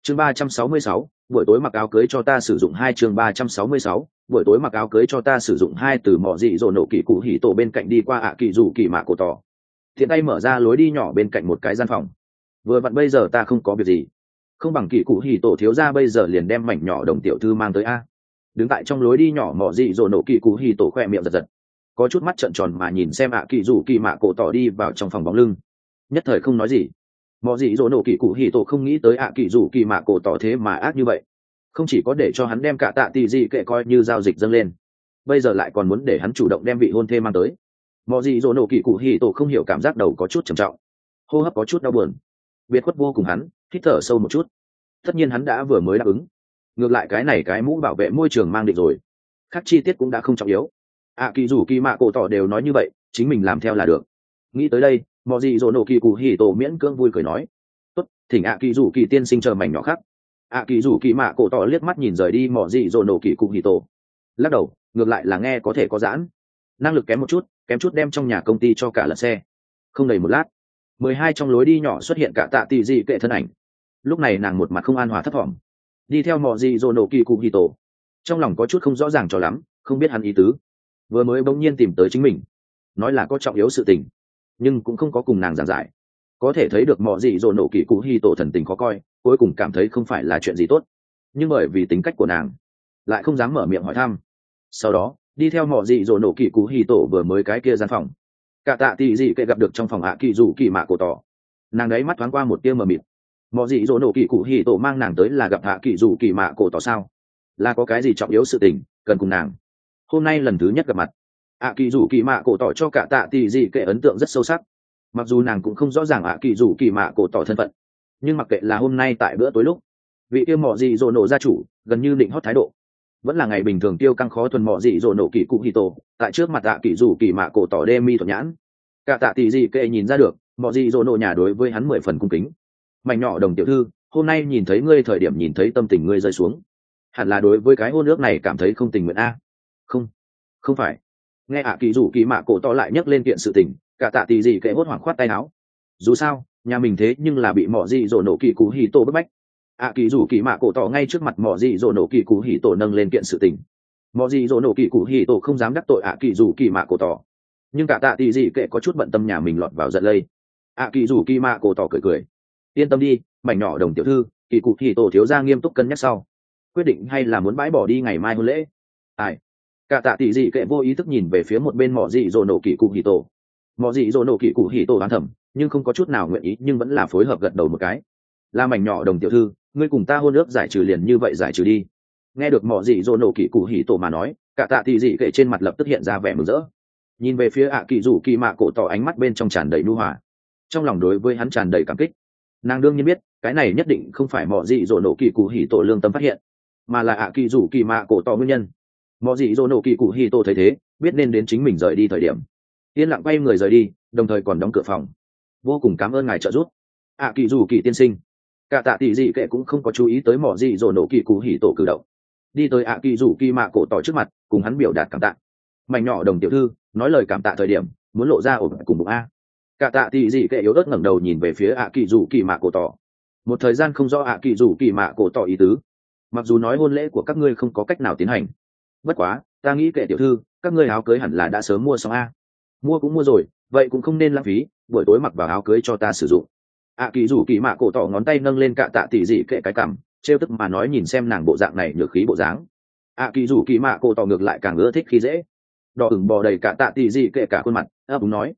Chương 366, buổi tối mặc áo cưới cho ta sử dụng hai. Chương 366, buổi tối mặc áo cưới cho ta sử dụng hai. Từ mọ dị dỗ nổ kỳ cụ hỉ tổ bên cạnh đi qua ạ kỳ rủ kỳ mạ cổ tỏ, thiện tay mở ra lối đi nhỏ bên cạnh một cái gian phòng. Vừa vặn bây giờ ta không có việc gì, không bằng kỳ cụ hỉ tổ thiếu gia bây giờ liền đem mảnh nhỏ đồng tiểu thư mang tới a. Đứng tại trong lối đi nhỏ mọ dị dỗ nổ kỳ cụ hỉ tổ khoe miệng giật giật, có chút mắt trợn tròn mà nhìn xem ạ kỳ rủ kỳ mạ cổ tỏ đi vào trong phòng bóng lưng, nhất thời không nói gì. Mọ dị dỗ nổ kỳ cụ hỉ tổ không nghĩ tới ạ kỳ rủ kỳ mạ cổ tỏ thế mà ác như vậy, không chỉ có để cho hắn đem cả tạ tỷ dị kệ coi như giao dịch dâng lên, bây giờ lại còn muốn để hắn chủ động đem vị hôn thê mang tới. Mọ dị dỗ nổ kỳ cụ hỉ tổ không hiểu cảm giác đầu có chút trầm trọng, hô hấp có chút đau buồn, biệt khuất vô cùng. Hắn hít thở sâu một chút, tất nhiên hắn đã vừa mới đáp ứng, ngược lại cái này cái mũ bảo vệ môi trường mang định rồi, các chi tiết cũng đã không trọng yếu. ạ kỳ rủ kỳ mạ cổ tỏ đều nói như vậy, chính mình làm theo là được. Nghĩ tới đây, mọ dị dỗ nổ kỳ cụ hỉ tổ miễn cưỡng vui cười nói, tốt, thỉnh ạ kỳ rủ kỳ tiên sinh chờ mảnh nhỏ khác. ạ kỳ rủ kỳ mạ cổ tỏ liếc mắt nhìn rời đi mọ dị dỗ nổ kỳ cụ hỉ tổ, lắc đầu, ngược lại là nghe có thể có giãn, năng lực kém một chút, kém chút đem trong nhà công ty cho cả lật xe. Không đầy một lát, 12 trong lối đi nhỏ xuất hiện cả tạ tỷ dị kệ thân ảnh. Lúc này nàng một mặt không an hòa thấp thỏm đi theo mọ dị dỗ nổ kỳ cụ hỉ tổ, trong lòng có chút không rõ ràng cho lắm, không biết hắn ý tứ. Vừa mới bỗng nhiên tìm tới chính mình, nói là có trọng yếu sự tình, nhưng cũng không có cùng nàng giảng giải. Có thể thấy được mọ dị dỗ nổ kỳ cụ hỉ tổ thần tình khó coi, cuối cùng cảm thấy không phải là chuyện gì tốt, nhưng bởi vì tính cách của nàng lại không dám mở miệng hỏi thăm. Sau đó đi theo mọ dị dỗ nổ kỳ cụ hỉ tổ vừa mới cái kia gian phòng, cả tạ tỷ dị kệ gặp được trong phòng ạ kỳ rủ kỳ mạ cổ tỏ, nàng đấy mắt thoáng qua một tia mờ mịt. Mọ dị dỗ nổ kỳ cụ hỉ tổ mang nàng tới là gặp hạ kỳ rủ kỳ mạ cổ tỏ sao? Là có cái gì trọng yếu sự tình cần cùng nàng hôm nay lần thứ nhất gặp mặt? ạ kỳ rủ kỳ mạ cổ tỏ cho cả tạ tỷ dị kệ ấn tượng rất sâu sắc, mặc dù nàng cũng không rõ ràng ạ kỳ rủ kỳ mạ cổ tỏ thân phận, nhưng mặc kệ là hôm nay tại bữa tối lúc vị kia mọ dị dỗ nổ gia chủ gần như định hót thái độ, vẫn là ngày bình thường tiêu căng khó thuần mọ dị dỗ nổ kỳ cụ hỉ tổ tại trước mặt ạ kỳ rủ kỳ mạ cổ tỏ đê mi thuật nhãn, cả tạ tỷ dị kệ nhìn ra được mọ dị dỗ nổ nhà đối với hắn 10 phần cung kính. Mảnh nhỏ đồng tiểu thư, hôm nay nhìn thấy ngươi thời điểm nhìn thấy tâm tình ngươi rơi xuống, hẳn là đối với cái hôn ước này cảm thấy không tình nguyện a? Không phải. Nghe ạ kỳ rủ kỳ mạ cổ tỏ lại nhắc lên kiện sự tình, cả tạ tỷ dị kệ hốt hoảng khoát tay áo. Dù sao nhà mình thế nhưng là bị mọ dị dỗ nổ kỳ cụ hỉ tổ bức bách. ạ kỳ rủ kỳ mạ cổ tỏ ngay trước mặt mọ dị dỗ nổ kỳ cụ hỉ tổ nâng lên kiện sự tình. Mọ dị dỗ nổ kỳ cụ hỉ tổ không dám đắc tội ạ kỳ rủ kỳ mạ cổ tỏ, nhưng cả tạ tỷ dị kệ có chút bận tâm nhà mình lọt vào giận lây. ạ kỳ rủ kỳ mạ cổ tỏ cười cười, yên tâm đi, mảnh nhỏ đồng tiểu thư, kỳ cụ hỉ tổ thiếu gia nghiêm túc cân nhắc sau quyết định hay là muốn bãi bỏ đi ngày mai hôn lễ. Ai? Cả tạ tỷ dị kệ vô ý thức nhìn về phía một bên mọ dị dỗ nổ kỳ cụ hỉ tổ. Mọ dị dỗ nổ kỳ cụ hỉ tổ đoán thầm, nhưng không có chút nào nguyện ý, nhưng vẫn là phối hợp gật đầu một cái. Là mảnh nhỏ đồng tiểu thư, ngươi cùng ta hôn ước giải trừ liền như vậy giải trừ đi. Nghe được mọ dị dỗ nổ kỳ cụ hỉ tổ mà nói, cả tạ tỷ dị kệ trên mặt lập tức hiện ra vẻ mừng rỡ, nhìn về phía ạ kỳ rủ kỳ mạ cổ tỏ, ánh mắt bên trong tràn đầy nhu hòa, trong lòng đối với hắn tràn đầy cảm kích. Nàng đương nhiên biết cái này nhất định không phải mọ dị dỗ nổ kỳ cụ hỉ tổ lương tâm phát hiện, mà là ạ kỳ rủ kỳ mạ cổ tỏ nguyên nhân. Mọ dị dỗ nổ kỳ cụ hỉ tổ thấy thế, biết nên đến chính mình rời đi thời điểm, yên lặng quay người rời đi, đồng thời còn đóng cửa phòng. Vô cùng cảm ơn ngài trợ giúp, ạ kỳ rủ kỳ tiên sinh. Cả tạ tỷ dị kệ cũng không có chú ý tới mọ dị dỗ nổ kỳ cụ hỉ tổ cử động, đi tới ạ kỳ rủ kỳ mạ cổ tỏ trước mặt, cùng hắn biểu đạt cảm tạ. Mảnh nhỏ đồng tiểu thư nói lời cảm tạ thời điểm muốn lộ ra ổn cùng bụng a. Cả tạ tỷ dị kệ yếu ớt ngẩng đầu nhìn về phía ạ kỳ rủ kỳ mạ cổ tỏ, một thời gian không rõ ạ kỳ rủ kỳ mạ cổ tỏ ý tứ. Mặc dù nói hôn lễ của các ngươi không có cách nào tiến hành, bất quá ta nghĩ kệ tiểu thư, các ngươi áo cưới hẳn là đã sớm mua xong a. Mua cũng mua rồi, vậy cũng không nên lãng phí, buổi tối mặc vào áo cưới cho ta sử dụng. ạ kỳ rủ kỳ mạ cổ tỏ ngón tay nâng lên cả tạ tỷ dị kệ cái cằm, trêu tức mà nói, nhìn xem nàng bộ dạng này nhược khí bộ dáng, ạ kỳ rủ kỳ mạ cổ tỏ ngược lại càng ưa thích khi dễ, đỏ ửng bò đầy cả tạ tỷ dị kệ cả khuôn mặt, ấp úng nói,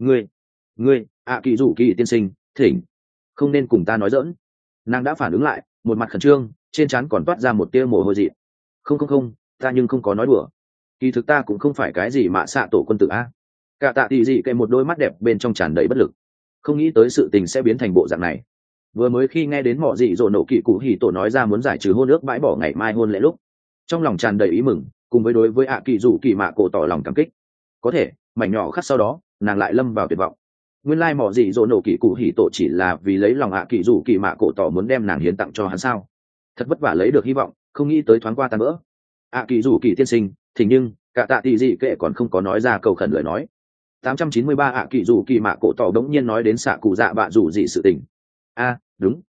ngươi ạ kỳ rủ kỳ tiên sinh, thỉnh không nên cùng ta nói dỡn. Nàng đã phản ứng lại, một mặt khẩn trương, trên trán còn toát ra một tia mồ hôi dị. Không, ta nhưng không có nói đùa, kỳ thực ta cũng không phải cái gì mạ xạ tổ quân tử a. Cả tạ tỷ dị kệ một đôi mắt đẹp bên trong tràn đầy bất lực, không nghĩ tới sự tình sẽ biến thành bộ dạng này. Vừa mới khi nghe đến mọ dị dỗ nổ kỳ cụ hỉ tổ nói ra muốn giải trừ hôn ước bãi bỏ ngày mai hôn lễ lúc, trong lòng tràn đầy ý mừng, cùng với đối với ạ kỳ rủ kỳ mạ cổ tỏ lòng cảm kích. Có thể mảnh nhỏ khắc sau đó nàng lại lâm vào tuyệt vọng. Nguyên lai mọ dị dỗ nổ kỳ cụ hỉ tổ chỉ là vì lấy lòng ạ kỳ rủ kỳ mạ cổ tỏ muốn đem nàng hiến tặng cho hắn sao? Thật vất vả lấy được hy vọng, không nghĩ tới thoáng qua tan vỡ. ạ kỳ rủ kỳ tiên sinh, thế nhưng cả tạ tỷ dị kệ còn không có nói ra cầu khẩn lời nói. 893 ạ kỳ rủ kỳ mạ cổ tỏ đống nhiên nói đến xạ cụ dạ bạ rủ dị sự tình. Đúng,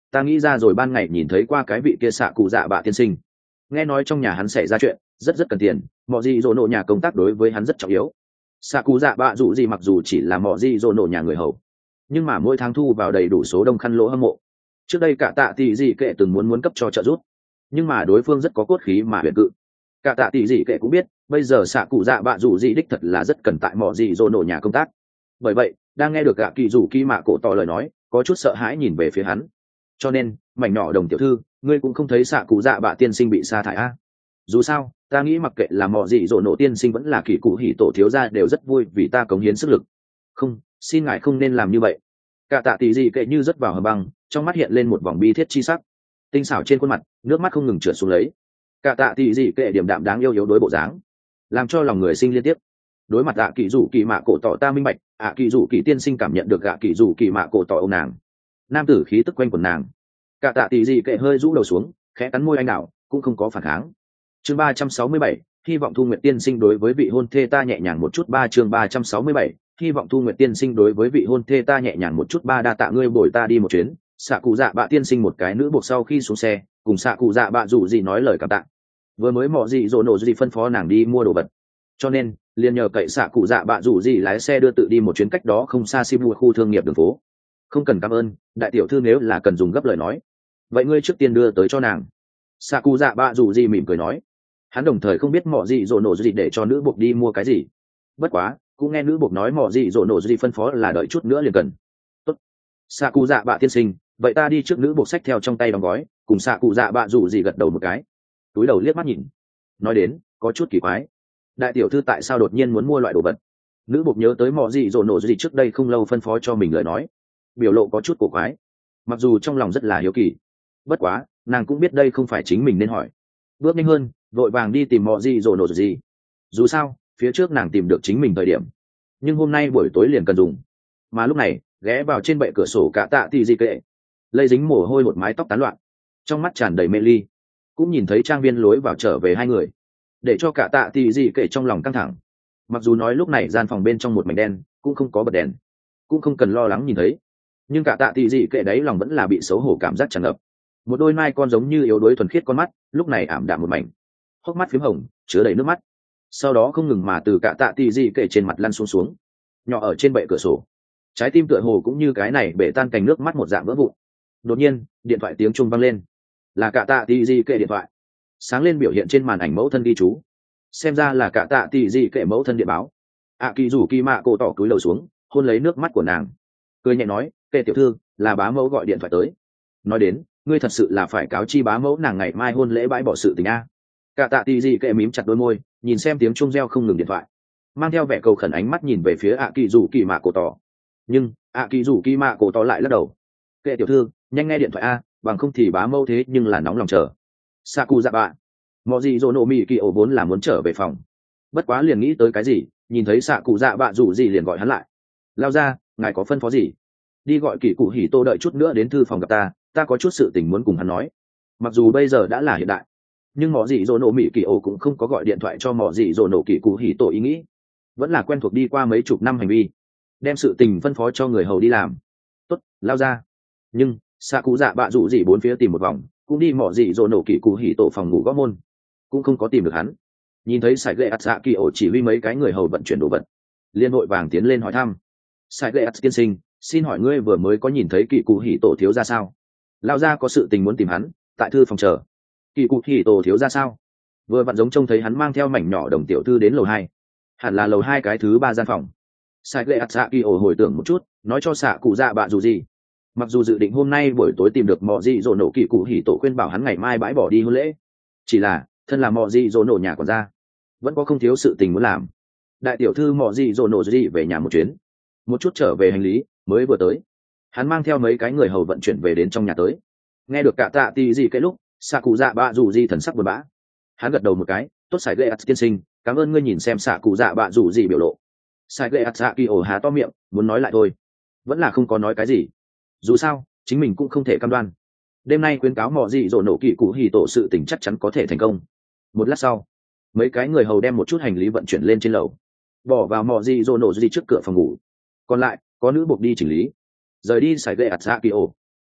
ta nghĩ ra rồi, ban ngày nhìn thấy qua cái vị kia xạ cụ dạ bạ tiên sinh, nghe nói trong nhà hắn xảy ra chuyện rất cần tiền, mọi gì dỗ nổ nhà công tác đối với hắn rất trọng yếu. Xạ cụ dạ bạ dù gì mặc dù chỉ là mọi gì dỗ nổ nhà người hầu, nhưng mà mỗi tháng thu vào đầy đủ số đông khăn lỗ hâm mộ. Trước đây cả tạ tỷ dị kệ từng muốn cấp cho trợ giúp, nhưng mà đối phương rất có cốt khí mà huyền cự. Cả tạ tỷ dị kệ cũng biết bây giờ xạ cụ dạ bạ dù gì đích thật là rất cần tại mọi gì dỗ nổ nhà công tác, bởi vậy đang nghe được gạ kỳ rủ kỳ mạ cổ tỏ lời nói, có chút sợ hãi nhìn về phía hắn. Cho nên mảnh nhỏ đồng tiểu thư, ngươi cũng không thấy xạ cụ dạ bạ tiên sinh bị sa thải a? Dù sao ta nghĩ mặc kệ là mọi gì dỗ nổ tiên sinh vẫn là kỳ cụ hỉ tổ thiếu gia đều rất vui vì ta cống hiến sức lực. Không, xin ngài không nên làm như vậy. Cả tạ tỷ dị kệ như rớt vào hầm băng, trong mắt hiện lên một vòng bi thiết chi sắc, tinh xảo trên khuôn mặt nước mắt không ngừng trượt xuống lấy. Cả tạ tỷ dị kệ điểm đạm đáng yêu yếu đối bộ dáng, làm cho lòng người sinh liên tiếp. Đối mặt ạ kỳ rủ kỳ mạ cổ tỏ ta minh bạch, ạ kỳ rủ kỳ tiên sinh cảm nhận được ạ kỳ rủ kỳ mạ cổ tỏ ông nàng nam tử khí tức quanh quần nàng. Cả tạ tỷ dị kệ hơi rũ đầu xuống, khẽ cắn môi anh đạo, cũng không có phản kháng. Chương 367, hy vọng Thu Nguyệt tiên sinh đối với vị hôn thê ta nhẹ nhàng một chút. Chương 367, hy vọng Thu Nguyệt tiên sinh đối với vị hôn thê ta nhẹ nhàng một chút. Đa tạ ngươi bồi ta đi một chuyến. Xạ cụ dạ bạ tiên sinh một cái nữ buộc sau khi xuống xe, cùng xạ cụ dạ bạ dù gì nói lời cảm tạ. Vừa mới mọ gì dỗ nổ gì phân phó nàng đi mua đồ vật, cho nên liền nhờ cậy xạ cụ dạ bạ dù gì lái xe đưa tự đi một chuyến cách đó không xa Shibuya khu thương nghiệp đường phố. Không cần cảm ơn, đại tiểu thư, nếu là cần dùng gấp lời nói, vậy ngươi trước tiên đưa tới cho nàng. Xạ cụ dạ bạ dù gì mỉm cười nói. Hắn đồng thời không biết mọ gì dỗ nổ gì để cho nữ buộc đi mua cái gì, bất quá cũng nghe nữ buộc nói mọ gì dỗ nổ gì phân phó là đợi chút nữa liền cần. Tốt, xạ cụ dạ bạ tiên sinh, vậy ta đi trước. Nữ buộc xách theo trong tay đóng gói, cùng xạ cụ dạ bạ dù gì gật đầu một cái, túi đầu liếc mắt nhìn, nói đến có chút kỳ quái, đại tiểu thư tại sao đột nhiên muốn mua loại đồ vật. Nữ buộc nhớ tới mọ gì dỗ nổ gì trước đây không lâu phân phó cho mình lời nói, biểu lộ có chút cổ quái, mặc dù trong lòng rất là hiếu kỳ, bất quá nàng cũng biết đây không phải chính mình nên hỏi. Bước nhanh hơn, vội vàng đi tìm mọ gì dỗ nổ gì. Dù sao phía trước nàng tìm được chính mình thời điểm, nhưng hôm nay buổi tối liền cần dùng. Mà lúc này ghé vào trên bệ cửa sổ cả tạ tỷ dị kệ, lây dính mồ hôi một mái tóc tán loạn, trong mắt tràn đầy mê ly, cũng nhìn thấy trang viên lối vào trở về hai người, để cho cả tạ tỷ dị kệ trong lòng căng thẳng. Mặc dù nói lúc này gian phòng bên trong một mảnh đen, cũng không có bật đèn, cũng không cần lo lắng nhìn thấy, nhưng cả tạ tỷ dị kệ đấy lòng vẫn là bị xấu hổ cảm giác tràn ngập. Một đôi mai con giống như yếu đuối thuần khiết con mắt lúc này ảm đạm một mảnh, hốc mắt phím hồng chứa đầy nước mắt, sau đó không ngừng mà từ cả tạ tỷ dị kệ trên mặt lăn xuống, nhỏ ở trên bệ cửa sổ. Trái tim tựa hồ cũng như cái này bể tan cành nước mắt một dạng vỡ vụn. Đột nhiên điện thoại tiếng chuông vang lên, là cả tạ tỷ dị kệ điện thoại. Sáng lên biểu hiện trên màn ảnh mẫu thân ghi chú, xem ra là cả tạ tỷ dị kệ mẫu thân điện báo. Kỳ rủ kỳ mạ cổ tỏ cúi đầu xuống, hôn lấy nước mắt của nàng, cười nhẹ nói, kệ tiểu thư, là bá mẫu gọi điện thoại tới, nói đến ngươi thật sự là phải cáo chi bá mẫu nàng ngày mai hôn lễ bãi bỏ sự tình a. Cả tạ tỷ dị kệ mím chặt đôi môi, nhìn xem tiếng chuông reo không ngừng điện thoại, mang theo vẻ cầu khẩn ánh mắt nhìn về phía kỳ rủ kỳ mạ cổ tỏ. Nhưng kỳ rủ kỳ mạ cổ tỏ lại lắc đầu, kệ tiểu thư, nhanh nghe điện thoại a, bằng không thì bá mẫu thế nhưng là nóng lòng chờ. Saku dạ bạ mọi gì dỗ nổ mì kỳ ổ vốn là muốn trở về phòng, bất quá liền nghĩ tới cái gì, nhìn thấy xạ cụ dạ bạ rủ gì liền gọi hắn lại. Lao ra, ngài có phân phó gì? Đi gọi kỳ cụ hỉ tô đợi chút nữa đến thư phòng gặp ta có chút sự tình muốn cùng hắn nói. Mặc dù bây giờ đã là hiện đại, nhưng mỏ gì dỗ nổ mì kỳ ổ cũng không có gọi điện thoại cho mỏ gì dỗ nổ kỳ cụ hỉ tô ý nghĩ, vẫn là quen thuộc đi qua mấy chục năm hành vi, đem sự tình phân phó cho người hầu đi làm. Tốt, lao ra. Nhưng xạ cụ dạ bạ rủ gì bốn phía tìm một vòng, cũng đi mỏ gì dỗ nổ kỳ cụ hỉ tổ phòng ngủ gõ môn, cũng không có tìm được hắn. Nhìn thấy sải lệ ắt dạ kỳ ổ chỉ huy mấy cái người hầu vận chuyển đồ vật, liên hội vàng tiến lên hỏi thăm. Sải lệ ắt tiên sinh, xin hỏi ngươi vừa mới có nhìn thấy kỳ cụ hỉ tổ thiếu ra sao? Lao ra có sự tình muốn tìm hắn, tại thư phòng chờ. Kỳ cụ hỉ tổ thiếu ra sao? Vừa vặn giống trông thấy hắn mang theo mảnh nhỏ đồng tiểu thư đến lầu 2, hẳn là lầu 2 cái thứ 3 gian phòng. Sải lệ ắt dạ kỳ ổ hồi tưởng một chút, nói cho xạ cụ dạ bạ dù gì. Mặc dù dự định hôm nay buổi tối tìm được mọ gì dỗ nổ kỳ cụ hỉ tổ khuyên bảo hắn ngày mai bãi bỏ đi hôn lễ, chỉ là thân là mọ gì dỗ nổ nhà còn ra, vẫn có không thiếu sự tình muốn làm. Đại tiểu thư mọ gì dỗ nổ gì về nhà một chuyến, một chút trở về hành lý mới vừa tới, hắn mang theo mấy cái người hầu vận chuyển về đến trong nhà tới. Nghe được cả tạ tì gì cái lúc xạ cụ dạ bạ dù gì thần sắc buồn bã, hắn gật đầu một cái, tốt sải lệ ắt tiên sinh, cảm ơn ngươi. Nhìn xem xạ cụ dạ bạ dù gì biểu lộ, sải lệ ắt dạ kỳ ổ há to miệng muốn nói lại thôi, vẫn là không có nói cái gì. Dù sao chính mình cũng không thể cam đoan đêm nay khuyến cáo mọ gì dỗ nổ kỳ cụ hỉ tổ sự tình chắc chắn có thể thành công. Một lát sau, mấy cái người hầu đem một chút hành lý vận chuyển lên trên lầu, bỏ vào mọ gì dỗ nổ gì trước cửa phòng ngủ, còn lại có nữ buộc đi chỉnh lý, rời đi sải gậy ạt dạ kỳ ổ.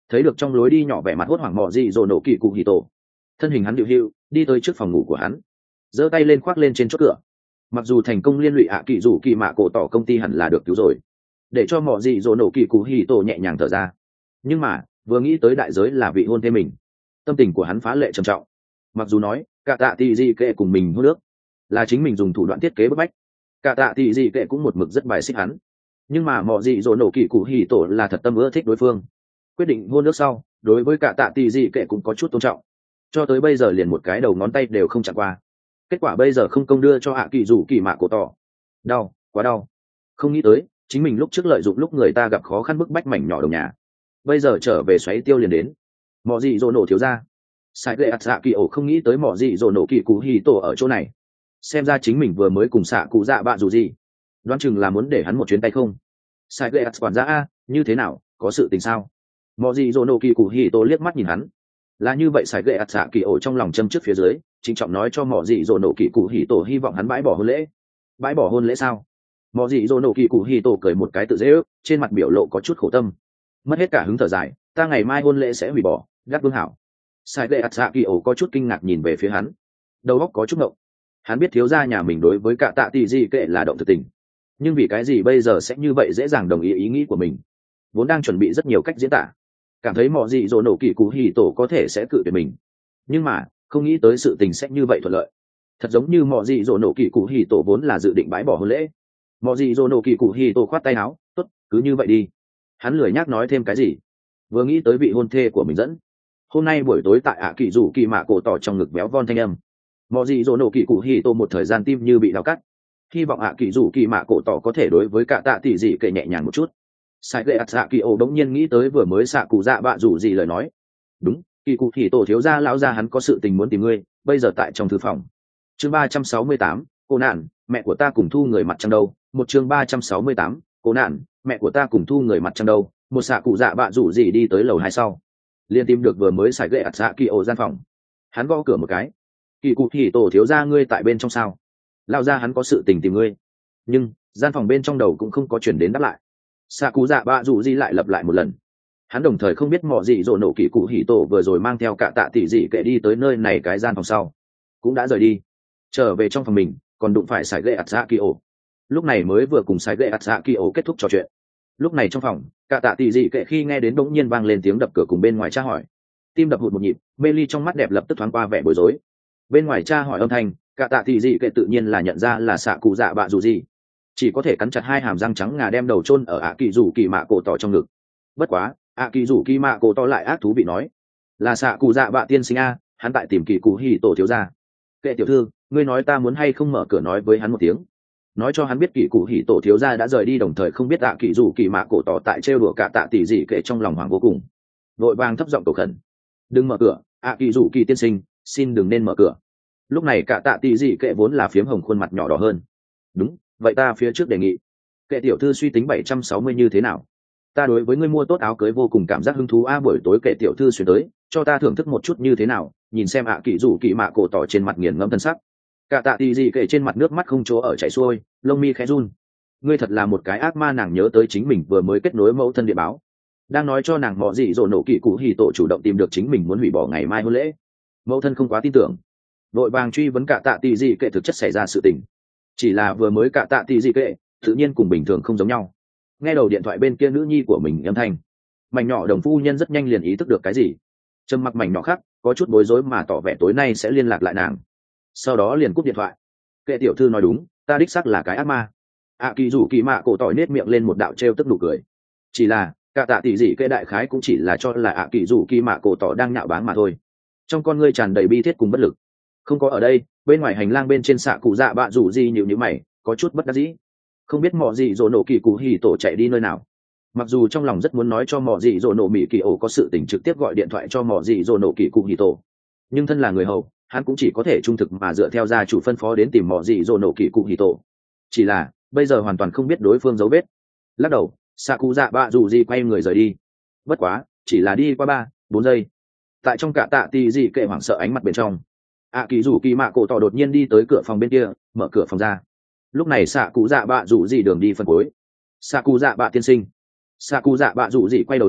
thấy được trong lối đi nhỏ vẻ mặt hốt hoảng mọ dị dỗ nổ kỳ cụ hì tổ, thân hình hắn điệu hiệu đi tới trước phòng ngủ của hắn, giơ tay lên khoác lên trên chốt cửa. Mặc dù thành công liên lụy ạ kỳ rủ kỳ mạ cổ tỏ công ty hẳn là được cứu rồi, để cho mọ dị dỗ nổ kỳ cụ hì tổ nhẹ nhàng thở ra, nhưng mà vừa nghĩ tới đại giới là vị hôn thê mình, tâm tình của hắn phá lệ trầm trọng. Mặc dù nói cả tạ tỷ dị kệ cùng mình hôn nước là chính mình dùng thủ đoạn thiết kế bức bách, cả tạ tỷ dị kệ cũng một mực rất bài xích hắn, nhưng mà mọ dị dỗ nổ kỳ cụ hì tổ là thật tâm ưa thích đối phương, quyết định hôn nước sau đối với cả tạ tỷ dị kệ cũng có chút tôn trọng, cho tới bây giờ liền một cái đầu ngón tay đều không chạm qua. Kết quả bây giờ không công đưa cho hạ kỳ rủ kỳ mạ cổ tỏ, đau quá đau. Không nghĩ tới chính mình lúc trước lợi dụng lúc người ta gặp khó khăn bức bách mảnh nhỏ đồng nhà, bây giờ trở về xoáy tiêu liền đến. Mọ dị dỗ nổ thiếu ra sai lệ ạt dạ kỳ ổ không nghĩ tới mọ dị dỗ nổ kỳ cú hì tổ ở chỗ này, xem ra chính mình vừa mới cùng xạ cụ dạ bạ dù gì đoán chừng là muốn để hắn một chuyến tay không. Sai lệ ạt quản gia a, như thế nào, có sự tình sao? Mọ dị dỗ nổ kỳ cú hì tổ liếc mắt nhìn hắn, là như vậy. Sai lệ ạt dạ kỳ ổ trong lòng châm trước phía dưới trịnh trọng nói cho mọ dị dỗ nổ kỳ cú hì tổ hy vọng hắn bãi bỏ hôn lễ. Bãi bỏ hôn lễ sao? Mọ dị dỗ nổ kỳ cú hì tổ cười một cái tự dễ ước, trên mặt biểu lộ có chút khổ tâm. Mất hết cả hứng thở dài, ta ngày mai hôn lễ sẽ hủy bỏ, gác vương hảo. Sai lệ ạt dạ kỳ ổ có chút kinh ngạc nhìn về phía hắn, đầu óc có chút ngộng. Hắn biết thiếu gia nhà mình đối với cả tạ tỷ dị kệ là động thực tình, nhưng vì cái gì bây giờ sẽ như vậy dễ dàng đồng ý ý nghĩ của mình? Vốn đang chuẩn bị rất nhiều cách diễn tả, cảm thấy mọ dị dỗ nổ kỳ cú hì tổ có thể sẽ cự tuyệt mình, nhưng mà không nghĩ tới sự tình sẽ như vậy thuận lợi. Thật giống như mọ dị dỗ nổ kỳ cú hì tổ vốn là dự định bãi bỏ hôn lễ. Mọ dị dỗ nổ kỳ cú hì tổ khoát tay áo, tốt, cứ như vậy đi. Hắn lười nhác nói thêm cái gì, vừa nghĩ tới vị hôn thê của mình dẫn. Hôm nay buổi tối tại ạ kỳ rủ kỳ mạ cổ tỏ trong ngực béo von thanh âm, mọ dị dỗ nổ kỳ cụ hì tô một thời gian tim như bị đau cắt. Hy vọng ạ kỳ rủ kỳ mạ cổ tỏ có thể đối với cả tạ tỷ dị kệ nhẹ nhàng một chút. Sai lệ ạt dạ kỳ ô đống nhiên nghĩ tới vừa mới xạ cụ dạ bạ rủ gì lời nói. Đúng, kỳ cụ hì tổ thiếu gia lão gia hắn có sự tình muốn tìm ngươi, bây giờ tại trong thư phòng. Chương 368, cô nạn, mẹ của ta cùng thu người mặt trăng đâu. Một chương 368, cô nạn, mẹ của ta cùng thu người mặt trăng đâu. Một xạ cụ dạ bạ rủ gì đi tới lầu 2 sau, liền tìm được vừa mới xài gậy ạt dạ kỳ ổ gian phòng. Hắn gõ cửa một cái, kỳ cụ hì tổ thiếu gia ngươi tại bên trong sao? Lao ra hắn có sự tình tìm ngươi. Nhưng gian phòng bên trong đầu cũng không có chuyển đến đáp lại. Xạ cụ dạ bạ rủ gì lại lặp lại một lần. Hắn đồng thời không biết mọ gì dỗ nổ kỳ cụ hì tổ vừa rồi mang theo cả tạ tỷ dị kệ đi tới nơi này, cái gian phòng sau cũng đã rời đi, trở về trong phòng mình còn đụng phải xài gậy ạt dạ kỳ ổ. Lúc này mới vừa cùng xài gậy ạt dạ kỳ ổ kết thúc trò chuyện. Lúc này trong phòng cả tạ tỷ dị kệ khi nghe đến bỗng nhiên vang lên tiếng đập cửa cùng bên ngoài tra hỏi, tim đập hụt một nhịp, mê ly trong mắt đẹp lập tức thoáng qua vẻ bối rối. Bên ngoài tra hỏi âm thanh, cả tạ tỷ dị kệ tự nhiên là nhận ra là xạ cụ dạ bạ dù gì, chỉ có thể cắn chặt hai hàm răng trắng ngà đem đầu chôn ở ạ kỳ rủ kỳ mạ cổ tỏ trong ngực. Bất quá ạ kỳ rủ kỳ mạ cổ tỏ lại ác thú vị nói, là xạ cụ dạ bạ tiên sinh a, hắn tại tìm kỳ cụ hì tổ thiếu gia. Kệ tiểu thư, ngươi nói ta muốn hay không mở cửa nói với hắn một tiếng, nói cho hắn biết kỳ cụ hì tổ thiếu gia đã rời đi, đồng thời không biết ạ kỳ rủ kỳ mạ cổ tỏ tại trêu đùa cả tạ tỷ dị kệ trong lòng hoảng vô cùng, vội vàng thấp giọng cầu khẩn, đừng mở cửa, ạ kỳ rủ kỳ tiên sinh, xin đừng nên mở cửa. Lúc này cả tạ tỷ dị kệ vốn là phiếm hồng khuôn mặt nhỏ đỏ hơn. Đúng vậy, ta phía trước đề nghị kệ tiểu thư suy tính 760 như thế nào? Ta đối với ngươi mua tốt áo cưới vô cùng cảm giác hứng thú a, buổi tối kệ tiểu thư xuyên tới cho ta thưởng thức một chút như thế nào? Nhìn xem ạ kỳ rủ kỳ mạ cổ tỏ trên mặt nghiền ngẫm thân sắc, cả tạ tỷ dị kệ trên mặt nước mắt không chỗ ở chảy xuôi, lông mi khẽ run. Ngươi thật là một cái ác ma. Nàng nhớ tới chính mình vừa mới kết nối mẫu thân địa báo, đang nói cho nàng mọ gì dỗ nổ kỳ cụ hì tổ chủ động tìm được chính mình muốn hủy bỏ ngày mai hôn lễ. Mẫu thân không quá tin tưởng, đội vàng truy vấn cả tạ tỷ dị kệ thực chất xảy ra sự tình. Chỉ là vừa mới cả tạ tỷ dị kệ tự nhiên cùng bình thường không giống nhau. Nghe đầu điện thoại bên kia nữ nhi của mình âm thanh, mảnh nhỏ đồng phu nhân rất nhanh liền ý thức được cái gì, trầm mặc mảnh nhỏ khác có chút bối rối mà tỏ vẻ tối nay sẽ liên lạc lại nàng, sau đó liền cúp điện thoại. Kệ tiểu thư nói đúng, ta đích xác là cái ác ma. ạ kỳ rủ kỳ mạ cổ tỏi nết miệng lên một đạo trêu tức nụ cười. Chỉ là cả tạ tỷ dị kệ đại khái cũng chỉ là cho là ạ kỳ rủ kỳ mạ cổ tỏ đang nhạo báng mà thôi. Trong con ngươi tràn đầy bi thiết cùng bất lực. Không có ở đây, bên ngoài hành lang bên trên xạ cụ dạ bạ rủ gì nhịu nhữ mày, có chút bất đắc dĩ, không biết mọ gì dỗ nổ kỳ cụ hì tổ chạy đi nơi nào. Mặc dù trong lòng rất muốn nói cho mọ gì dỗ nổ mỹ kỳ ổ có sự tình trực tiếp gọi điện thoại cho mọ gì dỗ nổ kỳ cụ hì tổ, nhưng thân là người hầu, hắn cũng chỉ có thể trung thực mà dựa theo gia chủ phân phó đến tìm mọ gì dỗ nổ kỳ cụ hì tổ. Chỉ là bây giờ hoàn toàn không biết đối phương dấu vết. Lắc đầu, xạ cụ dạ bạ rủ gì quay người rời đi. Bất quá chỉ là đi qua 3-4 giây, tại trong cả tạ tỷ dị kệ hoảng sợ ánh mặt bên trong, ạ kỳ rủ kỳ mạ cổ tỏ đột nhiên đi tới cửa phòng bên kia, mở cửa phòng ra. Lúc này xạ cụ dạ bạ rủ gì đường đi phân cuối. Xạ cụ dạ bạ tiên sinh. Xạ cụ dạ bạ rủ gì quay đầu lại,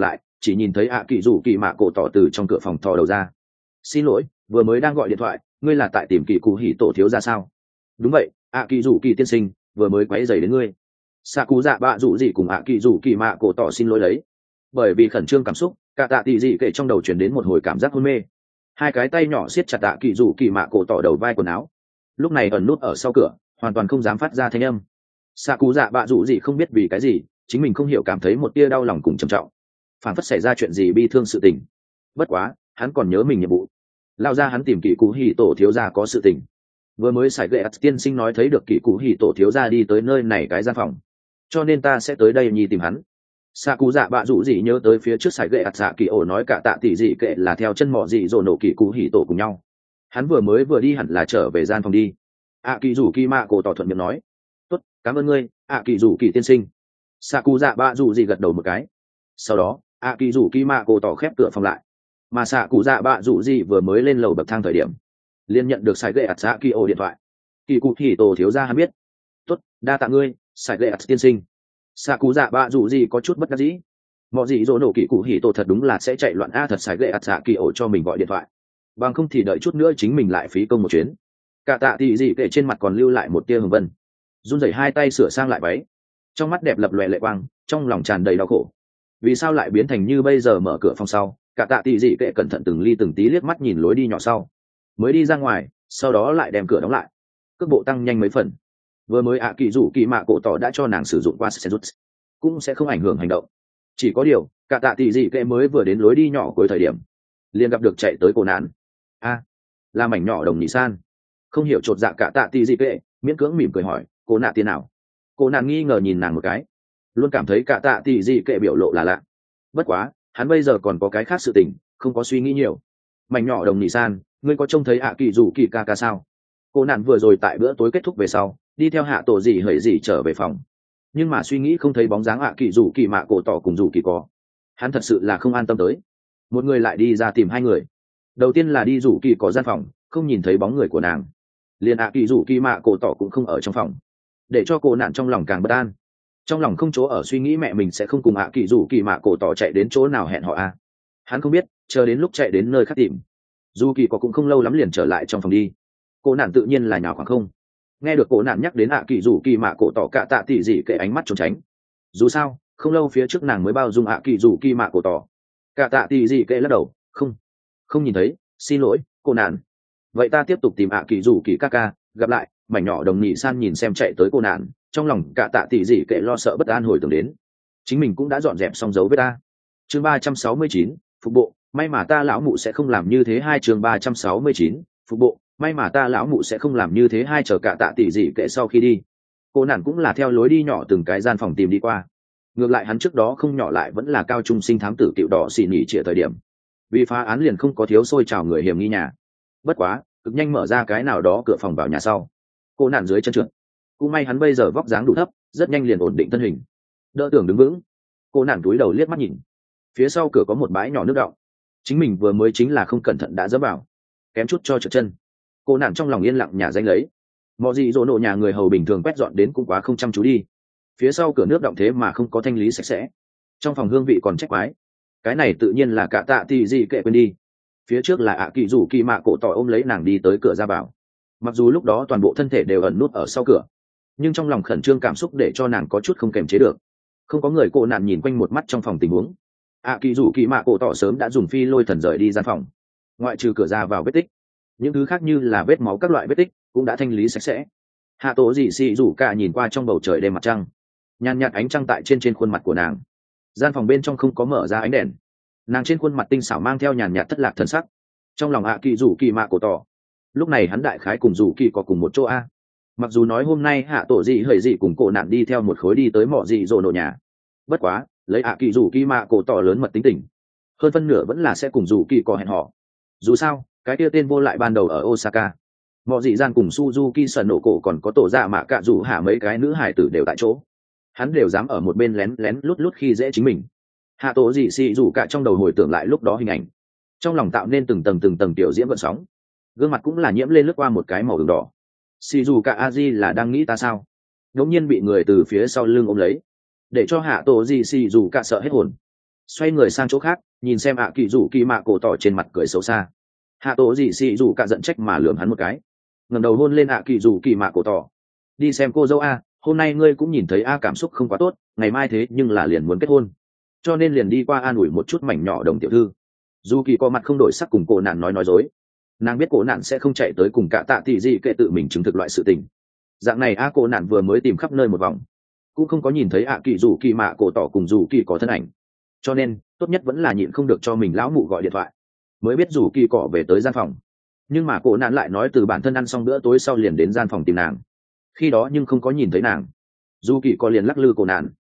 chỉ nhìn thấy ạ kỳ rủ kỳ mạ cổ tỏ từ trong cửa phòng thò đầu ra. Xin lỗi, vừa mới đang gọi điện thoại, ngươi là tại tìm kỳ cụ hỉ tổ thiếu ra sao? Đúng vậy, ạ kỳ rủ kỳ tiên sinh, vừa mới quấy rầy đến ngươi. Xạ cụ dạ bạ rủ gì cùng ạ kỳ rủ kỳ mạ cổ tỏ xin lỗi đấy. Bởi vì khẩn trương cảm xúc, cả tạ tỷ dị kệ trong đầu chuyển đến một hồi cảm giác hôn mê. Hai cái tay nhỏ siết chặt ạ kỳ rủ kỳ mạ cổ tỏ đầu vai quần áo. Lúc này ẩn nút ở sau cửa, hoàn toàn không dám phát ra thanh âm. Xạ cụ dạ bạ rủ gì không biết vì cái gì, chính mình không hiểu cảm thấy một tia đau lòng cùng trầm trọng, phản phất xảy ra chuyện gì bi thương sự tình. Bất quá hắn còn nhớ mình nhiệm vụ, lao ra hắn tìm kỳ cụ hỉ tổ thiếu gia có sự tình. Vừa mới sải gậy tiên sinh nói thấy được kỳ cụ hỉ tổ thiếu gia đi tới nơi này cái gian phòng, cho nên ta sẽ tới đây nhi tìm hắn. Xạ cụ dạ bạ rủ gì nhớ tới phía trước sải gậy dạ kỳ ổ nói cả tạ tỷ dị kệ là theo chân mọ dị dỗ nổ kỳ cụ hỉ tổ cùng nhau. Hắn vừa đi hẳn là trở về gian phòng đi. ạ kỳ rủ kỳ mạ cổ tỏ thuận miệng nói, tốt, cảm ơn ngươi ạ kỳ rủ kỳ tiên sinh. Xạ cụ dạ bạ rủ gì gật đầu một cái. Sau đó ạ kỳ rủ kỳ mạ cổ tỏ khép cửa phòng lại, mà xạ cụ dạ bạ rủ gì vừa mới lên lầu bậc thang thời điểm liền nhận được sải gậy dạ kỳ ổ điện thoại. Kỳ cụ hỉ tổ thiếu gia hắn biết. Tốt, đa tạ ngươi sải gậy tiên sinh. Xạ cụ dạ bạ rủ gì có chút bất đắc dĩ. Mọi gì dỗ nổ kỳ cụ hỉ tổ thật đúng là sẽ chạy loạn a, thật sải gậy dạ kỳ ổ cho mình gọi điện thoại, bằng không thì đợi chút nữa chính mình lại phí công một chuyến. Cả tạ tỷ dị kệ trên mặt còn lưu lại một tia hồng vân, run rẩy hai tay sửa sang lại váy, trong mắt đẹp lập lòe lệ quang, trong lòng tràn đầy đau khổ. Vì sao lại biến thành như bây giờ? Mở cửa phòng sau, cả tạ tỷ dị kệ cẩn thận từng ly từng tí liếc mắt nhìn lối đi nhỏ sau, mới đi ra ngoài, sau đó lại đem cửa đóng lại, cước bộ tăng nhanh mấy phần. Vừa mới ạ kỳ rủ kỳ mạ cổ tỏ đã cho nàng sử dụng qua sẽ rút, cũng sẽ không ảnh hưởng hành động. Chỉ có điều cả tạ tỷ dị kệ mới vừa đến lối đi nhỏ cuối thời điểm liền gặp được chạy tới cô nạn. Là mảnh nhỏ đồng nhị san. Không hiểu chột dạ cả tạ tỷ dị kệ miễn cưỡng mỉm cười hỏi, cô nạn tiền nào? Cô nạn nghi ngờ nhìn nàng một cái, luôn cảm thấy cả tạ tỷ dị kệ biểu lộ là lạ. Bất quá hắn bây giờ còn có cái khác sự tình, không có suy nghĩ nhiều. Mảnh nhỏ đồng nhị san, ngươi có trông thấy ạ kỳ rủ kỳ ca ca sao? Cô nạn vừa rồi tại bữa tối kết thúc về sau đi theo hạ tổ dị hởi dị trở về phòng, nhưng mà suy nghĩ không thấy bóng dáng ạ kỳ rủ kỳ mạ cổ tỏ cùng rủ kỳ có. Hắn thật sự là không an tâm tới, một người lại đi ra tìm hai người. Đầu tiên là đi rủ kỳ có gian phòng, không nhìn thấy bóng người của nàng, liền ạ kỳ rủ kỳ mạ cổ tỏ cũng không ở trong phòng, để cho cô nạn trong lòng càng bất an. Trong lòng không chỗ ở suy nghĩ mẹ mình sẽ không cùng ạ kỳ rủ kỳ mạ cổ tỏ chạy đến chỗ nào hẹn họ a. Hắn không biết chờ đến lúc chạy đến nơi khác tìm, dù kỳ có cũng không lâu lắm liền trở lại trong phòng đi. Cô nạn tự nhiên là nhào khoảng không. Nghe được cô nạn nhắc đến ạ kỳ rủ kỳ mạ cổ tỏ, cả tạ tỷ dị kệ ánh mắt trốn tránh. Dù sao không lâu phía trước nàng mới bao dung ạ kỳ rủ kỳ mạ cổ tỏ. Cả tạ tỷ dị kệ lắc đầu, không nhìn thấy, xin lỗi cô nạn. Vậy ta tiếp tục tìm ạ kỳ rủ kỳ ca ca, gặp lại. Mảnh nhỏ đồng nhị san nhìn xem chạy tới cô nạn, trong lòng cả tạ tỷ dị kệ lo sợ bất an hồi tưởng đến chính mình cũng đã dọn dẹp xong dấu vết ta. Chương 369, phục bộ, may mà ta lão mụ sẽ không làm như thế. Chương 369, phục bộ, may mà ta lão mụ sẽ không làm như thế. Chờ cả tạ tỷ dị kệ sau khi đi, cô nạn cũng là theo lối đi nhỏ từng cái gian phòng tìm đi qua. Ngược lại hắn trước đó không nhỏ lại vẫn là cao trung sinh thám tử cựu đỏ xì nhỉ trịa thời điểm, vì phá án liền không có thiếu xôi trào người hiểm nghi nhà. Bất quá cực nhanh mở ra cái nào đó cửa phòng vào nhà sau, cô nạn dưới chân trượt. Cũng may hắn bây giờ vóc dáng đủ thấp, rất nhanh liền ổn định thân hình, đỡ tưởng đứng vững. Cô nạn túi đầu liếc mắt nhìn, phía sau cửa có một bãi nhỏ nước đọng, chính mình vừa mới chính là không cẩn thận đã dẫm vào, kém chút cho trượt chân. Cô nạn trong lòng yên lặng nhà danh lấy, mọi gì dỗ nộ nhà người hầu bình thường quét dọn đến cũng quá không chăm chú đi, phía sau cửa nước đọng thế mà không có thanh lý sạch sẽ, trong phòng hương vị còn trách quái. Cái này tự nhiên là cả tạ tỷ dị kệ quên đi. Phía trước là ạ kỳ rủ kỳ mạ cổ tỏ ôm lấy nàng đi tới cửa ra vào, mặc dù lúc đó toàn bộ thân thể đều ẩn nút ở sau cửa, nhưng trong lòng khẩn trương cảm xúc để cho nàng có chút không kềm chế được. Không có người, cô nạn nhìn quanh một mắt trong phòng tình huống. ạ kỳ rủ kỳ mạ cổ tỏ sớm đã dùng phi lôi thần rời đi gian phòng, ngoại trừ cửa ra vào vết tích, những thứ khác như là vết máu các loại vết tích cũng đã thanh lý sạch sẽ. hạ tổ dị xì rủ cả nhìn qua trong bầu trời đêm mặt trăng, nhàn nhạt ánh trăng tại trên khuôn mặt của nàng. Gian phòng bên trong không có mở ra ánh đèn, nàng trên khuôn mặt tinh xảo mang theo nhàn nhạt thất lạc thần sắc. Trong lòng ạ kỳ rủ kỳ mạ cổ tỏ, lúc này hắn đại khái cùng rủ kỳ có cùng một chỗ a. Mặc dù nói hôm nay hạ tổ dị hởi dị cùng cổ nạn đi theo một khối đi tới mỏ dị dỗ nổ nhà, bất quá lấy ạ kỳ rủ kỳ mạ cổ tỏ lớn mật tính tình, hơn phân nửa vẫn là sẽ cùng rủ kỳ có hẹn họ. Dù sao cái kia tên vô lại ban đầu ở Osaka, mỏ dị gian cùng Suzuki sần nổ cổ còn có tổ dạ mạ cạ rủ hạ mấy cái nữ hải tử đều tại chỗ, hắn đều dám ở một bên lén lén lút lút khi dễ chính mình. Hạ tổ dị xì rủ cả trong đầu hồi tưởng lại lúc đó hình ảnh, trong lòng tạo nên từng tầng tiểu diễm gợn sóng, gương mặt cũng là nhiễm lên lướt qua một cái màu đường đỏ. Xì dù cả Aji là đang nghĩ ta sao? Ngẫu nhiên bị người từ phía sau lưng ôm lấy, để cho hạ tổ gì xì dù cả sợ hết hồn. xoay người sang chỗ khác nhìn xem ạ kỳ rủ kỳ mạ cổ tỏ trên mặt cười xấu xa. Hạ tổ gì xì rủ cả giận trách mà lườm hắn một cái, ngẩng đầu hôn lên ạ kỳ rủ kỳ mạ cổ tỏ. Đi xem cô dâu a, hôm nay ngươi cũng nhìn thấy a cảm xúc không quá tốt, ngày mai thế nhưng là liền muốn kết hôn, cho nên liền đi qua an ủi một chút mảnh nhỏ đồng tiểu thư. Dù kỳ có mặt không đổi sắc cùng cô nạn nói dối, nàng biết cô nạn sẽ không chạy tới cùng cả tạ tỷ gì kệ tự mình chứng thực loại sự tình. Dạng này a cô nạn vừa mới tìm khắp nơi một vòng cũng không có nhìn thấy ạ kỳ rủ kỳ mạ cổ tỏ cùng dù kỳ có thân ảnh, cho nên tốt nhất vẫn là nhịn không được cho mình lão mụ gọi điện thoại mới biết rủ kỳ cỏ về tới gian phòng. Nhưng mà cô nạn lại nói từ bản thân ăn xong bữa tối sau liền đến gian phòng tìm nàng, khi đó nhưng không có nhìn thấy nàng. Dù kỳ có liền lắc lư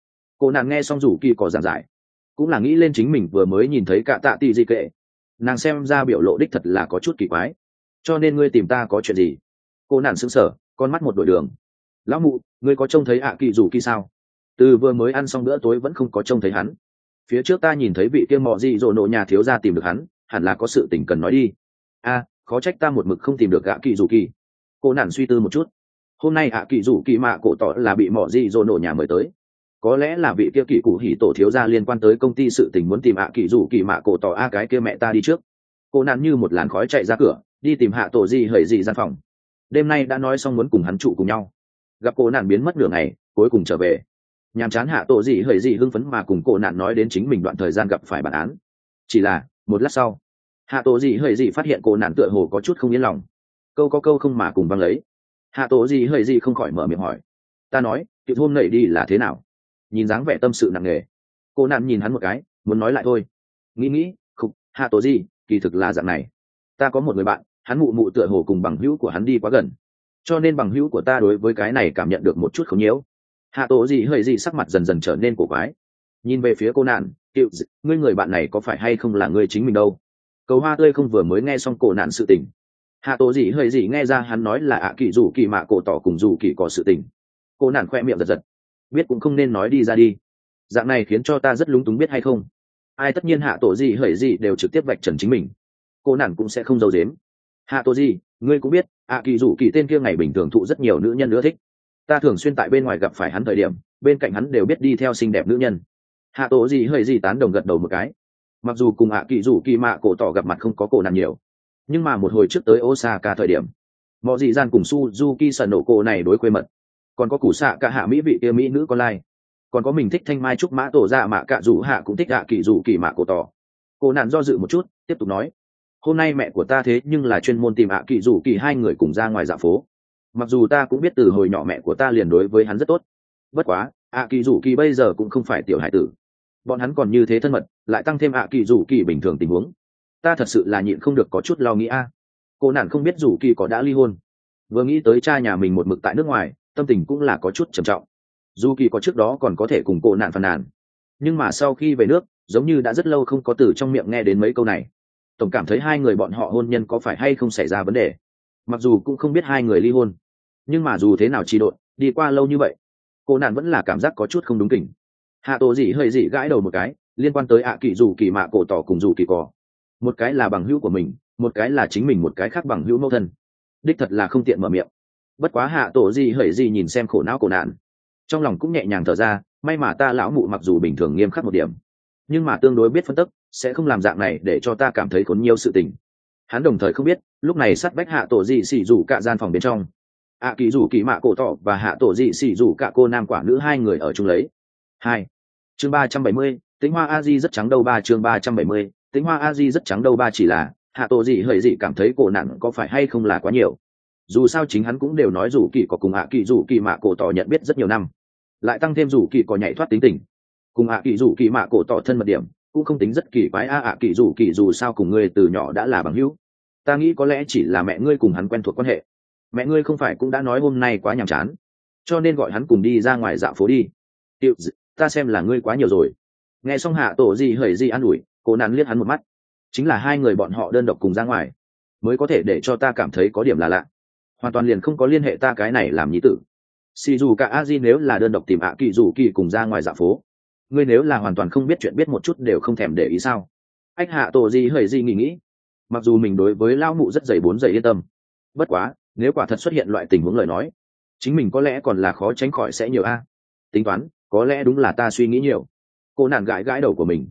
cô nạn nghe xong rủ kỳ có giảng giải cũng là nghĩ lên chính mình vừa mới nhìn thấy cả tạ tỷ gì kệ, nàng xem ra biểu lộ đích thật là có chút kỳ quái. Cho nên ngươi tìm ta có chuyện gì? Cô nạn sững sờ, con mắt một đội đường. Lão mụ, ngươi có trông thấy ạ kỳ rủ kỳ sao? Từ vừa mới ăn xong bữa tối vẫn không có trông thấy hắn. Phía trước ta nhìn thấy vị kia mọ gì rồ nộ nhà thiếu gia tìm được hắn, hẳn là có sự tình cần nói đi. A, khó trách ta một mực không tìm được ạ kỳ rủ kỳ. Cô nạn suy tư một chút. Hôm nay ạ kỳ rủ kỳ mạ cổ tỏ là bị mọ gì rồ nộ nhà mời tới, có lẽ là vị kia kỳ cụ hỉ tổ thiếu gia liên quan tới công ty sự tình muốn tìm ạ kỳ rủ kỳ mạ cổ tỏ. A cái kia mẹ ta đi trước. Cô nạn như một làn khói chạy ra cửa đi tìm hạ tổ gì hởi gì gian phòng. Đêm nay đã nói xong muốn cùng hắn trụ cùng nhau, gặp cô nạn biến mất nửa ngày cuối cùng trở về. Nhàm chán hạ tổ gì hởi gì hưng phấn mà cùng cô nạn nói đến chính mình đoạn thời gian gặp phải bản án. Chỉ là một lát sau, hạ tổ gì hởi gì phát hiện cô nạn tựa hồ có chút không yên lòng, câu có câu không mà cùng văng lấy. Hạ tổ gì hởi gì không khỏi mở miệng hỏi, ta nói tiệc hôm nảy đi là thế nào? Nhìn dáng vẻ tâm sự nặng nề, cô nạn nhìn hắn một cái muốn nói lại thôi, nghĩ khục, hạ tổ gì kỳ thực là dạng này, ta có một người bạn, hắn mụ mụ tựa hồ cùng bằng hữu của hắn đi quá gần, cho nên bằng hữu của ta đối với cái này cảm nhận được một chút không nhiễu. Hạ tổ gì hơi gì sắc mặt dần dần trở nên cổ quái, nhìn về phía cô nạn, cựu ngươi người bạn này có phải hay không là ngươi chính mình đâu? Cầu hoa tươi không vừa mới nghe xong cổ nạn sự tình. Hạ tổ gì hơi gì nghe ra hắn nói là ạ kỳ rủ kỳ mạ cổ tỏ cùng rủ kỳ có sự tình. Cô nạn khoe miệng giật, biết cũng không nên nói đi ra đi, dạng này khiến cho ta rất lúng túng biết hay không. Ai tất nhiên hạ tổ gì hơi gì đều trực tiếp vạch trần chính mình, cô nạn cũng sẽ không giấu giếm. Hạ tổ gì, ngươi cũng biết ạ kỳ rủ kỳ tên kia ngày bình thường thụ rất nhiều nữ nhân ưa thích, ta thường xuyên tại bên ngoài gặp phải hắn thời điểm bên cạnh hắn đều biết đi theo xinh đẹp nữ nhân. Hạ tổ gì hơi gì tán đồng gật đầu một cái. Mặc dù cùng ạ kỳ rủ kỳ mạ cổ tỏ gặp mặt không có cổ nạn nhiều, nhưng mà một hồi trước tới Osaka thời điểm mọi dị gian cùng Suzuki sần nổ cổ này đối quê mật, còn có củ xạ cả hạ mỹ vị kia mỹ nữ con lai, còn có mình thích thanh mai trúc mã tổ ra mạ cả rủ hạ cũng thích ạ kỳ rủ kỳ mạ cổ tỏ. Cô nạn do dự một chút tiếp tục nói, hôm nay mẹ của ta thế nhưng là chuyên môn tìm ạ kỳ rủ kỳ hai người cùng ra ngoài dạo phố. Mặc dù ta cũng biết từ hồi nhỏ mẹ của ta liền đối với hắn rất tốt, bất quá ạ kỳ rủ kỳ bây giờ cũng không phải tiểu hải tử, bọn hắn còn như thế thân mật, lại tăng thêm ạ kỳ rủ kỳ bình thường tình huống, ta thật sự là nhịn không được có chút lo nghĩ a. Cô nạn không biết rủ kỳ có đã ly hôn, vừa nghĩ tới cha nhà mình một mực tại nước ngoài, tâm tình cũng là có chút trầm trọng. Dù kỳ có trước đó còn có thể cùng cô nạn phàn nàn, nhưng mà sau khi về nước giống như đã rất lâu không có từ trong miệng nghe đến mấy câu này, tổng cảm thấy hai người bọn họ hôn nhân có phải hay không xảy ra vấn đề. Mặc dù cũng không biết hai người ly hôn, nhưng mà dù thế nào trì độn đi qua lâu như vậy, cô nạn vẫn là cảm giác có chút không đúng kỉnh. Hạ tổ gì hơi gì gãi đầu một cái, liên quan tới ạ kỳ rủ kỳ mạ cổ tỏ cùng rủ kỳ cỏ, một cái là bằng hữu của mình, một cái là chính mình một cái khác bằng hữu mẫu thân, đích thật là không tiện mở miệng. Bất quá hạ tổ gì hơi gì nhìn xem khổ não cổ nạn, trong lòng cũng nhẹ nhàng thở ra, may mà ta lão mụ mặc dù bình thường nghiêm khắc một điểm, nhưng mà tương đối biết phân tích, sẽ không làm dạng này để cho ta cảm thấy khốn nhiều sự tình. Hắn đồng thời không biết lúc này sát vách hạ tổ gì xỉ rủ cả gian phòng bên trong, ạ kỳ rủ kỳ mạ cổ tỏ và hạ tổ gì xỉ rủ cả cô nam quả nữ hai người ở chung lấy. Hai chương 370, tính hoa a di rất trắng đâu. Ba chương 370, tính hoa a di rất trắng đâu. Ba chỉ là hạ tổ gì hơi gì cảm thấy cổ nạn có phải hay không là quá nhiều. Dù sao chính hắn cũng đều nói rủ kỳ có cùng ạ kỳ rủ kỳ mạ cổ tỏ nhận biết rất nhiều năm, lại tăng thêm rủ kỳ có nhảy thoát tính tình, cùng ạ kỳ rủ kỳ mạ cổ tỏ thân mật điểm cũng không tính rất kỳ quái. ạ kỳ rủ kỳ dù sao cùng ngươi từ nhỏ đã là bằng hữu, ta nghĩ có lẽ chỉ là mẹ ngươi cùng hắn quen thuộc quan hệ. Mẹ ngươi không phải cũng đã nói hôm nay quá nhàm chán, cho nên gọi hắn cùng đi ra ngoài dạo phố đi. Tiệu, ta xem là ngươi quá nhiều rồi. Nghe xong hạ tổ gì hởi gì an ủi, cô nạn liếc hắn một mắt, chính là hai người bọn họ đơn độc cùng ra ngoài mới có thể để cho ta cảm thấy có điểm là lạ, hoàn toàn liền không có liên hệ ta cái này làm nhí tử. Xì dù cả a di nếu là đơn độc tìm ạ kỳ rủ kỳ cùng ra ngoài dạo phố, ngươi nếu là hoàn toàn không biết chuyện biết một chút đều không thèm để ý sao? Ách hạ tổ gì hởi gì nghĩ, mặc dù mình đối với lão mụ rất dày bốn dày yên tâm, bất quá nếu quả thật xuất hiện loại tình huống lời nói, chính mình có lẽ còn là khó tránh khỏi sẽ nhiều a. Tính toán có lẽ đúng là ta suy nghĩ nhiều. Cô nàng gãi gãi đầu của mình,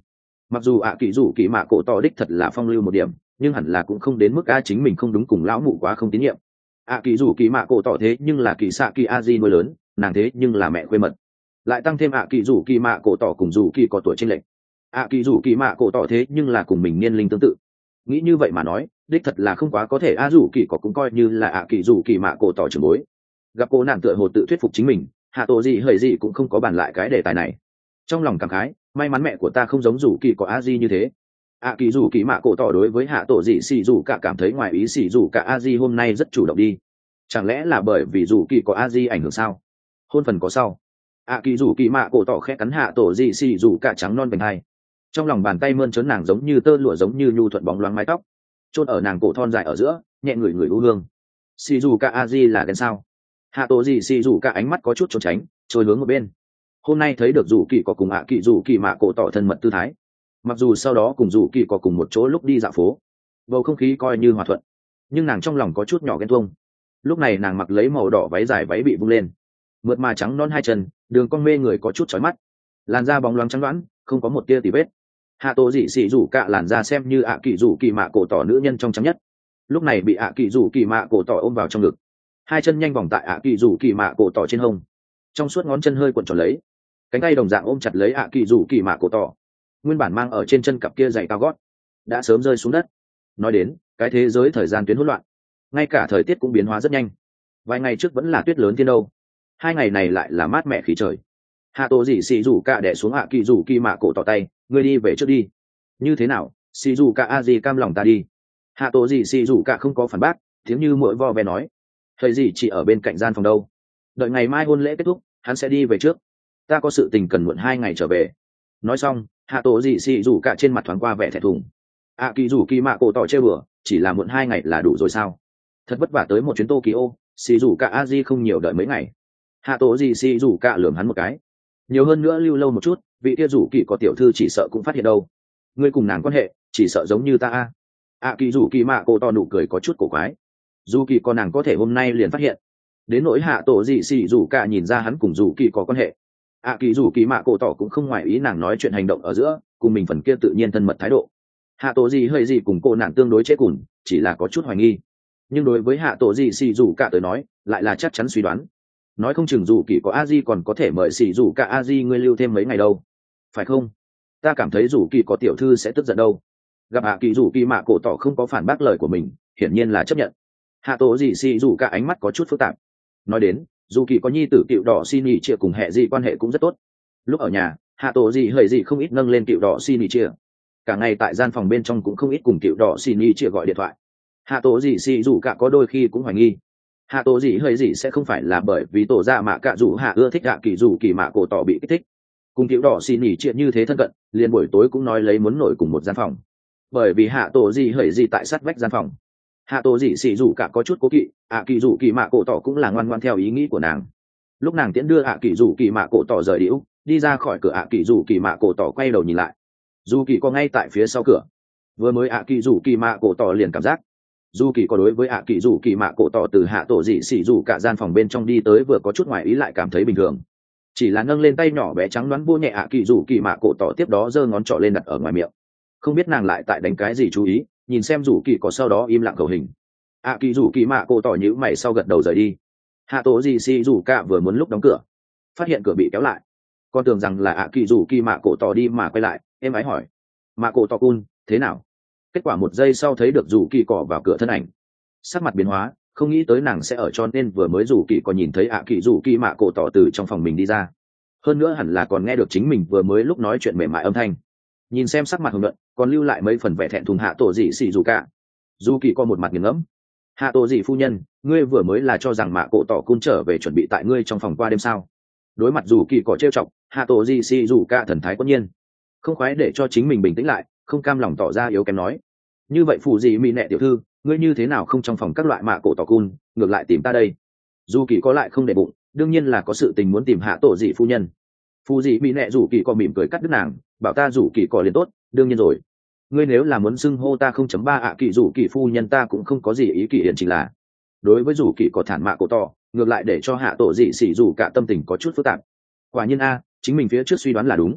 mặc dù ạ kỳ rủ kỳ mạ cổ tỏ đích thật là phong lưu một điểm, nhưng hẳn là cũng không đến mức a chính mình không đúng cùng lão mụ quá không tín nhiệm. ạ kỳ rủ kỳ mạ cổ tỏ thế nhưng là kỳ xạ kỳ a di nuôi lớn, nàng thế nhưng là mẹ quê mật, lại tăng thêm ạ kỳ rủ kỳ mạ cổ tỏ cùng rủ kỳ có tuổi chênh lệch. ạ kỳ rủ kỳ mạ cổ tỏ thế nhưng là cùng mình niên linh tương tự, nghĩ như vậy mà nói đích thật là không quá có thể a rủ kỳ có cũng coi như là ạ kỳ rủ kỳ mạ cổ tỏ trưởng bối. Gặp cô nàng tựa hồ tự thuyết phục chính mình, hạ tổ gì hời gì cũng không có bàn lại cái đề tài này. Trong lòng cảm khái, may mắn mẹ của ta không giống rủ kỳ có a di như thế. ạ kỳ rủ kỳ mạ cổ tỏ đối với hạ tổ gì xì rủ cả cảm thấy ngoài ý, xì rủ cả a di hôm nay rất chủ động đi, chẳng lẽ là bởi vì rủ kỳ có a di ảnh hưởng sao? Hôn phần có sau, ạ kỳ rủ kỳ mạ cổ tỏ khẽ cắn hạ tổ gì xì rủ cả trắng non bềnh hai, trong lòng bàn tay mơn trớn nàng giống như tơ lụa, giống như nhu thuận bóng loáng mái tóc chôn ở nàng cổ thon dài ở giữa, nhẹ người người u hương. Xì rủ cả a di là ghen sao? Hạ tổ gì xì rủ cả ánh mắt có chút trốn tránh, trôi hướng một bên. Hôm nay thấy được rủ kỳ có cùng ạ kỳ rủ kỳ mạ cổ tỏ thân mật tư thái, mặc dù sau đó cùng rủ kỳ có cùng một chỗ lúc đi dạo phố, bầu không khí coi như hòa thuận, nhưng nàng trong lòng có chút nhỏ ghen tuông. Lúc này nàng mặc lấy màu đỏ váy dài, váy bị vung lên, mượt mà trắng non hai chân, đường cong mê người có chút chói mắt, làn da bóng loáng trắng đoán, không có một tia tì vết. Hạ tổ dị xì rủ cả làn da xem như ạ kỳ rủ kỳ mạ cổ tỏ nữ nhân trong trắng nhất, lúc này bị ạ kỳ rủ kỳ mạ cổ tỏ ôm vào trong ngực, hai chân nhanh vòng tại ạ kỳ rủ kỳ mạ cổ tỏ trên hông, trong suốt ngón chân hơi cuộn tròn lấy, cánh tay đồng dạng ôm chặt lấy ạ kỳ rủ kỳ mạ cổ tỏ. Nguyên bản mang ở trên chân cặp kia giày cao gót đã sớm rơi xuống đất. Nói đến cái thế giới thời gian tuyến hỗn loạn, ngay cả thời tiết cũng biến hóa rất nhanh. Vài ngày trước vẫn là tuyết lớn thiên đâu, 2 ngày này lại là mát mẻ khí trời. Hạ tổ dị xì rủ cả đẻ xuống ạ kỳ rủ kỳ mạ cổ tỏ tay, ngươi đi về trước đi. Như thế nào, xì rủ cả a gì cam lòng ta đi? Hạ tổ dị xì rủ cả không có phản bác, tiếng như mỗi vo ve nói, thầy gì chỉ ở bên cạnh gian phòng đâu, đợi ngày mai hôn lễ kết thúc hắn sẽ đi về trước, ta có sự tình cần muộn 2 ngày trở về. Nói xong, hạ tổ dị xì rủ cả trên mặt thoáng qua vẻ thẹn thùng. ạ kỳ rủ kỳ mạ cổ tỏ chơi bừa, chỉ là muộn 2 ngày là đủ rồi sao? Thật vất vả tới một chuyến Tokyo, xì rủ cả a di không nhiều đợi mấy ngày. Hạ tổ dị xì rủ cả lườm hắn một cái, nhiều hơn nữa lưu lâu một chút, vị kia rủ kỳ có tiểu thư chỉ sợ cũng phát hiện đâu. Ngươi cùng nàng quan hệ chỉ sợ giống như ta a. ạ kỳ rủ kỳ mạ cổ tỏ nụ cười có chút cổ quái, dù kỳ có nàng có thể hôm nay liền phát hiện. Đến nỗi hạ tổ dị xì rủ cả nhìn ra hắn cùng rủ kỳ có quan hệ, ạ kỳ rủ kỳ mạ cổ tỏ cũng không ngoại ý nàng nói chuyện hành động ở giữa cùng mình phần kia tự nhiên thân mật thái độ. Hạ tổ gì hơi gì cùng cô nàng tương đối chế cùn, chỉ là có chút hoài nghi, nhưng đối với hạ tổ gì xì rủ cả tới nói lại là chắc chắn suy đoán. Nói không chừng rủ kỳ có a di còn có thể mời xì rủ cả a di ngươi lưu thêm mấy ngày đâu, phải không? Ta cảm thấy rủ kỳ có tiểu thư sẽ tức giận đâu. Gặp hạ kỳ rủ kỳ mạ cổ tỏ không có phản bác lời của mình, hiển nhiên là chấp nhận. Hạ tổ gì xì rủ cả ánh mắt có chút phức tạp. Nói đến dù kỳ có nhi tử cựu đỏ xin nhị chia cùng hệ gì quan hệ cũng rất tốt. Lúc ở nhà hạ tổ gì hơi gì không ít nâng lên cựu đỏ xin nhị chia, cả ngày tại gian phòng bên trong cũng không ít cùng cựu đỏ xin nhị chia gọi điện thoại. Hạ tổ gì xì rủ cả có đôi khi cũng hoài nghi hạ tổ gì hơi gì sẽ không phải là bởi vì tổ ra mạ cả rủ hạ ưa thích hạ kỳ rủ kỳ mạ cổ tỏ bị kích thích, cùng cựu đỏ xin nhị chia như thế thân cận, liền buổi tối cũng nói lấy muốn nổi cùng một gian phòng. Bởi vì hạ tổ gì hơi gì tại sát vách gian phòng, hạ tổ gì xì rủ cả có chút cố kỵ, hạ kỳ rủ kỳ mạ cổ tỏ cũng là ngoan ngoan theo ý nghĩ của nàng. Lúc nàng tiễn đưa hạ kỳ rủ kỳ mạ cổ tỏ rời điếu đi ra khỏi cửa, hạ kỳ rủ kỳ mạ cổ tỏ quay đầu nhìn lại, dù kỳ có ngay tại phía sau cửa. Vừa mới hạ kỳ rủ kỳ mạ cổ tỏ liền cảm giác dù kỳ có đối với hạ kỳ rủ kỳ mạ cổ tỏ từ hạ tổ dị xỉ rủ cả gian phòng bên trong đi tới vừa có chút ngoài ý lại cảm thấy bình thường, chỉ là nâng lên tay nhỏ bé trắng đoán vô nhẹ hạ kỳ rủ kỳ mạ cổ tỏ, tiếp đó giơ ngón trỏ lên đặt ở ngoài miệng. Không biết nàng lại tại đánh cái gì chú ý, nhìn xem rủ kỳ có sau đó im lặng khẩu hình. Hạ kỳ rủ kỳ mạ cổ tỏ nhíu mày sau gật đầu rời đi. Hạ tổ dị xỉ rủ cả vừa muốn lúc đóng cửa, phát hiện cửa bị kéo lại, con tưởng rằng là hạ kỳ rủ kỳ mạ cổ tỏ đi mà quay lại, em ái hỏi mạ cổ tỏ cun thế nào. Kết quả 1 giây sau thấy được rủ kỳ cỏ vào cửa thân ảnh, sắc mặt biến hóa, không nghĩ tới nàng sẽ ở, cho nên vừa mới rủ kỳ có nhìn thấy hạ kỳ rủ kỳ mạ cổ tỏ từ trong phòng mình đi ra, hơn nữa hẳn là còn nghe được chính mình vừa mới lúc nói chuyện mềm mại âm thanh. Nhìn xem sắc mặt hồng nhuận còn lưu lại mấy phần vẻ thẹn thùng hạ tổ dị xì rủ cả, rủ kỳ có một mặt nghiền ngẫm. Hạ tổ dị phu nhân, ngươi vừa mới là cho rằng mạ cổ tỏ cun trở về chuẩn bị tại ngươi trong phòng qua đêm sao? Đối mặt rủ kỳ có trêu chọc, hạ tổ dị xì rủ cả thần thái quất nhiên, không khoái để cho chính mình bình tĩnh lại, không cam lòng tỏ ra yếu kém nói, như vậy phù dị mỹ nệ tiểu thư, ngươi như thế nào không trong phòng các loại mạ cổ tỏ cun, ngược lại tìm ta đây? Dù kỳ có lại không để bụng, đương nhiên là có sự tình muốn tìm hạ tổ dị phu nhân. Phù dị mỹ nệ rủ kỳ có mỉm cười cắt đứt nàng, bảo ta rủ kỳ có liền tốt, đương nhiên rồi, ngươi nếu là muốn xưng hô ta 0.3 ạ kỳ rủ kỳ phu nhân ta cũng không có gì ý kỳ hiện, chỉ là đối với rủ kỳ có thản mạ cổ tỏ, ngược lại để cho hạ tổ dị xỉ rủ cả tâm tình có chút phức tạp. Quả nhiên a, chính mình phía trước suy đoán là đúng.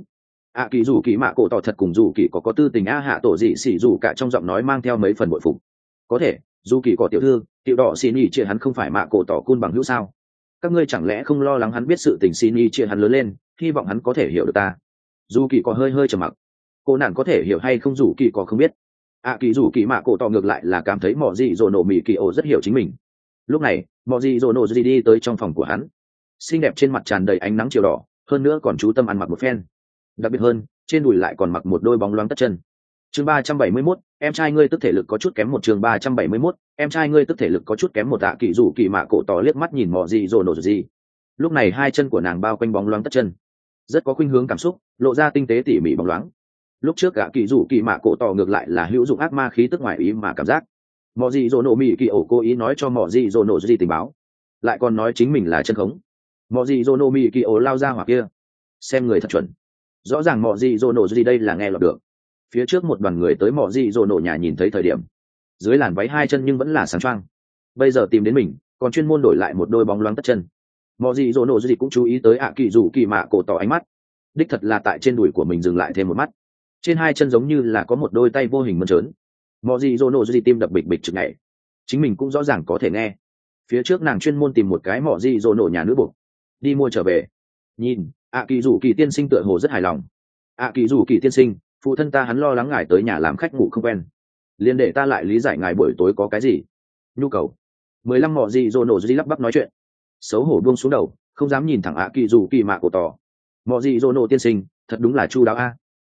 kỳ dù kỳ mạ cổ tỏ thật cùng dù kỳ có tư tình hạ tổ dị xỉ dù cả trong giọng nói mang theo mấy phần bội phục. Có thể dù kỳ có tiểu thư tiểu đỏ xin ý chia hắn không phải mạ cổ tỏ cun bằng hữu sao? Các ngươi chẳng lẽ không lo lắng hắn biết sự tình xin ý chia hắn lớn lên, hy vọng hắn có thể hiểu được ta? Dù kỳ có hơi trầm mặc. Cô nàng có thể hiểu hay không dù kỳ có không biết. Kỳ dù kỳ mạ cổ tỏ ngược lại là cảm thấy mọ dị dỗ nổ mì kỳ ổ rất hiểu chính mình. Lúc này mọ dị dỗ nổ đi tới trong phòng của hắn, xinh đẹp trên mặt tràn đầy ánh nắng chiều đỏ, hơn nữa còn chú tâm ăn mặc một phen. Đặc biệt hơn, trên đùi lại còn mặc một đôi bóng loáng tất chân. Chương 371, em trai ngươi tức thể lực có chút kém một. Chương 371, em trai ngươi tức thể lực có chút kém một. Kỳ dù kỳ mạ cổ tỏ liếc mắt nhìn mọ dị dỗ nổ gì. Lúc này hai chân của nàng bao quanh bóng loáng tất chân, rất có khuynh hướng cảm xúc, lộ ra tinh tế tỉ mỉ bóng loáng. Lúc trước kỳ dù kỳ mạ cổ tỏ ngược lại là hữu dụng ác ma khí tức ngoài ý mà cảm giác. Mọ dị dỗ nổ mì kỳ ổ cố ý nói cho mọ dị dỗ nổ gì tình báo, lại còn nói chính mình là chân khống. Mọ dị dỗ nổ mì kỳ ổ lao ra hoặc kia, xem người thật chuẩn. Rõ ràng mọ dị dỗ nổ gì đây là nghe lọt được. Phía trước một đoàn người tới mọ dị dỗ nổ nhà nhìn thấy thời điểm, dưới làn váy hai chân nhưng vẫn là sáng choang. Bây giờ tìm đến mình, còn chuyên môn đổi lại một đôi bóng loáng tất chân. Mọ dị dỗ nổ gì cũng chú ý tới kỳ dù kỳ mạ cổ tỏ ánh mắt, đích thật là tại trên đùi của mình dừng lại thêm một mắt. Trên hai chân giống như là có một đôi tay vô hình mơn trớn. Mọ dị dỗ nổ gì tim đập bịch bịch chực nhảy. Chính mình cũng rõ ràng có thể nghe. Phía trước nàng chuyên môn tìm một cái mọ dị dỗ nổ nhà nữ buộc đi mua trở về. Nhìn kỳ dù kỳ tiên sinh tựa hồ rất hài lòng. Kỳ dù kỳ tiên sinh, phụ thân ta hắn lo lắng ngài tới nhà làm khách ngủ không quen, liền để ta lại lý giải ngài buổi tối có cái gì nhu cầu. 15 mọ dị dỗ nổ gì lắp bắp nói chuyện, xấu hổ buông xuống đầu, không dám nhìn thẳng kỳ dù kỳ mạ cổ tỏ. Mọ dị dỗ nổ tiên sinh thật đúng là chu đáo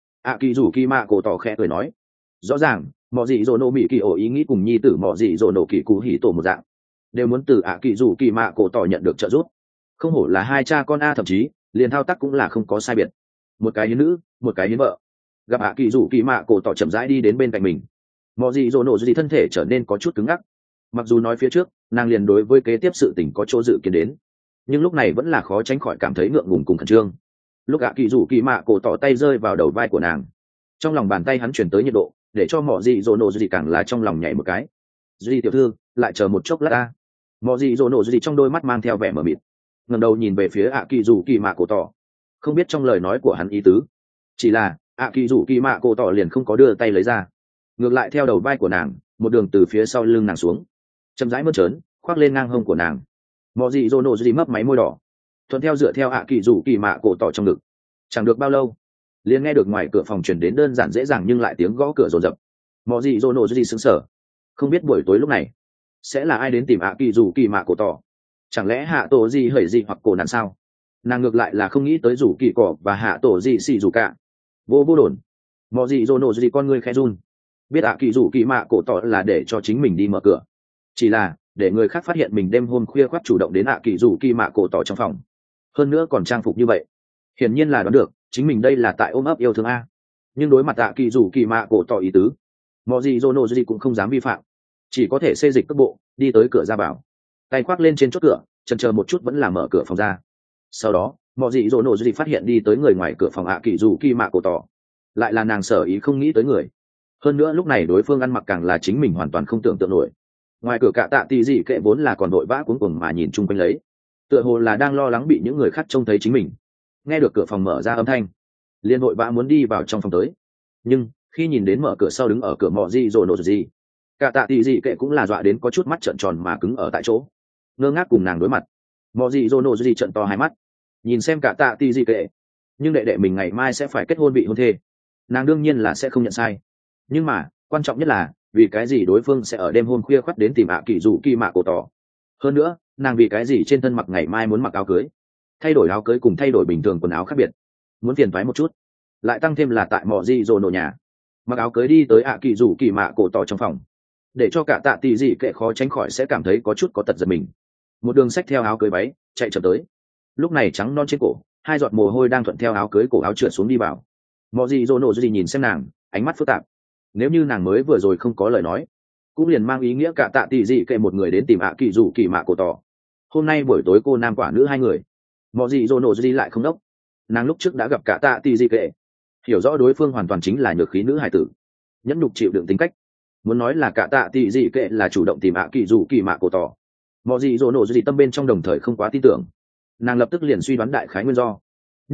kỳ dù kỳ mạ cổ tỏ khẽ cười nói. Rõ ràng mọ dị dỗ nổ mỹ kỳ ổ ý nghĩ cùng nhi tử mọ dị dỗ nổ kỳ cụ hỉ tổ một dạng, đều muốn từ kỳ dù kỳ mạ cổ tỏ nhận được trợ giúp. Không hổ là hai cha con thậm chí liền thao tác cũng là không có sai biệt. Một cái hiến nữ, một cái hiến vợ. Gặp kỳ dù kỳ mạ cổ tỏ chậm rãi đi đến bên cạnh mình, mọ dị dỗ nổ gì thân thể trở nên có chút cứng ngắc. Mặc dù nói phía trước nàng liền đối với kế tiếp sự tình có chỗ dự kiến đến, nhưng lúc này vẫn là khó tránh khỏi cảm thấy ngượng ngùng cùng khẩn trương. Lúc kỳ dù kỳ mạ cổ tỏ tay rơi vào đầu vai của nàng, trong lòng bàn tay hắn chuyển tới nhiệt độ, để cho mọ dị dỗ nổ gì càng là trong lòng nhảy một cái. Duy tiểu thư, lại chờ một chốc lát mọ dị dỗ nổ gì trong đôi mắt mang theo vẻ mờ mịt, ngẩng đầu nhìn về phía kỳ dù kỳ mạ cổ tỏ, không biết trong lời nói của hắn ý tứ. Chỉ là kỳ dù kỳ mạ cổ tỏ liền không có đưa tay lấy ra, ngược lại theo đầu vai của nàng một đường từ phía sau lưng nàng xuống, chậm rãi mơn trớn khoác lên ngang hông của nàng. Mọ dị dỗ nổ gì mấp máy môi đỏ, thuận theo dựa theo kỳ dù kỳ mạ cổ tỏ trong ngực. Chẳng được bao lâu, liền nghe được ngoài cửa phòng truyền đến đơn giản dễ dàng nhưng lại tiếng gõ cửa rồn rập. Mọ dị dỗ nổ gì sững sờ, không biết buổi tối lúc này sẽ là ai đến tìm kỳ dù kỳ mạ cổ tỏ. Chẳng lẽ hạ tổ gì hởi gì hoặc cổ nạn sao? Nàng ngược lại là không nghĩ tới rủ kỳ cỏ và hạ tổ gì xì dù cả. Vô đồn. Mọ dị dỗ nổ gì con ngươi khẽ run, biết kỳ dù kỳ mạ cổ tỏ là để cho chính mình đi mở cửa, chỉ là để người khác phát hiện mình đêm hôm khuya khoắt chủ động đến kỳ dù kỳ mạ cổ tỏ trong phòng, hơn nữa còn trang phục như vậy, hiển nhiên là đoán được chính mình đây là tại ôm ấp yêu thương Nhưng đối mặt kỳ dù kỳ mạ cổ tỏ ý tứ, mọ dị dỗ nổ gì cũng không dám vi phạm, chỉ có thể xê dịch cước bộ đi tới cửa ra vào, tay khoác lên trên chốt cửa, chần chờ một chút vẫn là mở cửa phòng ra. Sau đó mọ dị dỗ nổ gì phát hiện đi tới người ngoài cửa phòng kỳ dù kỳ mạ cổ tỏ, lại là nàng sở ý không nghĩ tới người. Hơn nữa lúc này đối phương ăn mặc càng là chính mình hoàn toàn không tưởng tượng nổi. Ngoài cửa cả tạ tì dị kệ vốn là còn vội vã cuống cuồng mà nhìn chung quanh lấy, tựa hồ là đang lo lắng bị những người khác trông thấy chính mình. Nghe được cửa phòng mở ra âm thanh, liền vội vã muốn đi vào trong phòng tới. Nhưng khi nhìn đến mở cửa sau đứng ở cửa mọ dị dỗ nổ gì, cả tạ tì dị kệ cũng là dọa đến có chút mắt trợn tròn mà cứng ở tại chỗ, ngơ ngác cùng nàng đối mặt. Mọ dị dỗ nổ gì trợn to hai mắt, nhìn xem cả tạ tì dị kệ, nhưng đệ đệ mình ngày mai sẽ phải kết hôn bị hôn thê, nàng đương nhiên là sẽ không nhận sai. Nhưng mà quan trọng nhất là vì cái gì đối phương sẽ ở đêm hôm khuya khoắt đến tìm kỳ dù kỳ mạ cổ tỏ. Hơn nữa nàng vì cái gì trên thân mặc ngày mai muốn mặc áo cưới, thay đổi áo cưới cùng thay đổi bình thường quần áo khác biệt, muốn phiền thoái một chút, lại tăng thêm là tại mọ dị dỗ nổ nhà, mặc áo cưới đi tới kỳ dù kỳ mạ cổ tỏ trong phòng, để cho cả tạ tì dị kệ khó tránh khỏi sẽ cảm thấy có chút có tật giật mình. Một đường xách theo áo cưới váy chạy chậm tới, lúc này trắng non trên cổ hai giọt mồ hôi đang thuận theo áo cưới cổ áo trượt xuống đi vào. Mọ dị dỗ nổ gì nhìn xem nàng, ánh mắt phức tạp. Nếu như nàng mới vừa rồi không có lời nói, cũng liền mang ý nghĩa cả tạ tì dị kệ một người đến tìm kỳ dù kỳ mạ cổ tỏ. Hôm nay buổi tối cô nam quả nữ hai người, mọ dị dỗ nổ gì lại không đốc. Nàng lúc trước đã gặp cả tạ tì dị kệ, hiểu rõ đối phương hoàn toàn chính là nhược khí nữ hài tử, nhẫn nhục chịu đựng tính cách. Muốn nói là cả tạ tì dị kệ là chủ động tìm kỳ dù kỳ mạ cổ tỏ, mọ dị dỗ nổ gì tâm bên trong đồng thời không quá tin tưởng. Nàng lập tức liền suy đoán đại khái nguyên do. Như vậy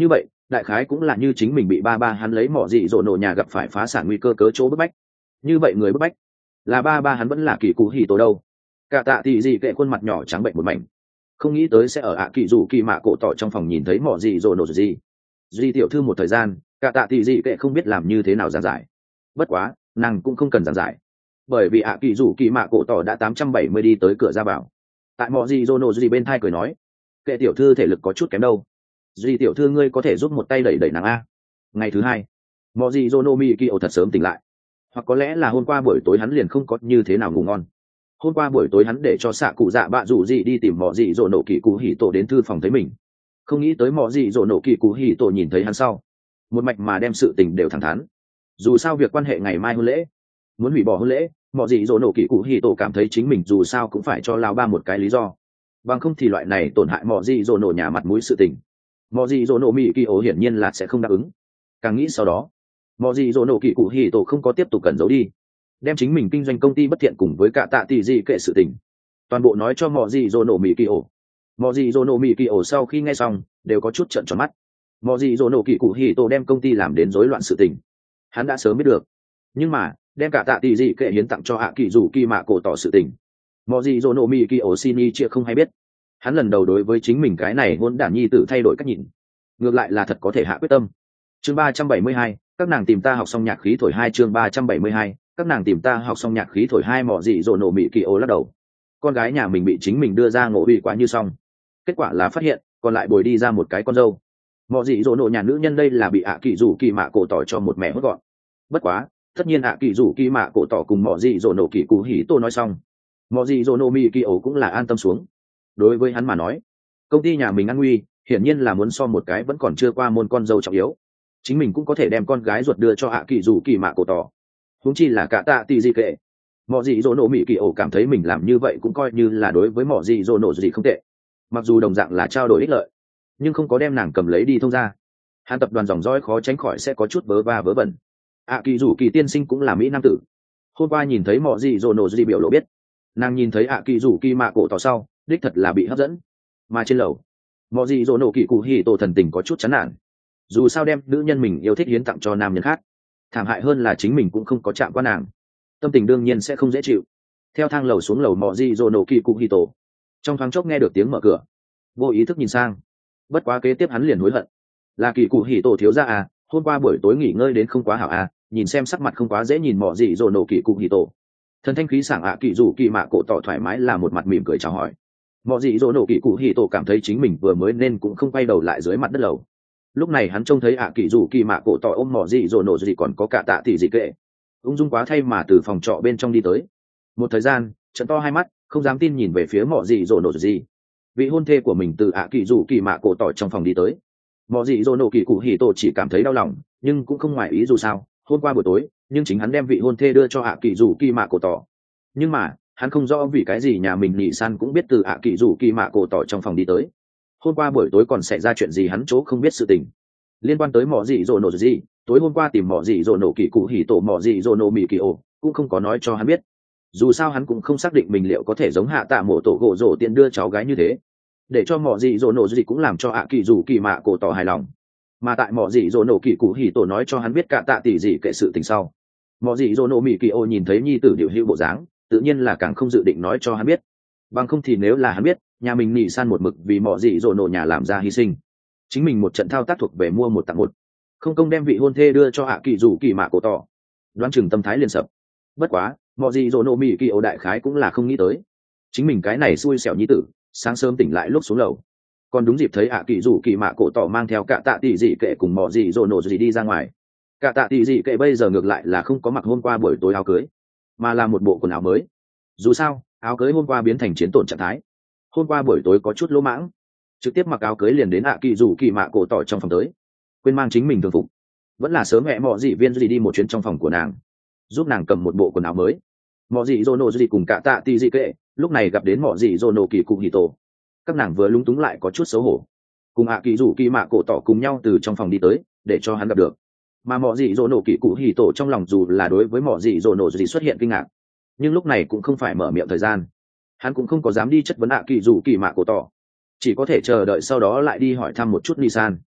đại khái cũng là như chính mình bị ba ba hắn lấy mỏ dị dỗ nổ nhà gặp phải phá sản nguy cơ cớ chỗ bức bách. Như vậy người bức bách là ba ba hắn vẫn là kỳ cụ hì tổ đâu. Cả tạ tỷ dị kệ khuôn mặt nhỏ trắng bệnh một mảnh, không nghĩ tới sẽ ở ạ kỳ rủ kỳ mạ cổ tỏ trong phòng nhìn thấy mỏ dị dỗ nổ gì. Duy tiểu thư một thời gian, cả tạ tỷ dị kệ không biết làm như thế nào giảng giải. Bất quá nàng cũng không cần giảng giải, bởi vì ạ kỳ rủ kỳ mạ cổ tỏ đã 870 đi tới cửa ra vào. Tại mỏ dị dỗ nổ gì bên thai cười nói, kệ tiểu thư thể lực có chút kém đâu, duy tiểu thư ngươi có thể giúp một tay đẩy đẩy nàng a. Ngày thứ hai, mỏ dị dỗ nổ mi kỳ ổ thật sớm tỉnh lại, hoặc có lẽ là hôm qua buổi tối hắn liền không có như thế nào ngủ ngon. Hôm qua buổi tối hắn để cho xạ cụ dạ bạ rủ gì đi tìm mỏ dị dỗ nổ kỳ cụ hỉ tổ đến thư phòng thấy mình, không nghĩ tới mỏ dị dỗ nổ kỳ cụ hỉ tổ nhìn thấy hắn sau một mạch mà đem sự tình đều thẳng thắn. Dù sao việc quan hệ ngày mai hôn lễ, muốn hủy bỏ hôn lễ, mỏ dị dỗ nổ kỳ cụ hỉ tổ cảm thấy chính mình dù sao cũng phải cho lao ba một cái lý do, bằng không thì loại này tổn hại mỏ dị dỗ nổ nhà mặt mũi sự tình, mỏ dị dỗ nổ mỹ kỳ ố hiển nhiên là sẽ không đáp ứng. Càng nghĩ sau đó, mỏ dị dỗ nổ kỳ cụ hỉ tổ không có tiếp tục cẩn giấu đi, đem chính mình kinh doanh công ty bất thiện cùng với cả tạ tỷ dị kệ sự tình toàn bộ nói cho mỏ dị dỗ nổ mỹ kỳ ổ. Mỏ dị dỗ nổ mỹ kỳ ổ sau khi nghe xong đều có chút trợn tròn mắt. Mỏ dị dỗ nổ kỳ cụ hỉ tổ đem công ty làm đến rối loạn sự tình, hắn đã sớm biết được, nhưng mà đem cả tạ tỷ dị kệ hiến tặng cho hạ kỳ rủ kỳ mạ cổ tỏ sự tình, mỏ dị dỗ nổ mỹ kỳ ổ xin y chia không hay biết. Hắn lần đầu đối với chính mình cái này hôn đản nhi tử thay đổi cách nhìn, ngược lại là thật có thể hạ quyết tâm. Chương 372, các nàng tìm ta học xong nhạc khí thổi hai. Chương 372, các nàng tìm ta học xong nhạc khí thổi hai. Mỏ dị dỗ nổ mỹ kỳ ổ lắc đầu, con gái nhà mình bị chính mình đưa ra ngộ bị quá như xong, kết quả là phát hiện còn lại bồi đi ra một cái con dâu. Mỏ dị dỗ nổ nhà nữ nhân đây là bị ạ kỳ rủ kỳ mạ cổ tỏ cho một mẹ hốt gọn. Bất quá tất nhiên ạ kỳ rủ kỳ mạ cổ tỏ cùng mỏ dị dỗ nổ kỳ cú hỉ tô nói xong, mỏ dị dỗ nổ mỹ kỳ ổ cũng là an tâm xuống. Đối với hắn mà nói, công ty nhà mình an nguy hiển nhiên là muốn so một cái vẫn còn chưa qua môn con dâu trọng yếu. Chính mình cũng có thể đem con gái ruột đưa cho ạ kỳ rủ kỳ mạ cổ tỏ, huống chi là cả tạ tỷ dị kệ. Mỏ dị dỗ nổ mỹ kỳ ổ cảm thấy mình làm như vậy cũng coi như là đối với mỏ dị dỗ nổ gì không tệ, mặc dù đồng dạng là trao đổi ích lợi, nhưng không có đem nàng cầm lấy đi thông ra. Hắn tập đoàn dòng dõi khó tránh khỏi sẽ có chút vớ va vớ vẩn. ạ kỳ rủ kỳ tiên sinh cũng là mỹ nam tử, hôm qua nhìn thấy mỏ dị dỗ nổ gì biểu lộ biết, nàng nhìn thấy ạ kỳ rủ kỳ mạ cổ tỏ sau đích thật là bị hấp dẫn. Mà trên lầu, mỏ dị dỗ nổ kỳ cụ hỉ tổ thần tình có chút chán nản, dù sao đem nữ nhân mình yêu thích hiến tặng cho nam nhân khác, thảm hại hơn là chính mình cũng không có chạm qua nàng, tâm tình đương nhiên sẽ không dễ chịu. Theo thang lầu xuống lầu, mỏ dị dỗ nổ kỳ cụ hỉ tổ trong thoáng chốc nghe được tiếng mở cửa, vô ý thức nhìn sang. Bất quá kế tiếp hắn liền hối hận, là kỳ cụ hỉ tổ thiếu gia à, hôm qua buổi tối nghỉ ngơi đến không quá hảo à, nhìn xem sắc mặt không quá dễ nhìn. Mỏ dị dỗ nổ kỳ cụ hỉ tổ thần thanh khí sảng ạ kỳ rủ kỳ mạ cổ tỏ thoải mái là một mặt mỉm cười chào hỏi. Mỏ dị dỗ nổ kỳ cụ hỉ tổ cảm thấy chính mình vừa mới nên cũng không quay đầu lại dưới mặt đất lầu. Lúc này hắn trông thấy ạ kỳ rủ kỳ mạ cổ tỏ ôm mỏ dị dỗ nổ gì còn có cả tạ tỷ dị kệ, ung dung quá thay mà từ phòng trọ bên trong đi tới. Một thời gian trận to hai mắt không dám tin nhìn về phía mỏ dị dỗ nổ gì, vị hôn thê của mình từ ạ kỳ rủ kỳ mạ cổ tỏ trong phòng đi tới. Mỏ dị dỗ nổ kỳ cụ hỉ tổ chỉ cảm thấy đau lòng, nhưng cũng không ngoài ý, dù sao hôm qua buổi tối nhưng chính hắn đem vị hôn thê đưa cho ạ kỳ rủ kỳ mạ cổ tỏ. Nhưng mà hắn không rõ vì cái gì nhà mình nhị san cũng biết từ ạ kỳ rủ kỳ mạ cổ tỏ trong phòng đi tới. Hôm qua buổi tối còn xảy ra chuyện gì hắn chỗ không biết sự tình liên quan tới mỏ dị dỗ nổ gì. Tối hôm qua tìm mỏ dị dỗ nổ kỳ cụ hỉ tổ mỏ dị dỗ nổ mỹ kỳ ổ cũng không có nói cho hắn biết, dù sao hắn cũng không xác định mình liệu có thể giống hạ tạ mổ tổ gỗ rổ tiện đưa cháu gái như thế, để cho mỏ dị dỗ nổ gì cũng làm cho ạ kỳ rủ kỳ mạ cổ tỏ hài lòng. Mà tại mỏ dị dỗ nổ kỳ cụ hỉ tổ nói cho hắn biết cả tạ tỷ dị kệ sự tình sau, mỏ dị dỗ nổ mỹ kỳ ô nhìn thấy nhi tử điệu hữu bộ dáng, tự nhiên là càng không dự định nói cho hắn biết. Bằng không thì nếu là hắn biết nhà mình nỉ san một mực vì mỏ dị dỗ nổ nhà làm ra hy sinh, chính mình một trận thao tác thuộc về mua một tặng một, không công đem vị hôn thê đưa cho hạ kỳ rủ kỳ mạ cổ tỏ, đoán chừng tâm thái liền sập. Bất quá mỏ dị dỗ nổ mỹ kỳ ô đại khái cũng là không nghĩ tới, chính mình cái này xui xẻo nhi tử sáng sớm tỉnh lại lúc xuống lầu còn đúng dịp thấy hạ kỳ rủ kỳ mạ cổ tỏ mang theo cả tạ tỷ dị kệ cùng mỏ dị dỗ nổ gì đi ra ngoài. Cả tạ tỷ dị kệ bây giờ ngược lại là không có mặc hôm qua buổi tối áo cưới, mà là một bộ quần áo mới. Dù sao áo cưới hôm qua biến thành chiến tổn trạng thái, hôm qua buổi tối có chút lỗ mãng, trực tiếp mặc áo cưới liền đến hạ kỳ rủ kỳ mạ cổ tỏ trong phòng tới, quên mang chính mình thường phục. Vẫn là sớm mẹ mỏ dị viên gì đi một chuyến trong phòng của nàng, giúp nàng cầm một bộ quần áo mới. Mỏ dị dỗ nổ gì cùng cả tạ tỷ dị kệ lúc này gặp đến mỏ dị dỗ nổ kỳ cụ hỉ tổ, các nàng vừa lúng túng lại có chút xấu hổ, cùng hạ kỳ rủ kỳ mạ cổ tỏ cùng nhau từ trong phòng đi tới để cho hắn gặp được. Mà mỏ dị dỗ nổ kỳ cụ hỉ tổ trong lòng dù là đối với mỏ dị dỗ nổ gì xuất hiện kinh ngạc, nhưng lúc này cũng không phải mở miệng thời gian, hắn cũng không có dám đi chất vấn hạ kỳ rủ kỳ mạ cổ tỏ, chỉ có thể chờ đợi sau đó lại đi hỏi thăm một chút Nisan.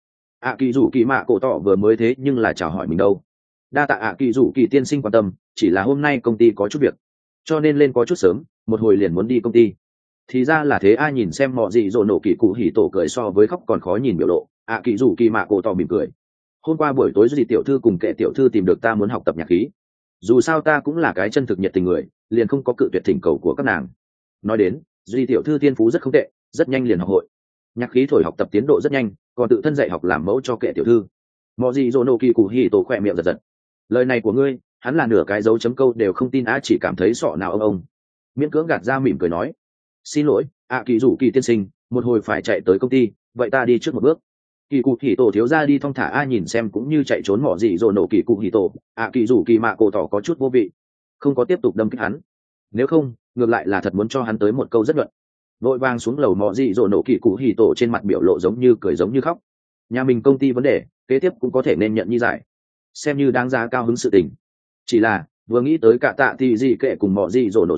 ạ kỳ rủ kỳ mạ cổ tỏ vừa mới thế nhưng là chào hỏi mình đâu. Đa tạ ạ kỳ rủ kỳ tiên sinh quan tâm, chỉ là hôm nay công ty có chút việc cho nên lên có chút sớm, một hồi liền muốn đi công ty. Thì ra là thế. Ai nhìn xem mọi gì rồi nổ kỳ cụ hỉ tổ cười so với khóc còn khó nhìn biểu lộ. ạ kỳ rủ kỳ mạ cổ tỏ mỉm cười. Hôm qua buổi tối gì tiểu thư cùng kệ tiểu thư tìm được ta muốn học tập nhạc khí, dù sao ta cũng là cái chân thực nhiệt tình người, liền không có cự tuyệt thỉnh cầu của các nàng. Nói đến duy tiểu thư thiên phú rất không tệ, rất nhanh liền học hội nhạc khí thổi, học tập tiến độ rất nhanh, còn tự thân dạy học làm mẫu cho kệ tiểu thư. Mọi gì rồi nổ kỳ cụ hỉ tổ khỏe miệng giật giật. Lời này của ngươi, hắn là nửa cái dấu chấm câu đều không tin. Chỉ cảm thấy sọ nào ông miễn cưỡng gạt ra mỉm cười nói, xin lỗi ạ kỳ rủ kỳ tiên sinh, một hồi phải chạy tới công ty, vậy ta đi trước một bước. Kỳ cụ hỉ tổ thiếu ra đi thong thả. Nhìn xem cũng như chạy trốn mỏ gì rồi nổ kỳ cụ hỉ tổ. Kỳ rủ kỳ mạ cổ tỏ có chút vô vị, không có tiếp tục đâm kích hắn, nếu không ngược lại là thật muốn cho hắn tới một câu rất luận. Vội vàng xuống lầu, mỏ gì rồi nổ kỳ cụ hỉ tổ trên mặt biểu lộ giống như cười giống như khóc. Nhà mình công ty vấn đề kế tiếp cũng có thể nên nhận như giải, xem như đáng giá cao hứng sự tình. Chỉ là vừa nghĩ tới cả tạ thì gì kệ cùng mỏ gì rồi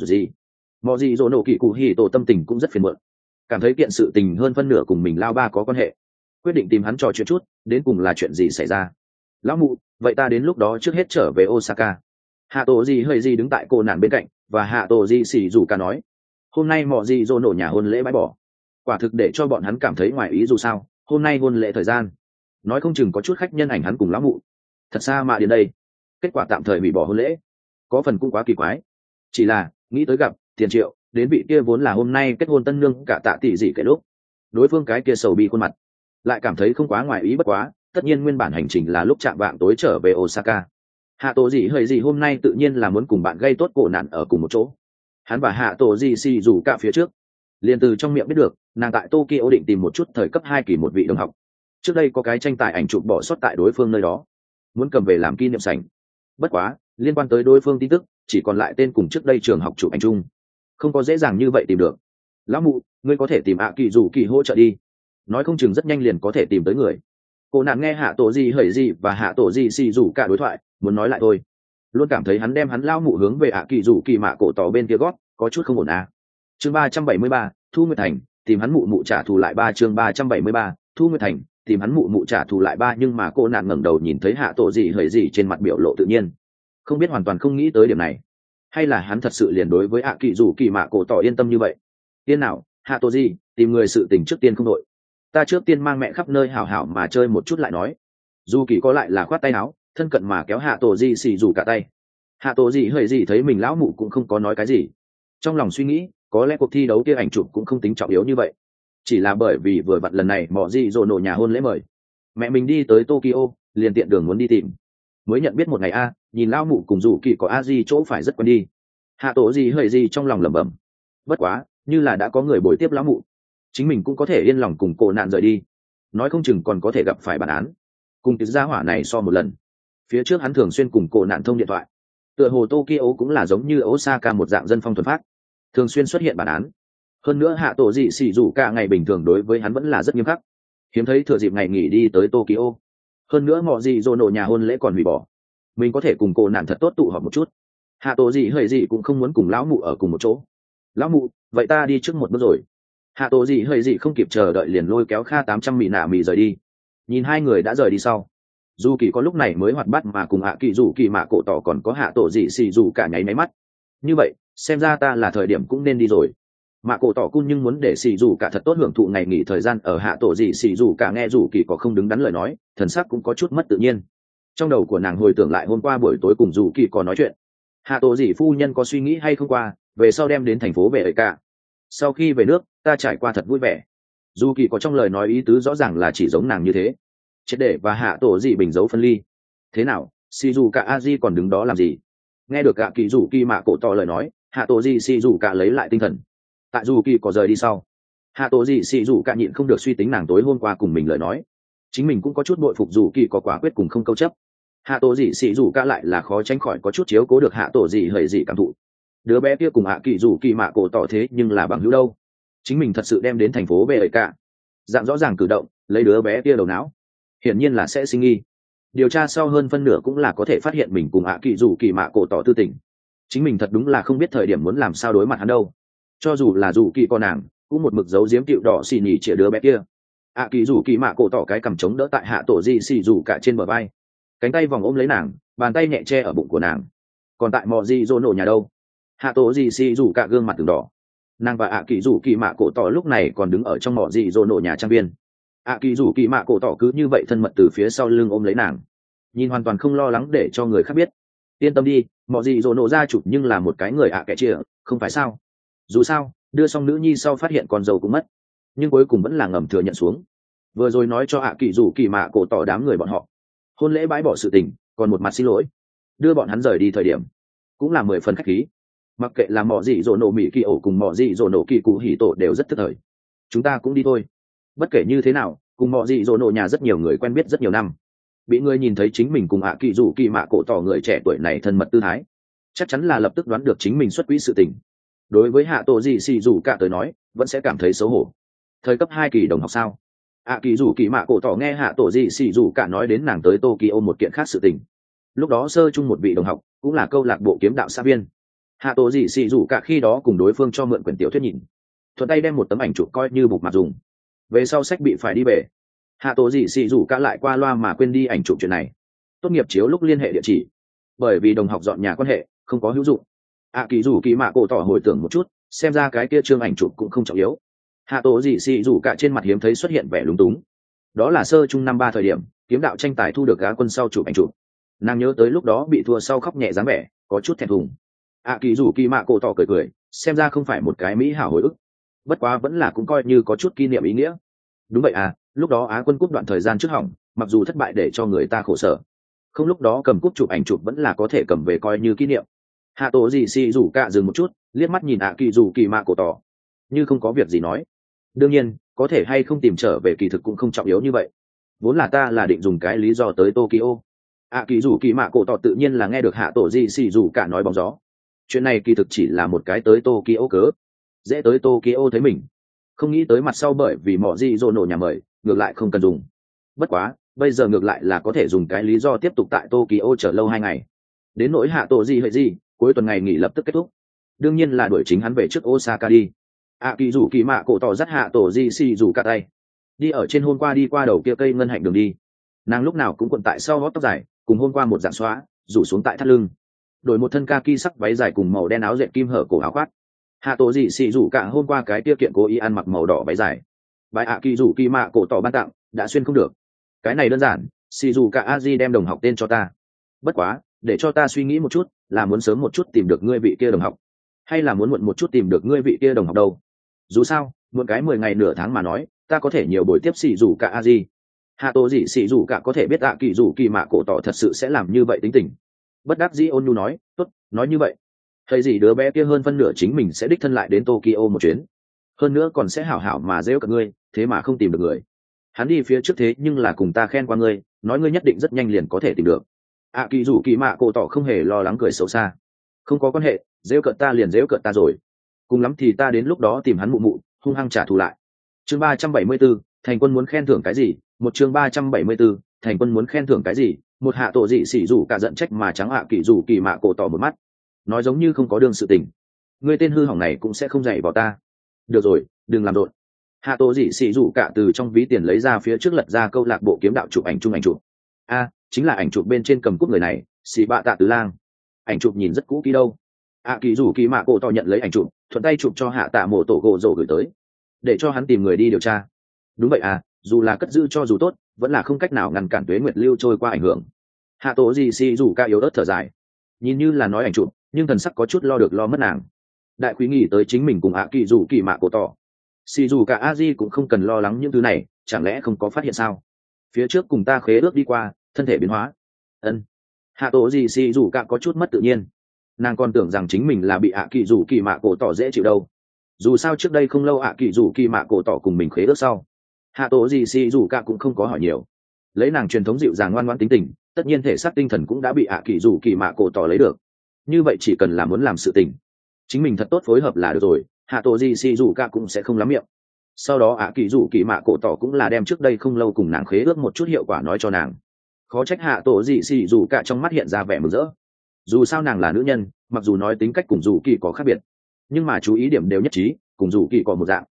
nổ kỳ cụ hỉ tổ tâm tình cũng rất phiền muộn, cảm thấy kiện sự tình hơn phân nửa cùng mình lao ba có quan hệ, quyết định tìm hắn trò chuyện chút, đến cùng là chuyện gì xảy ra. Lão mụ, vậy ta đến lúc đó trước hết trở về Osaka. Hạ tổ gì hơi gì đứng tại cô nản bên cạnh, và hạ tổ gì xì dù cả nói, hôm nay mỏ gì rồi nổ nhà hôn lễ bãi bỏ, quả thực để cho bọn hắn cảm thấy ngoài ý. Dù sao hôm nay hôn lễ thời gian, nói không chừng có chút khách nhân ảnh hắn cùng lão mụ thật xa mà đến đây, kết quả tạm thời hủy bỏ hôn lễ, có phần cũng quá kỳ quái. Chỉ là nghĩ tới gặp tiền triệu đến vị kia vốn là hôm nay kết hôn tân nương cả tạ tỷ gì kể lúc đối phương cái kia sầu bi khuôn mặt, lại cảm thấy không quá ngoài ý. Bất quá tất nhiên nguyên bản hành trình là lúc chạm vạng tối trở về Osaka, hạ tổ gì hơi gì hôm nay tự nhiên là muốn cùng bạn gây tốt cổ nạn ở cùng một chỗ. Hắn và hạ tổ gì xì rủ cả phía trước liền từ trong miệng biết được nàng tại Tokyo định tìm một chút thời cấp 2 kỳ một vị đồng học, trước đây có cái tranh tài ảnh chụp bỏ sót tại đối phương nơi đó, muốn cầm về làm kỷ niệm sảnh. Bất quá liên quan tới đối phương tin tức chỉ còn lại tên cùng trước đây trường học chụp ảnh chung, không có dễ dàng như vậy tìm được. Lão mụ, ngươi có thể tìm kỳ rủ kỳ hỗ trợ đi, nói không chừng rất nhanh liền có thể tìm tới người. Cô nạn nghe hạ tổ gì hởi gì và hạ tổ gì xì rủ cả đối thoại, muốn nói lại thôi, luôn cảm thấy hắn đem hắn lao mụ hướng về kỳ rủ kỳ mạ cổ tỏ bên kia gót có chút không ổn à. Chương 373, Thu Nguyệt Thành tìm hắn mụ mụ trả thù lại 3. Chương 373, Thu Nguyệt Thành tìm hắn mụ mụ trả thù lại 3. Nhưng mà cô nạn ngẩng đầu nhìn thấy hạ tổ gì hởi gì trên mặt biểu lộ tự nhiên, không biết hoàn toàn không nghĩ tới điểm này, hay là hắn thật sự liền đối với kỳ rủ kỳ mạ cổ tỏ yên tâm như vậy. Tiên nào, hạ tổ gì tìm người sự tình trước tiên không đội, ta trước tiên mang mẹ khắp nơi hảo hảo mà chơi một chút lại nói. Dù kỳ có lại là khoát tay áo, thân cận mà kéo hạ tổ gì xì rủ cả tay. Hạ tổ gì hơi gì thấy mình lão mụ cũng không có nói cái gì, trong lòng suy nghĩ có lẽ cuộc thi đấu kia ảnh chụp cũng không tính trọng yếu như vậy, chỉ là bởi vì vừa vặn lần này mỏ gì rồi nổ nhà hôn lễ mời mẹ mình đi tới Tokyo, liền tiện đường muốn đi tìm, mới nhận biết một ngày nhìn lão mụ cùng dù kỳ có gì chỗ phải rất quen đi. Hạ tổ gì hơi gì trong lòng lẩm bẩm, bất quá như là đã có người bồi tiếp lão mụ, chính mình cũng có thể yên lòng cùng cô nạn rời đi, nói không chừng còn có thể gặp phải bản án cùng tiếng gia hỏa này so một lần. Phía trước hắn thường xuyên cùng cô nạn thông điện thoại, tựa hồ Tokyo cũng là giống như Osaka một dạng dân phong thuần phát, thường xuyên xuất hiện bản án. Hơn nữa hạ tổ dị xỉ rủ cả ngày bình thường đối với hắn vẫn là rất nghiêm khắc, hiếm thấy thừa dịp ngày nghỉ đi tới Tokyo. Hơn nữa mọ gì rồi nổ nhà hôn lễ còn hủy bỏ, mình có thể cùng cô nạn thật tốt tụ họp một chút. Hạ tổ dị hơi gì cũng không muốn cùng lão mụ ở cùng một chỗ. Lão mụ, vậy ta đi trước một bước rồi. Hạ tổ dị hơi gì không kịp chờ đợi liền lôi kéo Kha 800 mì nạ mì rời đi. Nhìn hai người đã rời đi sau, dù kỳ có lúc này mới hoạt bát mà cùng kỳ rủ kỳ mạ cổ tỏ còn có hạ tổ dị xì rủ cả nháy máy mắt. Như vậy xem ra ta là thời điểm cũng nên đi rồi. Mạ cổ tỏ cun nhưng muốn để xì rủ cả thật tốt hưởng thụ ngày nghỉ thời gian ở hạ tổ dị xì rủ cả nghe rủ kỳ có không đứng đắn lời nói, thần sắc cũng có chút mất tự nhiên. Trong đầu của nàng hồi tưởng lại hôm qua buổi tối cùng rủ kỳ có nói chuyện, hạ tổ dị phu nhân có suy nghĩ hay không qua về sau đem đến thành phố về ấy cả. Sau khi về nước ta trải qua thật vui vẻ. Dù kỳ có trong lời nói ý tứ rõ ràng là chỉ giống nàng như thế, triệt để và hạ tổ dị bình dấu phân ly. Thế nào, xì dù cả a di còn đứng đó làm gì? Nghe được kỳ dù kỳ mạ cổ tỏ lời nói, hạ tổ dị xì dù cả lấy lại tinh thần. Tại dù kỳ có rời đi sau, hạ tổ dị xì dù cả nhịn không được suy tính nàng tối hôm qua cùng mình lời nói, chính mình cũng có chút bội phục dù kỳ có quả quyết cùng không câu chấp. Hạ tổ dị xì dù cả lại là khó tránh khỏi có chút chiếu cố được hạ tổ dị hời dị cảm thụ. Đứa bé kia cùng kỳ dù kỳ mạ cổ tỏ thế nhưng là bằng hữu đâu, chính mình thật sự đem đến thành phố về ấy cả, dạng rõ ràng cử động lấy đứa bé kia đầu não, hiển nhiên là sẽ sinh nghi. Điều tra sau hơn phân nửa cũng là có thể phát hiện mình cùng kỳ dù kỳ mạ cổ tỏ tư tình, chính mình thật đúng là không biết thời điểm muốn làm sao đối mặt hắn đâu. Cho dù là dù kỳ con nàng cũng một mực giấu giếm tiệu đỏ xì nhỉ chĩa đứa bé kia. ạ kỳ rủ kỳ mạ cổ tỏ cái cằm chống đỡ tại hạ tổ dị xì rủ cả trên bờ vai, cánh tay vòng ôm lấy nàng, bàn tay nhẹ che ở bụng của nàng. Còn tại mò dị dỗ nổ nhà đâu? Hạ tổ dị xì rủ cả gương mặt từng đỏ. Nàng và ạ kỳ rủ kỳ mạ cổ tỏ lúc này còn đứng ở trong mỏ dị dỗ nổ nhà trang viên. ạ kỳ rủ kỳ mạ cổ tỏ cứ như vậy thân mật từ phía sau lưng ôm lấy nàng, nhìn hoàn toàn không lo lắng để cho người khác biết. Yên tâm đi, mỏ dị dỗ nổ ra chụp nhưng là một cái người ạ kẻ chia, không phải sao? Dù sao đưa xong nữ nhi sau phát hiện con dâu cũng mất, nhưng cuối cùng vẫn là ngầm thừa nhận xuống. Vừa rồi nói cho ạ kỳ rủ kỳ mạ cổ tỏ đám người bọn họ hôn lễ bãi bỏ sự tình, còn một mặt xin lỗi đưa bọn hắn rời đi thời điểm cũng là 10 phần khách khí. Mặc kệ là mỏ dị dỗ nổ mỹ kỳ ổ cùng mỏ dị dỗ nổ kỳ cụ hỉ tổ đều rất thức thời. Chúng ta cũng đi thôi. Bất kể như thế nào, cùng mỏ dị dỗ nổ nhà rất nhiều người quen biết rất nhiều năm, bị người nhìn thấy chính mình cùng ạ kỳ rủ kỳ mạ cổ tỏ người trẻ tuổi này thân mật tư thái, chắc chắn là lập tức đoán được chính mình xuất quỹ sự tình. Đối với hạ tổ dị xì rủ cả tới nói vẫn sẽ cảm thấy xấu hổ. Thời cấp 2 kỳ đồng học sao? ạ kỳ rủ kỳ mạ cổ tỏ nghe hạ tổ dị xì rủ cả nói đến nàng tới Tokyo một kiện khác sự tình. Lúc đó sơ chung một vị đồng học cũng là câu lạc bộ kiếm đạo xã viên. Hạ tổ dị xì rủ cả khi đó cùng đối phương cho mượn quyển tiểu thuyết nhìn, thuận tay đem một tấm ảnh chụp coi như bục mặt dùng. Về sau sách bị phải đi về, hạ tổ dị xì rủ cả lại qua loa mà quên đi ảnh chụp chuyện này. Tốt nghiệp chiếu lúc liên hệ địa chỉ, bởi vì đồng học dọn nhà quan hệ không có hữu dụng. ạ kỳ rủ kỳ mạ cổ tỏ hồi tưởng một chút, xem ra cái kia trương ảnh chụp cũng không trọng yếu. hạ tổ dị xì rủ cả trên mặt hiếm thấy xuất hiện vẻ lúng túng. Đó là sơ chung năm 3 thời điểm kiếm đạo tranh tài thu được gá quân sau chụp ảnh chụp. Nàng nhớ tới lúc đó bị thua sau khóc nhẹ dáng vẻ, có chút thẹn thùng. ạ kỳ rủ kỳ mạ cổ tỏ cười cười, xem ra không phải một cái mỹ hảo hồi ức, bất quá vẫn là cũng coi như có chút kỷ niệm ý nghĩa. Đúng vậy à, lúc đó Á quân cúp đoạn thời gian trước hỏng, mặc dù thất bại để cho người ta khổ sở, không lúc đó cầm cúp chụp ảnh chụp vẫn là có thể cầm về coi như kỷ niệm. hạ tổ dị xì rủ cả dừng một chút, liếc mắt nhìn ạ kỳ rủ kỳ mạ cổ tỏ, như không có việc gì nói. Đương nhiên có thể hay không tìm trở về kỳ thực cũng không trọng yếu như vậy, vốn là ta là định dùng cái lý do tới Tokyo. ạ kỳ rủ kỳ mạ cổ tỏ tự nhiên là nghe được hạ tổ dị xì rủ cả nói bóng gió. Chuyện này kỳ thực chỉ là một cái tới Tokyo cớ, dễ tới Tokyo thấy mình, không nghĩ tới mặt sau bởi vì mỏ dị dỗ nổ nhà mời ngược lại không cần dùng. Bất quá bây giờ ngược lại là có thể dùng cái lý do tiếp tục tại Tokyo chờ lâu 2 ngày. Đến nỗi hạ tổ dị hệ gì, cuối tuần ngày nghỉ lập tức kết thúc, đương nhiên là đuổi chính hắn về trước Osaka đi. ạ kỳ rủ kỳ mạ cổ tỏ dắt hạ tổ dị xì rủ cả tay đi ở trên hôm qua đi qua đầu kia cây ngân hạnh đường đi. Nàng lúc nào cũng quận tại sau gót tóc dài, cùng hôm qua một dạng xóa rủ xuống tại thắt lưng, đổi một thân kaki sắc váy dài cùng màu đen áo dệt kim hở cổ áo khoác. hạ tổ dị xì rủ cả hôm qua cái kia kiện cố ý ăn mặc màu đỏ váy dài, bài ạ kỳ rủ kỳ mạ cổ tỏ ban tặng đã xuyên không được. Cái này đơn giản, xì rủ cả a di đem đồng học tên cho ta. Bất quá để cho ta suy nghĩ một chút, là muốn sớm một chút tìm được ngươi vị kia đồng học, hay là muốn muộn một chút tìm được ngươi vị kia đồng học đâu? Dù sao muộn cái 10 ngày nửa tháng mà nói, ta có thể nhiều buổi tiếp xì rủ cả a di. hạ tổ dị xì rủ cả có thể biết ạ kỳ rủ kỳ mạ cổ tỏ thật sự sẽ làm như vậy tính tình. Bất đắc dĩ ôn nhu nói, tốt, nói như vậy thấy gì đứa bé kia hơn phân nửa chính mình sẽ đích thân lại đến Tokyo một chuyến, hơn nữa còn sẽ hảo hảo mà rêu cả ngươi, thế mà không tìm được người. Hắn đi phía trước thế nhưng là cùng ta khen qua ngươi, nói ngươi nhất định rất nhanh liền có thể tìm được. ạ kỳ rủ kỳ mạ cổ tỏ không hề lo lắng, cười xấu xa, không có quan hệ, rêu cợt ta liền rêu cợt ta rồi, cùng lắm thì ta đến lúc đó tìm hắn mụ mụ hung hăng trả thù lại. Chương 374, thành quân muốn khen thưởng cái gì? Một chương 374, thành quân muốn khen thưởng cái gì? Một hạ tổ dị xỉ rủ cả giận trách mà trắng ạ kỳ rủ kỳ mạ cổ tỏ một mắt, nói giống như không có đương sự tình. Ngươi tên hư hỏng này cũng sẽ không dạy vào ta. Được rồi, đừng làm rộn. hạ tổ dị xỉ rủ cả từ trong ví tiền lấy ra phía trước lật ra câu lạc bộ kiếm đạo chụp ảnh chung ảnh chụp. Chính là ảnh chụp bên trên cầm cúp người này, xì bạ tạ tứ lang. Ảnh chụp nhìn rất cũ kỹ đâu. ạ kỳ rủ kỳ mạ cổ tỏ nhận lấy ảnh chụp, thuận tay chụp cho hạ tạ mổ tổ gỗ rổ gửi tới, để cho hắn tìm người đi điều tra. Đúng vậy à, dù là cất giữ cho dù tốt, vẫn là không cách nào ngăn cản tuế nguyệt lưu trôi qua ảnh hưởng. hạ tổ gì xì rủ ca yếu ớt thở dài, nhìn như là nói ảnh chụp nhưng thần sắc có chút lo được lo mất nàng. Đại quý nghĩ tới chính mình cùng ạ kỳ rủ kỳ mạ cổ tỏ, xì rủ cả a di cũng không cần lo lắng những thứ này, chẳng lẽ không có phát hiện sao? Phía trước cùng ta khế ước đi qua, thân thể biến hóa. Hạ tổ gì xì rủ cả có chút mất tự nhiên, nàng còn tưởng rằng chính mình là bị ạ kỳ rủ kỳ mạ cổ tỏ dễ chịu đâu. Dù sao trước đây không lâu ạ kỳ rủ kỳ mạ cổ tỏ cùng mình khế ước sau, hạ tổ gì xì rủ cả cũng không có hỏi nhiều, lấy nàng truyền thống dịu dàng ngoan ngoãn tính tình, tất nhiên thể xác tinh thần cũng đã bị ạ kỳ rủ kỳ mạ cổ tỏ lấy được. Như vậy chỉ cần là muốn làm sự tình, chính mình thật tốt phối hợp là được rồi, hạ tổ gì xì rủ cả cũng sẽ không lắm miệng. Sau đó ạ kỳ rủ kỳ mạ cổ tỏ cũng là đem trước đây không lâu cùng nàng khế ước một chút hiệu quả nói cho nàng. Khó trách hạ tổ gì xì rủ cả trong mắt hiện ra vẻ mừng rỡ. Dù sao nàng là nữ nhân, mặc dù nói tính cách cùng dù kỳ có khác biệt, nhưng mà chú ý điểm đều nhất trí, cùng dù kỳ có một dạng.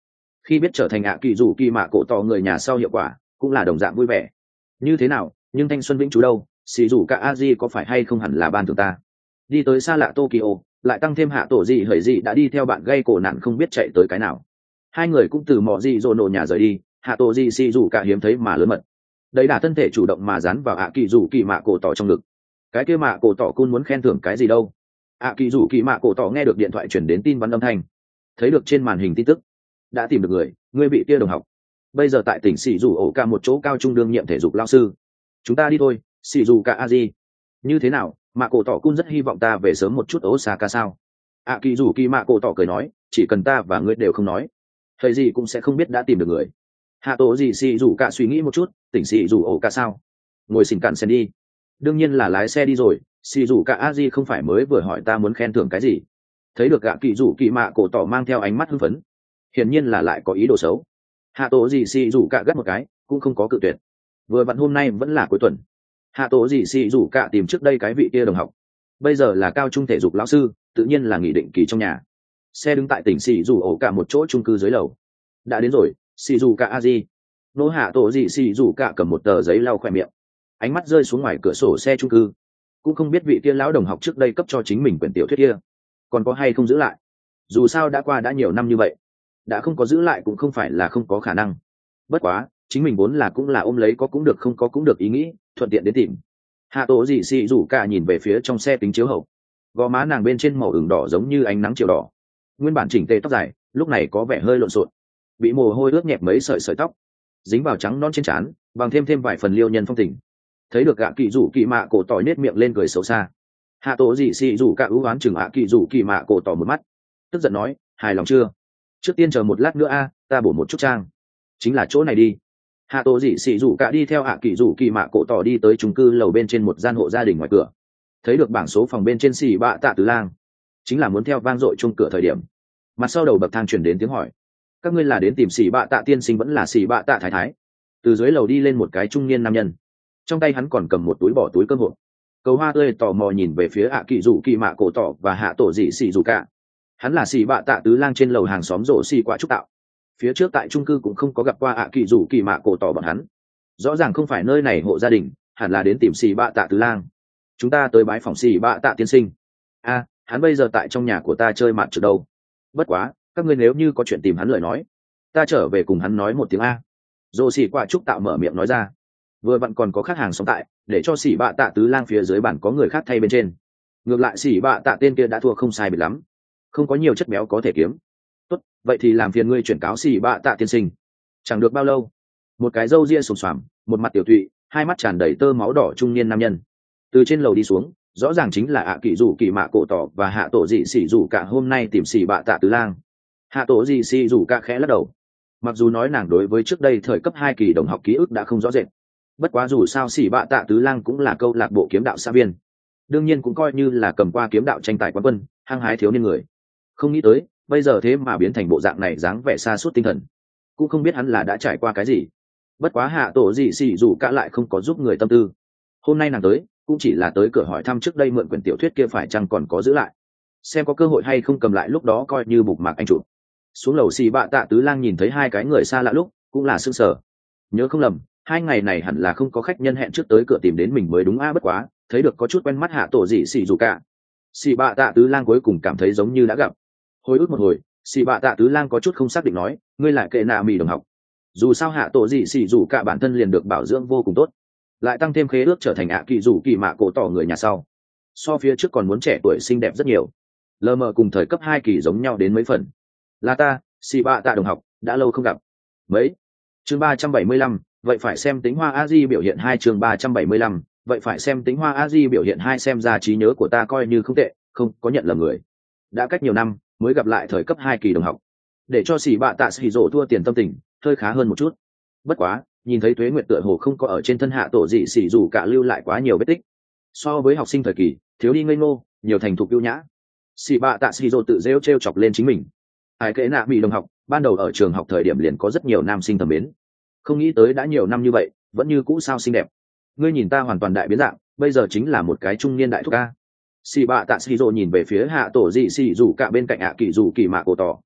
khi biết trở thành ạ kỳ dù kỳ mạ cổ tỏ người nhà sau hiệu quả cũng là đồng dạng vui vẻ. Như thế nào, nhưng thanh xuân vĩnh chú đâu, xì dù cả a di có phải hay không hẳn là ban thưởng ta. Đi tới xa lạ Tokyo, lại tăng thêm hạ tổ gì hởi gì đã đi theo bạn gây cổ nạn không biết chạy tới cái nào. Hai người cũng từ mỏ gì rồi nổ nhà rời đi, hạ tổ gì xì dù cả hiếm thấy mà lớn mật. Đấy là thân thể chủ động mà dán vào ạ kỳ dù kỳ mạ cổ tỏ trong ngực. Cái kia mạ cổ tỏ cun muốn khen thưởng cái gì đâu. ạ kỳ dù kỳ mạ cổ tỏ nghe được điện thoại chuyển đến tin vắn âm thanh, thấy được trên màn hình tin tức, đã tìm được người bị kia đồng học, bây giờ tại tỉnh xì dù ổ cả một chỗ cao trung đương nhiệm thể dục lao sư. Chúng ta đi thôi, xì dù cả a di. Như thế nào, mạ cổ tỏ cun rất hy vọng ta về sớm một chút Osaka sao? ạ kỳ dù kỳ mạ cổ tỏ cười nói, chỉ cần ta và ngươi đều không nói, thầy gì cũng sẽ không biết đã tìm được người. Hạ tổ gì xì dù cả suy nghĩ một chút, tỉnh xì dù ổ cả sao? Ngồi xỉn cạn sen đi. Đương nhiên là lái xe đi rồi, xì dù cả a di không phải mới vừa hỏi ta muốn khen thưởng cái gì. Thấy được ạ kỳ dù kỳ mạ cổ tỏ mang theo ánh mắt hưng phấn, hiển nhiên là lại có ý đồ xấu. Hạ tổ gì xì dù cả gắt một cái, cũng không có cự tuyệt. Vừa vặn hôm nay vẫn là cuối tuần, hạ tổ gì xì dù cả tìm trước đây cái vị kia đồng học, bây giờ là cao trung thể dục lão sư, tự nhiên là nghỉ định kỳ trong nhà. Xe đứng tại tỉnh xì dù ổ cả một chỗ chung cư dưới lầu. Đã đến rồi, xì dù cả a di. Nô hạ tổ gì xì dù cả cầm một tờ giấy lau khỏe miệng, ánh mắt rơi xuống ngoài cửa sổ xe chung cư. Cũng không biết vị kia lão đồng học trước đây cấp cho chính mình quyển tiểu thuyết kia còn có hay không giữ lại. Dù sao đã qua đã nhiều năm như vậy, đã không có giữ lại cũng không phải là không có khả năng. Bất quá chính mình vốn là cũng là ôm lấy có cũng được không có cũng được ý nghĩ, thuận tiện đến tìm. Hạ tổ dị xì rủ cả nhìn về phía trong xe kính chiếu hậu, gò má nàng bên trên màu ửng đỏ giống như ánh nắng chiều đỏ, nguyên bản chỉnh tề tóc dài lúc này có vẻ hơi lộn xộn, bị mồ hôi ướt nhẹp mấy sợi sợi tóc dính vào trắng non trên trán, bằng thêm vài phần liêu nhân phong tình. Thấy được gạ kỳ rủ kỳ mạ cổ tỏi nết miệng lên cười xấu xa. Hạ tổ dị xì rủ cả ưu oán chừng ạ kỳ rủ kỳ mạ cổ tỏ một mắt, tức giận nói, hài lòng chưa? Trước tiên chờ một lát nữa a, ta bổ một chút trang. Chính là chỗ này đi. Hạ tổ dị xì rủ cả đi theo ạ kỳ rủ kỳ mạ cổ tỏ đi tới chung cư lầu bên trên một gian hộ gia đình ngoài cửa. Thấy được bảng số phòng bên trên xì bạ tạ tứ lang, chính là muốn theo vang dội chung cửa thời điểm, mặt sau đầu bậc thang chuyển đến tiếng hỏi, các ngươi là đến tìm xì bạ tạ tiên sinh vẫn là xì bạ tạ thái thái? Từ dưới lầu đi lên một cái trung niên nam nhân, trong tay hắn còn cầm một túi bỏ túi cơm hộp. Cầu hoa tươi tò mò nhìn về phía ạ kỳ rủ kỳ mạ cổ tỏ và hạ tổ dị xì rủ cả. Hắn là xì bạ tạ tứ lang trên lầu hàng xóm rổ xì quả trúc tạo. Phía trước tại trung cư cũng không có gặp qua ạ kỳ rủ kỳ mạ cổ tỏ bọn hắn, rõ ràng không phải nơi này hộ gia đình, hẳn là đến tìm xì bạ tạ tứ lang. Chúng ta tới bái phòng xì bạ tạ tiên sinh. A, hắn bây giờ tại trong nhà của ta chơi mặt trượt đâu. Bất quá các ngươi nếu như có chuyện tìm hắn lời nói, ta trở về cùng hắn nói một tiếng a. Rổ xì quả trúc tạo mở miệng nói ra. Vừa vặn còn có khách hàng sống tại, để cho xỉ bạ tạ tứ lang phía dưới bản có người khác thay bên trên. Ngược lại xỉ bạ tạ tên kia đã thua không sai biệt lắm, không có nhiều chất béo có thể kiếm. Tốt, vậy thì làm phiền ngươi chuyển cáo xỉ bạ tạ tiên sinh. Chẳng được bao lâu, một cái râu ria xồm xoàm, một mặt tiểu thụy, hai mắt tràn đầy tơ máu đỏ trung niên nam nhân từ trên lầu đi xuống, rõ ràng chính là ạ kỳ rủ kỳ mạ cổ tỏ và hạ tổ dị xỉ rủ cả hôm nay tìm xỉ bạ tạ tứ lang. Hạ tổ dị xỉ rủ cả khẽ lắc đầu, mặc dù nói nàng đối với trước đây thời cấp 2 kỳ đồng học ký ức đã không rõ rệt, bất quá dù sao xỉ bạ tạ tứ lang cũng là câu lạc bộ kiếm đạo xã viên, đương nhiên cũng coi như là cầm qua kiếm đạo tranh tài quán quân, hăng hái thiếu niên người. Không nghĩ tới bây giờ thế mà biến thành bộ dạng này, dáng vẻ xa suốt tinh thần, cũng không biết hắn là đã trải qua cái gì. Bất quá hạ tổ dị xỉ dù cả lại không có giúp người tâm tư. Hôm nay nàng tới cũng chỉ là tới cửa hỏi thăm trước đây mượn quyển tiểu thuyết kia phải chăng còn có giữ lại, xem có cơ hội hay không cầm lại lúc đó coi như bục mạc anh chủ. Xuống lầu xỉ bạ tạ tứ lang nhìn thấy hai cái người xa lạ lúc cũng là sững sờ, nhớ không lầm 2 ngày này hẳn là không có khách nhân hẹn trước tới cửa tìm đến mình mới đúng a. Bất quá thấy được có chút quen mắt hạ tổ dị xỉ dù cả, xỉ bạ tạ tứ lang cuối cùng cảm thấy giống như đã gặp. Hồi ức một hồi, xỉ bạ tạ tứ lang có chút không xác định nói, ngươi lại kệ nạ mì đồng học. Dù sao hạ tổ dị xỉ dù cả bản thân liền được bảo dưỡng vô cùng tốt, lại tăng thêm khế ước trở thành ạ kỳ rủ kỳ mạ cổ tỏ người nhà sau, so phía trước còn muốn trẻ tuổi xinh đẹp rất nhiều, lờ mờ cùng thời cấp 2 kỳ giống nhau đến mấy phần. Là ta, xỉ bạ tạ đồng học, đã lâu không gặp. Mấy chương 375, vậy phải xem tính hoa a di biểu hiện 2 chương 375, vậy phải xem tính hoa a di biểu hiện 2. Xem ra trí nhớ của ta coi như không tệ, không có nhận lầm người. Đã cách nhiều năm mới gặp lại thời cấp 2 kỳ đồng học, để cho xỉ bạ tạ xỉ rổ thua tiền tâm tình hơi khá hơn một chút. Bất quá nhìn thấy Tuế Nguyệt tựa hồ không có ở trên thân hạ tổ dị xỉ dù cả lưu lại quá nhiều vết tích, so với học sinh thời kỳ thiếu đi ngây ngô, nhiều thành thục ưu nhã. Xỉ bạ tạ xỉ rổ tự rêu trêu chọc lên chính mình. Ai kệ nạ bị đồng học ban đầu ở trường học thời điểm liền có rất nhiều nam sinh thầm mến, không nghĩ tới đã nhiều năm như vậy vẫn như cũ sao xinh đẹp. Ngươi nhìn ta hoàn toàn đại biến dạng, bây giờ chính là một cái trung niên đại thúc ca. Xì bạ tạ xì rồ nhìn về phía hạ tổ dị xì dù cả bên cạnh ạ kỳ dù kỳ mạ cổ tỏ,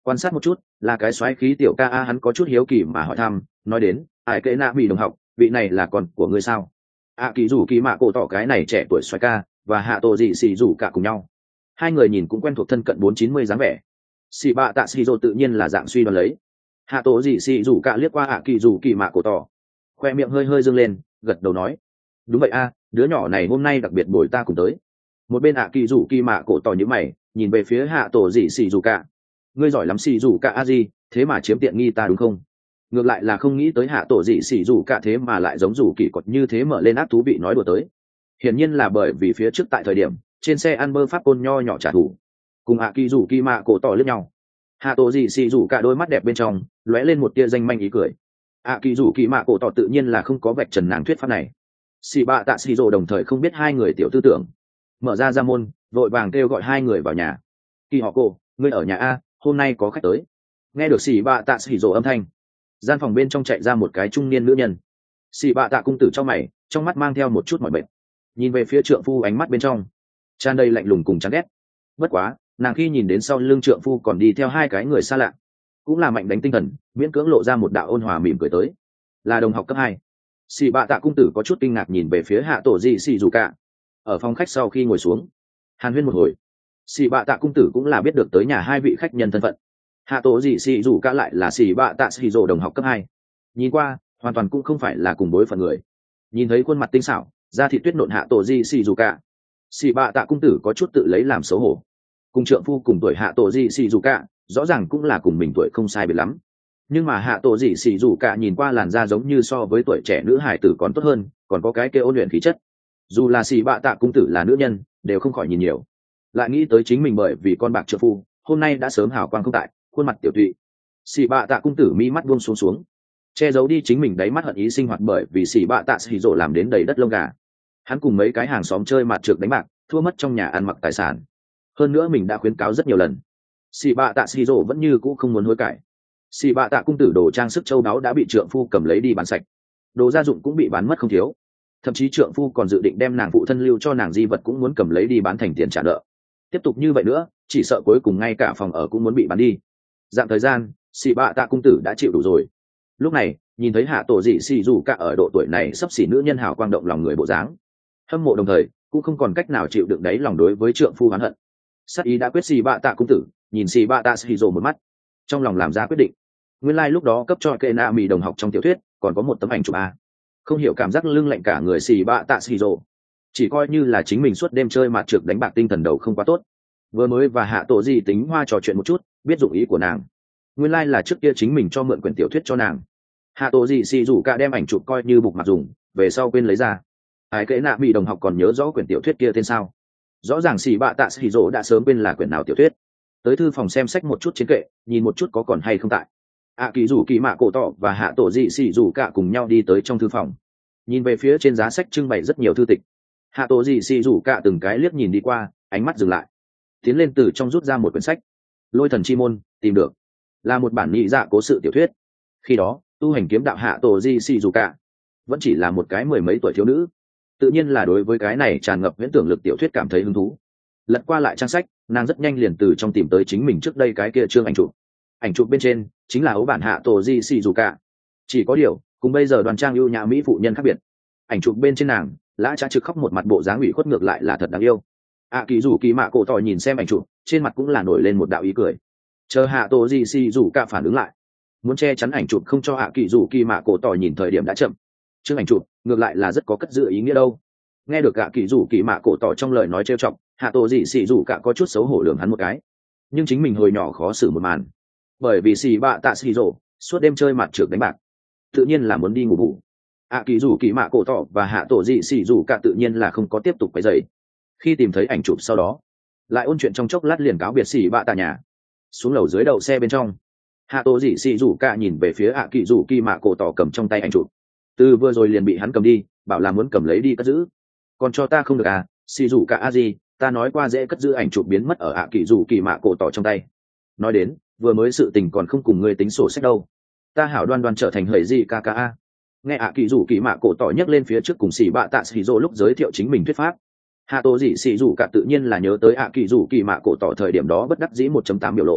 Quan sát một chút, là cái xoáy khí tiểu ca a. Hắn có chút hiếu kỳ mà hỏi thăm, nói đến ai kệ nạ bị đồng học, vị này là con của ngươi sao? ạ kỳ rủ kỳ mạ cổ tỏ cái này trẻ tuổi xoáy ca và hạ tổ dị xì rủ cả cùng nhau, hai người nhìn cũng quen thuộc, thân cận 490 dáng vẻ. Xì bạ tạ xì rồ tự nhiên là dạng suy đoán lấy. Hạ tổ dị xì rủ cả liếc qua ạ kỳ rủ kỳ mạ cổ tỏ, khoe miệng hơi hơi dương lên, gật đầu nói đúng vậy a, đứa nhỏ này hôm nay đặc biệt bồi ta cùng tới. Một bên ạ kỳ rủ kỳ mạ cổ tỏ như mày nhìn về phía hạ tổ dị xì rủ cả, ngươi giỏi lắm xì rủ cả a gì, thế mà chiếm tiện nghi ta đúng không? Ngược lại là không nghĩ tới hạ tổ dị xì rủ cả thế mà lại giống rủ kỳ quật như thế, mở lên áp thú vị nói đùa tới. Hiển nhiên là bởi vì phía trước tại thời điểm trên xe ăn bơ pháp côn nho nhỏ trả thù, cùng hạ kỳ rủ kỳ mạ cổ tỏ lướt nhau. Hạ tổ dị xì rủ cả đôi mắt đẹp bên trong lóe lên một tia danh manh ý cười. Hạ kỳ rủ kỳ mạ cổ tỏ tự nhiên là không có vạch trần nàng thuyết pháp này. Xì bạ tạ xì rồ đồng thời không biết hai người tiểu tư tưởng, mở ra môn vội vàng kêu gọi hai người vào nhà. Kỳ họ cô, ngươi ở nhà a, hôm nay có khách tới. Nghe được xì bạ tạ xì rồ âm thanh, gian phòng bên trong chạy ra một cái trung niên nữ nhân. Xì bạ tạ cung tử trong mày, trong mắt mang theo một chút mỏi mệt, nhìn về phía trượng phu, ánh mắt bên trong tràn đầy lạnh lùng cùng chán ghét. Bất quá nàng khi nhìn đến sau lưng trượng phu còn đi theo hai cái người xa lạ, cũng là mạnh đánh tinh thần, miễn cưỡng lộ ra một đạo ôn hòa mỉm cười tới. Là đồng học cấp 2. Xì bạ tạ cung tử có chút kinh ngạc nhìn về phía hạ tổ dị xì dù cả. Ở phòng khách sau khi ngồi xuống hàn huyên một hồi, xì bạ tạ cung tử cũng là biết được tới nhà hai vị khách nhân thân phận. Hạ tổ dị xì dù cả lại là xì bạ tạ xì rồ đồng học cấp 2, nhìn qua hoàn toàn cũng không phải là cùng đối phận người. Nhìn thấy khuôn mặt tinh xảo, da thịt tuyết nộn hạ tổ dị xì dù cả, xì bạ tạ cung tử có chút tự lấy làm xấu hổ. Cùng trượng phu cùng tuổi hạ tổ dị xì dù cả rõ ràng cũng là cùng mình tuổi không sai biệt lắm, nhưng mà hạ tổ dị xì dù cả nhìn qua làn da giống như so với tuổi trẻ nữ hải tử còn tốt hơn, còn có cái kia ôn luyện khí chất. Dù là xì bạ tạ cung tử là nữ nhân đều không khỏi nhìn nhiều, lại nghĩ tới chính mình bởi vì con bạc trợ phu hôm nay đã sớm hào quang không tại, khuôn mặt tiểu tụy. Xì bạ tạ cung tử mi mắt buông xuống, che giấu đi chính mình đáy mắt hận ý sinh hoạt, bởi vì xì bạ tạ xì rồ làm đến đầy đất lông gà. Hắn cùng mấy cái hàng xóm chơi mặt trượt đánh bạc, thua mất trong nhà ăn mặc tài sản, hơn nữa mình đã khuyến cáo rất nhiều lần. Xì bạ tạ xì rồ vẫn như cũ không muốn hối cải. Xì bạ tạ cung tử đồ trang sức châu báu đã bị trượng phu cầm lấy đi bán sạch, đồ gia dụng cũng bị bán mất không thiếu, thậm chí trượng phu còn dự định đem nàng phụ thân lưu cho nàng di vật cũng muốn cầm lấy đi bán thành tiền trả nợ. Tiếp tục như vậy nữa chỉ sợ cuối cùng ngay cả phòng ở cũng muốn bị bán đi. Dạng thời gian xì bạ tạ cung tử đã chịu đủ rồi. Lúc này nhìn thấy hạ tổ dị xì dù cả ở độ tuổi này sắp xỉ nữ nhân hào quang động lòng người bộ dáng, hâm mộ đồng thời cũng không còn cách nào chịu đựng đáy lòng đối với trượng phu oán hận. Sát ý đã quyết, xì bạ tạ cung tử nhìn xì bạ tạ xì rồ một mắt, trong lòng làm ra quyết định. Nguyên lúc đó cấp cho kệ nạ mì đồng học trong tiểu thuyết còn có một tấm ảnh chụp a. Không hiểu cảm giác lưng lạnh cả người xì bạ tạ xì rồ, chỉ coi như là chính mình suốt đêm chơi mặt trượt đánh bạc tinh thần đầu không quá tốt. Vừa mới và hạ tổ dị tính hoa trò chuyện một chút, biết dụng ý của nàng. Nguyên là trước kia chính mình cho mượn quyển tiểu thuyết cho nàng. Hạ tổ dị xì rủ cả đem ảnh chụp coi như bục mặt dùng, về sau quên lấy ra. Ai kệ nạ mì đồng học còn nhớ rõ quyển tiểu thuyết kia tên sao? Rõ ràng xì bạ tạ xì rồ đã sớm quên là quyển nào tiểu thuyết. Tới thư phòng xem sách một chút trên kệ, nhìn một chút có còn hay không tại. Kỳ rủ kỳ mạ cổ tỏ và hạ tổ dị xì rủ cả cùng nhau đi tới trong thư phòng, nhìn về phía trên giá sách trưng bày rất nhiều thư tịch. Hạ tổ dị xì rủ cả từng cái liếc nhìn đi qua, ánh mắt dừng lại, tiến lên từ trong rút ra một quyển sách. Lôi thần chi môn tìm được, là một bản nhị dạ cố sự tiểu thuyết. Khi đó tu hành kiếm đạo hạ tổ dị xì rủ cả vẫn chỉ là một cái mười mấy tuổi thiếu nữ, tự nhiên là đối với cái này tràn ngập viễn tưởng lực tiểu thuyết cảm thấy hứng thú. Lật qua lại trang sách, nàng rất nhanh liền từ trong tìm tới chính mình trước đây cái kia trương ảnh chụp. Ảnh chụp bên trên chính là ấu bản hạ tổ di xì dù cả, chỉ có điều cùng bây giờ đoàn trang ưu nhã mỹ phụ nhân khác biệt. Ảnh chụp bên trên nàng lã trá trực khóc một mặt bộ dáng ủy khuất, ngược lại là thật đáng yêu. Kỳ rủ kỳ mạ cổ tỏ nhìn xem ảnh chụp, trên mặt cũng là nổi lên một đạo ý cười. Chờ hạ tổ di xì dù cả phản ứng lại, muốn che chắn ảnh chụp không cho kỳ rủ kỳ mạ cổ tỏ nhìn thời điểm đã chậm. Trước ảnh chụp ngược lại là rất có cất giữ ý nghĩa đâu. Nghe được kỳ rủ kỳ mạ cổ tỏ trong lời nói trêu chọc, hạ tổ di xì dù cả có chút xấu hổ lường hắn một cái, nhưng chính mình hồi nhỏ khó xử một màn, bởi vì xì bạ tạ xì rồ suốt đêm chơi mặt trượt đánh bạc, tự nhiên là muốn đi ngủ bù. Kỳ rủ kỳ mạ cổ tỏ và hạ tổ dị xì rủ cả tự nhiên là không có tiếp tục quấy rầy. Khi tìm thấy ảnh chụp sau đó, lại ôn chuyện trong chốc lát liền cáo biệt xì bạ tạ nhà, xuống lầu dưới đậu xe bên trong. Hạ tổ dị xì rủ cả nhìn về phía kỳ rủ kỳ mạ cổ tỏ cầm trong tay ảnh chụp, từ vừa rồi liền bị hắn cầm đi, bảo là muốn cầm lấy đi cất giữ. Còn cho ta không được à? Xì rủ cả a gì, ta nói qua dễ cất giữ ảnh chụp biến mất ở kỳ rủ kỳ mạ cổ tỏ trong tay. Nói đến vừa mới sự tình còn không cùng ngươi tính sổ sách đâu, ta hảo đoan đoan trở thành hời gì ca ca a. Nghe kỳ rủ kỳ mạ cổ tỏ nhắc lên phía trước cùng xì bạ tạ xì rồ lúc giới thiệu chính mình thuyết pháp, hạ tổ dị xì rủ cả tự nhiên là nhớ tới kỳ rủ kỳ mạ cổ tỏ thời điểm đó bất đắc dĩ 1.8 biểu lộ.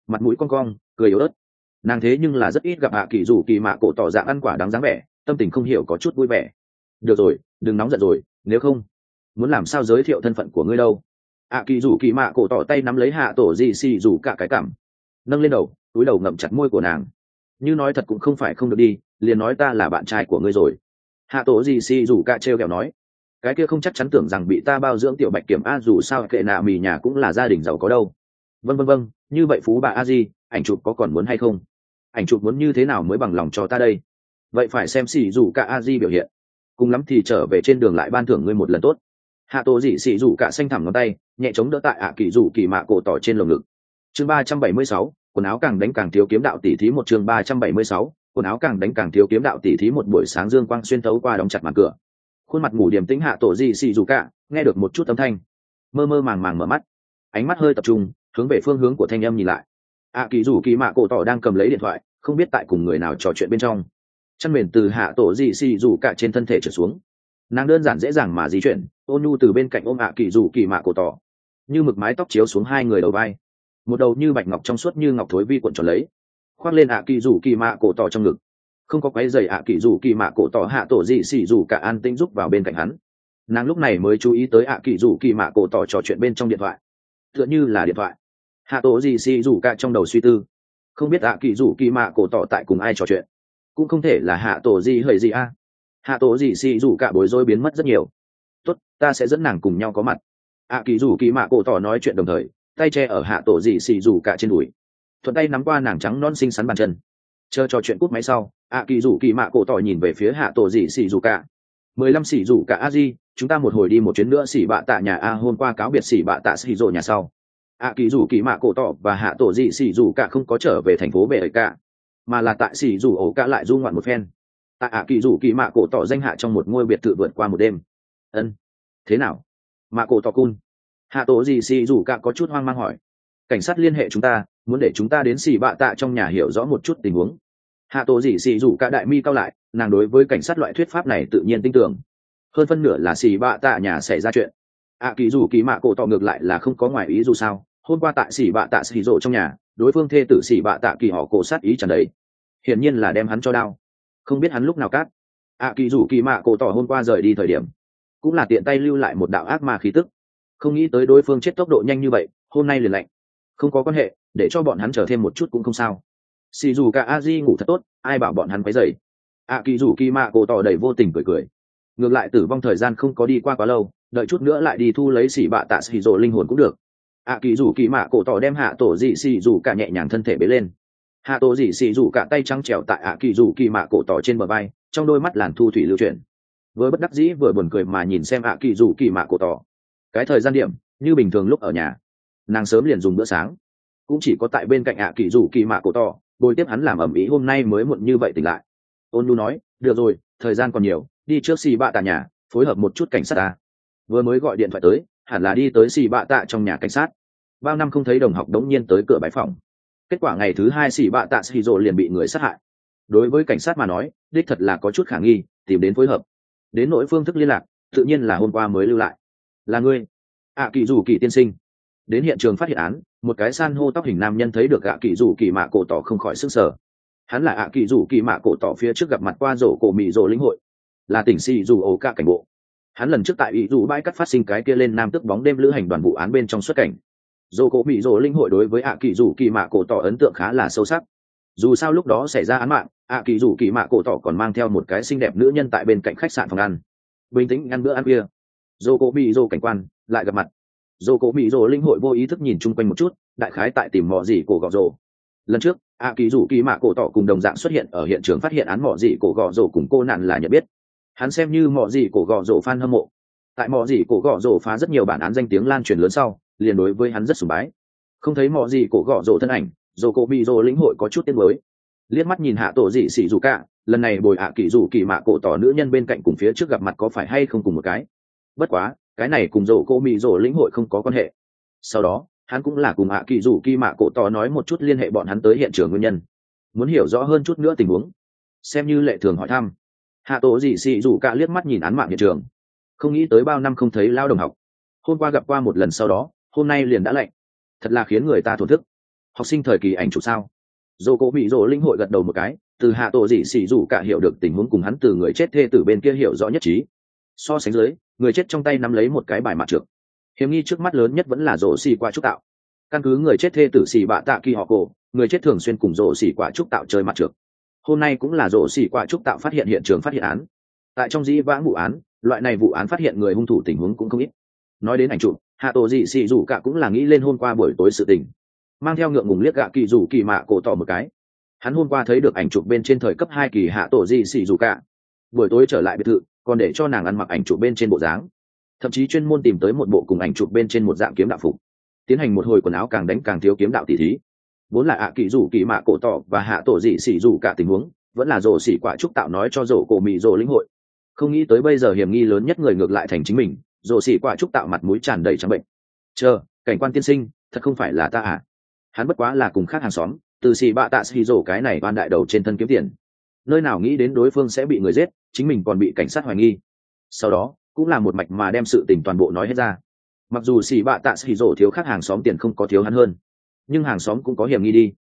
mặt mũi cong cong cười yếu ớt. Nàng thế nhưng là rất ít gặp ạ kỳ rủ kỳ mạ cổ tỏ dạng ăn quả đáng dáng vẻ, tâm tình không hiểu có chút vui vẻ. Được rồi, đừng nóng giận rồi, nếu không muốn làm sao giới thiệu thân phận của ngươi đâu. ạ kỳ rủ kỳ mạ cổ tỏ tay nắm lấy hạ tổ gì xì rủ cả cái cảm, nâng lên đầu, túi đầu ngậm chặt môi của nàng. Như nói thật cũng không phải không được đi, liền nói ta là bạn trai của ngươi rồi. Hạ tổ gì xì rủ cả trêu kẹo nói, cái kia không chắc chắn tưởng rằng bị ta bao dưỡng tiểu bạch kiểm a, dù sao kệ nạ mì nhà cũng là gia đình giàu có đâu. Vâng, như vậy phú bà a di, ảnh chụp có còn muốn hay không? Ảnh chụp muốn như thế nào mới bằng lòng cho ta đây? Vậy phải xem xì rủ cả a di biểu hiện, cùng lắm thì trở về trên đường lại ban thưởng ngươi một lần tốt. Hạ tổ dị xì rủ cả xanh thẳm ngón tay nhẹ chống đỡ tại ạ kỳ rủ kỳ mạ cổ tỏ trên lồng ngực. Chương 376, quần áo càng đánh càng thiếu kiếm đạo tỷ thí một. Chương 376, quần áo càng đánh càng thiếu kiếm đạo tỷ thí một. Buổi sáng dương quang xuyên thấu qua đóng chặt màn cửa, khuôn mặt ngủ điềm tĩnh hạ tổ dị xì rủ cả nghe được một chút âm thanh, mơ mơ màng màng mở mắt, ánh mắt hơi tập trung hướng về phương hướng của thanh âm nhìn lại. ạ kỳ rủ kỳ mạ cổ tỏ đang cầm lấy điện thoại, không biết tại cùng người nào trò chuyện bên trong. Chăn mền từ hạ tổ dị xì rủ cả trên thân thể trở xuống, nàng đơn giản dễ dàng mà di chuyển, ôn nhu từ bên cạnh ôm ạ kỳ rủ kỳ mạ cổ tỏ, như mực mái tóc chiếu xuống hai người đầu vai, một đầu như bạch ngọc trong suốt như ngọc thối vi cuộn tròn lấy, khoác lên ạ kỳ rủ kỳ mạ cổ tỏ trong ngực. Không có quấy giày ạ kỳ rủ kỳ mạ cổ tỏ, hạ tổ dị xì rủ cả an tĩnh rúc vào bên cạnh hắn. Nàng lúc này mới chú ý tới ạ kỳ rủ kỳ mạ cổ tỏ trò chuyện bên trong điện thoại, tựa như là điện thoại. Hạ tổ dị xì rủ cả trong đầu suy tư, không biết ạ kỳ rủ kỳ mạ cổ tỏ tại cùng ai trò chuyện, cũng không thể là hạ tổ dị hời gì a. Hạ tổ dị xì rủ cả bối rối biến mất rất nhiều. Tốt, ta sẽ dẫn nàng cùng nhau có mặt. ạ kỳ rủ kỳ mạ cổ tỏ nói chuyện đồng thời tay che ở hạ tổ dị xì rủ cả trên đùi, thuận tay nắm qua nàng trắng non xinh xắn bàn chân. Chờ trò chuyện cút máy sau, ạ kỳ rủ kỳ mạ cổ tỏ nhìn về phía hạ tổ dị xì rủ cả. 15 xì rủ cả a di, chúng ta một hồi đi một chuyến nữa xì bạ tạ nhà a. Hôm qua cáo biệt xì bạ tạ xì rồ nhà sau, ạ kỳ rủ kỳ mạ cổ tỏ và hạ tổ dị xì rủ cả không có trở về thành phố bệ ấy cả, mà là tại xì rủ ổ cả lại du ngoạn một phen tại ạ kỳ rủ kỳ mạ cổ tỏ danh hạ trong một ngôi biệt thự vượt qua một đêm. Ân, thế nào mạ cổ tỏ cun? Hạ tổ dị xì rủ cả có chút hoang mang hỏi. Cảnh sát liên hệ chúng ta, muốn để chúng ta đến xì bạ tạ trong nhà hiểu rõ một chút tình huống. Hạ tổ dị xì rủ cả đại mi cao lại, nàng đối với cảnh sát loại thuyết pháp này tự nhiên tin tưởng. Hơn phân nửa là xì bạ tạ nhà xảy ra chuyện. ạ kỳ rủ kỳ mạ cổ tỏ ngược lại là không có ngoài ý, dù sao hôm qua tại xì bạ tạ xì rộ trong nhà, đối phương thê tử xì bạ tạ kỳ họ cổ sát ý tràn đầy, hiển nhiên là đem hắn cho đau. Không biết hắn lúc nào cát. ạ kỳ rủ kỳ mạ cổ tỏ hôm qua rời đi thời điểm, cũng là tiện tay lưu lại một đạo ác ma khí tức. Không nghĩ tới đối phương chết tốc độ nhanh như vậy, hôm nay liền lạnh. Không có quan hệ, để cho bọn hắn chờ thêm một chút cũng không sao. Xì dù cả a di ngủ thật tốt, ai bảo bọn hắn quấy rầy. ạ kỳ rủ kỳ mạ cổ tỏ đầy vô tình cười. Ngược lại tử vong thời gian không có đi qua quá lâu, đợi chút nữa lại đi thu lấy xì bạ tạ xì rộ linh hồn cũng được. ạ kỳ rủ kỳ mạ cổ tỏ đem hạ tổ dị xì rủ cả nhẹ nhàng thân thể bế lên. Hạ tổ dị xì rủ cả tay trắng trèo tại ạ kỳ rủ kỳ mạ cổ tỏ trên bờ vai, trong đôi mắt làn thu thủy lưu chuyển, vừa bất đắc dĩ vừa buồn cười mà nhìn xem ạ kỳ rủ kỳ mạ cổ tỏ. Cái thời gian điểm như bình thường lúc ở nhà, nàng sớm liền dùng bữa sáng, cũng chỉ có tại bên cạnh ạ kỳ rủ kỳ mạ cổ tỏ bồi tiếp hắn làm ẩm ý, hôm nay mới muộn như vậy tỉnh lại. Ôn nhu nói, được rồi, thời gian còn nhiều, đi trước xì bạ tạ nhà phối hợp một chút cảnh sát ta. Vừa mới gọi điện thoại tới, hẳn là đi tới xì bạ tạ trong nhà cảnh sát. Bao năm không thấy đồng học đống nhiên tới cửa bái phòng, kết quả ngày thứ hai xì bạ tạ xì rộ liền bị người sát hại. Đối với cảnh sát mà nói, đích thật là có chút khả nghi, tìm đến phối hợp. Đến nỗi phương thức liên lạc, tự nhiên là hôm qua mới lưu lại. Là ngươi ạ kỳ rủ kỳ tiên sinh. Đến hiện trường phát hiện án, một cái san hô tóc hình nam nhân thấy được ạ kỳ rủ kỳ mạ cổ tỏ không khỏi sức sở. Hắn là ạ kỳ rủ kỳ mạ cổ tỏ phía trước gặp mặt qua rổ cổ mị rổ lĩnh hội, là tỉnh xì rủ ổ cả cảnh bộ. Hắn lần trước tại ý rủ bãi cắt phát sinh cái kia lên nam tức bóng đêm lữ hành đoàn vụ án bên trong xuất cảnh. Rổ cổ mị rổ lĩnh hội đối với ạ kỳ rủ kỳ mạ cổ tỏ ấn tượng khá là sâu sắc. Dù sao lúc đó xảy ra án mạng, ạ kỳ rủ kỳ mạ cổ tỏ còn mang theo một cái xinh đẹp nữ nhân tại bên cạnh khách sạn phòng ăn, bình tĩnh ăn bữa ăn khuya. Rổ cổ mị rổ cảnh quan lại gặp mặt. Rổ cổ mị rổ lĩnh hội vô ý thức nhìn chung quanh một chút, đại khái tại tìm mò gì cổ gọ rổ. Lần trước ạ kỳ rủ kỳ mạ cổ tỏ cùng đồng dạng xuất hiện ở hiện trường phát hiện án mò gì cổ gọ rổ cùng cô nạn là nhận biết. Hắn xem như mò gì cổ gọ rổ fan hâm mộ, tại mò gì cổ gọ rổ phá rất nhiều bản án danh tiếng lan truyền lớn sau, liền đối với hắn rất sùng bái. Không thấy mò gì cổ gọ rổ thân ảnh, rổ cổ mị rổ lĩnh hội có chút tiếc nuối. Liếc mắt nhìn hạ tổ dị xỉ rủ cả, lần này bồi ạ kỳ rủ kỳ mạ cổ tỏ nữ nhân bên cạnh cùng phía trước gặp mặt có phải hay không cùng một cái. Bất quá cái này cùng rổ cổ mị rổ lĩnh hội không có quan hệ. Sau đó hắn cũng là cùng ạ kỳ rủ kỳ mạ cổ tỏ nói một chút liên hệ bọn hắn tới hiện trường nguyên nhân, muốn hiểu rõ hơn chút nữa tình huống, xem như lệ thường hỏi thăm. Hạ tổ dị xỉ rủ cả liếc mắt nhìn án mạng hiện trường, không nghĩ tới bao năm không thấy lao đồng học, hôm qua gặp qua một lần, sau đó hôm nay liền đã lạnh, thật là khiến người ta thổn thức. học sinh thời kỳ ảnh chụp sao? Dô Cố Mỹ Dô linh hội gật đầu một cái, từ hạ tổ dị xỉ dù cả hiểu được tình huống cùng hắn từ người chết thê tử bên kia hiểu rõ nhất trí. So sánh dưới, người chết trong tay nắm lấy một cái bài mặt trược. Hiểm nghi trước mắt lớn nhất vẫn là rổ xỉ quả trúc tạo. Căn cứ người chết thê tử xỉ bạ tạ kỳ họ cổ, người chết thường xuyên cùng rổ xỉ quả trúc tạo chơi mặt trược. Hôm nay cũng là rổ xỉ quả trúc tạo phát hiện hiện trường phát hiện án. Tại trong dĩ vãng vụ án, loại này vụ án phát hiện người hung thủ tình huống cũng không ít. Nói đến ảnh chụp, hạ tổ dị xỉ dù cả cũng là nghĩ lên hôm qua buổi tối sự tình, mang theo ngượng ngùng liếc gạ kỳ dù kỳ mạ cổ tỏ một cái. Hắn hôm qua thấy được ảnh chụp bên trên thời cấp 2 kỳ hạ tổ dị xỉ dù cả, buổi tối trở lại biệt thự còn để cho nàng ăn mặc ảnh chụp bên trên bộ dáng, thậm chí chuyên môn tìm tới một bộ cùng ảnh chụp bên trên một dạng kiếm đạo phục, tiến hành một hồi quần áo càng đánh càng thiếu kiếm đạo tỷ thí. Vốn là ạ kỳ dù kỳ mạ cổ tỏ và hạ tổ dị xỉ dù cả tình huống vẫn là rổ xỉ quả trúc tạo nói cho rổ cổ mị rổ lĩnh hội, không nghĩ tới bây giờ hiểm nghi lớn nhất người ngược lại thành chính mình. Rổ xỉ quả trúc tạo mặt mũi tràn đầy trắng bệnh. Chờ, cảnh quan tiên sinh, thật không phải là ta à? Hắn bất quá là cùng khác hàng xóm, từ xỉ bạ tạ xỉ rổ cái này oan đại đầu trên thân kiếm tiền, nơi nào nghĩ đến đối phương sẽ bị người giết, chính mình còn bị cảnh sát hoài nghi. Sau đó cũng là một mạch mà đem sự tình toàn bộ nói hết ra. Mặc dù xỉ bạ tạ xỉ rổ thiếu khác hàng xóm tiền không có thiếu hắn hơn, nhưng hàng xóm cũng có hiểm nghi đi.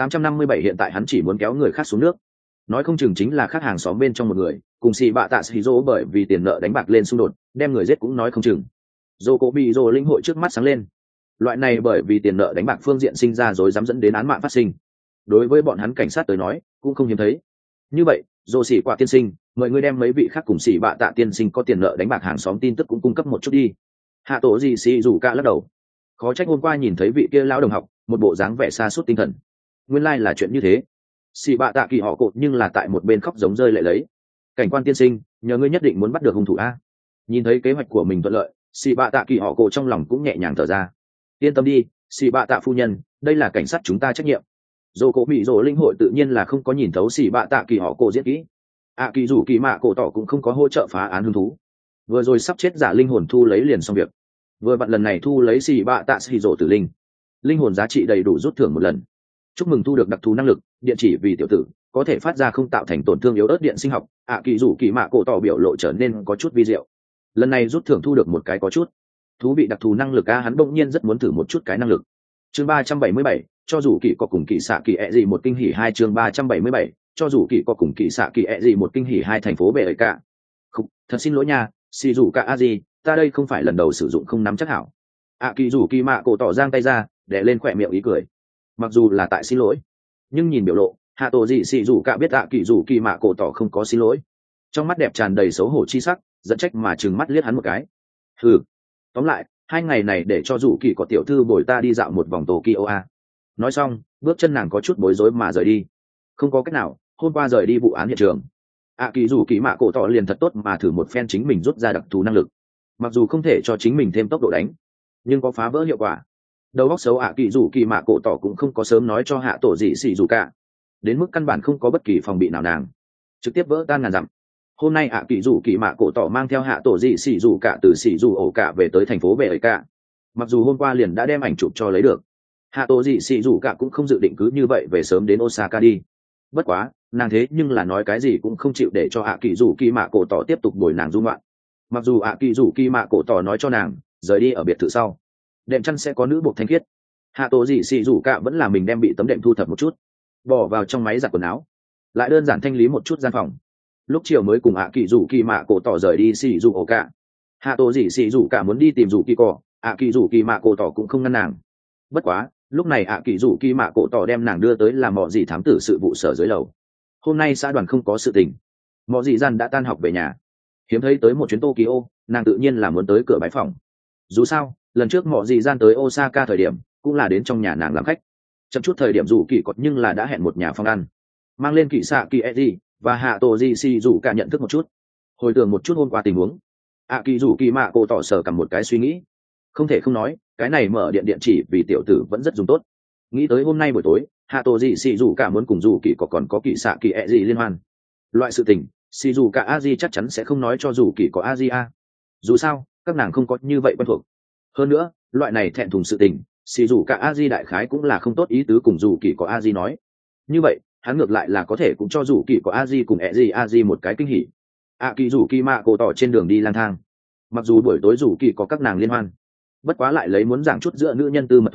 857 hiện tại hắn chỉ muốn kéo người khác xuống nước, nói không chừng chính là khác hàng xóm bên trong một người cùng xì bạ tạ xì rô bởi vì tiền nợ đánh bạc lên xung đột đem người giết cũng nói không chừng. Dô Cố bị Dô linh hội trước mắt sáng lên, loại này bởi vì tiền nợ đánh bạc phương diện sinh ra rồi dám dẫn đến án mạng phát sinh, đối với bọn hắn cảnh sát tới nói cũng không hiếm thấy. Như vậy Dô xỉ quả tiên sinh, mời ngươi đem mấy vị khác cùng xỉ bạ tạ tiên sinh có tiền nợ đánh bạc hàng xóm tin tức cũng cung cấp một chút đi. Hạ tổ gì xì rủ cả lắc đầu, khó trách hôm qua nhìn thấy vị kia lão đồng học một bộ dáng vẻ xa suốt tinh thần, nguyên lai là chuyện như thế. Xì bạ tạ kỳ họ cột nhưng là tại một bên khóc giống rơi lệ lấy. Cảnh quan tiên sinh, nhờ ngươi nhất định muốn bắt được hung thủ a. Nhìn thấy kế hoạch của mình thuận lợi, xì bạ tạ kỳ họ cột trong lòng cũng nhẹ nhàng thở ra. Yên tâm đi, xì bạ tạ phu nhân, đây là cảnh sát chúng ta trách nhiệm. Dô Cố bị Dô linh hội tự nhiên là không có nhìn thấu xì bạ tạ kỳ họ cột diễn kỹ. Kỳ dù kỳ mạ cổ tỏ cũng không có hỗ trợ phá án hung thú. Vừa rồi sắp chết giả linh hồn thu lấy liền xong việc. Vừa vặn lần này thu lấy xì bạ tạ xì rổ tử linh hồn giá trị đầy đủ rút thưởng một lần. Chúc mừng thu được đặc thù năng lực, điện chỉ vì tiểu tử, có thể phát ra không tạo thành tổn thương yếu ớt điện sinh học. Kỳ dù kỳ mạ cổ tỏ biểu lộ trở nên có chút vi diệu. Lần này rút thưởng thu được một cái có chút thú vị đặc thù năng lực hắn bỗng nhiên rất muốn thử một chút cái năng lực. Chương 377, cho dù kỳ có cùng kỳ xạ kỳ gì một kinh hỉ hai. Chương 377, cho dù kỳ có cùng kỳ xạ kỳ gì một kinh hỉ hai. Thành phố bệ ấy cả. Thật xin lỗi nha, xì dù cả gì, ta đây không phải lần đầu sử dụng không nắm chắc hảo. Kỳ dù kỳ mạ cổ tỏ giang tay ra để lên khỏe miệng ý cười, mặc dù là tại xin lỗi, nhưng nhìn biểu lộ hạ tổ dị xì dù cả biết kỳ dù kỳ mạ cổ tỏ không có xin lỗi, trong mắt đẹp tràn đầy xấu hổ chi sắc, dẫn trách mà trừng mắt liếc hắn một cái. Tóm lại 2 ngày này để cho dù kỳ có tiểu thư bồi ta đi dạo một vòng Tokyo a. Nói xong bước chân nàng có chút bối rối mà rời đi. Không có cách nào, hôm qua rời đi vụ án hiện trường, kỳ dù kỳ mạ cổ tỏ liền thật tốt mà thử một phen chính mình rút ra đặc thù năng lực. Mặc dù không thể cho chính mình thêm tốc độ đánh, nhưng có phá vỡ hiệu quả. Đầu óc xấu kỳ dù kỳ mạ cổ tỏ cũng không có sớm nói cho hạ tổ dị xì dù cả, đến mức căn bản không có bất kỳ phòng bị nào, nàng trực tiếp vỡ tan ngàn dặm. Hôm nay kỳ dù kỳ mạ cổ tỏ mang theo hạ tổ dị xì dù cả từ xì dù ổ cả về tới thành phố bệ ấy cả. Mặc dù hôm qua liền đã đem ảnh chụp cho lấy được, hạ tổ dị xì dù cả cũng không dự định cứ như vậy về sớm đến Osaka đi. Bất quá nàng thế nhưng là nói cái gì cũng không chịu để cho kỳ dù kỳ mạ cổ tỏ tiếp tục bồi nàng dung loạn. Mặc dù kỳ dù kỳ mạ cổ tỏ nói cho nàng rời đi ở biệt thự sau đệm chăn sẽ có nữ buộc thanh khiết, hạ tổ dị xì dù cả vẫn là mình đem bị tấm đệm thu thập một chút, bỏ vào trong máy giặt quần áo, lại đơn giản thanh lý một chút gian phòng. Lúc chiều mới cùng kỳ dù kỳ mạ cổ tỏ rời đi xì dù ổ cả. Hạ tổ dị xì dù cả muốn đi tìm dù kỳ cỏ, kỳ dù kỳ mạ cổ tỏ cũng không ngăn nàng. Bất quá lúc này kỳ dù kỳ mạ cổ tỏ đem nàng đưa tới làm mọ dị thám tử sự vụ sở dưới lầu. Hôm nay xã đoàn không có sự tình, mọ dị gian đã tan học về nhà, hiếm thấy tới một chuyến Tokyo, nàng tự nhiên là muốn tới cửa bái phòng. Dù sao lần trước mọ dị gian tới Osaka thời điểm cũng là đến trong nhà nàng làm khách, chậm chút thời điểm dù kỳ cọt nhưng là đã hẹn một nhà phòng ăn, mang lên kỳ xạ kỳ eji và hạ tổ dị xì dù cả nhận thức một chút, hồi tưởng một chút hôm qua tình huống. Kỳ dù kỳ mạ cổ tỏ sở cầm một cái suy nghĩ, không thể không nói cái này mở điện chỉ vì tiểu tử vẫn rất dùng tốt. Nghĩ tới hôm nay buổi tối hạ tổ dị xì dù cả muốn cùng dù kỳ có còn có kỳ xạ kỳ eji liên hoan, loại sự tình xì dù cả aji chắc chắn sẽ không nói cho dù kỳ có aji a. Dù sao các nàng không có như vậy quen thuộc. Hơn nữa loại này thẹn thùng sự tình xì dù cả aji đại khái cũng là không tốt ý tứ cùng dù kỳ có aji nói. Như vậy hắn ngược lại là có thể cũng cho dù kỳ có aji cùng aji một cái kinh hỉ. Kỳ dù kỳ mạ cổ tỏ trên đường đi lang thang, mặc dù buổi tối dù kỳ có các nàng liên hoan, bất quá lại lấy muốn giảng chút giữa nữ nhân tư mật thoại,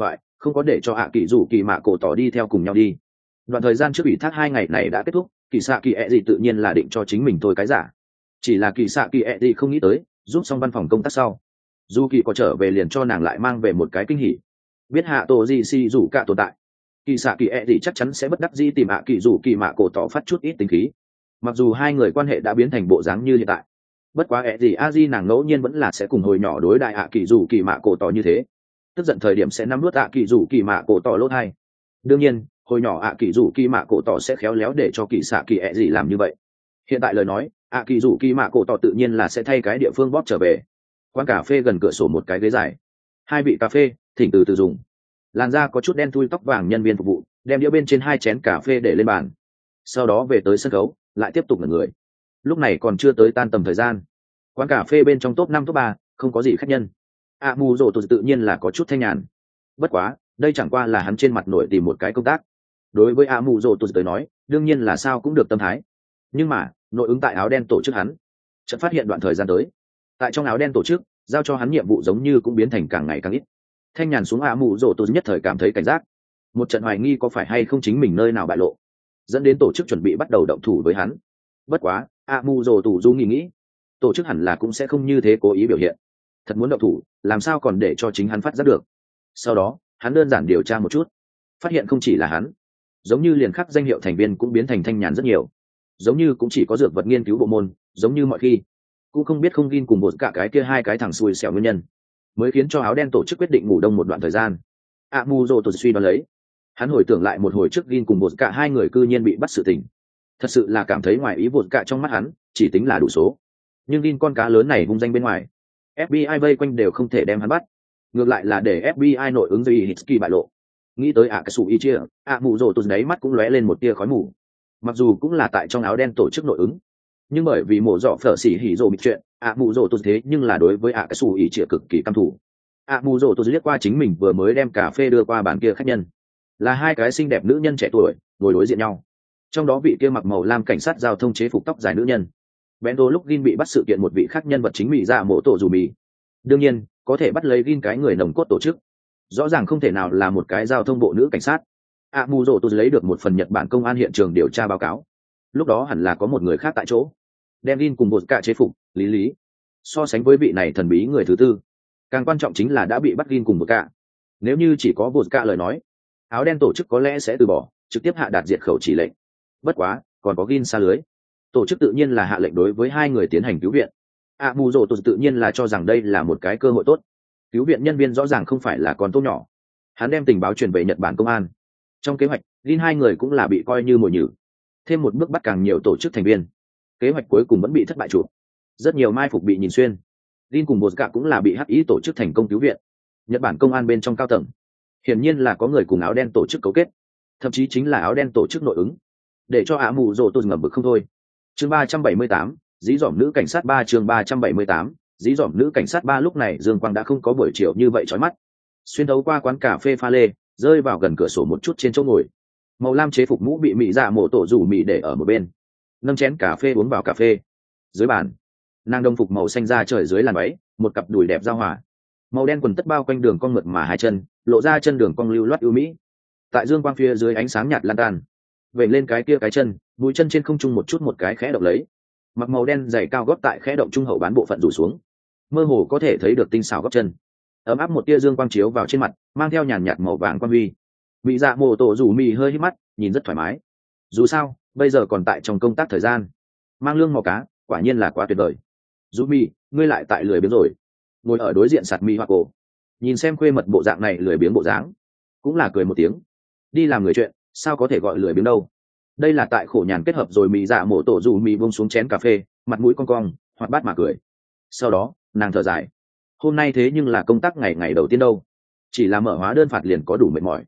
không có để cho ạ kỳ rủ kỳ mạ cổ tỏ đi theo cùng nhau đi. Đoạn thời gian trước ủy thác 2 ngày này đã kết thúc, kỳ xạ kỳ ẹ gì tự nhiên là định cho chính mình thôi cái giả. Chỉ là kỳ xạ kỳ ẹ gì không nghĩ tới, giúp xong văn phòng công tác sau, dù kỳ có trở về liền cho nàng lại mang về một cái kinh hỉ. Biết hạ tổ gì si rủ cả tồn tại, kỳ xạ kỳ ẹ gì chắc chắn sẽ bất đắc dĩ tìm ạ kỳ rủ kỳ mạ cổ tỏ phát chút ít tính khí. Mặc dù hai người quan hệ đã biến thành bộ dáng như hiện tại, bất quá ẹ gì a di nàng ngẫu nhiên vẫn là sẽ cùng hồi nhỏ đối đại ạ kỳ rủ kỳ mạ cổ tỏ như thế, tức giận thời điểm sẽ nắm nuốt ạ kỳ rủ kỳ mạ cổ tỏ lốt hai. Đương nhiên hồi nhỏ ạ kỳ rủ kỳ mạ cổ tỏ sẽ khéo léo để cho kỳ xạ kỳ ẹ gì làm như vậy. Hiện tại lời nói ạ kỳ rủ kỳ mạ cổ tỏ tự nhiên là sẽ thay cái địa phương bóp trở về. Quán cà phê gần cửa sổ một cái ghế dài, hai vị cà phê thỉnh từ từ dùng. Làn da có chút đen thui tóc vàng nhân viên phục vụ đem đĩa bên trên 2 chén cà phê để lên bàn, sau đó về tới sân khấu lại tiếp tục là người. Lúc này còn chưa tới tan tầm thời gian, quán cà phê bên trong top 5 top 3 không có gì khách nhân. Mù rồ tự nhiên là có chút thanh nhàn, bất quá đây chẳng qua là hắn trên mặt nổi tìm một cái công tác. Đối với mù rồ tới nói đương nhiên là sao cũng được tâm thái, nhưng mà nội ứng tại áo đen tổ chức hắn chợt phát hiện đoạn thời gian tới, tại trong áo đen tổ chức giao cho hắn nhiệm vụ giống như cũng biến thành càng ngày càng ít. Thanh nhàn xuống mù rồ nhất thời cảm thấy cảnh giác, một trận hoài nghi có phải hay không chính mình nơi nào bại lộ, dẫn đến tổ chức chuẩn bị bắt đầu động thủ với hắn. Bất quá mù rồ du nghĩ tổ chức hẳn là cũng sẽ không như thế cố ý biểu hiện, thật muốn động thủ làm sao còn để cho chính hắn phát giác được. Sau đó hắn đơn giản điều tra một chút, phát hiện không chỉ là hắn, giống như liền khắc danh hiệu thành viên cũng biến thành thanh nhàn rất nhiều, giống như cũng chỉ có dược vật nghiên cứu bộ môn, giống như mọi khi cũng không biết không gin cùng một cả cái kia 2 cái thằng xui xẻo nguyên nhân mới khiến cho áo đen tổ chức quyết định ngủ đông một đoạn thời gian. Mù rồ suy đoán lấy, hắn hồi tưởng lại một hồi trước gin cùng một cả 2 người cư nhiên bị bắt sự tình, thật sự là cảm thấy ngoài ý. Vột cả trong mắt hắn chỉ tính là đủ số, nhưng gin con cá lớn này hung danh bên ngoài, FBI vây quanh đều không thể đem hắn bắt, ngược lại là để FBI nội ứng dây Hitsky bại lộ. Nghĩ tới cái sủ y chia, mù rồ đấy mắt cũng lóe lên một tia khói mù. Mặc dù cũng là tại trong áo đen tổ chức nội ứng, nhưng bởi vì mổ dọ phở xỉ hỉ rồ bị chuyện, mù rồ thế nhưng là đối với cái sủ y chia cực kỳ căm thù. Mù rồ liếc qua chính mình vừa mới đem cà phê đưa qua bàn kia khách nhân, là 2 cái xinh đẹp nữ nhân trẻ tuổi ngồi đối diện nhau, trong đó vị kia mặc màu lam cảnh sát giao thông chế phục tóc dài nữ nhân Bento lúc Gin bị bắt sự kiện một vị khác nhân vật chính Mỹ Dạ Mộ Tổ Dù Mì. Đương nhiên có thể bắt lấy Gin cái người nồng cốt tổ chức, rõ ràng không thể nào là một cái giao thông bộ nữ cảnh sát. Mù rồ lấy được một phần Nhật Bản công an hiện trường điều tra báo cáo, lúc đó hẳn là có một người khác tại chỗ đem Gin cùng một cả chế phục lý so sánh với vị này thần bí người thứ tư, càng quan trọng chính là đã bị bắt Gin cùng một cả. Nếu như chỉ có một cả lời nói, áo đen tổ chức có lẽ sẽ từ bỏ, trực tiếp hạ đạt diệt khẩu chỉ lệnh. Bất quá còn có Gin xa lưới, tổ chức tự nhiên là hạ lệnh đối với 2 người tiến hành cứu viện. Mù rồ tự nhiên là cho rằng đây là một cái cơ hội tốt, cứu viện nhân viên rõ ràng không phải là con tốt nhỏ. Hắn đem tình báo truyền về Nhật Bản công an, trong kế hoạch Gin 2 người cũng là bị coi như mồi nhử, thêm một bước bắt càng nhiều tổ chức thành viên. Kế hoạch cuối cùng vẫn bị thất bại chụp, rất nhiều mai phục bị nhìn xuyên. Gin cùng một cả cũng là bị hắc ý tổ chức thành công cứu viện. Nhật Bản công an bên trong cao tầng hiển nhiên là có người cùng áo đen tổ chức cấu kết, thậm chí chính là áo đen tổ chức nội ứng, để cho mù rồ ngầm bực không thôi. Chương 378, dí dỏm nữ cảnh sát 3. Chương 378, dí dỏm nữ cảnh sát 3. Lúc này dương quang đã không có buổi chiều như vậy chói mắt, xuyên thấu qua quán cà phê pha lê, rơi vào gần cửa sổ một chút trên chỗ ngồi. Màu lam chế phục mũ bị Mỹ Dạ Mộ Tổ Dù Mì để ở một bên, nâng chén cà phê uống vào cà phê. Dưới bàn, nàng đồng phục màu xanh da trời dưới làn váy, một cặp đùi đẹp giao hòa, màu đen quần tất bao quanh đường cong mượt mà 2 chân, lộ ra chân đường cong lưu loát ưu mỹ. Tại dương quang phía dưới ánh sáng nhạt lan tan, vẩy lên cái kia cái chân, mũi chân trên không trung một chút một cái khẽ động lấy. Mặc màu đen dày cao gót tại khẽ động trung hậu bán bộ phận rủ xuống, mơ hồ có thể thấy được tinh xảo gót chân. Ấm áp một tia dương quang chiếu vào trên mặt, mang theo nhàn nhạt màu vàng quang huy. Mỹ Dạ Mộ Tổ Dù Mì hơi hít mắt, nhìn rất thoải mái. Dù sao bây giờ còn tại trong công tác thời gian, mang lương mò cá quả nhiên là quá tuyệt vời. Dù Mì, ngươi lại tại lười biếng rồi. Ngồi ở đối diện sạt mi hoa cổ, nhìn xem khuê mật bộ dạng này lười biếng bộ dáng, cũng là cười một tiếng. Đi làm người chuyện sao có thể gọi lười biếng đâu, đây là tại khổ nhàn kết hợp rồi. Mỹ Dạ Mộ Tổ Dù Mì buông xuống chén cà phê, mặt mũi cong cong hoạt bát mà cười. Sau đó nàng thở dài, hôm nay thế nhưng là công tác ngày đầu tiên đâu, chỉ là mở hóa đơn phạt liền có đủ mệt mỏi.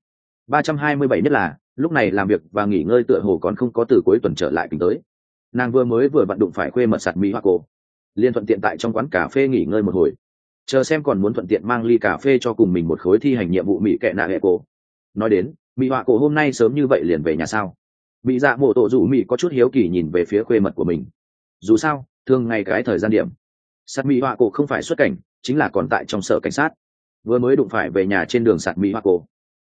327 nhất là lúc này làm việc và nghỉ ngơi tựa hồ còn không có từ cuối tuần trở lại kinh tới. Nàng vừa vặn đụng phải khuê mật sạt mỹ hoa cổ, liền thuận tiện tại trong quán cà phê nghỉ ngơi một hồi, chờ xem còn muốn thuận tiện mang ly cà phê cho cùng mình một khối thi hành nhiệm vụ mỹ kệ nạ hệ cổ. Nói đến mỹ hoa cổ hôm nay sớm như vậy liền về nhà sao? Mỹ Dạ Mộ Tổ Dù Mì có chút hiếu kỳ nhìn về phía khuê mật của mình. Dù sao thường ngày cái thời gian điểm, sạt mỹ hoa cổ không phải xuất cảnh, chính là còn tại trong sở cảnh sát, vừa mới đụng phải về nhà trên đường sạt mỹ hoa cổ.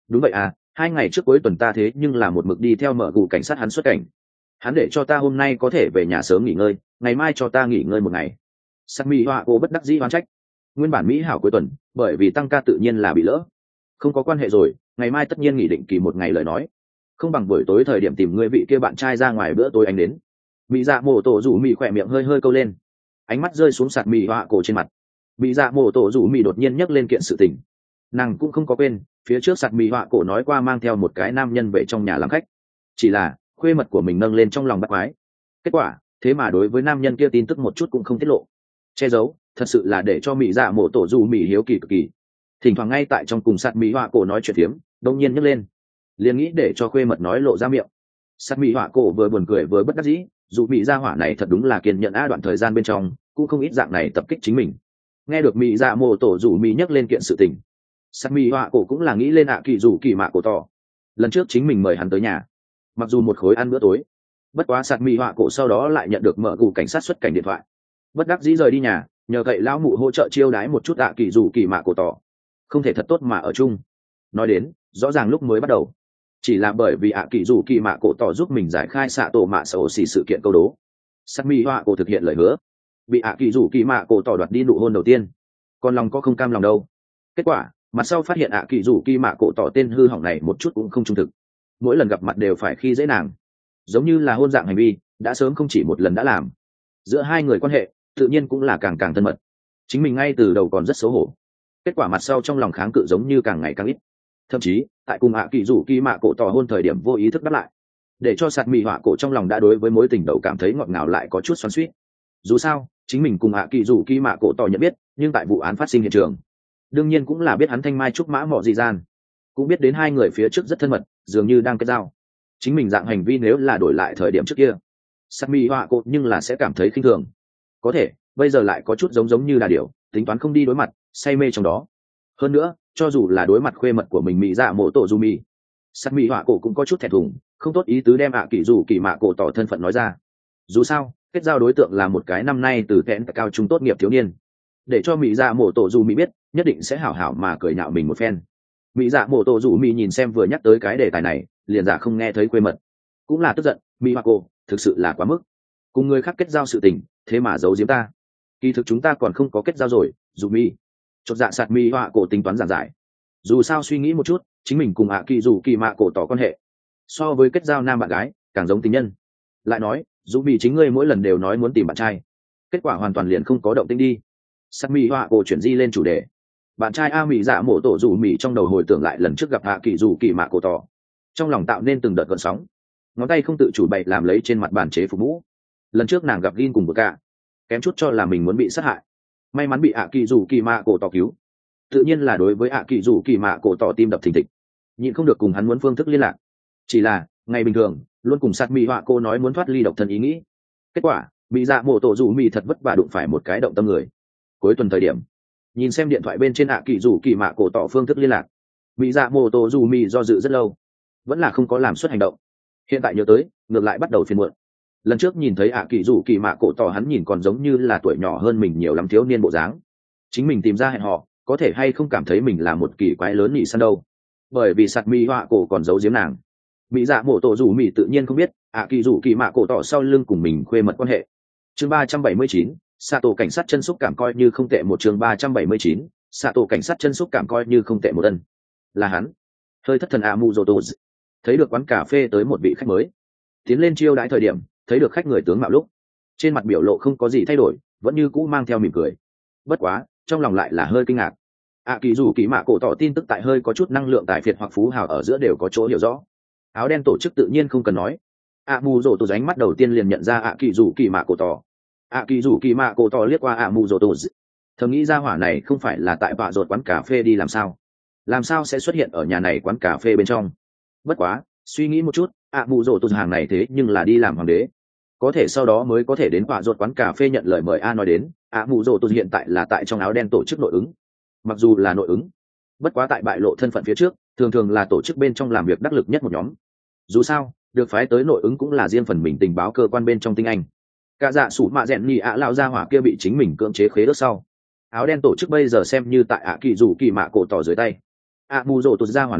đúng vậy à, 2 ngày trước cuối tuần ta thế nhưng là một mực đi theo mở gù cảnh sát hắn xuất cảnh. Hắn để cho ta hôm nay có thể về nhà sớm nghỉ ngơi, ngày mai cho ta nghỉ ngơi một ngày. Sát mỹ họa cổ bất đắc dĩ oán trách. Nguyên bản mỹ hảo cuối tuần, bởi vì tăng ca tự nhiên là bị lỡ. Không có quan hệ rồi, ngày mai tất nhiên nghỉ định kỳ một ngày lời nói. Không bằng buổi tối thời điểm tìm người vị kia bạn trai ra ngoài bữa tối anh đến. Mỹ dạ mổ tổ rủ mì khỏe miệng hơi hơi câu lên, ánh mắt rơi xuống sạt mì họa cổ trên mặt. Mỹ dạ mổ tổ rủ mì đột nhiên nhắc lên kiện sự tình. Nàng cũng không có quên, phía trước sạt mì họa cổ nói qua mang theo một cái nam nhân về trong nhà làm khách. Chỉ là khuê mật của mình nâng lên trong lòng bắt quái. Kết quả thế mà đối với nam nhân kia tin tức một chút cũng không tiết lộ, che giấu, thật sự là để cho mỹ dạ mổ tổ dù mỹ hiếu kỳ cực kỳ. Thỉnh thoảng ngay tại trong cùng sạt mỹ họa cổ nói chuyện phiếm, đông nhiên nhấc lên, liền nghĩ để cho khuê mật nói lộ ra miệng. Sạt mỹ họa cổ vừa buồn cười vừa bất đắc dĩ, dù mỹ gia hỏa này thật đúng là kiên nhẫn a, đoạn thời gian bên trong cũng không ít dạng này tập kích chính mình. Nghe được mỹ dạ mổ tổ dù mỹ nhắc lên kiện sự tình, sạt mỹ họa cổ cũng là nghĩ lên kỳ dù kỳ mạ cổ tỏ. Lần trước chính mình mời hắn tới nhà, mặc dù một khối ăn bữa tối, bất quá sạt mỹ họa cổ sau đó lại nhận được mở gù cảnh sát xuất cảnh điện thoại, bất đắc dĩ rời đi nhà, nhờ cậy lão mụ hỗ trợ chiêu đái một chút kỳ dù kỳ mạ cổ tỏ. Không thể thật tốt mà ở chung. Nói đến rõ ràng lúc mới bắt đầu chỉ là bởi vì kỳ dù kỳ mạ cổ tỏ giúp mình giải khai xạ tổ mạ xổ xì sự kiện câu đố, sạt mỹ họa cổ thực hiện lời hứa, bị kỳ dù kỳ mạ cổ tỏ đoạt đi nụ hôn đầu tiên, còn lòng có không cam lòng đâu. Kết quả mặt sau phát hiện kỳ dù kỳ mạ cổ tỏ tên hư hỏng này một chút cũng không trung thực, mỗi lần gặp mặt đều phải khi dễ nàng, giống như là hôn dạng hành vi đã sớm không chỉ một lần đã làm. Giữa hai người quan hệ tự nhiên cũng là càng càng thân mật. Chính mình ngay từ đầu còn rất xấu hổ, kết quả mặt sau trong lòng kháng cự giống như càng ngày càng ít, thậm chí tại cùng kỳ dù kỳ mạ cổ tỏ hôn thời điểm vô ý thức đáp lại, để cho sạt mì họa cổ trong lòng đã đối với mối tình đầu cảm thấy ngọt ngào lại có chút xoắn xuýt. Dù sao chính mình cùng kỳ dù kỳ mạ cổ tỏ nhận biết, nhưng tại vụ án phát sinh hiện trường đương nhiên cũng là biết hắn thanh mai trúc mã mọ gì gian, cũng biết đến hai người phía trước rất thân mật, dường như đang kết giao. Chính mình dạng hành vi nếu là đổi lại thời điểm trước kia, sạt mì họa cổ nhưng là sẽ cảm thấy khinh thường. Có thể bây giờ lại có chút giống như đà điểu, tính toán không đi đối mặt, say mê trong đó. Hơn nữa cho dù là đối mặt khuê mật của mình mỹ dạ mổ tổ du mì, sạt mì họa cổ cũng có chút thẹn thùng, không tốt ý tứ đem kỳ dù kỳ mạ cổ tỏ thân phận nói ra. Dù sao kết giao đối tượng là một cái năm nay từ kẽn cao trung tốt nghiệp thiếu niên, để cho mỹ dạ mổ tổ du mì biết nhất định sẽ hảo hảo mà cười nhạo mình một phen. Mỹ dạ mổ tổ du mì nhìn xem vừa nhắc tới cái đề tài này, liền giả không nghe thấy khuê mật, cũng là tức giận. Mỹ họa cổ thực sự là quá mức, cùng người khác kết giao sự tình thế mà giấu giếm ta, kỳ thực chúng ta còn không có kết giao rồi. Dù mi chột dạ sạt mi họa cổ tính toán giảng giải. Dù sao suy nghĩ một chút, chính mình cùng kỳ dù kỳ mạ cổ tỏ quan hệ so với kết giao nam bạn gái càng giống tình nhân. Lại nói dù mi chính ngươi mỗi lần đều nói muốn tìm bạn trai, kết quả hoàn toàn liền không có động tĩnh đi. Sạt mi họa cổ chuyển di lên chủ đề, bạn trai mỹ dạ mổ tổ dù mi trong đầu hồi tưởng lại lần trước gặp kỳ dù kỳ mạ cổ tỏ, trong lòng tạo nên từng đợt gợn sóng, ngón tay không tự chủ bậy làm lấy trên mặt bàn chế phục mũ. Lần trước nàng gặp Gin cùng bờ cả, kém chút cho là mình muốn bị sát hại, may mắn bị kỳ dù kỳ mạ cổ tỏ cứu. Tự nhiên là đối với kỳ dù kỳ mạ cổ tỏ tim đập thình thịch, nhịn không được cùng hắn muốn phương thức liên lạc. Chỉ là ngày bình thường luôn cùng sát mỹ họa cô nói muốn thoát ly độc thân ý nghĩ, kết quả bị dạ mổ tổ dù mì thật vất vả đụng phải một cái động tâm người. Cuối tuần thời điểm nhìn xem điện thoại bên trên kỳ dù kỳ mạ cổ tỏ phương thức liên lạc, bị dạ mổ tổ dù mì do dự rất lâu, vẫn là không có làm suất hành động. Hiện tại nhớ tới ngược lại bắt đầu phiền muộn. Lần trước nhìn thấy kỳ dù kỳ mạ cổ tỏ hắn nhìn còn giống như là tuổi nhỏ hơn mình nhiều lắm thiếu niên bộ dáng, chính mình tìm ra hẹn họ có thể hay không cảm thấy mình là một kỳ quái lớn nhị săn đâu. Bởi vì sạt mi họa cổ còn giấu giếm nàng, mỹ dạ mổ tổ rủ mỹ tự nhiên không biết kỳ dù kỳ mạ cổ tỏ sau lưng cùng mình khuê mật quan hệ. Chương 379, xạ tổ cảnh sát chân xúc cảm coi như không tệ một. Chương 379, xạ tổ cảnh sát chân xúc cảm coi như không tệ một. Ân, là hắn. Hơi thất thần mu dô tô thấy được quán cà phê tới một vị khách mới, tiến lên chiêu đãi thời điểm thấy được khách người tướng mạo lúc trên mặt biểu lộ không có gì thay đổi, vẫn như cũ mang theo mỉm cười. Bất quá trong lòng lại là hơi kinh ngạc. Kỳ dù kỳ mạ cổ tỏ tin tức tại hơi có chút năng lượng tài phiệt hoặc phú hào ở giữa đều có chỗ hiểu rõ. Áo đen tổ chức tự nhiên không cần nói. Mù rồ tổ ánh mắt đầu tiên liền nhận ra kỳ dù kỳ mạ cổ tỏ. Kỳ dù kỳ mạ cổ tỏ liếc qua mù rồ tổ, thầm nghĩ ra hỏa này không phải là tại bạ rột quán cà phê đi làm sao sẽ xuất hiện ở nhà này quán cà phê bên trong. Bất quá suy nghĩ một chút, mù rồ tổ hàng này thế nhưng là đi làm hoàng đế, có thể sau đó mới có thể đến bạ rột quán cà phê nhận lời mời. Nói đến mù rồ tổ hiện tại là tại trong áo đen tổ chức nội ứng. Mặc dù là nội ứng, bất quá tại bại lộ thân phận phía trước thường thường là tổ chức bên trong làm việc đắc lực nhất một nhóm. Dù sao được phái tới nội ứng cũng là riêng phần mình tình báo cơ quan bên trong tinh anh. Cả dạ sủ mạ rèn nhì lão gia hỏa kia bị chính mình cưỡng chế khế ước sau, áo đen tổ chức bây giờ xem như tại kỳ dù kỳ mạ cổ tỏ dưới tay. Mù rồ tụt gia hỏa này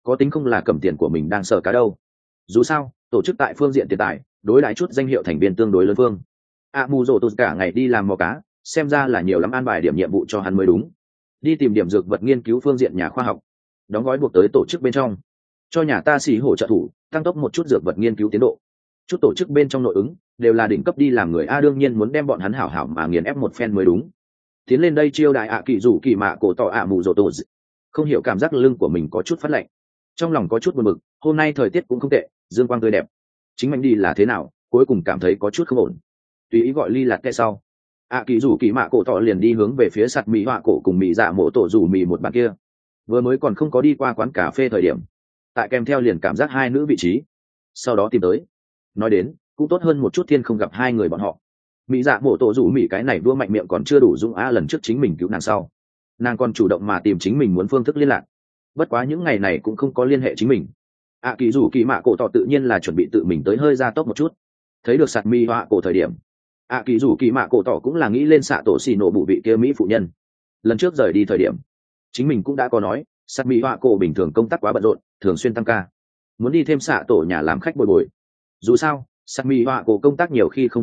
có tính không là cầm tiền của mình đang sợ cá đâu. Dù sao tổ chức tại phương diện tiền tài đối đãi chút danh hiệu thành viên tương đối lớn phương. Mù rồ tụt cả ngày đi làm mò cá, xem ra là nhiều lắm an bài điểm nhiệm vụ cho hắn mới đúng. Đi tìm điểm dược vật nghiên cứu phương diện nhà khoa học, đóng gói buộc tới tổ chức bên trong, cho nhà ta xì hỗ trợ thủ tăng tốc một chút dược vật nghiên cứu tiến độ. Chút tổ chức bên trong nội ứng đều là đỉnh cấp đi làm người a, đương nhiên muốn đem bọn hắn hảo hảo mà nghiền ép một phen mới đúng. Tiến lên đây chiêu đại kỳ rủ kỳ mạ cổ tỏ mù rồ tụt. Không hiểu cảm giác lưng của mình có chút phát lạnh, trong lòng có chút buồn bực. Hôm nay thời tiết cũng không tệ, dương quang tươi đẹp. Chính mình đi là thế nào, cuối cùng cảm thấy có chút không ổn. Tùy ý gọi ly lạt kệ sau, kỳ rủ kỳ mạ cổ tỏ liền đi hướng về phía sạt mỹ họa cổ cùng mỹ dạ mộ tổ rủ mì một bàn kia. Vừa mới còn không có đi qua quán cà phê thời điểm, tại kèm theo liền cảm giác hai nữ vị trí, sau đó tìm tới. Nói đến cũng tốt hơn một chút thiên không gặp hai người bọn họ. Mỹ dạ mộ tổ rủ mì cái này vua mạnh miệng còn chưa đủ dũng lần trước chính mình cứu nàng sau, nàng còn chủ động mà tìm chính mình muốn phương thức liên lạc. Bất quá những ngày này cũng không có liên hệ chính mình. Kỳ rủ kỳ mạ cổ tỏ tự nhiên là chuẩn bị tự mình tới hơi ra tốc một chút. Thấy được sạt mi họa cổ thời điểm, kỳ rủ kỳ mạ cổ tỏ cũng là nghĩ lên xạ tổ xì nổ bụ vị kia mỹ phụ nhân. Lần trước rời đi thời điểm chính mình cũng đã có nói sạt mi họa cổ bình thường công tác quá bận rộn, thường xuyên tăng ca, muốn đi thêm xạ tổ nhà làm khách bồi bồi. Dù sao sạt mi họa cổ công tác nhiều khi không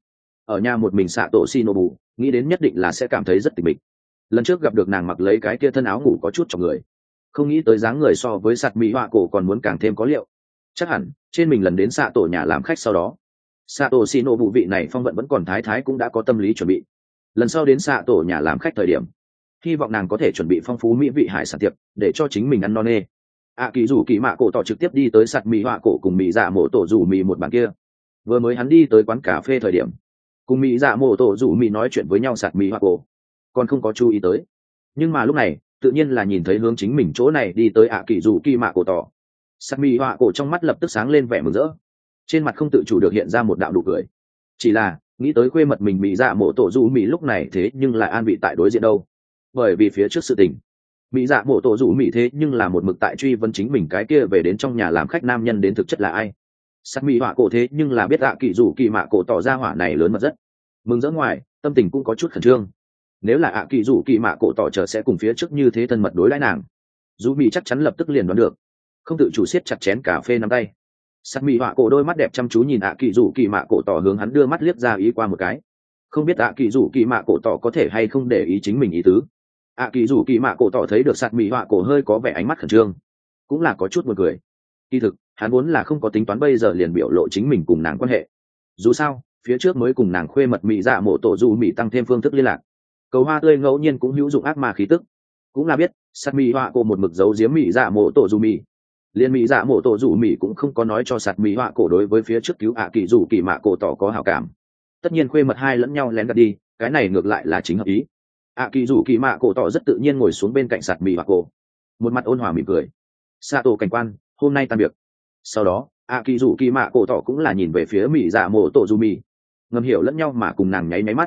ở nhà một mình xạ tổ xì nổ bụ, nghĩ đến nhất định là sẽ cảm thấy rất tịch mịch. Lần trước gặp được nàng mặc lấy cái kia thân áo ngủ có chút cho người, không nghĩ tới dáng người so với sạt mỹ họa cổ còn muốn càng thêm có liệu. Chắc hẳn trên mình lần đến xạ tổ nhà làm khách sau đó, xạ tổ xì nổ vụ vị này phong vận vẫn còn thái cũng đã có tâm lý chuẩn bị. Lần sau đến xạ tổ nhà làm khách thời điểm, hy vọng nàng có thể chuẩn bị phong phú mỹ vị hải sản tiệc để cho chính mình ăn no nê. Kỳ rủ kỳ mạ cổ tỏ trực tiếp đi tới sạt mỹ họa cổ cùng mỹ dạ mộ tổ rủ mì một bàn kia. Vừa mới hắn đi tới quán cà phê thời điểm, cùng mỹ dạ mộ tổ rủ mì nói chuyện với nhau, sạt mỹ họa cổ còn không có chú ý tới. Nhưng mà lúc này tự nhiên là nhìn thấy hướng chính mình chỗ này đi tới kỳ rủ kỳ mạ cổ tỏ. Sạt mỹ họa cổ trong mắt lập tức sáng lên vẻ mừng rỡ, trên mặt không tự chủ được hiện ra một đạo nụ cười. Chỉ là nghĩ tới khuê mật mình mỹ dạ mộ tổ rủ mì lúc này thế nhưng lại an vị tại đối diện đâu. Bởi vì phía trước sự tình, mỹ dạ mộ tổ rủ mì thế nhưng là một mực tại truy vấn chính mình cái kia về đến trong nhà làm khách nam nhân đến thực chất là ai. Sạt mỹ họa cổ thế nhưng là biết kỳ rủ kỳ mạ cổ tỏ ra hỏa này lớn mật rất mừng rỡ, ngoài tâm tình cũng có chút khẩn trương. Nếu là kỳ rủ kỳ mạ cổ tỏ chờ sẽ cùng phía trước như thế thân mật đối đãi nàng, dù mì chắc chắn lập tức liền đoán được, không tự chủ siết chặt chén cà phê nắm tay. Sạt mì họa cổ đôi mắt đẹp chăm chú nhìn kỳ rủ kỳ mạ cổ tỏ, hướng hắn đưa mắt liếc ra ý qua một cái, không biết kỳ rủ kỳ mạ cổ tỏ có thể hay không để ý chính mình ý tứ. Kỳ rủ kỳ mạ cổ tỏ thấy được sạt mì họa cổ hơi có vẻ ánh mắt khẩn trương, cũng là có chút buồn cười. Kỳ thực hắn vốn là không có tính toán bây giờ liền biểu lộ chính mình cùng nàng quan hệ. Dù sao phía trước mới cùng nàng khuê mật mỹ dạ mộ tổ dù mỹ tăng thêm phương thức liên lạc, cầu hoa tươi ngẫu nhiên cũng hữu dụng ác ma khí tức. Cũng là biết sạt mỹ họa cổ một mực giấu giếm mỹ dạ mộ tổ dù mỹ, liên mỹ dạ mộ tổ dù mỹ cũng không có nói cho sạt mỹ họa cổ đối với phía trước cứu kỳ rủ kỳ mạ cổ tỏ có hảo cảm. Tất nhiên khuê mật hai lẫn nhau lén gạt đi, cái này ngược lại là chính hợp ý. Kỳ rủ kỳ mạ cổ tỏ rất tự nhiên ngồi xuống bên cạnh sạt mỹ họa cổ, một mặt ôn hòa mỉm cười. Xạ tổ cảnh quan hôm nay tan việc. Sau đó kỳ rủ kỳ mạ cổ tỏ cũng là nhìn về phía mỹ dạ mộ tổ dù mỹ, ngầm hiểu lẫn nhau mà cùng nàng nháy máy mắt.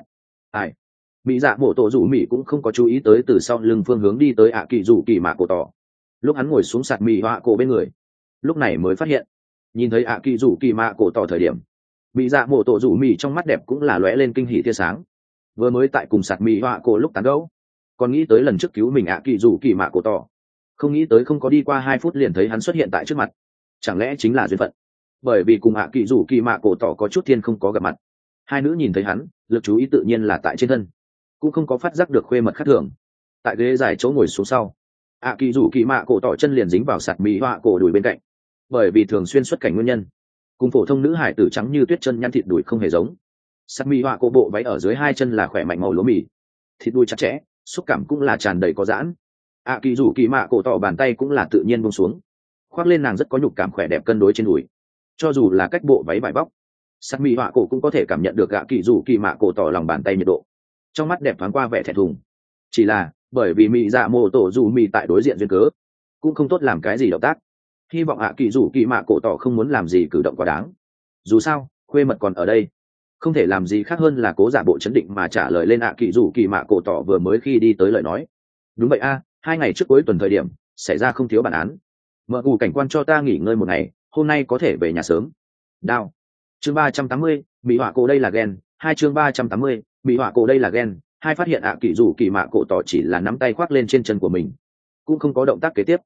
Mỹ dạ mộ tổ rủ mỹ cũng không có chú ý tới từ sau lưng phương hướng đi tới kỳ rủ kỳ mạ cổ tỏ. Lúc hắn ngồi xuống sạt mỹ họa cổ bên người, lúc này mới phát hiện, nhìn thấy kỳ rủ kỳ mạ cổ tỏ thời điểm, mỹ dạ mộ tổ rủ mỹ trong mắt đẹp cũng là lóe lên kinh hỉ tia sáng. Vừa mới tại cùng sạt mỹ họa cổ lúc tán gẫu, còn nghĩ tới lần trước cứu mình kỳ rủ kỳ mạ cổ tỏ, không nghĩ tới không có đi qua 2 phút liền thấy hắn xuất hiện tại trước mặt. Chẳng lẽ chính là duyên phận? Bởi vì cùng kỳ rủ kỳ mạ cổ tỏ có chút thiên không có gặp mặt, hai nữ nhìn thấy hắn lực chú ý tự nhiên là tại trên thân, cũng không có phát giác được khuê mật khác thường. Tại ghế dài chỗ ngồi xuống sau, kỳ rủ kỳ mạ cổ tỏ chân liền dính vào sạt mỹ họa cổ đùi bên cạnh. Bởi vì thường xuyên xuất cảnh nguyên nhân, cùng phổ thông nữ hải tử trắng như tuyết chân nhăn thịt đùi không hề giống. Sạt mỹ họa cổ bộ váy ở dưới 2 chân là khỏe mạnh màu lúa mì, thịt đùi chặt chẽ, xúc cảm cũng là tràn đầy có giãn. Kỳ rủ kỳ mạ cổ tỏ bàn tay cũng là tự nhiên buông xuống, khoác lên nàng rất có nhục cảm khỏe đẹp cân đối trên đùi. Cho dù là cách bộ váy vải bóc, sạt mỹ họa cổ cũng có thể cảm nhận được kỳ rủ kỳ mạ cổ tỏ lòng bàn tay nhiệt độ, trong mắt đẹp thoáng qua vẻ thẹn thùng. Chỉ là bởi vì mỹ dạ mộ tổ dù mỹ tại đối diện duyên cớ, cũng không tốt làm cái gì động tác. Hy vọng kỳ rủ kỳ mạ cổ tỏ không muốn làm gì cử động quá đáng. Dù sao khuê mật còn ở đây, không thể làm gì khác hơn là cố giả bộ chấn định mà trả lời lên kỳ rủ kỳ mạ cổ tỏ vừa mới khi đi tới lời nói. Đúng vậy 2 ngày trước cuối tuần thời điểm xảy ra không thiếu bản án, mở ngủ cảnh quan cho ta nghỉ ngơi 1 ngày, hôm nay có thể về nhà sớm. Đao. Chương 380, mỹ họa cổ đây là ghen. 2 chương 380, mỹ họa cổ đây là ghen. 2 phát hiện kỳ rủ kỳ mạ cổ tỏ chỉ là nắm tay khoác lên trên chân của mình, cũng không có động tác kế tiếp.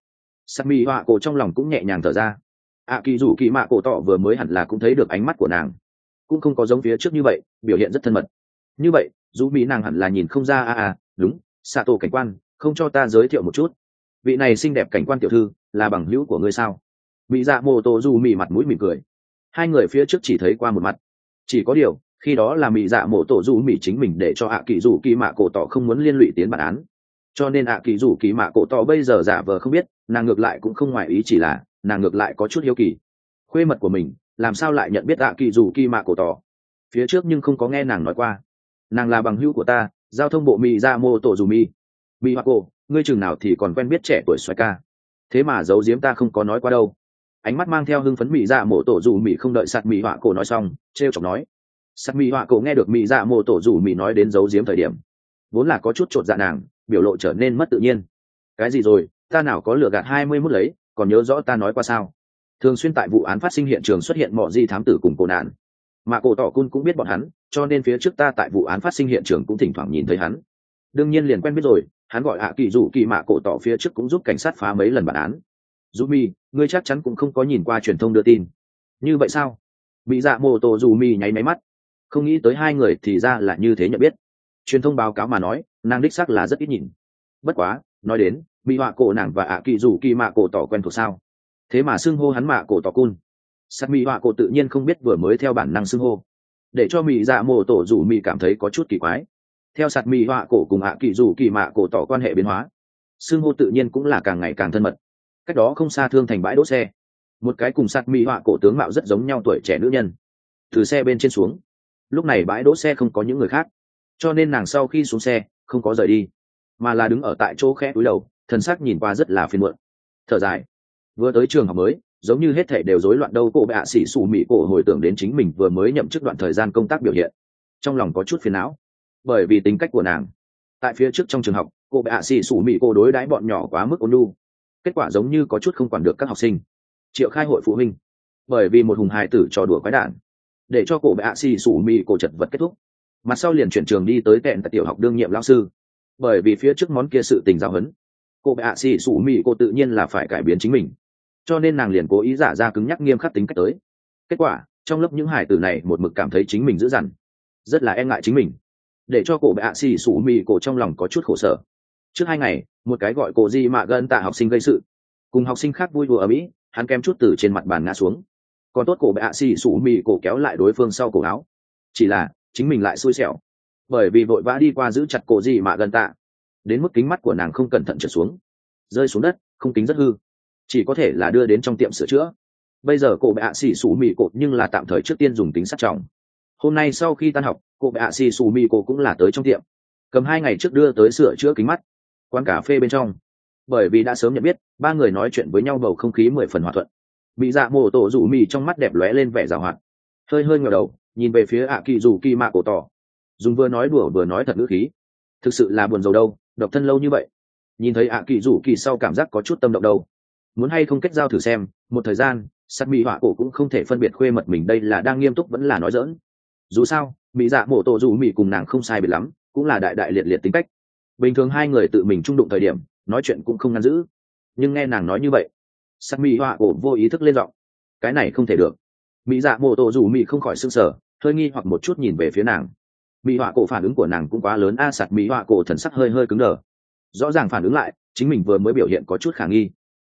Sát mỹ họa cổ trong lòng cũng nhẹ nhàng thở ra. Kỳ dù kỳ mạ cổ tỏ vừa mới hẳn là cũng thấy được ánh mắt của nàng, cũng không có giống phía trước như vậy biểu hiện rất thân mật. Như vậy dù mỹ nàng hẳn là nhìn không ra. Đúng, xạ tổ cảnh quan, không cho ta giới thiệu một chút, vị này xinh đẹp cảnh quan tiểu thư là bằng hữu của ngươi sao? Mỹ dạ mô tô dù mỹ mặt mũi mỉm cười. Hai người phía trước chỉ thấy qua một mặt, chỉ có điều khi đó là mỹ dạ mô tô dù mỹ chính mình để cho kỳ dù kỳ mạ cổ tỏ không muốn liên lụy tiến bản án, cho nên kỳ dù kỳ mạ cổ tỏ bây giờ giả vờ không biết. Nàng ngược lại cũng không ngoài ý, chỉ là nàng ngược lại có chút hiếu kỳ, khuê mật của mình làm sao lại nhận biết kỳ dù kỳ mạ cổ tỏ, phía trước nhưng không có nghe nàng nói qua. Nàng là bằng hữu của ta, giao thông bộ mỹ ra mô tổ dù mi. Mỹ hoa cổ, ngươi chừng nào thì còn quen biết trẻ tuổi xoay ca, thế mà giấu giếm ta không có nói qua đâu. Ánh mắt mang theo hưng phấn mỹ ra mô tổ dù mỹ không đợi sạt mỹ hoa cổ nói xong trêu chọc nói. Sạt mỹ hoa cổ nghe được mỹ ra mô tổ dù mỹ nói đến giấu giếm thời điểm, vốn là có chút chột dạ, nàng biểu lộ trở nên mất tự nhiên. Cái gì rồi, ta nào có lừa gạt 21 lấy, còn nhớ rõ ta nói qua sao? Thường xuyên tại vụ án phát sinh hiện trường xuất hiện mọi di thám tử cùng cổ nạn, mà cổ tỏ cun cũng biết bọn hắn, cho nên phía trước ta tại vụ án phát sinh hiện trường cũng thỉnh thoảng nhìn thấy hắn, đương nhiên liền quen biết rồi. Hắn gọi kỳ dù kỳ mạ cổ tỏ phía trước cũng giúp cảnh sát phá mấy lần bản án. Dù mi, ngươi chắc chắn cũng không có nhìn qua truyền thông đưa tin như vậy sao? Bị dạ mô tô dù mi nháy máy mắt, không nghĩ tới hai người thì ra là như thế nhận biết. Truyền thông báo cáo mà nói nàng đích xác là rất ít nhìn. Bất quá nói đến bị họa cổ nàng và kỳ dù kỳ mạ cổ tỏ quen thuộc sao, thế mà xưng hô hắn mạ cổ tỏ cun. Sát mỹ họa cổ tự nhiên không biết vừa mới theo bản năng xưng hô, để cho mỹ dạ mô tổ dù mỹ cảm thấy có chút kỳ quái. Theo sạt mỹ họa cổ cùng kỳ dù kỳ mạ cổ tỏ quan hệ biến hóa, xưng hô tự nhiên cũng là càng ngày càng thân mật. Cách đó không xa thương thành bãi đỗ xe, một cái cùng sạt mỹ họa cổ tướng mạo rất giống nhau tuổi trẻ nữ nhân từ xe bên trên xuống. Lúc này bãi đỗ xe không có những người khác, cho nên nàng sau khi xuống xe không có rời đi, mà là đứng ở tại chỗ khẽ cúi đầu, thần sắc nhìn qua rất là phiền muộn, thở dài. Vừa tới trường học mới, giống như hết thảy đều rối loạn đâu. Cô bệ sĩ sủ mỹ cổ hồi tưởng đến chính mình vừa mới nhậm chức đoạn thời gian công tác biểu hiện, trong lòng có chút phiền não. Bởi vì tính cách của nàng, tại phía trước trong trường học, cô bệ sĩ sủ mỹ cổ đối đãi bọn nhỏ quá mức ôn nhu, kết quả giống như có chút không quản được các học sinh. Triệu khai hội phụ huynh, bởi vì một hùng hài tử trò đùa quái đản, để cho cô bệ sĩ sủ mỹ cổ chật vật kết thúc. Mặt sau liền chuyển trường đi tới tẹn tại tiểu học đương nhiệm lão sư, bởi vì phía trước món kia sự tình giáo huấn, cô bệ sĩ sủ mỹ cổ tự nhiên là phải cải biến chính mình, cho nên nàng liền cố ý giả ra cứng nhắc nghiêm khắc tính cách tới. Kết quả trong lớp những hải tử này một mực cảm thấy chính mình dữ dằn, rất là e ngại chính mình, để cho cổ bệ sĩ sủ mỹ cổ trong lòng có chút khổ sở. Trước 2 ngày, một cái gọi cổ di mạ gân tạ học sinh gây sự, cùng học sinh khác vui đùa ở mỹ, hắn kém chút từ trên mặt bàn ngã xuống. Còn tốt cổ bệ sĩ sủ mỹ cổ kéo lại đối phương sau cổ áo, chỉ là chính mình lại xui xẻo, bởi vì vội vã đi qua giữ chặt cổ di mạ gân tạ, đến mức kính mắt của nàng không cẩn thận trượt xuống, rơi xuống đất, không kính rất hư, chỉ có thể là đưa đến trong tiệm sửa chữa. Bây giờ cổ bệ sĩ sủ mỹ cổ nhưng là tạm thời trước tiên dùng tính sát trọng. Hôm nay sau khi tan học, cổ bệ sĩ sủ mỹ cổ cũng là tới trong tiệm, cầm 2 ngày trước đưa tới sửa chữa kính mắt. Quán cà phê bên trong, bởi vì đã sớm nhận biết, 3 người nói chuyện với nhau bầu không khí 10 phần hòa thuận. Bị dạ mô tổ rủ mì trong mắt đẹp lóe lên vẻ giảo hoạt, hơi hơi ngẩng đầu nhìn về phía kỳ dù kỳ mạ cổ tỏ, dùng vừa nói đùa vừa nói thật ngữ khí. Thực sự là buồn rầu đâu, độc thân lâu như vậy, nhìn thấy kỳ dù kỳ sau cảm giác có chút tâm động đâu. Muốn hay không kết giao thử xem, một thời gian sát mỹ họa cổ cũng không thể phân biệt khuê mật mình đây là đang nghiêm túc vẫn là nói dỡn. Dù sao mỹ dạ mổ tổ dù mỹ cùng nàng không sai biệt lắm, cũng là đại đại liệt liệt tính cách. Bình thường hai người tự mình trung đụng thời điểm nói chuyện cũng không ngăn giữ, nhưng nghe nàng nói như vậy, sát mỹ họa cổ vô ý thức lên giọng. Cái này không thể được. Mỹ dạ mổ tổ dù mỹ không khỏi sưng sờ, hơi nghi hoặc một chút nhìn về phía nàng. Mỹ họa cổ phản ứng của nàng cũng quá lớn sạt mỹ họa cổ thần sắc hơi hơi cứng đờ, rõ ràng phản ứng lại chính mình vừa mới biểu hiện có chút khả nghi.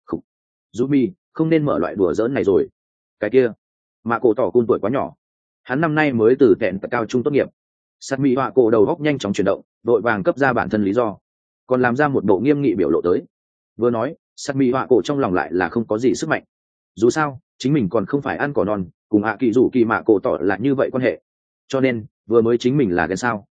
Dù mi không nên mở loại đùa giỡn này rồi. Cái kia mạ cổ tỏ cun tuổi quá nhỏ, hắn năm nay mới từ tẹn cao trung tốt nghiệp. Sát mỹ họa cổ đầu góc nhanh chóng chuyển động, vội vàng cấp ra bản thân lý do, còn làm ra một bộ nghiêm nghị biểu lộ tới. Vừa nói sát mỹ họa cổ trong lòng lại là không có gì sức mạnh. Dù sao chính mình còn không phải ăn cỏ non, cùng kỳ dù kỳ mạ cổ tỏ là như vậy quan hệ, cho nên vừa mới chính mình là cái sao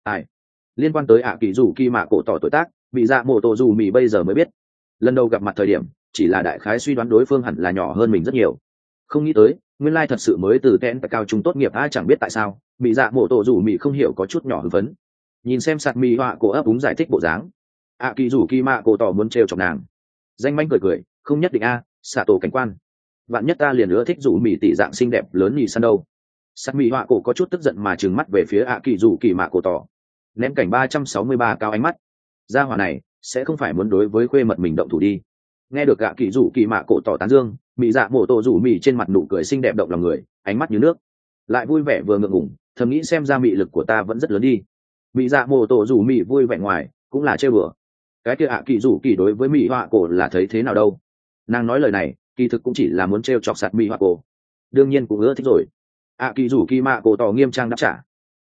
liên quan tới kỳ dù kỳ mạ cổ tỏ tuổi tác, bị dạ mổ tổ dù mì bây giờ mới biết. Lần đầu gặp mặt thời điểm chỉ là đại khái suy đoán đối phương hẳn là nhỏ hơn mình rất nhiều, không nghĩ tới nguyên lai thật sự mới từ tẹn cao trung tốt nghiệp. Chẳng biết tại sao bị dạ mổ tổ rủ mì không hiểu có chút nhỏ hưng phấn, nhìn xem sạt mì họa cổ ấp úng giải thích bộ dáng. Kỳ rủ kỳ mạ cổ tỏ muốn trêu chọc nàng, danh manh cười cười, không nhất định xạ tổ cảnh quan, bạn nhất ta liền ưa thích rủ mì tỷ dạng xinh đẹp lớn nhì san đâu. Sạt mì họa cổ có chút tức giận mà trừng mắt về phía kỳ rủ kỳ mạ cổ tỏ, ném cảnh 363 cao ánh mắt. Gia hỏa này sẽ không phải muốn đối với khuê mật mình động thủ đi. Nghe được ạ kỳ rủ kỳ mạ cổ tỏ tán dương, mỹ dạ mổ tổ rủ mì trên mặt nụ cười xinh đẹp động lòng người, ánh mắt như nước, lại vui vẻ vừa ngượng ngùng, thầm nghĩ xem ra mị lực của ta vẫn rất lớn đi. Mỹ dạ mổ tổ rủ mì vui vẻ ngoài cũng là chơi bừa. Cái kia ạ kỳ rủ kỳ đối với mỹ họa cổ là thấy thế nào đâu. Nàng nói lời này kỳ thực cũng chỉ là muốn trêu chọc sạt mỹ họa cổ, đương nhiên cũng ưa thích rồi. ạ kỳ rủ kỳ mạ cổ tỏ nghiêm trang đáp trả.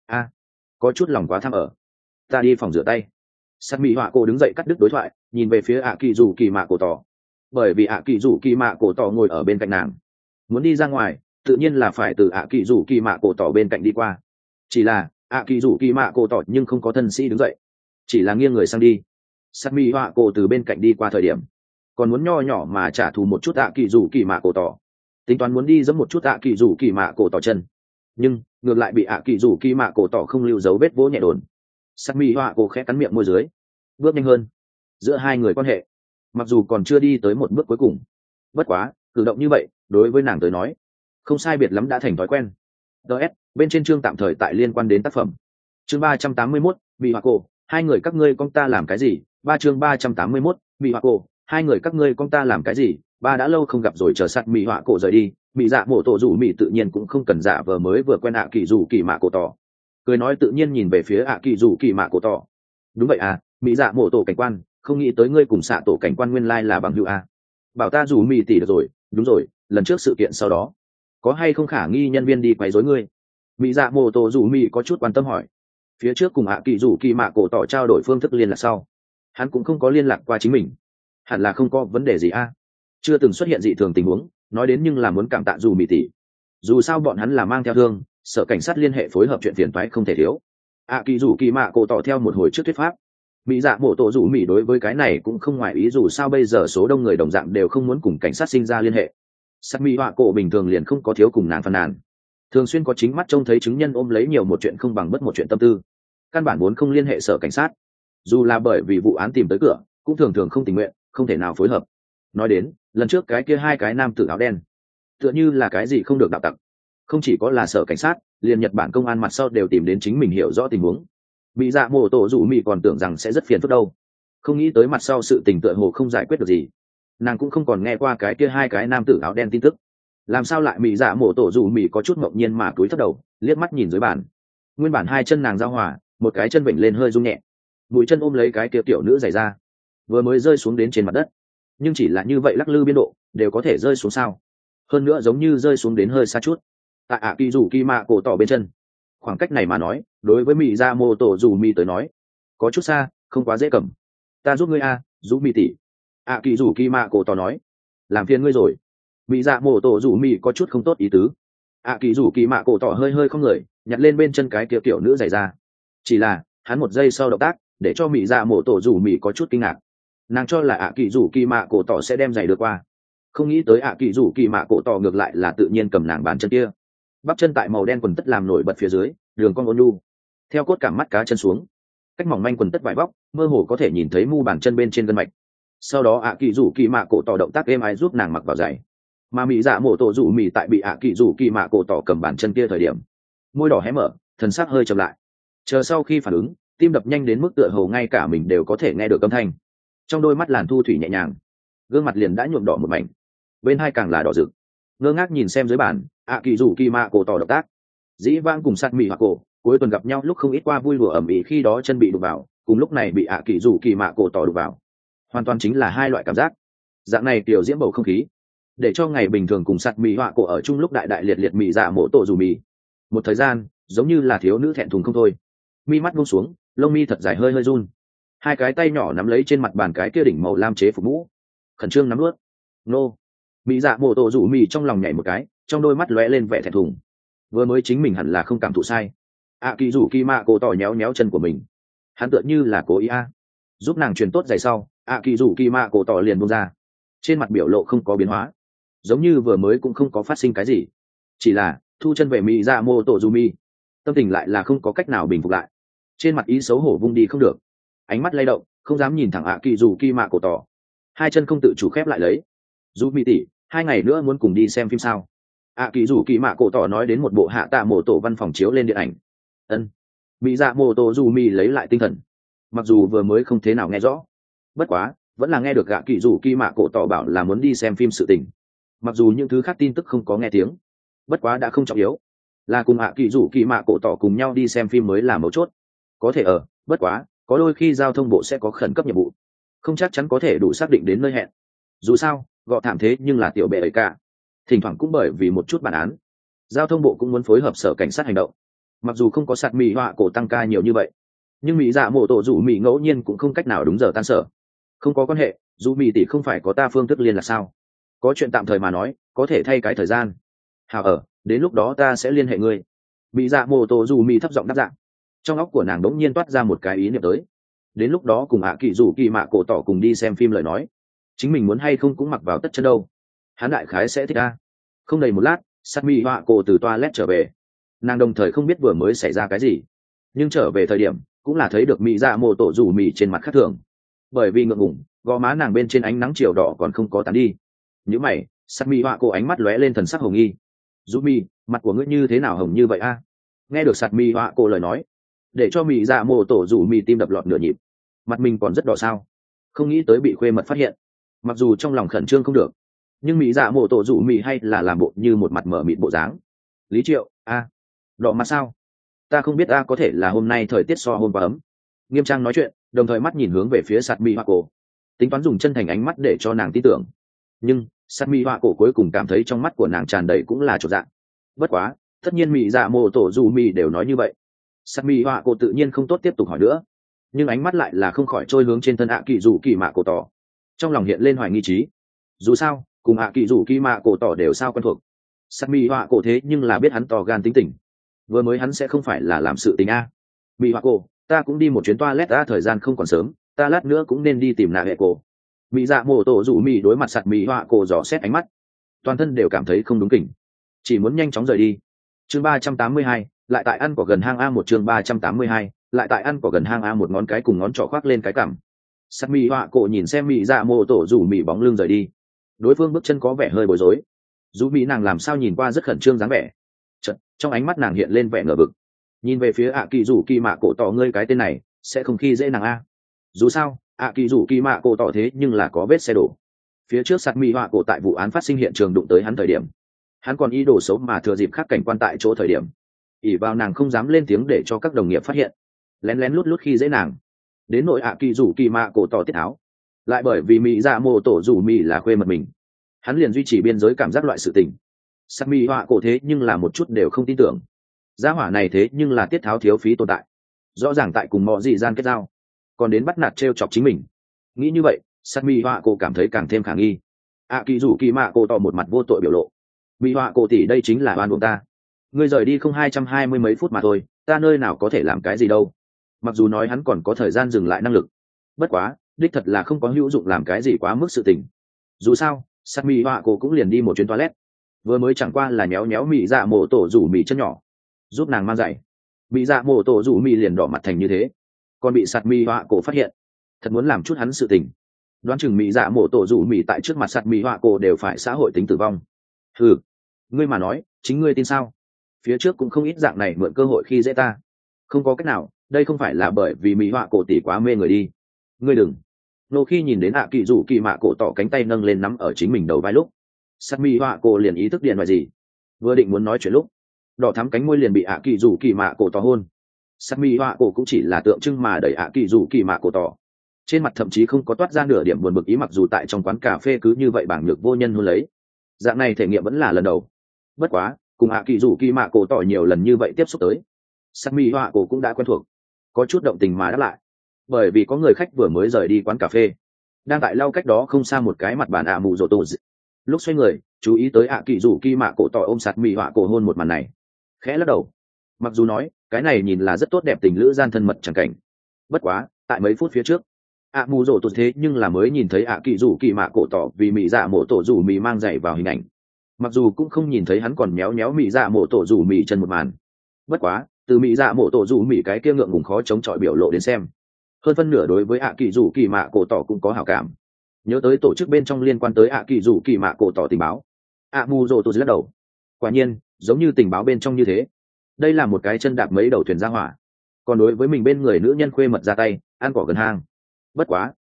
Có chút lòng quá tham ở, ta đi phòng rửa tay. Sạt mỹ họa cổ đứng dậy cắt đứt đối thoại, nhìn về phía ạ kỳ rủ kỳ mạ cổ tỏ, bởi vì ạ kỳ rủ kỳ mạ cổ tỏ ngồi ở bên cạnh nàng, muốn đi ra ngoài tự nhiên là phải từ ạ kỳ rủ kỳ mạ cổ tỏ bên cạnh đi qua. Chỉ là ạ kỳ rủ kỳ mạ cổ tỏ nhưng không có thân sĩ đứng dậy, chỉ là nghiêng người sang đi. Sát mỹ họa cổ từ bên cạnh đi qua thời điểm còn muốn nho nhỏ mà trả thù một chút ạ kỳ rủ kỳ mạ cổ tỏ, tính toán muốn đi giẫm một chút ạ kỳ rủ kỳ mạ cổ tỏ chân, nhưng ngược lại bị ạ kỳ rủ kỳ mạ cổ tỏ không lưu dấu vết vỗ nhẹ đồn. Sát mỹ họa cổ khẽ cắn miệng môi dưới, bước nhanh hơn. Giữa hai người quan hệ mặc dù còn chưa đi tới một bước cuối cùng, bất quá cử động như vậy đối với nàng tới nói không sai biệt lắm đã thành thói quen. ts bên trên chương tạm thời tại liên quan đến tác phẩm. Chương 381, bị họa cổ, hai người các ngươi con ta làm cái gì? Chương 381, bị họa cổ, hai người các ngươi con ta làm cái gì? Đã lâu không gặp rồi, chờ sạt mỹ họa cổ rời đi, mỹ dạ mổ tổ rủ mỹ tự nhiên cũng không cần giả vờ mới vừa quen ạ kỳ rủ kỳ mạ cổ tỏ, cười nói tự nhiên nhìn về phía ạ kỳ rủ kỳ mạ cổ tỏ. Đúng vậy à, mỹ dạ mổ tổ cảnh quan, không nghĩ tới ngươi cùng xạ tổ cảnh quan nguyên lai là bằng hữu à. Bảo ta rủ mỹ tỷ được rồi, đúng rồi, lần trước sự kiện sau đó có hay không khả nghi nhân viên đi quấy rối ngươi? Mỹ dạ mổ tổ rủ mỹ có chút quan tâm hỏi. Phía trước cùng ạ kỳ rủ kỳ mạ cổ tỏ trao đổi phương thức liên lạc sau, hắn cũng không có liên lạc qua chính mình, hẳn là không có vấn đề gì a. Chưa từng xuất hiện dị thường tình huống, nói đến nhưng là muốn cảm tạ dù mỹ tỷ, dù sao bọn hắn là mang theo thương, sở cảnh sát liên hệ phối hợp chuyện phiền toái không thể thiếu. ạ kỳ rủ kỳ mạ cổ tỏ theo một hồi trước thuyết pháp, mỹ dạ mổ tổ rủ mỹ đối với cái này cũng không ngoài ý, dù sao bây giờ số đông người đồng dạng đều không muốn cùng cảnh sát sinh ra liên hệ. Sát mỹ họa cổ bình thường liền không có thiếu cùng nàng phàn nàn, thường xuyên có chính mắt trông thấy chứng nhân ôm lấy nhiều một chuyện không bằng bất một chuyện tâm tư, căn bản muốn không liên hệ sở cảnh sát, dù là bởi vì vụ án tìm tới cửa cũng thường thường không tình nguyện, không thể nào phối hợp. Nói đến lần trước cái kia hai cái nam tử áo đen tựa như là cái gì không được đạo tặc, không chỉ có là sở cảnh sát, liền Nhật Bản công an mặt sau đều tìm đến chính mình hiểu rõ tình huống. Mỹ dạ mổ tổ rủ mỹ còn tưởng rằng sẽ rất phiền phức đâu, không nghĩ tới mặt sau sự tình tựa hồ không giải quyết được gì. Nàng cũng không còn nghe qua cái kia hai cái nam tử áo đen tin tức, làm sao lại mỹ dạ mổ tổ rủ mỹ có chút ngẫu nhiên mà cúi thấp đầu liếc mắt nhìn dưới bàn. Nguyên bản hai chân nàng giao hòa, một cái chân vịnh lên hơi rung nhẹ, bụi chân ôm lấy cái kia tiểu nữ giày ra, vừa mới rơi xuống đến trên mặt đất, nhưng chỉ là như vậy lắc lư biên độ đều có thể rơi xuống sao, hơn nữa giống như rơi xuống đến hơi xa chút. Tại ạ kỳ rủ kỳ mạ cổ tỏ bên chân, khoảng cách này mà nói đối với mỹ ra mô tổ rủ mỹ tới nói có chút xa, không quá dễ cầm. Ta giúp ngươi a, giúp mỹ tỷ. ạ kỳ rủ kỳ mạ cổ tỏ nói. Làm phiền ngươi rồi. Mỹ dạ mô tổ rủ mỹ có chút không tốt ý tứ. ạ kỳ rủ kỳ mạ cổ tỏ hơi hơi không người nhặt lên bên chân cái kia tiểu nữ giày ra, chỉ là hắn một giây sau động tác để cho mỹ dạ mổ tổ rủ mỹ có chút kinh ngạc. Nàng cho là ạ kỳ rủ kỳ mạ cổ tỏ sẽ đem giày đưa qua, không nghĩ tới ạ kỳ rủ kỳ mạ cổ tỏ ngược lại là tự nhiên cầm nàng bàn chân kia, bắp chân tại màu đen quần tất làm nổi bật phía dưới đường cong ôn nhu, theo cốt cảm mắt cá chân xuống, cách mỏng manh quần tất vải bóc mơ hồ có thể nhìn thấy mu bàn chân bên trên gân mạch. Sau đó ạ kỳ rủ kỳ mạ cổ tỏ động tác êm ái giúp nàng mặc vào giày, mà mỹ dạ mổ tổ rủ mỹ tại bị ạ kỳ rủ kỳ mạ cổ tỏ cầm bàn chân kia thời điểm môi đỏ hé mở, thần sắc hơi chậm lại, chờ sau khi phản ứng tim đập nhanh đến mức tựa hồ ngay cả mình đều có thể nghe được âm thanh. Trong đôi mắt làn thu thủy nhẹ nhàng, gương mặt liền đã nhuộm đỏ một mảnh, bên hai càng là đỏ rực. Ngơ ngác nhìn xem dưới bàn ạ kỳ rủ kỳ mạ cổ tỏ động tác. Dĩ vãng cùng sát mỹ hoặc cổ cuối tuần gặp nhau lúc không ít qua vui đùa ẩm ĩ, khi đó chân bị đụng vào, cùng lúc này bị ạ kỳ rủ kỳ mạ cổ tỏ đụng vào, hoàn toàn chính là hai loại cảm giác. Dạng này kiểu diễm bầu không khí để cho ngày bình thường cùng sát mỹ họa cổ ở chung lúc đại đại liệt liệt mỹ dạ mổ tổ dù mì, một thời gian giống như là thiếu nữ thẹn thùng không thôi. Mi mắt buông xuống, lông mi thật dài hơi hơi run, hai cái tay nhỏ nắm lấy trên mặt bàn cái kia đỉnh màu lam chế phục mũ, khẩn trương nắm nuốt. Nô, mỹ dạ mổ tổ rủ mì trong lòng nhảy một cái, trong đôi mắt lóe lên vẻ thẹn thùng. Vừa mới chính mình hẳn là không cảm thụ sai. ạ kỳ rủ kỳ mạ cổ tỏ nhéo nhéo chân của mình, hắn tựa như là cố ý giúp nàng truyền tốt giày sau, ạ kỳ rủ kỳ mạ cổ tỏ liền buông ra, trên mặt biểu lộ không có biến hóa, giống như vừa mới cũng không có phát sinh cái gì, chỉ là thu chân về mỹ dạ mô tổ dù mi, tâm tình lại là không có cách nào bình phục lại, trên mặt ý xấu hổ vung đi không được, ánh mắt lay động không dám nhìn thẳng ạ kỳ rủ kỳ mạ cổ tỏ, hai chân không tự chủ khép lại lấy. Dù mi tỷ, 2 ngày nữa muốn cùng đi xem phim sao? ạ kỳ rủ kỳ mạ cổ tỏ nói đến một bộ hạ tạ mổ tổ văn phòng chiếu lên điện ảnh. Ân. Mỹ dạ mô tổ dù mi lấy lại tinh thần, mặc dù vừa mới không thế nào nghe rõ, bất quá vẫn là nghe được gạ kỳ rủ kỳ mạ cổ tỏ bảo là muốn đi xem phim sự tình. Mặc dù những thứ khác tin tức không có nghe tiếng, bất quá đã không trọng yếu, là cùng hạ kỳ rủ kỳ mạ cổ tỏ cùng nhau đi xem phim mới là mấu chốt. Có thể bất quá có đôi khi giao thông bộ sẽ có khẩn cấp nhiệm vụ, không chắc chắn có thể đủ xác định đến nơi hẹn. Dù sao gọ thảm thế nhưng là tiểu bệ ấy cả, thỉnh thoảng cũng bởi vì một chút bản án, giao thông bộ cũng muốn phối hợp sở cảnh sát hành động. Mặc dù không có sạt mì họa cổ tăng ca nhiều như vậy, nhưng mỹ dạ mộ tổ rủ mỹ ngẫu nhiên cũng không cách nào đúng giờ tan sở. Không có quan hệ, dù mỹ tỷ không phải có ta phương thức liên là sao, có chuyện tạm thời mà nói có thể thay cái thời gian. Hào đến lúc đó ta sẽ liên hệ ngươi. Mỹ dạ mộ tổ rủ mỹ thấp giọng đáp dạng. Trong óc của nàng đống nhiên toát ra một cái ý niệm tới, đến lúc đó cùng kỳ rủ kỳ mạ cổ tỏ cùng đi xem phim lời nói, chính mình muốn hay không cũng mặc vào tất chân đâu, hắn đại khái sẽ thích a. Không đầy một lát, sát mỹ họa cổ từ toilet trở về, nàng đồng thời không biết vừa mới xảy ra cái gì, nhưng trở về thời điểm cũng là thấy được mỹ dạ mộ tổ rủ mỹ trên mặt khác thường, bởi vì ngượng ngủng gò má nàng bên trên ánh nắng chiều đỏ còn không có tán đi. Nhữ mày, sát mỹ họa cổ ánh mắt lóe lên thần sắc hồng nghi. Rủ mỹ, mặt của ngươi như thế nào hồng như vậy a? Nghe được sát mỹ họa cổ lời nói, để cho mỹ dạ mộ tổ rủ mỹ tim đập lọt nửa nhịp. Mặt mình còn rất đỏ sao? Không nghĩ tới bị khuê mật phát hiện. Mặc dù trong lòng khẩn trương không được, nhưng mỹ dạ mộ tổ rủ mỹ hay là làm bộ như một mặt mở mịt bộ dáng. Lý Triệu, đỏ mặt sao? Ta không biết có thể là hôm nay thời tiết so hôm qua ấm. Nghiêm trang nói chuyện, đồng thời mắt nhìn hướng về phía sạt mỹ hoa cổ, tính toán dùng chân thành ánh mắt để cho nàng tin tưởng. Nhưng sạt mỹ hoa cổ cuối cùng cảm thấy trong mắt của nàng tràn đầy cũng là chột dạ. Bất quá tất nhiên mỹ dạ mộ tổ rủ mỹ đều nói như vậy, sạt mỹ hoa cổ tự nhiên không tốt tiếp tục hỏi nữa, nhưng ánh mắt lại là không khỏi trôi hướng trên thân kỳ rủ kỳ mạ cổ tỏ. Trong lòng hiện lên hoài nghi trí. Dù sao cùng kỳ rủ kỳ mạ cổ tỏ đều sao quen thuộc, sạt mỹ hoa cổ thế nhưng là biết hắn to gan tính tình, vừa mới hắn sẽ không phải là làm sự tình mỹ hoa cổ, ta cũng đi một chuyến toilet thời gian không còn sớm, ta lát nữa cũng nên đi tìm nạ hệ cổ. Mỹ dạ mổ tổ rủ mỹ đối mặt sạt mỹ hoa cổ dò xét ánh mắt, toàn thân đều cảm thấy không đúng kỉnh, chỉ muốn nhanh chóng rời đi. Chương 382, lại tại ăn của gần hang A. Một chương 382, lại tại ăn của gần hang A. Một ngón cái cùng ngón trỏ khoác lên cái cằm. Sạt mỹ hoa cổ nhìn xem mỹ dạ mổ tổ rủ mỹ bóng lưng rời đi, đối phương bước chân có vẻ hơi bối rối. Dù mỹ nàng làm sao nhìn qua rất khẩn trương dáng vẻ, chợt trong ánh mắt nàng hiện lên vẻ ngờ vực, nhìn về phía kỳ rủ kỳ mạ cổ tỏ, ngươi cái tên này sẽ không khi dễ nàng a? Dù sao kỳ rủ kỳ mạ cổ tỏ thế nhưng là có vết xe đổ, phía trước sạt mỹ họa cổ tại vụ án phát sinh hiện trường đụng tới hắn thời điểm, hắn còn ý đồ xấu mà thừa dịp khắc cảnh quan tại chỗ thời điểm, ỉ vào nàng không dám lên tiếng để cho các đồng nghiệp phát hiện, lén lén lút lút khi dễ nàng. Đến nội kỳ rủ kỳ mạ cổ tỏ tiết tháo, lại bởi vì mỹ dạ mô tổ rủ mỹ là khuê mật mình, hắn liền duy trì biên giới cảm giác loại sự tình. Sạt mỹ họa cổ thế nhưng là một chút đều không tin tưởng, gia hỏa này thế nhưng là tiết tháo thiếu phí tồn tại, rõ ràng tại cùng mọi dị gian kết giao, còn đến bắt nạt t chọc chính mình. Nghĩ như vậy, sạt mỹ họa cổ cảm thấy càng thêm khả nghi. kỳ rủ kỳ mạ cổ tỏ một mặt vô tội biểu lộ, mỹ họa cổ tỷ đây chính là oan buộc ta, ngươi rời đi không 220 mấy phút mà thôi, ta nơi nào có thể làm cái gì đâu. Mặc dù nói hắn còn có thời gian dừng lại năng lực, bất quá đích thật là không có hữu dụng làm cái gì quá mức sự tình. Dù sao sạt mỹ họa cổ cũng liền đi một chuyến toilet, vừa mới chẳng qua là nhéo nhéo mỹ dạ mổ tổ rủ mỹ chân nhỏ, giúp nàng mang giày. Mỹ dạ mổ tổ rủ mỹ liền đỏ mặt thành như thế, còn bị sạt mỹ họa cổ phát hiện, thật muốn làm chút hắn sự tình, đoán chừng mỹ dạ mổ tổ rủ mỹ tại trước mặt sạt mỹ họa cổ đều phải xã hội tính tử vong. Ngươi mà nói chính ngươi tin sao? Phía trước cũng không ít dạng này mượn cơ hội khi dễ ta, không có cách nào, đây không phải là bởi vì mỹ họa cổ tỷ quá mê người đi. Ngươi đừng. Nô khi nhìn đến kỳ rủ kỳ mạ cổ tỏ cánh tay nâng lên nắm ở chính mình đầu vai lúc, sạt mỹ họa cổ liền ý thức điện loại gì, vừa định muốn nói chuyện lúc, đỏ thắm cánh môi liền bị kỳ rủ kỳ mạ cổ tỏ hôn. Sạt mỹ họa cổ cũng chỉ là tượng trưng mà đẩy kỳ rủ kỳ mạ cổ tỏ, trên mặt thậm chí không có toát ra nửa điểm buồn bực ý, mặc dù tại trong quán cà phê cứ như vậy bảng nhược vô nhân hôn lấy, dạng này thể nghiệm vẫn là lần đầu. Bất quá cùng kỳ rủ kỳ mạ cổ tỏ nhiều lần như vậy tiếp xúc tới, sạt mỹ họa cổ cũng đã quen thuộc, có chút động tình mà đáp lại, bởi vì có người khách vừa mới rời đi quán cà phê, đang tại lau cách đó không xa một cái mặt bàn mù rộ tổ. Lúc xoay người chú ý tới kỳ rủ kỳ mạ cổ tỏ ôm sạt mỹ họa cổ hôn một màn này, khẽ lắc đầu. Mặc dù nói cái này nhìn là rất tốt đẹp tình lữ gian thân mật chẳng cảnh, bất quá tại mấy phút phía trước mù rộ tổ thế nhưng là mới nhìn thấy kỳ rủ kỳ mạ cổ tỏ vì mỹ dạ mổ tổ rủ mỹ mang giày vào hình ảnh, mặc dù cũng không nhìn thấy hắn còn méo méo mỹ dạ mổ tổ rủ mỹ chân một màn. Bất quá từ mỹ dạ mổ tổ rủ mỹ cái kia ngượng ngùng khó chống chọi biểu lộ đến xem, hơn phân nửa đối với kỳ rủ kỳ mạ cổ tỏ cũng có hảo cảm. Nhớ tới tổ chức bên trong liên quan tới kỳ rủ kỳ mạ cổ tỏ tình báo, mù rộ tổ lắc đầu. Quả nhiên giống như tình báo bên trong như thế, đây là một cái chân đạp mấy đầu thuyền ra hỏa, còn đối với mình bên người nữ nhân khuê mật ra tay ăn cỏ gần hang. Bất quá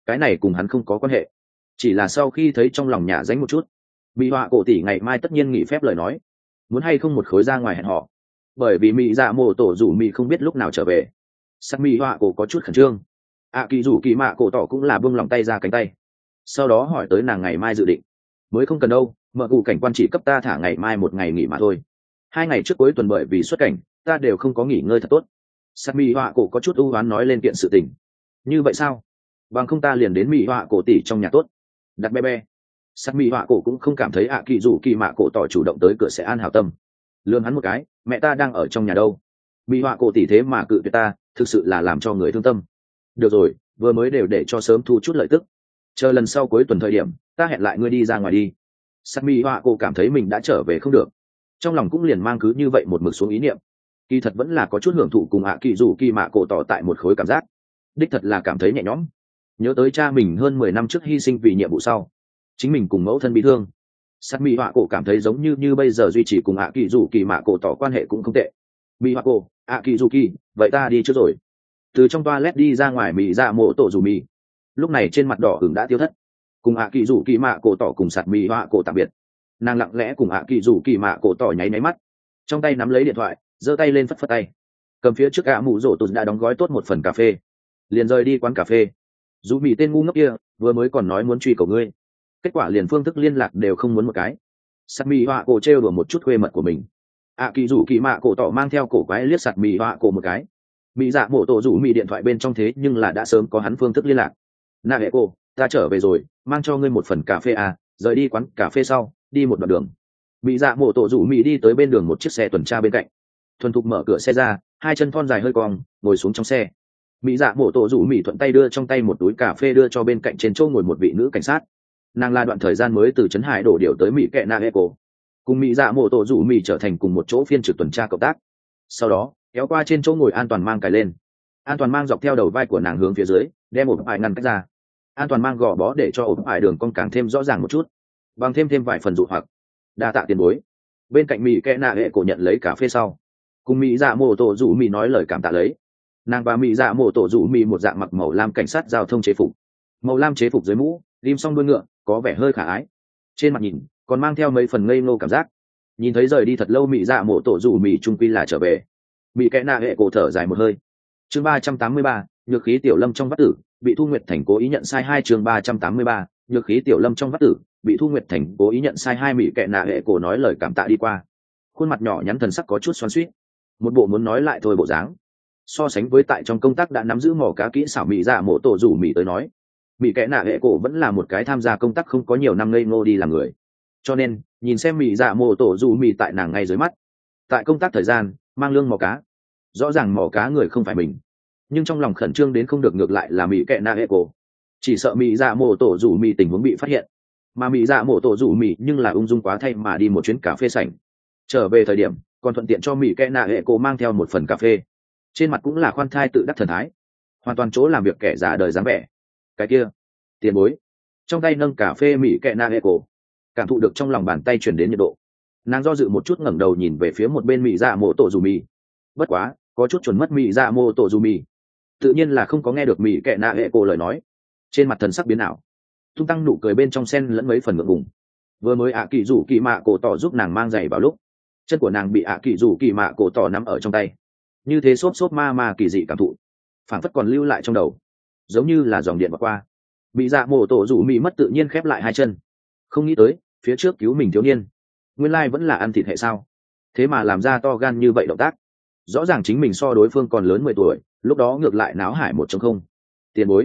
cái này cùng hắn không có quan hệ, chỉ là sau khi thấy trong lòng nhà dánh một chút. Mỹ họa cổ tỷ ngày mai tất nhiên nghỉ phép lời nói, muốn hay không một khối ra ngoài hẹn họ, bởi vì mỹ dạ mộ tổ rủ mỹ không biết lúc nào trở về. Sắc mỹ họa cổ có chút khẩn trương, kỳ rủ kỳ mạ cổ tỏ cũng là buông lòng tay ra cánh tay, sau đó hỏi tới nàng ngày mai dự định. Mới không cần đâu, mợ cụ cảnh quan chỉ cấp ta thả ngày mai một ngày nghỉ mà thôi, 2 ngày trước cuối tuần bởi vì xuất cảnh ta đều không có nghỉ ngơi thật tốt. Sắc mỹ họa cổ có chút ưu oán nói lên kiện sự tình. Như vậy sao? Bằng không ta liền đến mỹ họa cổ tỷ trong nhà tốt. Đặt be be. Sắc mỹ họa cổ cũng không cảm thấy kỳ rủ kỳ mạ cổ tỏ chủ động tới cửa sẽ an hảo tâm, lườm hắn một cái, mẹ ta đang ở trong nhà đâu. Mỹ họa cổ tỷ thế mà cự tuyệt ta, thực sự là làm cho người thương tâm. Được rồi, vừa mới đều để cho sớm thu chút lợi tức, chờ lần sau cuối tuần thời điểm ta hẹn lại ngươi đi ra ngoài đi. Sắc mỹ họa cổ cảm thấy mình đã trở về không được, trong lòng cũng liền mang cứ như vậy một mực xuống ý niệm. Kỳ thật vẫn là có chút hưởng thụ cùng kỳ rủ kỳ mạ cổ tỏ tại một khối cảm giác, đích thật là cảm thấy nhẹ nhõm. Nhớ tới cha mình hơn 10 năm trước hy sinh vì nhiệm vụ sau, chính mình cùng mẫu thân bị thương, Sắc mỹ họa cổ cảm thấy giống như bây giờ duy trì cùng kỳ rủ kỳ mạ cổ tỏ quan hệ cũng không tệ. Mỹ họa cổ, kỳ rủ kỳ, vậy ta đi trước rồi. Từ trong toilet đi ra ngoài, mỹ dạ mộ tổ rủ mì lúc này trên mặt đỏ ửng đã tiêu thất, cùng kỳ rủ kỳ mạ cổ tỏ cùng Sắc mỹ họa cổ tạm biệt. Nàng lặng lẽ cùng kỳ rủ kỳ mạ cổ tỏ nháy máy mắt, trong tay nắm lấy điện thoại, giơ tay lên phất phất tay, cầm phía trước mụ rổ tụt đã đóng gói tốt một phần cà phê, liền rời đi quán cà phê. Dù mì tên ngu ngốc kia vừa mới còn nói muốn truy cầu ngươi, kết quả liền phương thức liên lạc đều không muốn một cái. Sắc mỹ họa cổ trêu đùa một chút khuê mật của mình. Kỳ rủ kỳ mạ cổ tỏ mang theo cổ quái liếc Sắc mỹ họa cổ một cái. Mỹ dạ mộ tổ rủ mì điện thoại bên trong thế nhưng là đã sớm có hắn phương thức liên lạc. Nạ hệ cô, ta trở về rồi, mang cho ngươi một phần cà phê rời đi quán cà phê sau đi một đoạn đường. Mỹ dạ mộ tổ rủ mì đi tới bên đường một chiếc xe tuần tra bên cạnh, thuần thục mở cửa xe ra, 2 chân thon dài hơi cong ngồi xuống trong xe. Mỹ dạ mộ tổ rủ mì thuận tay đưa trong tay một túi cà phê đưa cho bên cạnh trên chỗ ngồi một vị nữ cảnh sát. Nàng là đoạn thời gian mới từ trấn hải đổ điều tới mỹ kệ Nạ hệ cô, cùng Mỹ dạ mộ tổ rủ mì trở thành cùng một chỗ phiên trực tuần tra cộng tác. Sau đó kéo qua trên chỗ ngồi an toàn mang cài lên, an toàn mang dọc theo đầu vai của nàng hướng phía dưới, đem ổ ải ngăn cách ra. An toàn mang gò bó để cho ổ ải đường cong càng thêm rõ ràng một chút, bằng thêm vài phần dụ hoặc. Đa tạ tiền bối. Bên cạnh mỹ kẽ nạ hệ cổ nhận lấy cà phê sau, cùng mỹ dạ mộ tổ rủ mì nói lời cảm tạ lấy. Nàng và mỹ dạ mộ tổ rủ mì một dạng mặc màu lam cảnh sát giao thông chế phục, màu lam chế phục dưới mũ ghim song đuôi ngựa, có vẻ hơi khả ái, trên mặt nhìn còn mang theo mấy phần ngây ngô cảm giác. Nhìn thấy rời đi thật lâu mỹ dạ mộ tổ rủ mì trung quy là trở về, mỹ kẽ nạ hệ cổ thở dài một hơi. Chương 383, nhược khí tiểu lâm trong vắt tử, bị Thu Nguyệt Thành cố ý nhận sai 2. Chương 383, nhược khí tiểu lâm trong vắt tử, bị Thu Nguyệt Thành cố ý nhận sai 2. Mỹ kệ nạ hệ cổ nói lời cảm tạ đi qua, khuôn mặt nhỏ nhắn thần sắc có chút xoắn xuýt, một bộ muốn nói lại thôi bộ dáng. So sánh với tại trong công tác đã nắm giữ mỏ cá kỹ xảo mỹ dạ mộ tổ rủ mỹ tới nói, mỹ kệ nạ hệ cổ vẫn là một cái tham gia công tác không có nhiều năm ngây ngô đi làm người, cho nên nhìn xem mỹ dạ mộ tổ rủ mỹ tại nàng ngay dưới mắt, tại công tác thời gian mang lương mỏ cá, rõ ràng mỏ cá người không phải mình, nhưng trong lòng khẩn trương đến không được, ngược lại là mỹ kệ nạ hệ cổ chỉ sợ mỹ dạ mộ tổ rủ mỹ tình huống bị phát hiện, mà mỹ dạ mộ tổ rủ mỹ nhưng là ung dung quá thay mà đi một chuyến cà phê sảnh. Trở về thời điểm còn thuận tiện cho mỹ kệ nạ hệ cổ mang theo một phần cà phê, trên mặt cũng là khoan thai tự đắc thần thái, hoàn toàn chỗ làm việc kẻ già đời dáng vẻ. Cái kia tiền bối. Trong tay nâng cà phê mỹ kệ nạ hệ cổ cảm thụ được trong lòng bàn tay chuyển đến nhiệt độ, nàng do dự một chút ngẩng đầu nhìn về phía một bên mỹ dạ mộ tổ rủ mỹ. Bất quá có chút chuẩn mất mỹ dạ mộ tổ rủ mỹ, tự nhiên là không có nghe được mỹ kệ nạ hệ cổ lời nói, trên mặt thần sắc biến ảo, tung tăng nụ cười bên trong sen lẫn mấy phần ngượng ngùng. Vừa mới kỳ rủ kỳ mạ cổ tỏ giúp nàng mang giày vào lúc, chân của nàng bị kỳ rủ kỳ mạ cổ tỏ nắm ở trong tay, như thế xốp ma kỳ dị cảm thụ phảng phất còn lưu lại trong đầu, giống như là dòng điện vượt qua. Mỹ dạ mộ tổ rủ mỹ mất tự nhiên khép lại 2 chân, không nghĩ tới phía trước cứu mình thiếu niên nguyên lai vẫn là ăn thịt hệ sao, thế mà làm ra to gan như vậy động tác. Rõ ràng chính mình so đối phương còn lớn 10 tuổi, lúc đó ngược lại náo hải 1.0. Tiền bối.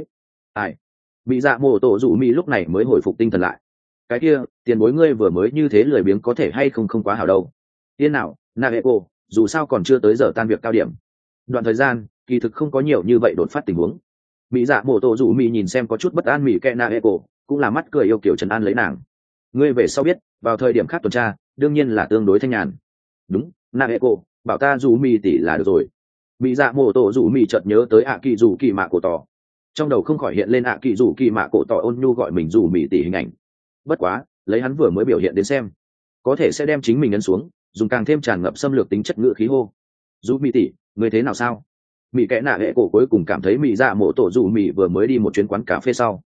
Mỹ dạ mộ tổ rủ mỹ lúc này mới hồi phục tinh thần lại. Cái kia tiền bối ngươi vừa mới như thế lười biếng có thể hay không quá hảo đâu. Yên nào nạ hệ cô, dù sao còn chưa tới giờ tan việc cao điểm, đoạn thời gian kỳ thực không có nhiều như vậy đột phát tình huống. Mỹ dạ mộ tổ rủ mỹ nhìn xem có chút bất an mỹ kệ nạ hệ cô, cũng là mắt cười yêu kiểu trấn an lấy nàng. Ngươi về sau biết vào thời điểm khác tuần tra đương nhiên là tương đối thanh nhàn. Đúng, nạ hệ cô bảo ta rủ mỹ tỷ là được rồi. Mỹ dạ mộ tổ rủ mỹ chợt nhớ tới kỳ rủ kỳ mạ cổ tỏ, trong đầu không khỏi hiện lên kỳ rủ kỳ mạ cổ tỏ ôn nhu gọi mình rủ mỹ tỷ hình ảnh. Bất quá lấy hắn vừa mới biểu hiện đến xem, có thể sẽ đem chính mình ấn xuống, dùng càng thêm tràn ngập xâm lược tính chất ngữ khí hô. Rủ mỹ tỷ, người thế nào sao? Mỹ kẽ nạ hệ cổ cuối cùng cảm thấy mỹ dạ mộ tổ rủ mỹ vừa mới đi một chuyến quán cà phê sau,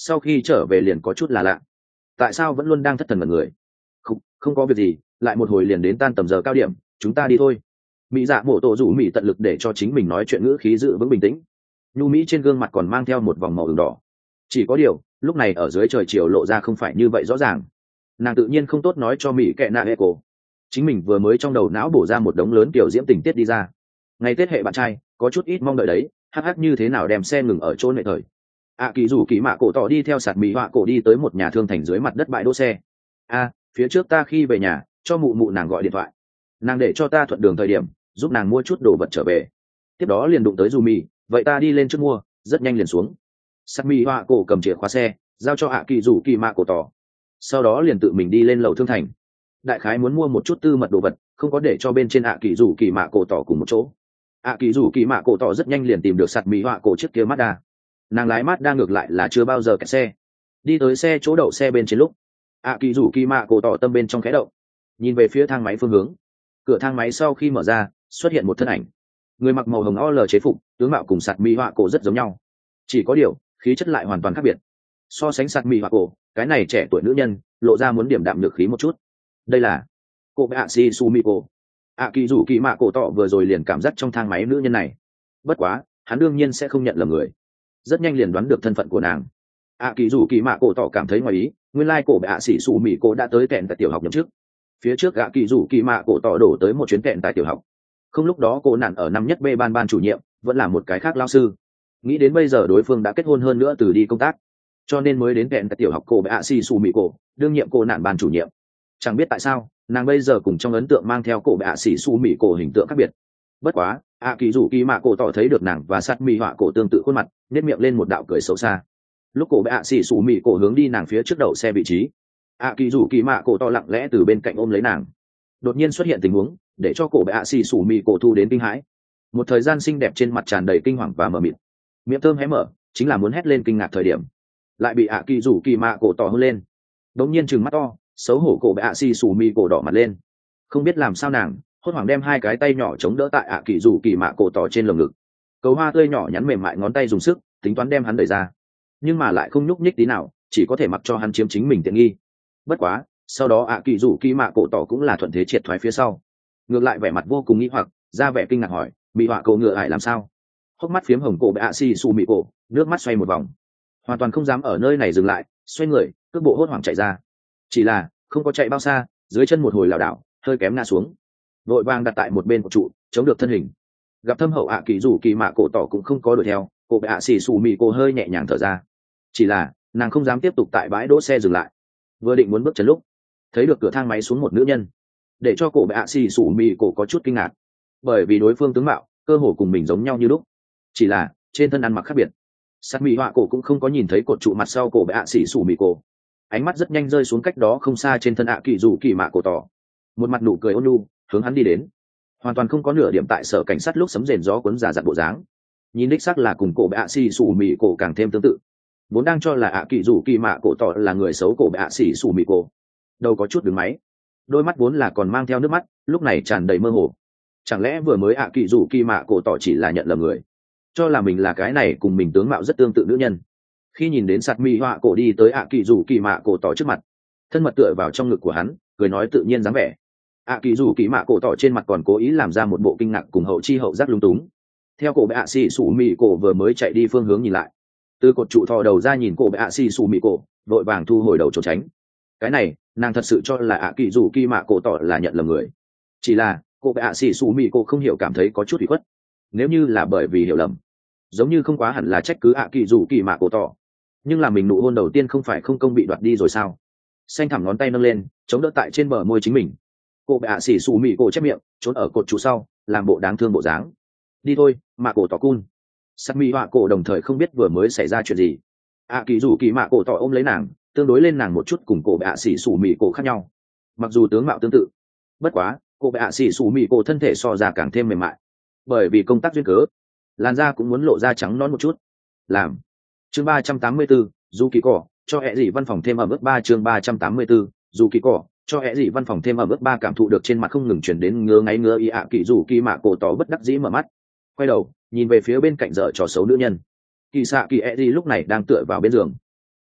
sau khi trở về liền có chút là lạ, tại sao vẫn luôn đang thất thần mật người. Không có việc gì, lại một hồi liền đến tan tầm giờ cao điểm, chúng ta đi thôi. Mỹ dạ mổ tổ rủ Mỹ tận lực để cho chính mình nói chuyện ngữ khí giữ vững bình tĩnh. Nhu Mỹ trên gương mặt còn mang theo một vòng màu ửng đỏ, chỉ có điều lúc này ở dưới trời chiều lộ ra không phải như vậy rõ ràng. Nàng tự nhiên không tốt nói cho Mỹ kệ nạ hệ cổ, chính mình vừa mới trong đầu não bổ ra một đống lớn kiểu diễm tình tiết đi ra. Ngày Tết hệ bạn trai có chút ít mong đợi đấy, hắc như thế nào đem xe ngừng ở chỗ này thời. Kỳ rủ kỳ mạ cổ tỏ đi theo sạt Mỹ họa cổ đi tới một nhà thương thành dưới mặt đất bãi đỗ xe. Phía trước ta khi về nhà cho mụ mụ nàng gọi điện thoại, nàng để cho ta thuận đường thời điểm giúp nàng mua chút đồ vật trở về, tiếp đó liền đụng tới dù mì, vậy ta đi lên trước mua, rất nhanh liền xuống. Sạt Mỹ họa cổ cầm chìa khóa xe giao cho kỳ rủ kỳ mạ cổ tỏ, sau đó liền tự mình đi lên lầu thương thành, đại khái muốn mua một chút tư mật đồ vật, không có để cho bên trên kỳ rủ kỳ mạ cổ tỏ cùng một chỗ. Kỳ rủ kỳ mạ cổ tỏ rất nhanh liền tìm được sạt Mỹ họa cổ chiếc kia Mazda, nàng lái Mazda ngược lại là chưa bao giờ kẹt xe. Đi tới xe chỗ đậu xe bên trên lúc kỳ rủ kỳ mạ cổ tỏ tâm bên trong khẽ động, nhìn về phía thang máy phương hướng. Cửa thang máy sau khi mở ra xuất hiện một thân ảnh, người mặc màu hồng OL chế phục, tướng mạo cùng sạt Mỹ họa cổ rất giống nhau, chỉ có điều khí chất lại hoàn toàn khác biệt. So sánh sạt Mỹ họa cổ, cái này trẻ tuổi nữ nhân lộ ra muốn điểm đạm nhược khí một chút. Đây là cô bé Sumiko. Kỳ rủ kỳ mạ cổ tỏ vừa rồi liền cảm giác trong thang máy nữ nhân này, bất quá hắn đương nhiên sẽ không nhận lầm người, rất nhanh liền đoán được thân phận của nàng. Kỳ rủ kỳ mạ cổ tỏ cảm thấy ngoài ý, nguyên lai cổ bé Sumiko đã tới kẹn tại tiểu học nhậm chức. Phía trước kỳ rủ kỳ mạ cổ tỏ đổ tới một chuyến kẹn tại tiểu học, không lúc đó cô nạn ở năm nhất B ban chủ nhiệm vẫn là một cái khác lao sư, nghĩ đến bây giờ đối phương đã kết hôn hơn nữa từ đi công tác, cho nên mới đến kẹn tại tiểu học cô bé Sumiko đương nhiệm cô nạn ban chủ nhiệm. Chẳng biết tại sao nàng bây giờ cùng trong ấn tượng mang theo cổ bệ Sumiko hình tượng khác biệt. Bất quá kỳ rủ kỳ mạ cổ tỏ thấy được nàng và sát mỹ họa cổ tương tự khuôn mặt, nét miệng lên một đạo cười xấu xa. Lúc cổ bệ Sumiko hướng đi nàng phía trước đậu xe vị trí, kỳ rủ kỳ mạ cổ tỏ lặng lẽ từ bên cạnh ôm lấy nàng. Đột nhiên xuất hiện tình huống để cho cổ bệ Sumiko thu đến kinh hãi, một thời gian xinh đẹp trên mặt tràn đầy kinh hoàng và mờ mịt, miệng thơm hé mở chính là muốn hét lên kinh ngạc thời điểm, lại bị kỳ rủ kỳ mạ cổ tỏ hôn lên. Đống nhiên trừng mắt to, xấu hổ cổ bệ Sumiko đỏ mặt lên, không biết làm sao nàng hốt hoảng đem hai cái tay nhỏ chống đỡ tại kỳ rủ kỳ mạ cổ tỏ trên lồng ngực, cầu hoa tươi nhỏ nhắn mềm mại ngón tay dùng sức tính toán đem hắn đẩy ra, nhưng mà lại không nhúc nhích tí nào, chỉ có thể mặc cho hắn chiếm chính mình tiện nghi. Bất quá sau đó kỳ rủ kỳ mạ cổ tỏ cũng là thuận thế triệt thoái phía sau, ngược lại vẻ mặt vô cùng nghĩ hoặc, ra vẻ kinh ngạc hỏi bị họa cổ ngựa ải làm sao. Hốc mắt phiếm hồng cổ bệ Sumiko nước mắt xoay một vòng, hoàn toàn không dám ở nơi này dừng lại, xoay người cước bộ hốt hoảng chạy ra. Chỉ là không có chạy bao xa, dưới chân một hồi lảo đảo hơi kém ngã xuống, vội vàng đặt tại một bên của trụ chống được thân hình. Gặp thâm hậu kỳ rủ kỳ mạ cổ tỏ cũng không có đuổi theo, cô bệ Sumiko hơi nhẹ nhàng thở ra. Chỉ là nàng không dám tiếp tục tại bãi đỗ xe dừng lại, vừa định muốn bước chân lúc thấy được cửa thang máy xuống một nữ nhân, để cho cô bệ Sumiko có chút kinh ngạc, bởi vì đối phương tướng mạo cơ hồ cùng mình giống nhau như lúc, chỉ là trên thân ăn mặc khác biệt. Sát mỹ họa cổ cũng không có nhìn thấy cột trụ mặt sau cổ bệ Sumiko, ánh mắt rất nhanh rơi xuống cách đó không xa trên thân kỳ rủ kỳ mạ cổ tỏ, một mặt nụ cười ôn nhu hướng hắn đi đến, hoàn toàn không có nửa điểm tại sở cảnh sát lúc sấm rền gió cuốn giả dặn bộ dáng, nhìn đích xác là cùng cổ bệ Sumiko càng thêm tương tự. Vốn đang cho là kỳ rủ kỳ mạ cổ tỏ là người xấu cổ bệ Sumiko đâu có chút đứng máy, đôi mắt vốn là còn mang theo nước mắt lúc này tràn đầy mơ hồ. Chẳng lẽ vừa mới kỳ rủ kỳ mạ cổ tỏ chỉ là nhận lầm người, cho là mình là cái này cùng mình tướng mạo rất tương tự nữ nhân. Khi nhìn đến sạt mỹ họa cổ đi tới kỳ rủ kỳ mạ cổ tỏ trước mặt, thân mật tựa vào trong ngực của hắn, cười nói tự nhiên dáng vẻ. Kỳ rủ kỳ mạ cổ tỏ trên mặt còn cố ý làm ra một bộ kinh ngạc cùng hậu chi hậu giác lung túng. Theo cổ bệ Sumiko vừa mới chạy đi phương hướng nhìn lại, từ cột trụ thò đầu ra nhìn cổ bệ Sumiko, vội vàng thu hồi đầu trốn tránh. Cái này nàng thật sự cho là kỳ rủ kỳ mạ cổ tỏ là nhận lầm người, chỉ là cổ bệ Sumiko không hiểu cảm thấy có chút ủy khuất. Nếu như là bởi vì hiểu lầm, giống như không quá hẳn là trách cứ kỳ rủ kỳ mạ cổ tỏ, nhưng là mình nụ hôn đầu tiên không phải không công bị đoạt đi rồi sao. Xanh thẳm ngón tay nâng lên chống đỡ tại trên bờ môi chính mình, cô bệ Sumiko chép miệng trốn ở cột trụ sau làm bộ đáng thương bộ dáng. Đi thôi mạ cổ tỏ cun. Sát mỹ họa cổ đồng thời không biết vừa mới xảy ra chuyện gì. Kỳ rủ kỳ mạ cổ tỏ ôm lấy nàng, tương đối lên nàng một chút cùng cổ bệ Sumiko khác nhau, mặc dù tướng mạo tương tự, bất quá cô bệ Sumiko thân thể so ra càng thêm mềm mại, bởi vì công tác duyên cớ làn da cũng muốn lộ ra trắng nõn một chút. Làm chương 384, dù kỳ cỏ cho hẹ gì văn phòng thêm ở bước 3 chương 384, dù kỳ cỏ cho hẹ gì văn phòng thêm ở bước 3 cảm thụ được trên mặt không ngừng chuyển đến ngứa ngáy ngứa ý kỳ rủ kỳ mạ cổ tỏ bất đắc dĩ mở mắt, quay đầu nhìn về phía bên cạnh dở trò xấu nữ nhân. Kỳ xạ kỳ hẹ gì lúc này đang tựa vào bên giường,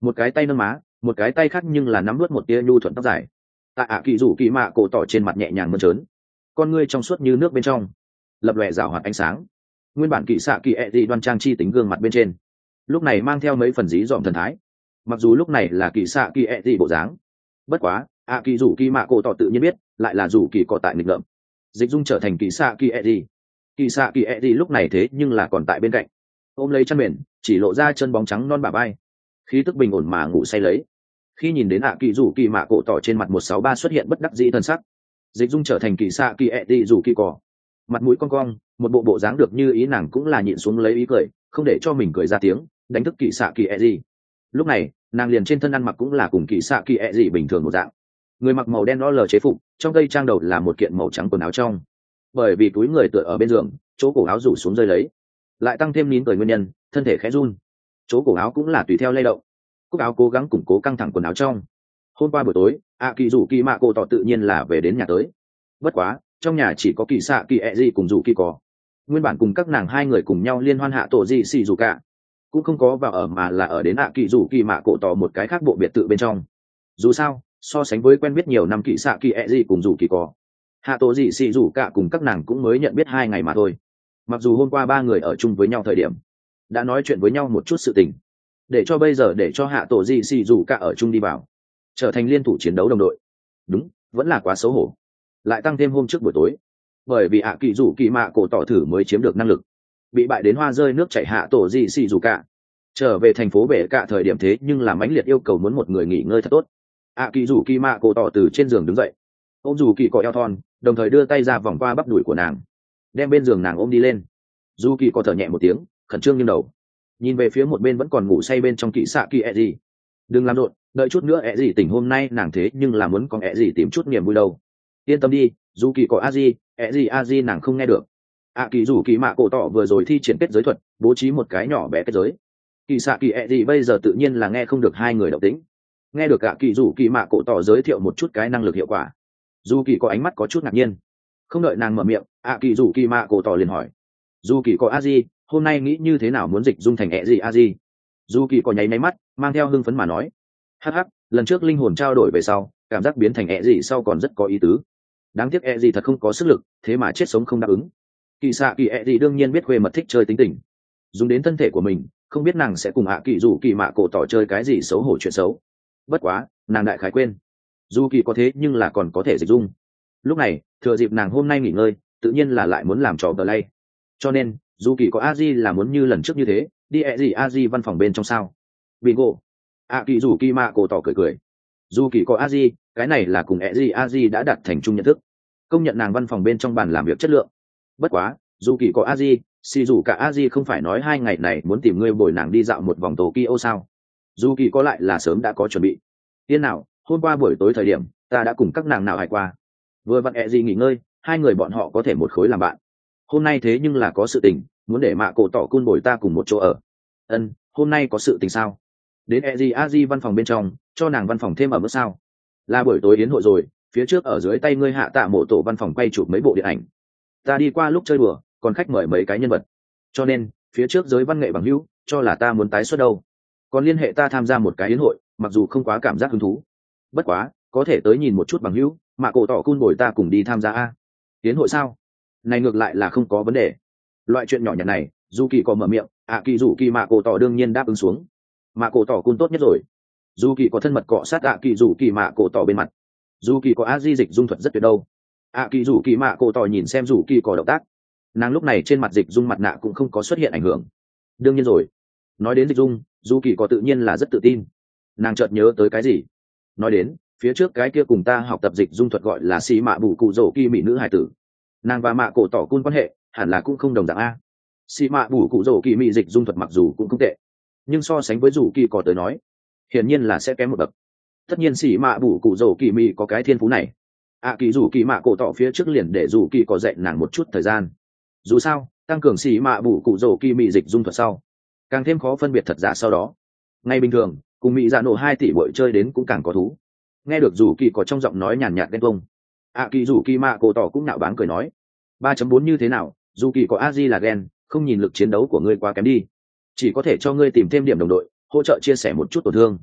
một cái tay nâng má, một cái tay khác nhưng là nắm vớt một tia nhu thuận tóc dài. Tại ạ kỳ rủ kỳ mạ cổ tỏ trên mặt nhẹ nhàng mơn trớn, con ngươi trong suốt như nước bên trong lập lòe rào hoạt ánh sáng. Nguyên bản kỳ xạ kỳ ẹ dị đoan trang chi tính gương mặt bên trên lúc này mang theo mấy phần dí dỏm thần thái. Mặc dù lúc này là kỳ xạ kỳ ẹ dị bộ dáng, bất quá ạ kỳ rủ kỳ mạ cổ tỏ tự nhiên biết lại là rủ kỳ cọ tại nghịch ngợm. Dịch dung trở thành kỳ xạ kỳ ẹ dị. Kỳ xạ kỳ ẹ dị lúc này thế nhưng là còn tại bên cạnh ôm lấy chăn mền, chỉ lộ ra chân bóng trắng non bả vai, khí tức bình ổn mà ngủ say lấy. Khi nhìn đến ạ kỳ rủ kỳ mạ cổ tỏ trên mặt 163 xuất hiện bất đắc dĩ thân sắc, dịch dung trở thành kỳ xạ kỳ ẹ dị rủ kỳ cỏ, mặt mũi cong cong, một bộ dáng được như ý, nàng cũng là nhịn xuống lấy ý cười, không để cho mình cười ra tiếng, đánh thức kỳ xạ kỳ ẹ dị. Lúc này nàng liền trên thân ăn mặc cũng là cùng kỳ xạ kỳ ẹ dị bình thường một dạng, người mặc màu đen đo lờ chế phục, trong cây trang đầu là một kiện màu trắng quần áo trong. Bởi vì túi người tựa ở bên giường, chỗ cổ áo rủ xuống rơi lấy, lại tăng thêm nín cười nguyên nhân, thân thể khẽ run, chỗ cổ áo cũng là tùy theo lay động. Cúc áo cố gắng củng cố căng thẳng quần áo trong. Hôm qua buổi tối ạ kỳ rủ kỳ mạ cổ tỏ tự nhiên là về đến nhà tới. Bất quá trong nhà chỉ có kỳ xạ kỳ ẹ gì cùng rủ kỳ cỏ. Nguyên bản cùng các nàng hai người cùng nhau liên hoan hạ tổ gì xì dù cả, cũng không có vào ở mà là ở đến ạ kỳ rủ kỳ mạ cổ tỏ một cái khác bộ biệt thự bên trong. Dù sao so sánh với quen biết nhiều năm kỳ xạ kỳ ẹ gì cùng rủ kỳ cỏ, hạ tổ gì xì dù cả cùng các nàng cũng mới nhận biết 2 ngày mà thôi. Mặc dù hôm qua 3 người ở chung với nhau thời điểm đã nói chuyện với nhau một chút sự tình, để cho bây giờ để cho hạ tổ gì xì dù cả ở chung đi vào trở thành liên thủ chiến đấu đồng đội, đúng vẫn là quá xấu hổ. Lại tăng thêm hôm trước buổi tối bởi vì ạ kỳ rủ kỳ mạ cổ tỏ thử mới chiếm được năng lực, bị bại đến hoa rơi nước chảy hạ tổ gì xì dù cả trở về thành phố bể cả thời điểm thế nhưng là mãnh liệt yêu cầu muốn một người nghỉ ngơi thật tốt. ạ kỳ rủ kỳ mạ cổ tỏ từ trên giường đứng dậy, ôm dù kỳ cọ eo thon, đồng thời đưa tay ra vòng qua bắp đùi của nàng, đem bên giường nàng ôm đi lên. dù kỳ có thở nhẹ một tiếng, khẩn trương nghiêng đầu nhìn về phía một bên vẫn còn ngủ say bên trong kỵ xạ kỳ ẹ gì. Đừng làm rộn, đợi chút nữa ẹ gì tỉnh, hôm nay nàng thế nhưng là muốn con ẹ gì tìm chút niềm vui đâu. Yên tâm đi, dù kỳ có a di, ẹ gì a di nàng không nghe được. ạ kỳ rủ kỳ mạ cổ tỏ vừa rồi thi triển kết giới thuật, bố trí một cái nhỏ bé kết giới. Kỳ xạ kỳ ẹ gì bây giờ tự nhiên là nghe không được hai người động tĩnh. Nghe được ạ kỳ rủ kỳ mạ cổ tỏ giới thiệu một chút cái năng lực hiệu quả, dù kỳ có ánh mắt có chút ngạc nhiên. Không đợi nàng mở miệng, ạ kỳ rủ kỳ mạ cổ tỏ liền hỏi, dù kỳ có a di, hôm nay nghĩ như thế nào muốn dịch dung thành ẹ gì a di? Dù kỳ có nháy máy mắt, mang theo hưng phấn mà nói, hắc hắc, lần trước linh hồn trao đổi về sau cảm giác biến thành ẹ gì sau còn rất có ý tứ. Đáng tiếc ẹ gì thật không có sức lực, thế mà chết sống không đáp ứng. Kỳ xạ kỳ ẹ gì đương nhiên biết khuê mật thích chơi tính tình, dùng đến thân thể của mình, không biết nàng sẽ cùng ạ kỳ rủ kỳ mạ cổ tỏ chơi cái gì xấu hổ chuyện xấu. Bất quá nàng đại khái quên dù kỳ có thế nhưng là còn có thể dịch dung. Lúc này thừa dịp nàng hôm nay nghỉ ngơi, tự nhiên là lại muốn làm trò tờ lay, cho nên dù kỳ có a di là muốn như lần trước như thế đi ẹ gì a di văn phòng bên trong sao. Bingo. ạ kỳ rủ kỳ mạ cổ tỏ cười cười, dù kỳ có a di cái này là cùng ẹ gì a di đã đặt thành chung nhận thức, công nhận nàng văn phòng bên trong bàn làm việc chất lượng. Bất quá dù kỳ có a di, xì dù cả a di không phải nói 2 ngày này muốn tìm ngươi bồi nàng đi dạo một vòng Tokyo sao? Dù kỳ có lại là sớm đã có chuẩn bị. Tiên nào, hôm qua buổi tối thời điểm ta đã cùng các nàng nào hải qua, vừa vặn ẹ gì nghỉ ngơi, 2 người bọn họ có thể một khối làm bạn. Hôm nay thế nhưng là có sự tình, muốn để mạ cổ tỏ cun bồi ta cùng một chỗ ở. Ân, hôm nay có sự tình sao? Đến Eji Aji văn phòng bên trong, cho nàng văn phòng thêm ở mức sao? Là buổi tối yến hội rồi, phía trước ở dưới tay ngươi hạ tạ mộ tổ văn phòng quay chụp mấy bộ điện ảnh. Ta đi qua lúc chơi đùa, còn khách mời mấy cái nhân vật. Cho nên, phía trước giới văn nghệ bằng hữu, cho là ta muốn tái xuất đâu. Còn liên hệ ta tham gia một cái yến hội, mặc dù không quá cảm giác hứng thú. Bất quá, có thể tới nhìn một chút bằng hữu, mạ cổ tỏ cun bồi ta cùng đi tham gia a. Yến hội sao? Này ngược lại là không có vấn đề. Loại chuyện nhỏ nhặt này dù kỳ có mở miệng, ạ kỳ rủ kỳ mạ cổ tỏ đương nhiên đáp ứng xuống. Mạ cổ tỏ cun tốt nhất rồi. Dù kỳ có thân mật cọ sát ạ kỳ rủ kỳ mạ cổ tỏ bên mặt. Dù kỳ có a di dịch dung thuật rất tuyệt đâu. ạ kỳ rủ kỳ mạ cổ tỏ nhìn xem rủ kỳ có động tác, nàng lúc này trên mặt dịch dung mặt nạ cũng không có xuất hiện ảnh hưởng. Đương nhiên rồi. Nói đến dịch dung, dù kỳ có tự nhiên là rất tự tin. Nàng chợt nhớ tới cái gì, nói đến phía trước cái kia cùng ta học tập dịch dung thuật gọi là xì mạ bù cụ rổ kỳ mỹ nữ hải tử, nàng và mạ cổ tỏ cun quan hệ hẳn là cũng không đồng dạng a. Xì mạ bù cụ rổ kỳ mỹ dịch dung thuật mặc dù cũng không tệ, nhưng so sánh với rủ kỳ có tới nói hiển nhiên là sẽ kém một bậc. Tất nhiên xì mạ bù cụ rổ kỳ mỹ có cái thiên phú này, kỳ rủ kỳ mạ cổ tỏ phía trước liền để rủ kỳ có dạy nàng một chút thời gian. Dù sao tăng cường xì mạ bù cụ rổ kỳ mỹ dịch dung thuật sau càng thêm khó phân biệt thật giả. Sau đó ngày bình thường cùng mỹ dạ nổ 2 tỷ bội chơi đến cũng càng có thú. Nghe được rủ kỳ có trong giọng nói nhàn nhạt ghen tuông, kỳ rủ kỳ mạ cổ tỏ cũng nạo báng cười nói, 3.4 như thế nào, dù kỳ có a di là ghen, không nhìn lực chiến đấu của ngươi quá kém đi, chỉ có thể cho ngươi tìm thêm điểm đồng đội hỗ trợ chia sẻ một chút tổn thương.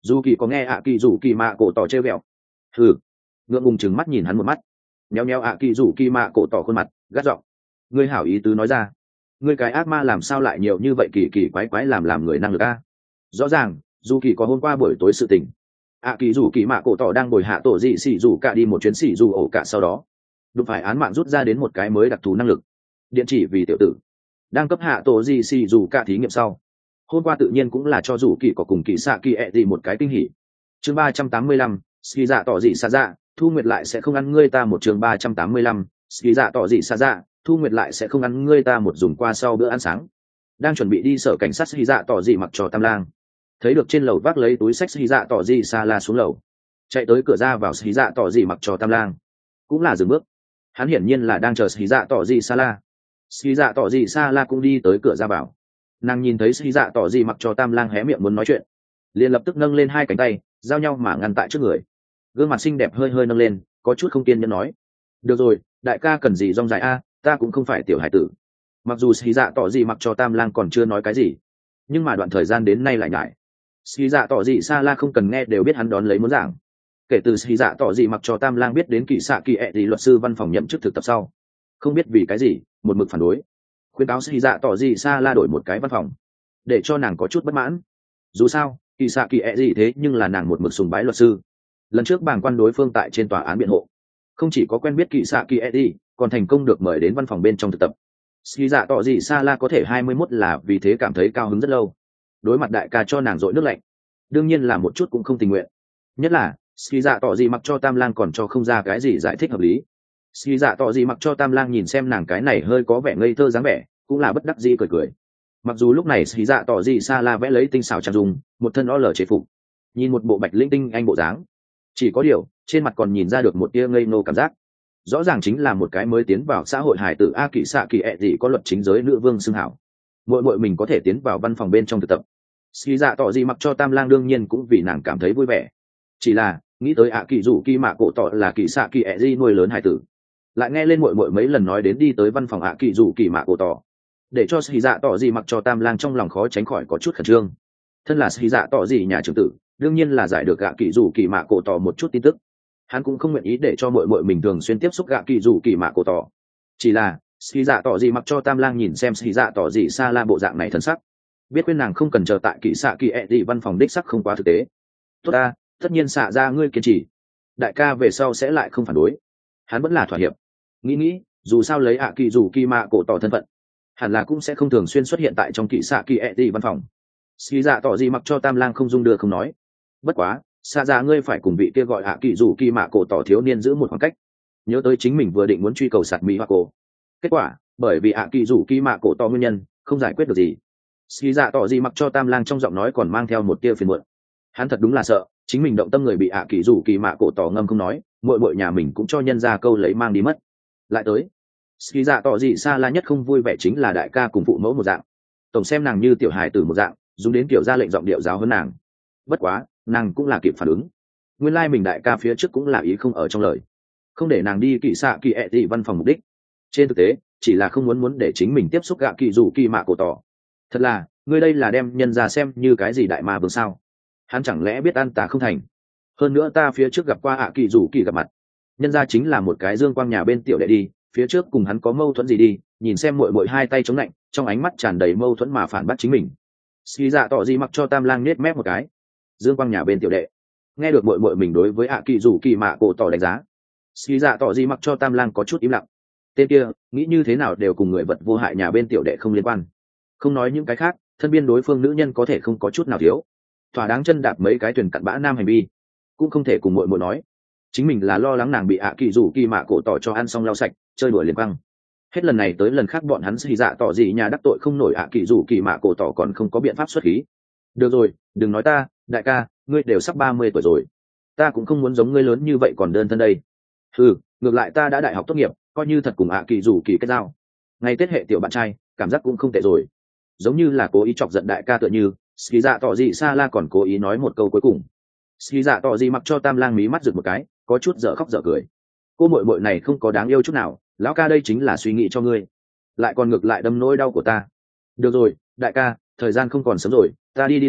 dù kỳ có nghe ạ kỳ rủ kỳ mạ cổ tỏ treo ghẹo. Hừ, ngượng ngùng chừng mắt nhìn hắn một mắt, nheo nheo ạ kỳ rủ kỳ mạ cổ tỏ khuôn mặt gắt giọng, ngươi hảo ý tứ nói ra, ngươi cái ác ma làm sao lại nhiều như vậy, kỳ kỳ quái quái làm người năng lực a. Rõ ràng dù kỳ có hôm qua buổi tối sự tình, ạ kỳ rủ kỳ mạ cổ tỏ đang bồi hạ tổ dị xỉ rủ cả đi một chuyến xỉ rủ ổ cả, sau đó đụng phải án mạng rút ra đến một cái mới đặc thù năng lực điện chỉ vì tiểu tử, đang cấp hạ tổ dị xỉ rủ cả thí nghiệm sau. Hôm qua tự nhiên cũng là cho rủ kỳ có cùng kỳ xạ kỳ ẹ gì một cái kinh hỉ. Chương 385, ski dạ tỏ dị xa dạ, thu nguyệt lại sẽ không ăn ngươi ta một. Chương 385, ski dạ tỏ dị xa dạ, thu nguyệt lại sẽ không ăn ngươi ta một. Dùng qua sau bữa ăn sáng, đang chuẩn bị đi sở cảnh sát ski dạ tỏ dị mặc cho tam lang thấy được trên lầu vác lấy túi sách ski dạ tỏ dị xa la xuống lầu, chạy tới cửa ra vào ski dạ tỏ dị mặc cho tam lang cũng là dừng bước. Hắn hiển nhiên là đang chờ ski dạ tỏ dị xa la. Ski dạ tỏ dị xa la cũng đi tới cửa ra vào, nàng nhìn thấy ski dạ tỏ dị mặc cho tam lang hé miệng muốn nói chuyện, liền lập tức nâng lên hai cánh tay giao nhau mà ngăn tại trước người, gương mặt xinh đẹp hơi hơi nâng lên, có chút không kiên nhẫn nói, được rồi đại ca cần gì rong dài a, ta cũng không phải tiểu hải tử. Mặc dù ski dạ tỏ dị mặc cho tam lang còn chưa nói cái gì, nhưng mà đoạn thời gian đến nay lại nhải, ski dạ tỏ dị xa la không cần nghe đều biết hắn đón lấy muốn giảng. Kể từ ski dạ tỏ dị mặc cho tam lang biết đến kỳ xạ kỳ ẹ dị luật sư văn phòng nhậm chức thực tập sau, không biết vì cái gì một mực phản đối, khuyên cáo ski dạ tỏ dị xa la đổi một cái văn phòng, để cho nàng có chút bất mãn. Dù sao kỳ xạ kỳ ẹ gì thế nhưng là nàng một mực sùng bái luật sư. Lần trước bàng quan đối phương tại trên tòa án biện hộ, không chỉ có quen biết kỳ xạ kỳ ẹ gì, còn thành công được mời đến văn phòng bên trong thực tập. Ski dạ tỏ dị xa la có thể 21 là vì thế cảm thấy cao hứng rất lâu. Đối mặt đại ca cho nàng dội nước lạnh, đương nhiên là một chút cũng không tình nguyện. Nhất là Ski dạ tỏ dị mặc cho tam lang còn cho không ra cái gì giải thích hợp lý. Ski dạ tỏ dị mặc cho tam lang nhìn xem nàng cái này hơi có vẻ ngây thơ dáng vẻ, cũng là bất đắc dĩ cười cười. Mặc dù lúc này Ski dạ tỏ dị xa la vẽ lấy tinh xảo trang dung, một thân lở chế phục, nhìn một bộ bạch linh tinh anh bộ dáng, chỉ có điều trên mặt còn nhìn ra được một tia ngây ngô cảm giác, rõ ràng chính là một cái mới tiến vào xã hội hài tử a kỳ xạ kỳ ẹ gì có luật chính giới nữ vương xưng hảo. Muội mình có thể tiến vào văn phòng bên trong thực tập, Ski dạ tỏ dị mặc cho tam lang đương nhiên cũng vì nàng cảm thấy vui vẻ. Chỉ là nghĩ tới ạ kỳ rủ kỳ mạ cổ tỏ là kỳ xạ kỳ ẹ gì nuôi lớn hài tử, lại nghe lên muội mấy lần nói đến đi tới văn phòng ạ kỳ rủ kỳ mạ cổ tỏ, để cho Ski dạ tỏ dị mặc cho tam lang trong lòng khó tránh khỏi có chút khẩn trương. Thân là Ski dạ tỏ dị nhà trưởng tử, đương nhiên là giải được gạ kỳ rủ kỳ mạ cổ tỏ một chút tin tức. Hắn cũng không nguyện ý để cho muội mình thường xuyên tiếp xúc gạ kỳ rủ kỳ mạ cổ tỏ. Chỉ là Ski dạ tỏ dị mặc cho tam lang nhìn xem Ski dạ tỏ dị xa la bộ dạng này thân sắc, biết khuyên nàng không cần chờ tại kỳ xạ kỳ ẹ dị văn phòng đích sắc không quá thực tế. Tốt ta, tất nhiên xạ ra ngươi kiên trì, đại ca về sau sẽ lại không phản đối. Hắn vẫn là thỏa hiệp, nghĩ dù sao lấy ạ kỳ rủ kỳ mạ cổ tỏ thân phận, hẳn là cũng sẽ không thường xuyên xuất hiện tại trong kỳ xạ kỳ ẹ dị văn phòng. Ski dạ tỏ dị mặc cho tam lang không dung đưa không nói, bất quá xạ ra ngươi phải cùng vị kia gọi ạ kỳ rủ kỳ mạ cổ tỏ thiếu niên giữ một khoảng cách. Nhớ tới chính mình vừa định muốn truy cầu sạt mỹ hoa cổ, kết quả bởi vì ạ kỳ rủ kỳ mạ cổ tỏ nguyên nhân không giải quyết được gì. Ski dạ tỏ dị mặc cho tam lang trong giọng nói còn mang theo một tia phiền muộn. Hắn thật đúng là sợ chính mình động tâm người bị ạ kỳ rủ kỳ mạ cổ tỏ ngâm không nói, muội nhà mình cũng cho nhân ra câu lấy mang đi mất. Lại tới Ski dạ tỏ dị xa la nhất không vui vẻ chính là đại ca cùng phụ mẫu một dạng, tổng xem nàng như tiểu hài tử một dạng, dùng đến kiểu ra lệnh giọng điệu giáo hơn nàng. Bất quá nàng cũng là kịp phản ứng, nguyên lai mình đại ca phía trước cũng là ý không ở trong lời, không để nàng đi kỳ xạ kỳ ẹ dị văn phòng mục đích, trên thực tế chỉ là không muốn để chính mình tiếp xúc gạ kỳ rủ kỳ mạ cổ tỏ. Thật là ngươi đây là đem nhân ra xem như cái gì đại ma vương sao? Hắn chẳng lẽ biết ăn tà không thành? Hơn nữa ta phía trước gặp qua ạ kỳ rủ kỳ gặp mặt, nhân ra chính là một cái dương quang nhà bên tiểu đệ đi, phía trước cùng hắn có mâu thuẫn gì đi? Nhìn xem muội hai tay chống lạnh, trong ánh mắt tràn đầy mâu thuẫn mà phản bác chính mình. Ski dạ tỏ dị mặc cho tam lang nết mép một cái, dương quang nhà bên tiểu đệ. Nghe được muội mình đối với ạ kỳ rủ kỳ mạ cổ tỏ đánh giá, Ski dạ tỏ dị mặc cho tam lang có chút im lặng. Tên kia nghĩ như thế nào đều cùng người vật vô hại nhà bên tiểu đệ không liên quan. Không nói những cái khác, thân biên đối phương nữ nhân có thể không có chút nào thiếu, thỏa đáng chân đạp mấy cái thuyền cặn bã nam hành vi, cũng không thể cùng muội nói chính mình là lo lắng nàng bị ạ kỳ rủ kỳ mạ cổ tỏ cho ăn xong lau sạch, chơi đuổi liền băng. Hết lần này tới lần khác bọn hắn Ski dạ tỏ dị nhà đắc tội không nổi ạ kỳ rủ kỳ mạ cổ tỏ còn không có biện pháp xuất khí. Được rồi, đừng nói ta, đại ca, ngươi đều sắp 30 tuổi rồi, ta cũng không muốn giống ngươi lớn như vậy còn đơn thân đây. Ngược lại ta đã đại học tốt nghiệp, coi như thật cùng ạ kỳ rủ kỳ kết giao, ngày Tết hệ tiểu bạn trai, cảm giác cũng không tệ rồi. Giống như là cố ý chọc giận đại ca tựa như. Ski dạ tỏ dị xa la còn cố ý nói một câu cuối cùng. Ski dạ tỏ dị mặc cho tam lang mí mắt rực một cái, có chút dở khóc dở cười. Cô muội này không có đáng yêu chút nào, lão ca đây chính là suy nghĩ cho ngươi, lại còn ngược lại đâm nỗi đau của ta. Được rồi đại ca, thời gian không còn sớm rồi, ta đi làm,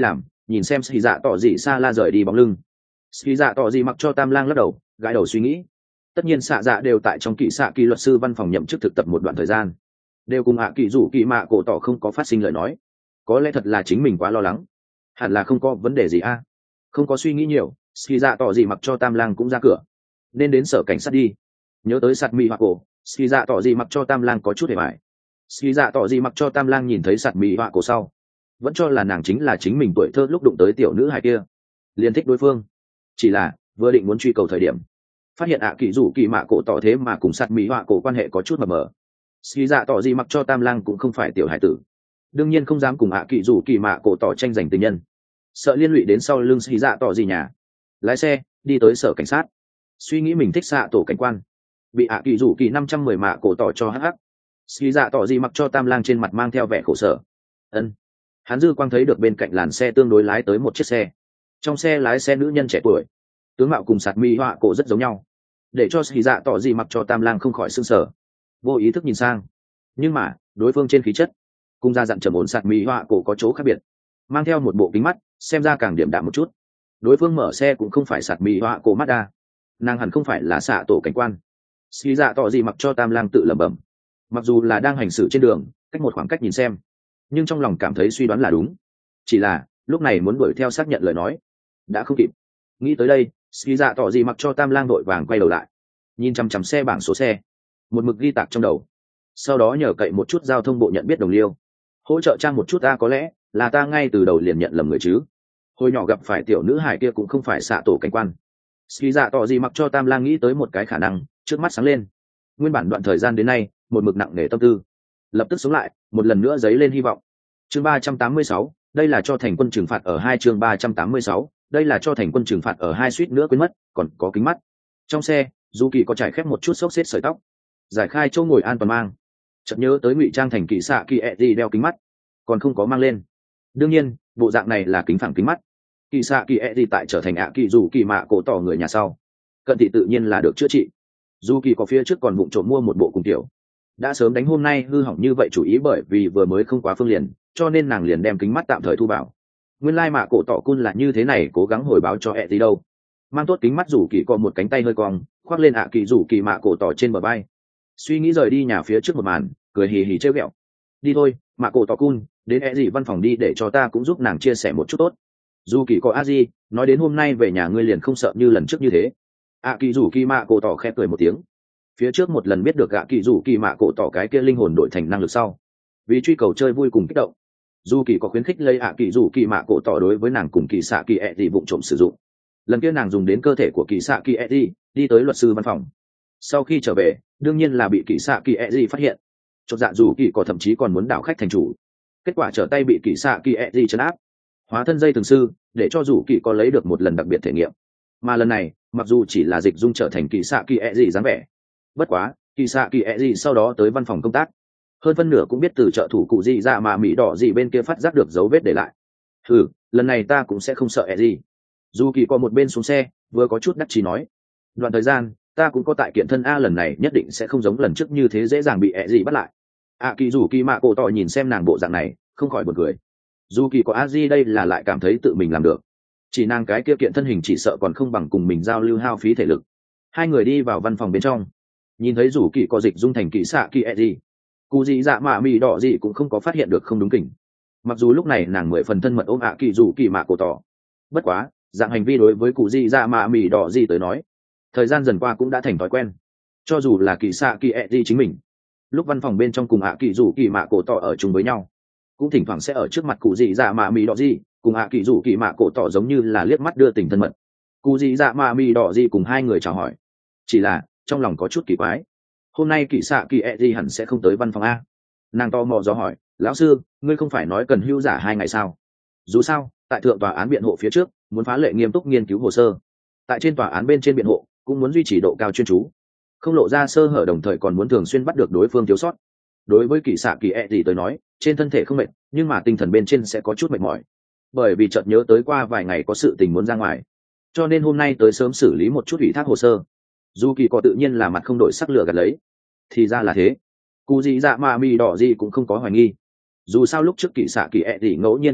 nhìn xem xì dạ tỏ dị xa la rời đi bóng lưng. Xì dạ tỏ dị mặc cho Tam Lang lắc đầu, gãi đầu suy nghĩ. Tất nhiên xạ dạ đều tại trong kỵ xạ kỳ luật sư văn phòng nhậm chức thực tập một đoạn thời gian, đều cùng ạ kỳ rủ kỳ mạ cổ tỏ không có phát sinh lời nói. Có lẽ thật là chính mình quá lo lắng, hẳn là không có vấn đề gì a. Không có suy nghĩ nhiều, xì dạ tỏ dị mặc cho Tam Lang cũng ra cửa, nên đến sở cảnh sát đi. Nhớ tới sạt mì hoa cổ, xì dạ tỏ dị mặc cho Tam Lang có chút hề mại. Xì dạ tỏ dị mặc cho Tam Lang nhìn thấy sạt mì hoa cổ sau, vẫn cho là nàng chính là chính mình tuổi thơ lúc đụng tới tiểu nữ hài kia, liền thích đối phương. Chỉ là vừa định muốn truy cầu thời điểm, phát hiện ạ kỳ rủ kỳ mạ cổ tỏ thế mà cùng sạt mỹ họa cổ quan hệ có chút mờ mờ. Xì dạ tỏ gì mặc cho Tam Lang cũng không phải tiểu hải tử, đương nhiên không dám cùng ạ kỳ rủ kỳ mạ cổ tỏ tranh giành tình nhân, sợ liên lụy đến sau lưng xì dạ tỏ gì nhà. Lái xe đi tới sở cảnh sát, suy nghĩ mình thích xạ tổ cảnh quan, bị ạ kỳ rủ kỳ 510 mạ cổ tỏ cho hắc. Xì dạ tỏ gì mặc cho Tam Lang trên mặt mang theo vẻ khổ sở. Hắn dư quang thấy được bên cạnh làn xe tương đối lái tới một chiếc xe, trong xe lái xe nữ nhân trẻ tuổi, tướng mạo cùng sạt mi họa cổ rất giống nhau, để cho xì dạ tỏ gì mặc cho Tam Lang không khỏi sưng sở, vô ý thức nhìn sang. Nhưng mà đối phương trên khí chất cùng ra dặn trầm ổn sạt mi họa cổ có chỗ khác biệt, mang theo một bộ kính mắt, xem ra càng điểm đạm một chút. Đối phương mở xe cũng không phải sạt mi họa cổ Mazda, nàng hẳn không phải là xạ tổ cảnh quan. Xì dạ tỏ gì mặc cho Tam Lang tự lẩm bẩm, mặc dù là đang hành xử trên đường, cách một khoảng cách nhìn xem, nhưng trong lòng cảm thấy suy đoán là đúng. Chỉ là lúc này muốn đuổi theo xác nhận lời nói đã không kịp. Nghĩ tới đây, xì dạ tỏ gì mặc cho Tam Lang vội vàng quay đầu lại, nhìn chằm chằm xe bảng số xe, một mực ghi tạc trong đầu. Sau đó nhờ cậy một chút giao thông bộ nhận biết đồng liêu, hỗ trợ trang một chút. Ta có lẽ là ta ngay từ đầu liền nhận lầm người chứ, hồi nhỏ gặp phải tiểu nữ hải kia cũng không phải xạ tổ cảnh quan. Xì dạ tỏ gì mặc cho Tam Lang nghĩ tới một cái khả năng, trước mắt sáng lên. Nguyên bản đoạn thời gian đến nay một mực nặng nề tâm tư lập tức sống lại, một lần nữa dấy lên hy vọng. Chương 386, đây là cho thành quân trừng phạt ở hai. Chương 386, đây là cho thành quân trừng phạt ở hai. Suýt nữa quên mất, còn có kính mắt. Trong xe, Du Kỳ có trải khép một chút xốc xếp sợi tóc, giải khai chỗ ngồi an toàn mang. Chợt nhớ tới ngụy trang thành kỳ xạ kỳ ẹ đeo kính mắt, còn không có mang lên. Đương nhiên, bộ dạng này là kính phẳng kính mắt. Kỳ xạ kỳ ẹ tại trở thành ạ kỳ dù kỳ mạ cổ tỏ người nhà sau, cận thị tự nhiên là được chữa trị. Du Kỳ có phía trước còn vụng trộm mua một bộ cùng tiểu, đã sớm đánh hôm nay hư hỏng như vậy chủ ý bởi vì vừa mới không quá phương liền, cho nên nàng liền đem kính mắt tạm thời thu vào. Nguyên lai mạ cổ tỏ cun là như thế này, cố gắng hồi báo cho ẹ gì đâu. Mang tốt kính mắt, rủ kỳ có một cánh tay hơi cong khoác lên ạ kỳ rủ kỳ mạ cổ tỏ trên bờ vai, suy nghĩ rời đi nhà phía trước một màn, cười hì hì trêu ghẹo. Đi thôi mạ cổ tỏ cun, đến ẹ gì văn phòng đi để cho ta cũng giúp nàng chia sẻ một chút tốt. Dù kỳ có a gì nói đến hôm nay về nhà ngươi liền không sợ như lần trước như thế. ạ kỳ rủ kỳ mạ cổ tỏ khẽ cười một tiếng. Phía trước một lần biết được ạ kỳ rủ kỳ mạ cổ tỏ cái kia linh hồn đổi thành năng lực sau, vì truy cầu chơi vui cùng kích động, dù kỳ có khuyến khích lấy ạ kỳ rủ kỳ mạ cổ tỏ đối với nàng cùng kỳ xạ kỳ ẹ gì vụng trộm sử dụng. Lần kia nàng dùng đến cơ thể của kỳ xạ kỳ ẹ gì đi tới luật sư văn phòng, sau khi trở về đương nhiên là bị kỳ xạ kỳ ẹ gì phát hiện. Chột dạ dù kỳ có thậm chí còn muốn đảo khách thành chủ, kết quả trở tay bị kỳ xạ kỳ ẹ gì trấn áp, hóa thân dây thường sư để cho dù kỳ có lấy được một lần đặc biệt thể nghiệm. Mà lần này mặc dù chỉ là dịch dung trở thành kỳ xạ kỳ ẹ gì dáng vẻ, bất quá kỳ xạ kỳ ẹ gì sau đó tới văn phòng công tác, hơn phân nửa cũng biết từ trợ thủ cụ gì ra mà mỹ đỏ gì bên kia phát giác được dấu vết để lại. Lần này ta cũng sẽ không sợ ẹ gì. Dù kỳ có một bên xuống xe vừa có chút đắc chí nói, đoạn thời gian ta cũng có tại kiện thân a, lần này nhất định sẽ không giống lần trước như thế dễ dàng bị ẹ gì bắt lại. Kỳ dù kỳ mạ cổ tỏ nhìn xem nàng bộ dạng này không khỏi buồn cười. Dù kỳ có a gì đây là lại cảm thấy tự mình làm được, chỉ nàng cái kia kiện thân hình chỉ sợ còn không bằng cùng mình giao lưu hao phí thể lực. Hai người đi vào văn phòng bên trong, nhìn thấy rủ kỳ có dịch dung thành kỳ xạ kỳ ẹ gì, cụ gì dạ mạ mì đỏ gì cũng không có phát hiện được không đúng kỉnh. Mặc dù lúc này nàng 10 phần thân mật ôm ạ kỳ dù kỳ mạ cổ tỏ, bất quá dạng hành vi đối với cụ gì dạ mạ mì đỏ gì tới nói, thời gian dần qua cũng đã thành thói quen. Cho dù là kỳ xạ kỳ ẹ gì chính mình, lúc văn phòng bên trong cùng ạ kỳ dù kỳ mạ cổ tỏ ở chung với nhau, cũng thỉnh thoảng sẽ ở trước mặt cụ gì dạ mạ mì đỏ gì cùng ạ kỳ dù kỳ mạ cổ tỏ giống như là liếc mắt đưa tình thân mật. Cụ gì dạ mạ mì đỏ gì cùng hai người chào hỏi, chỉ là trong lòng có chút kỳ quái, hôm nay kỳ xạ kỳ ẹ gì hẳn sẽ không tới văn phòng a. Nàng to mò do hỏi, lão sư ngươi không phải nói cần hưu giả 2 ngày sao? Dù sao tại thượng tòa án biện hộ phía trước muốn phá lệ nghiêm túc nghiên cứu hồ sơ, tại trên tòa án bên trên biện hộ cũng muốn duy trì độ cao chuyên chú, không lộ ra sơ hở, đồng thời còn muốn thường xuyên bắt được đối phương thiếu sót. Đối với kỳ xạ kỳ ẹ gì tới nói, trên thân thể không mệt nhưng mà tinh thần bên trên sẽ có chút mệt mỏi, bởi vì chợt nhớ tới qua vài ngày có sự tình muốn ra ngoài, cho nên hôm nay tới sớm xử lý một chút ủy thác hồ sơ. Dù kỳ có tự nhiên là mặt không đổi sắc lửa gạt lấy, thì ra là thế. Cụ gì dạ mà mì đỏ gì cũng không có hoài nghi, dù sao lúc trước kỳ xạ kỳ ẹ gì ngẫu nhiên có việc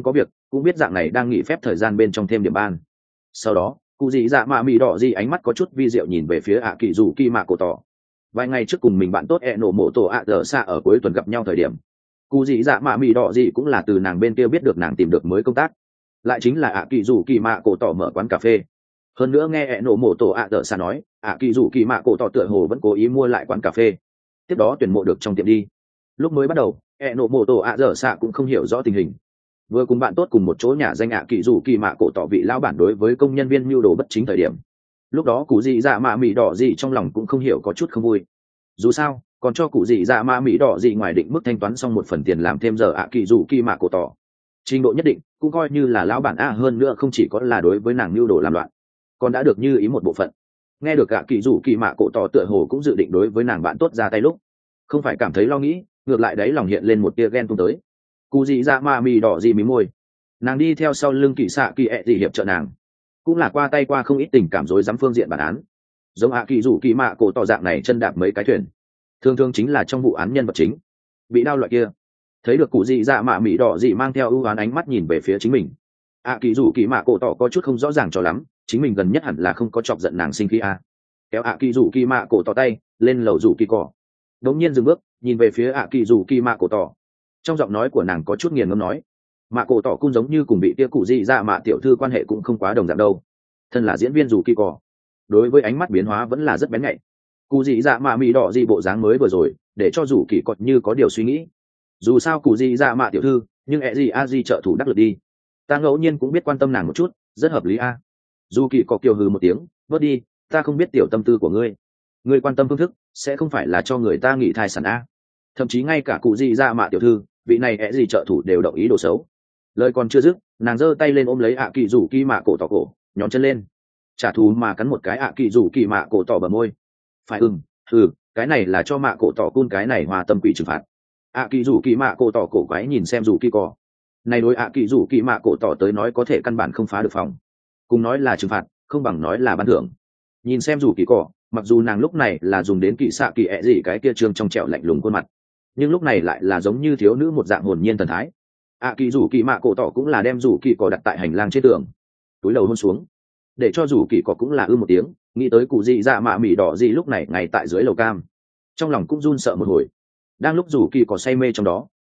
cũng biết dạng này đang nghỉ phép thời gian bên trong thêm điểm ban. Sau đó cụ dị dạ mạ mị đỏ gì ánh mắt có chút vi diệu nhìn về phía ạ kỳ dù kỳ mạ cổ tỏ. Vài ngày trước cùng mình bạn tốt nổ mổ tổ ạ dở xa ở cuối tuần gặp nhau thời điểm, cụ dị dạ mạ mị đỏ gì cũng là từ nàng bên kia biết được nàng tìm được mới công tác, lại chính là ạ kỳ dù kỳ mạ cổ tỏ mở quán cà phê. Hơn nữa nghe nổ mổ tổ ạ dở xa nói ạ kỳ dù kỳ mạ cổ tỏ tựa hồ vẫn cố ý mua lại quán cà phê, tiếp đó tuyển mộ được trong tiệm đi. Lúc mới bắt đầu nổ mổ tổ ạ dở xa cũng không hiểu rõ tình hình, vừa cùng bạn tốt cùng một chỗ nhà danh ạ kỳ dù kỳ mạ cổ tỏ vị lão bản đối với công nhân viên mưu đồ bất chính thời điểm, lúc đó cụ dị dạ mạ mị đỏ gì trong lòng cũng không hiểu có chút không vui. Dù sao còn cho cụ dị dạ mạ mị đỏ gì ngoài định mức thanh toán xong một phần tiền làm thêm giờ ạ kỳ dù kỳ mạ cổ tỏ, trình độ nhất định cũng coi như là lão bản a. Hơn nữa không chỉ có là đối với nàng mưu đồ làm loạn, còn đã được như ý một bộ phận. Nghe được ạ kỳ dù kỳ mạ cổ tỏ tựa hồ cũng dự định đối với nàng bạn tốt ra tay lúc, không phải cảm thấy lo nghĩ, ngược lại đấy lòng hiện lên một tia ghen tuông tới. Cụ dị dạ mạ mị đỏ gì mí môi, nàng đi theo sau lưng kỳ xạ kỳ ẹ gì hiệp trợ nàng, cũng là qua tay qua không ít tình cảm rối rắm phương diện bản án. Giống ạ kỳ rủ kỳ mạ cổ tỏ dạng này chân đạp mấy cái thuyền, thường thường chính là trong vụ án nhân vật chính bị đau loại kia. Thấy được cụ dị dạ mạ mị đỏ dị mang theo ưu oán ánh mắt nhìn về phía chính mình, ạ kỳ rủ kỳ mạ cổ tỏ có chút không rõ ràng cho lắm, chính mình gần nhất hẳn là không có chọc giận nàng sinh khí a. Kéo ạ kỳ rủ kỳ mạ cổ tỏ tay lên lầu rủ kỳ cỏ, đống nhiên dừng bước nhìn về phía ạ kỳ rủ kỳ mạ cổ tỏ. Trong giọng nói của nàng có chút nghiền ngẫm nói, mạ cổ tỏ cũng giống như cùng bị tia cụ dị dạ mạ tiểu thư quan hệ cũng không quá đồng dạng đâu. Thân là diễn viên rủ kỳ cỏ, đối với ánh mắt biến hóa vẫn là rất bén nhạy. Cụ dị dạ mạ mị đỏ dị bộ dáng mới vừa rồi để cho rủ kỳ cọt như có điều suy nghĩ. Dù sao cụ dị dạ mạ tiểu thư nhưng ẹ gì a di trợ thủ đắc lực đi, ta ngẫu nhiên cũng biết quan tâm nàng một chút, rất hợp lý a. Dù kỳ cọt kiều hừ một tiếng, bớt đi, ta không biết tiểu tâm tư của ngươi. Ngươi quan tâm phương thức sẽ không phải là cho người ta nghỉ thai sản a. Thậm chí ngay cả cụ dị dạ mạ tiểu thư vị này ẹ gì trợ thủ đều đồng ý đồ xấu. Lời còn chưa dứt, nàng giơ tay lên ôm lấy ạ kỳ rủ kỳ mạ cổ tỏ cổ, nhón chân lên trả thù mà cắn một cái ạ kỳ rủ kỳ mạ cổ tỏ bờ môi. Phải cái này là cho mạ cổ tỏ cun cái này hòa tâm quỷ trừng phạt. ạ kỳ rủ kỳ mạ cổ tỏ cổ quái nhìn xem rủ kỳ cỏ này, đối ạ kỳ rủ kỳ mạ cổ tỏ tới nói có thể căn bản không phá được phòng, cùng nói là trừng phạt không bằng nói là ban thưởng. Nhìn xem rủ kỳ cỏ, mặc dù nàng lúc này là dùng đến kỳ xạ kỳ ẹ gì cái kia trương trong trẻo lạnh lùng khuôn mặt, nhưng lúc này lại là giống như thiếu nữ một dạng hồn nhiên thần thái. ạ kỳ rủ kỳ mạ cổ tỏ cũng là đem rủ kỳ cỏ đặt tại hành lang trên tường, túi đầu hôn xuống, để cho rủ kỳ cỏ cũng là một tiếng, nghĩ tới cụ dị dạ mạ mỉ đỏ gì lúc này ngay tại dưới lầu cam, trong lòng cũng run sợ một hồi. Đang lúc rủ kỳ cỏ say mê trong đó,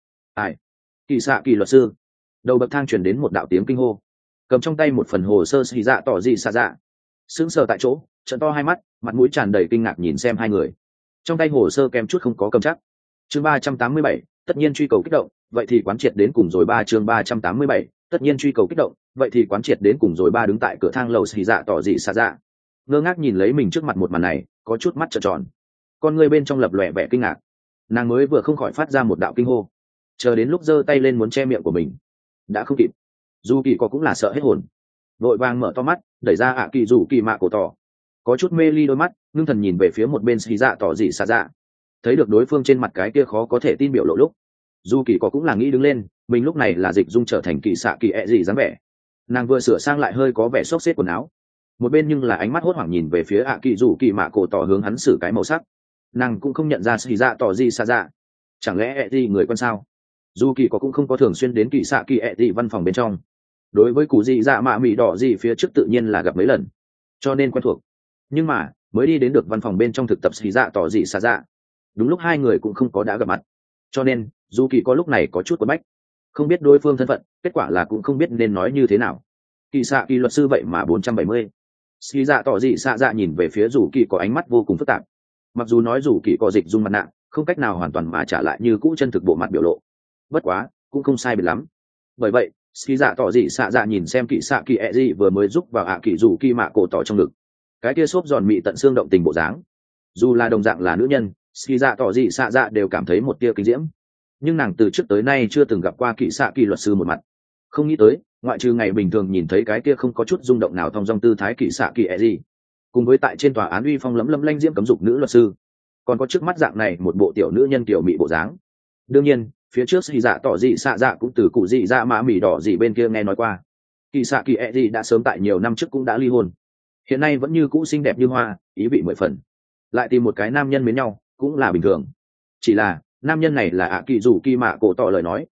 kỳ xạ kỳ luật sư, đầu bậc thang truyền đến một đạo tiếng kinh hô, cầm trong tay một phần hồ sơ xì dạ tỏ dị xạ dạ, sững sờ tại chỗ, trợn to hai mắt, mặt mũi tràn đầy kinh ngạc nhìn xem hai người, trong tay hồ sơ kèm chút không có cầm chắc. Chương 387, tất nhiên truy cầu kích động, vậy thì quán triệt đến cùng rồi. Chương 387, tất nhiên truy cầu kích động, vậy thì quán triệt đến cùng rồi. Đứng tại cửa thang lầu xì dạ tỏ dị xạ dạ, ngơ ngác nhìn lấy mình trước mặt một màn này, có chút mắt trợn tròn, con người bên trong lập lòe vẻ kinh ngạc. Nàng mới vừa không khỏi phát ra một đạo kinh hô, chờ đến lúc giơ tay lên muốn che miệng của mình đã không kịp. Dù kỳ có cũng là sợ hết hồn, vội vàng mở to mắt đẩy ra ạ kỳ dù kỳ mạ cổ tỏ, có chút mê ly đôi mắt ngưng thần nhìn về phía một bên xì dạ tỏ dị xạ dạ. Thấy được đối phương trên mặt cái kia khó có thể tin biểu lộ lúc, dù kỳ có cũng là nghĩ đứng lên, mình lúc này là dịch dung trở thành kỳ xạ kỳ ẹ gì dáng vẻ. Nàng vừa sửa sang lại hơi có vẻ xốc xếp quần áo, một bên nhưng là ánh mắt hốt hoảng nhìn về phía ạ kỳ dù kỳ mạ cổ tỏ hướng hắn xử cái màu sắc. Nàng cũng không nhận ra xì dạ tỏ gì xa dạ, chẳng lẽ ẹ gì người quân sao? Dù kỳ có cũng không có thường xuyên đến kỳ xạ kỳ ẹ gì văn phòng bên trong, đối với cụ gì dạ mạ mị đỏ gì phía trước tự nhiên là gặp mấy lần, cho nên quen thuộc. Nhưng mà mới đi đến được văn phòng bên trong thực tập xì dạ tỏ gì xa dạ, đúng lúc hai người cũng không có đã gặp mặt, cho nên dù kỳ có lúc này có chút quấn bách, không biết đối phương thân phận, kết quả là cũng không biết nên nói như thế nào. Kỳ xạ kỳ luật sư vậy mà 470. Xì dạ tỏ dị xạ dạ nhìn về phía dù kỳ có ánh mắt vô cùng phức tạp. Mặc dù nói dù kỳ có dịch dung mặt nạ, không cách nào hoàn toàn mà trả lại như cũ chân thực bộ mặt biểu lộ, bất quá cũng không sai biệt lắm. Bởi vậy xì dạ tỏ dị xạ dạ nhìn xem kỳ xạ kỳ ẹ dị vừa mới giúp vào ạ kỳ dù kỳ mạ cổ tỏ trong ngực, cái kia xốp giòn mị tận xương động tình bộ dáng, dù là đồng dạng là nữ nhân, xì dạ tỏ dị xạ dạ đều cảm thấy một tia kinh diễm. Nhưng nàng từ trước tới nay chưa từng gặp qua kỳ xạ kỳ luật sư một mặt, không nghĩ tới ngoại trừ ngày bình thường nhìn thấy cái kia không có chút rung động nào thong dong tư thái kỳ xạ kỳ ẹ gì, cùng với tại trên tòa án uy phong lấm lấm lanh diễm cấm dục nữ luật sư, còn có trước mắt dạng này một bộ tiểu nữ nhân tiểu mị bộ dáng. Đương nhiên phía trước xì dạ tỏ dị xạ dạ cũng từ cụ dị dạ mã mỉ đỏ dị bên kia nghe nói qua, kỳ xạ kỳ ẹ gì đã sớm tại nhiều năm trước cũng đã ly hôn, hiện nay vẫn như cũ xinh đẹp như hoa, ý vị mười phần, lại tìm một cái nam nhân mến nhau cũng là bình thường. Chỉ là nam nhân này là ạ kỳ dù kỳ mạ cổ tỏ lời nói,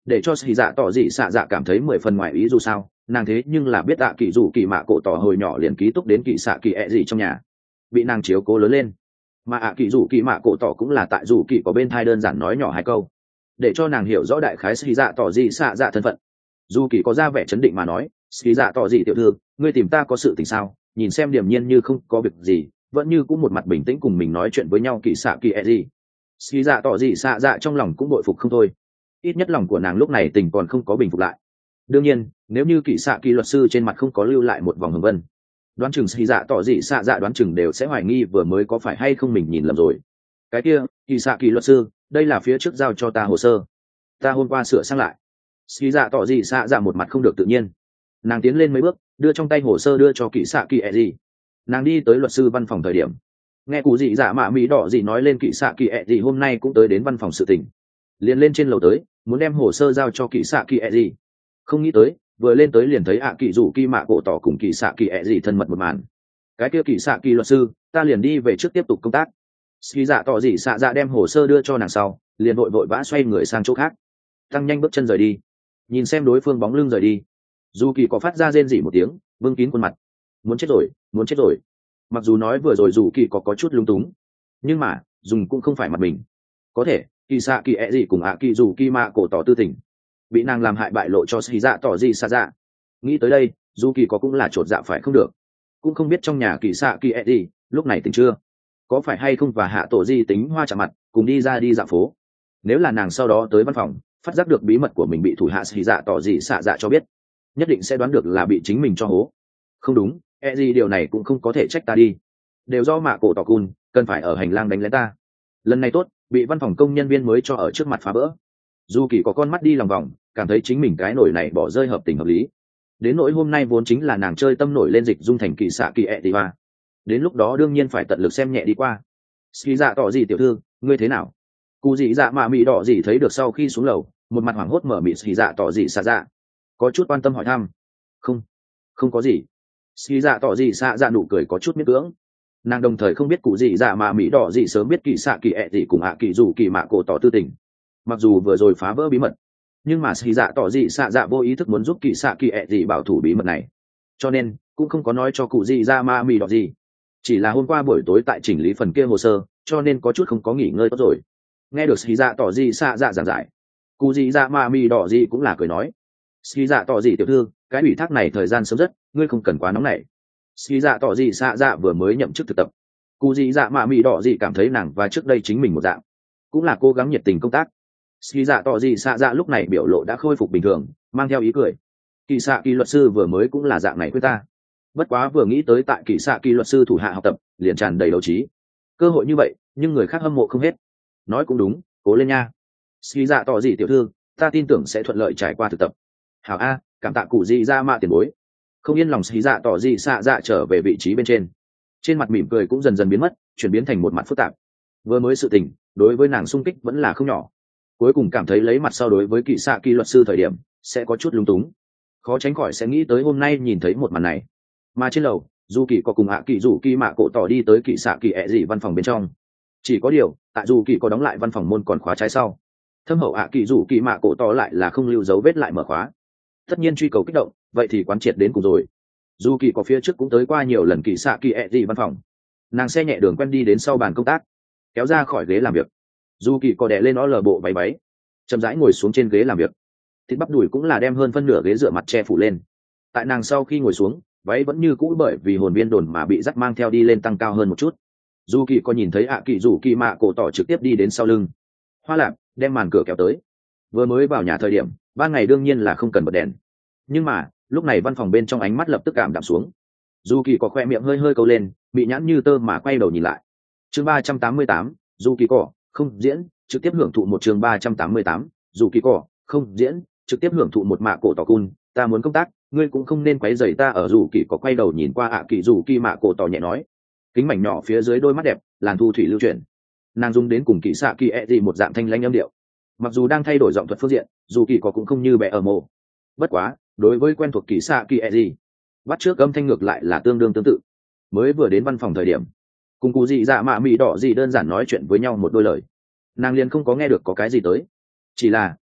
để cho xì dạ tỏ dị xạ dạ cảm thấy 10 phần ngoài ý. Dù sao nàng thế nhưng là biết ạ kỳ dù kỳ mạ cổ tỏ hồi nhỏ liền ký túc đến kỳ xạ kỳ ẹ gì trong nhà, bị nàng chiếu cố lớn lên, mà ạ kỳ dù kỳ mạ cổ tỏ cũng là tại dù kỳ có bên thai đơn giản nói nhỏ hai câu để cho nàng hiểu rõ đại khái xì dạ tỏ dị xạ dạ thân phận. Dù kỳ có ra vẻ chấn định mà nói, xì dạ tỏ dị tiểu thư, ngươi tìm ta có sự tình sao? Nhìn xem điềm nhiên như không có việc gì, vẫn như cũng một mặt bình tĩnh cùng mình nói chuyện với nhau kỳ xạ kỳ ẹ gì. Xì dạ tỏ dị xạ dạ trong lòng cũng bội phục không thôi, ít nhất lòng của nàng lúc này tình còn không có bình phục lại. Đương nhiên nếu như kỳ xạ kỳ luật sư trên mặt không có lưu lại một vòng hồng vân, đoán chừng xì dạ tỏ dị xạ dạ đoán chừng đều sẽ hoài nghi vừa mới có phải hay không mình nhìn lầm rồi. Cái kia kỳ xạ kỳ luật sư, đây là phía trước giao cho ta hồ sơ, ta hôm qua sửa sang lại. Xì dạ tỏ dị xạ dạ một mặt không được tự nhiên, nàng tiến lên mấy bước đưa trong tay hồ sơ đưa cho kỳ xạ kỳ ẹ gì. Nàng đi tới luật sư văn phòng thời điểm, nghe cụ dị dạ mạ mỹ đỏ dị nói lên kỳ xạ kỳ ẹ gì hôm nay cũng tới đến văn phòng sự tình, liền lên trên lầu tới muốn đem hồ sơ giao cho kỳ xạ kỳ ẹ gì. Không nghĩ tới vừa lên tới liền thấy ạ kỳ rủ kỳ mạ cổ tỏ cùng kỳ xạ kỳ ẹ gì thân mật một màn. Cái kia kỳ xạ kỳ luật sư, ta liền đi về trước tiếp tục công tác. Xì dạ tỏ dị xạ dạ đem hồ sơ đưa cho nàng sau liền vội vội vã xoay người sang chỗ khác, tăng nhanh bước chân rời đi. Nhìn xem đối phương bóng lưng rời đi, dù kỳ có phát ra rên rỉ một tiếng, vương kín khuôn mặt. Muốn chết rồi, muốn chết rồi. Mặc dù nói vừa rồi dù kỳ có chút lung túng, nhưng mà dùng cũng không phải mặt mình. Có thể kỳ xạ kỳ ẹ gì cùng ạ kỳ dù kỳ mạ cổ tỏ tư tình, bị nàng làm hại bại lộ cho xì dạ tỏ dị xạ dạ. Nghĩ tới đây dù kỳ cũng là chột dạ phải không được. Cũng không biết trong nhà kỳ xạ kỳ ẹ gì lúc này tỉnh chưa, có phải hay không và hạ tổ di tính hoa chạm mặt cùng đi ra đi dạo phố. Nếu là nàng sau đó tới văn phòng phát giác được bí mật của mình bị thủ hạ xì dạ tỏ dị xạ dạ cho biết, nhất định sẽ đoán được là bị chính mình cho hố. Không đúng, e gì điều này cũng không có thể trách ta đi, đều do mạ cổ tỏ cun cần phải ở hành lang đánh lén ta. Lần này tốt, bị văn phòng công nhân viên mới cho ở trước mặt phá vỡ. Dù kỳ có con mắt đi lòng vòng, cảm thấy chính mình cái nổi này bỏ rơi hợp tình hợp lý. Đến nỗi hôm nay vốn chính là nàng chơi tâm nổi lên dịch dung thành kỳ xạ kỳ ẹ tì hoa, đến lúc đó đương nhiên phải tận lực xem nhẹ đi qua. Xì dạ tỏ gì tiểu thư, ngươi thế nào? Cụ dị dạ mạ mị đỏ gì thấy được sau khi xuống lầu, một mặt hoảng hốt mở mịt xì dạ tỏ gì xạ dạ, có chút quan tâm hỏi thăm. Không có gì. Xì dạ tỏ gì xạ dạ nụ cười có chút miễn cưỡng. Nàng đồng thời không biết cụ dị dạ mạ mị đỏ gì sớm biết kỳ xạ kỳ ẹ gì cùng ạ kỳ dù kỳ mạ cổ tỏ tư tình. Mặc dù vừa rồi phá vỡ bí mật, nhưng mà xì dạ tỏ gì xạ dạ vô ý thức muốn giúp kỳ xạ kỳ ẹ gì bảo thủ bí mật này, cho nên cũng không có nói cho cụ dị dạ mạ mị đỏ gì. Chỉ là hôm qua buổi tối tại chỉnh lý phần kia hồ sơ, cho nên có chút không có nghỉ ngơi tốt rồi. Nghe được xì dạ tỏ gì xạ dạ giảng giải, cụ dị dạ mạ mị đỏ gì cũng là cười nói, xì dạ tỏ gì tiểu thư, cái ủy thác này thời gian sớm rất, ngươi không cần quá nóng nảy. Xì dạ tỏ gì xạ dạ vừa mới nhậm chức thực tập, cụ dị dạ mạ mị đỏ gì cảm thấy nàng và trước đây chính mình một dạng, cũng là cố gắng nhiệt tình công tác. Xì dạ tỏ gì xạ dạ lúc này biểu lộ đã khôi phục bình thường, mang theo ý cười. Kỳ xạ kỳ luật sư vừa mới cũng là dạng này với ta, bất quá vừa nghĩ tới tại kỳ xạ kỳ luật sư thủ hạ học tập liền tràn đầy đấu trí. Cơ hội như vậy nhưng người khác hâm mộ không hết. Nói cũng đúng, cố lên nha. Xì dạ tỏ gì tiểu thư, ta tin tưởng sẽ thuận lợi trải qua thực tập. Hảo a, cảm tạ cụ dị ra mạ tiền bối. Không yên lòng xì dạ tỏ dị xạ dạ trở về vị trí bên trên mặt mỉm cười cũng dần dần biến mất, chuyển biến thành một mặt phức tạp. Vừa mới sự tình đối với nàng sung kích vẫn là không nhỏ, cuối cùng cảm thấy lấy mặt sau đối với kỳ xạ kỳ luật sư thời điểm sẽ có chút lung túng, khó tránh khỏi sẽ nghĩ tới hôm nay nhìn thấy một màn này. Mà trên lầu dù kỳ có cùng ạ kỳ dù kỳ mạ cổ tỏ đi tới kỳ xạ kỳ ẹ dị văn phòng bên trong. Chỉ có điều tại dù kỳ có đóng lại văn phòng môn còn khóa trái sau, thâm hậu ạ kỳ dù kỳ mạ cổ tỏ lại là không lưu dấu vết lại mở khóa. Tất nhiên truy cầu kích động, vậy thì quán triệt đến cùng rồi. Dù kỳ có phía trước cũng tới qua nhiều lần kỳ xạ kỳ ẹ dị văn phòng, nàng xe nhẹ đường quen đi đến sau bàn công tác, kéo ra khỏi ghế làm việc. Dù kỳ có đè lên nó lờ bộ váy chậm rãi ngồi xuống trên ghế làm việc. Thịt bắp đùi cũng là đem hơn phân nửa ghế dựa mặt che phủ lên. Tại nàng sau khi ngồi xuống, váy vẫn như cũ bởi vì hồn viên đồn mà bị dắt mang theo đi lên tăng cao hơn một chút. Dù kỳ có nhìn thấy ạ kỳ dù kỳ mạ cổ tỏ trực tiếp đi đến sau lưng hoa lạp, đem màn cửa kéo tới. Vừa mới vào nhà thời điểm ban ngày đương nhiên là không cần bật đèn, nhưng mà lúc này văn phòng bên trong ánh mắt lập tức cảm đạm xuống. Dù kỳ có khoe miệng hơi hơi câu lên, bị nhãn như tơ mà quay đầu nhìn lại. Chương 388, dù kỳ cỏ không diễn trực tiếp hưởng thụ một chương 388, dù kỳ cỏ không diễn trực tiếp hưởng thụ một mạ cổ tỏ cun, ta muốn công tác, ngươi cũng không nên quấy rầy ta. Ở dù kỳ có quay đầu nhìn qua ạ kỳ dù kỳ mạ cổ tỏ nhẹ nói, kính mảnh nhỏ phía dưới đôi mắt đẹp làn thu thủy lưu chuyển, nàng dùng đến cùng kỳ xạ kỳ ẹ gì một dạng thanh lãnh âm điệu. Mặc dù đang thay đổi giọng thuật phương diện, dù kỳ có cũng không như bẻ ở mồ, bất quá đối với quen thuộc kỳ xạ kỳ ẹ gì, bắt trước âm thanh ngược lại là tương đương tương tự. Mới vừa đến văn phòng thời điểm, cùng cụ dị dạ mạ mị đỏ gì đơn giản nói chuyện với nhau một đôi lời, nàng liền không có nghe được có cái gì tới. Chỉ là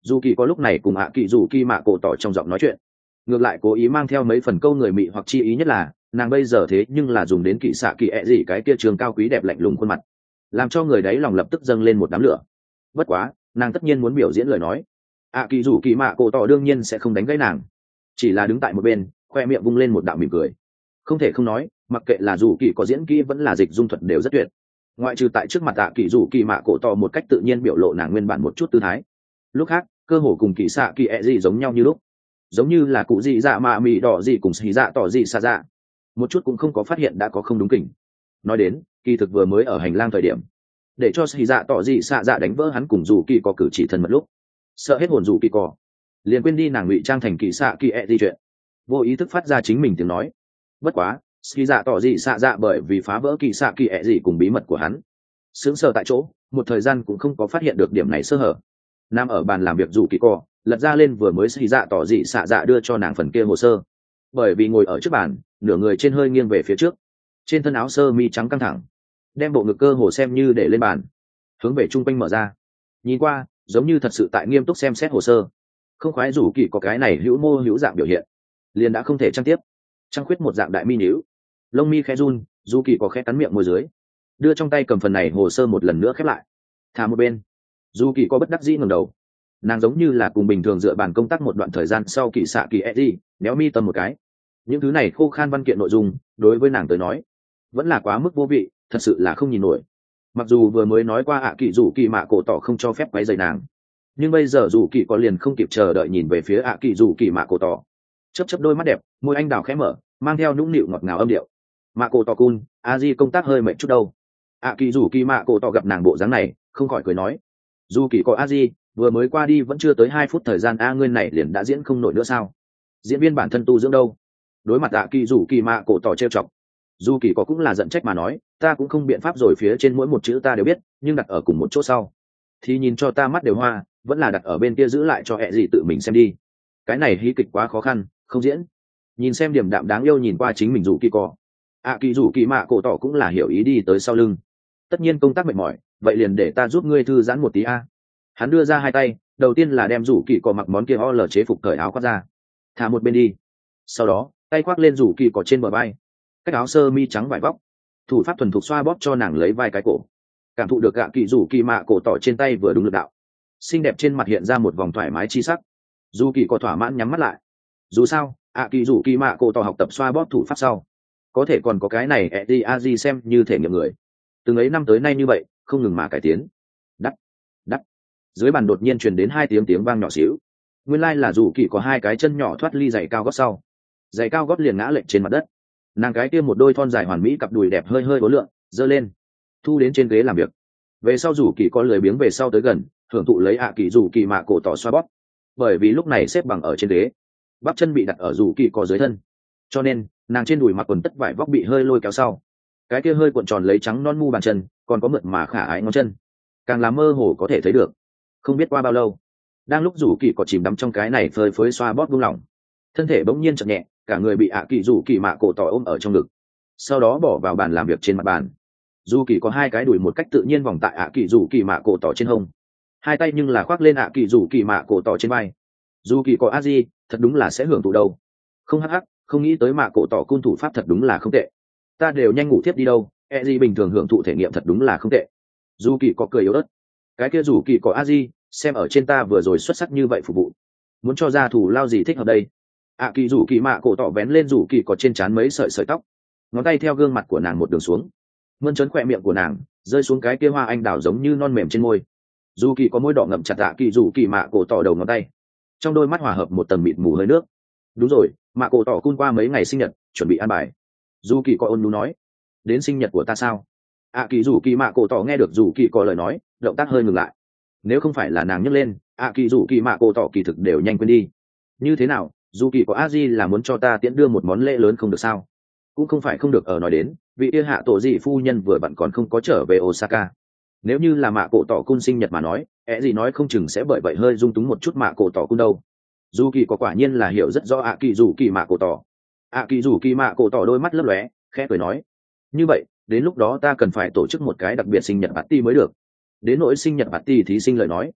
dù kỳ có lúc này cùng ạ kỳ dù kỳ mạ cổ tỏ trong giọng nói chuyện, ngược lại cố ý mang theo mấy phần câu người mị hoặc chi ý, nhất là nàng bây giờ thế nhưng là dùng đến kỵ xạ kỳ ẹ gì cái kia trường cao quý đẹp lạnh lùng khuôn mặt, làm cho người đấy lòng lập tức dâng lên một đám lửa. Bất quá nàng tất nhiên muốn biểu diễn lời nói, ạ kỳ dù kỳ mạ cổ tỏ đương nhiên sẽ không đánh gãy nàng, chỉ là đứng tại một bên khoe miệng vung lên một đạo mỉm cười. Không thể không nói, mặc kệ là dù kỳ có diễn kỹ vẫn là dịch dung thuật đều rất tuyệt, ngoại trừ tại trước mặt ạ kỳ dù kỳ mạ cổ tỏ một cách tự nhiên biểu lộ nàng nguyên bản một chút tư thái, lúc khác cơ hồ cùng kỳ xạ kỳ ẹ gì giống nhau như lúc, giống như là cụ gì dạ mạ mị đỏ gì cùng xì dạ tỏ gì xa dạ, một chút cũng không có phát hiện đã có không đúng kỉnh. Nói đến kỳ thực vừa mới ở hành lang thời điểm, để cho xì dạ tỏ gì xa dạ đánh vỡ hắn cùng dù kỳ có cử chỉ thân mật lúc, sợ hết hồn dù kỳ có liền quên đi nàng ngụy trang thành kỳ xạ kỳ ẹ gì chuyện, vô ý thức phát ra chính mình tiếng nói. Bất quá xì dạ tỏ gì xa dạ bởi vì phá vỡ kỳ xạ kỳ ẹ gì cùng bí mật của hắn, sững sờ tại chỗ một thời gian cũng không có phát hiện được điểm này sơ hở. Nam ở bàn làm việc dù kỳ co lật ra lên vừa mới xì dạ tỏ dị xạ dạ đưa cho nàng phần kia hồ sơ, bởi vì ngồi ở trước bàn nửa người trên hơi nghiêng về phía trước, trên thân áo sơ mi trắng căng thẳng, đem bộ ngực cơ hồ xem như để lên bàn, hướng về chung quanh mở ra, nhìn qua giống như thật sự tại nghiêm túc xem xét hồ sơ. Không khoái dù kỳ có cái này hữu mô hữu dạng biểu hiện, liền đã không thể trang tiếp trang khuyết một dạng đại mi níu, lông mi khẽ run, dù kỳ có khẽ cắn miệng môi dưới, đưa trong tay cầm phần này hồ sơ một lần nữa khép lại, thả một bên. Dù kỳ có bất đắc dĩ ngẩng đầu, nàng giống như là cùng bình thường dựa bàn công tác một đoạn thời gian sau kỳ xạ kỳ eddie méo mi tâm một cái. Những thứ này khô khan văn kiện nội dung đối với nàng tới nói vẫn là quá mức vô vị, thật sự là không nhìn nổi. Mặc dù vừa mới nói qua ạ kỳ dù kỳ mạ cổ tỏ không cho phép quấy rầy nàng, nhưng bây giờ dù kỳ có liền không kịp chờ đợi nhìn về phía ạ kỳ dù kỳ mạ cổ tỏ, chớp chớp đôi mắt đẹp, môi anh đào khẽ mở, mang theo nũng nịu ngọt ngào âm điệu. Mạ cổ tỏ cun, a di công tác hơi mệt chút đâu. ạ kỳ dù kỳ mạ cổ tỏ gặp nàng bộ dáng này không khỏi cười nói, dù kỳ có a di vừa mới qua đi vẫn chưa tới 2 phút thời gian, a ngươi này liền đã diễn không nổi nữa sao? Diễn viên bản thân tu dưỡng đâu? Đối mặt ạ kỳ dù kỳ mạ cổ tỏ trêu chọc, dù kỳ có cũng là giận trách mà nói, ta cũng không biện pháp rồi, phía trên mỗi một chữ ta đều biết, nhưng đặt ở cùng một chỗ sau thì nhìn cho ta mắt đều hoa, vẫn là đặt ở bên kia giữ lại cho hẹ gì tự mình xem đi. Cái này hí kịch quá khó khăn, không diễn. Nhìn xem điểm đạm đáng yêu nhìn qua chính mình dù kỳ có, ạ kỳ dù kỳ mạ cổ tỏ cũng là hiểu ý đi tới sau lưng. Tất nhiên công tác mệt mỏi, vậy liền để ta giúp ngươi thư giãn một tí a. Hắn đưa ra hai tay, đầu tiên là đem rủ kỳ cò mặc món kia o lờ chế phục cởi áo khoác ra, thả một bên đi. Sau đó tay khoác lên rủ kỳ cò trên bờ vai, cách áo sơ mi trắng vải vóc, thủ pháp thuần thục xoa bóp cho nàng lấy vai cái cổ, cảm thụ được gạ kỳ rủ kỳ mạ cổ tỏ trên tay vừa đúng lực đạo, xinh đẹp trên mặt hiện ra một vòng thoải mái chi sắc. Dù kỳ cò thỏa mãn nhắm mắt lại. Dù sao ạ kỳ rủ kỳ mạ cổ tỏ học tập xoa bóp thủ pháp sau, có thể còn có cái này Eddie Aji xem như thể nghiệm người, từng ấy năm tới nay như vậy không ngừng mà cải tiến. Đắt đắt, dưới bàn đột nhiên truyền đến 2 tiếng vang nhỏ xíu. Nguyên lai là dù kỳ có 2 cái chân nhỏ thoát ly giày cao gót sau, giày cao gót liền ngã lệch trên mặt đất. Nàng cái kia một đôi thon dài hoàn mỹ cặp đùi đẹp hơi uốn lượn giơ lên, thu đến trên ghế làm việc. Về sau dù kỳ có lười biếng về sau tới gần, hưởng thụ lấy ạ kỳ dù kỳ mạ cổ tỏ xoa bóp. Bởi vì lúc này xếp bằng ở trên ghế, bắp chân bị đặt ở dù kỳ có dưới thân, cho nên nàng trên đùi mặc quần tất vải vóc bị hơi lôi kéo sau, cái kia hơi cuộn tròn lấy trắng non mu bàn chân, còn có mượt mà khả ái ngón chân, càng làm mơ hồ có thể thấy được. Không biết qua bao lâu, đang lúc rủ kỳ có chìm đắm trong cái này phơi phới xoa bóp buông lỏng, thân thể bỗng nhiên chậm nhẹ, cả người bị ạ kỳ rủ kỳ mạ cổ tỏ ôm ở trong ngực, sau đó bỏ vào bàn làm việc trên mặt bàn. Dù kỳ có 2 cái đùi một cách tự nhiên vòng tại ạ kỳ rủ kỳ mạ cổ tỏ trên hông, 2 tay nhưng là khoác lên ạ kỳ rủ kỳ mạ cổ tỏ trên vai. Dù kỳ có a di thật đúng là sẽ hưởng thụ đâu. Không hắc hắc, không nghĩ tới mạ cổ tỏ cun thủ pháp thật đúng là không tệ, ta đều nhanh ngủ tiếp đi đâu. E gì bình thường hưởng thụ thể nghiệm thật đúng là không tệ. Dù kỳ có cười yếu ớt, cái kia dù kỳ có a di xem ở trên ta vừa rồi xuất sắc như vậy phục vụ, muốn cho ra thủ lao gì thích hợp đây. ạ kỳ dù kỳ mạ cổ tỏ vén lên dù kỳ có trên trán mấy sợi tóc, ngón tay theo gương mặt của nàng một đường xuống, mơn trớn khỏe miệng của nàng rơi xuống cái kia hoa anh đào giống như non mềm trên môi. Dù kỳ có môi đỏ ngậm chặt ạ kỳ dù kỳ mạ cổ tỏ đầu ngón tay, trong đôi mắt hòa hợp một tầng mịt mù hơi nước. Đúng rồi, mạ cổ tỏ cun qua mấy ngày sinh nhật chuẩn bị ăn bài. Dù kỳ có ôn nhu nói, đến sinh nhật của ta sao? ạ kỳ dù kỳ mạ cổ tỏ nghe được dù kỳ có lời nói, động tác hơi ngừng lại. Nếu không phải là nàng nhấc lên, ạ kỳ dù kỳ mạ cổ tỏ kỳ thực đều nhanh quên đi. Như thế nào, dù kỳ có a di là muốn cho ta tiễn đưa một món lễ lớn không được sao? Cũng không phải không được, ở nói đến vị yêu hạ tổ dị phu nhân vừa vặn còn không có trở về Osaka. Nếu như là mạ cổ tỏ cun sinh nhật mà nói, gì nói không chừng sẽ bởi vậy hơi dung túng một chút mạ cổ tỏ cun đâu. Dù kỳ có quả nhiên là hiểu rất rõ ạ kỳ dù kỳ mạ cổ tỏ. ạ kỳ dù kỳ mạ cổ tỏ đôi mắt lấp lóe, khẽ cười nói, như vậy đến lúc đó ta cần phải tổ chức một cái đặc biệt sinh nhật party mới được. Đến nỗi sinh nhật party thí sinh lời nói,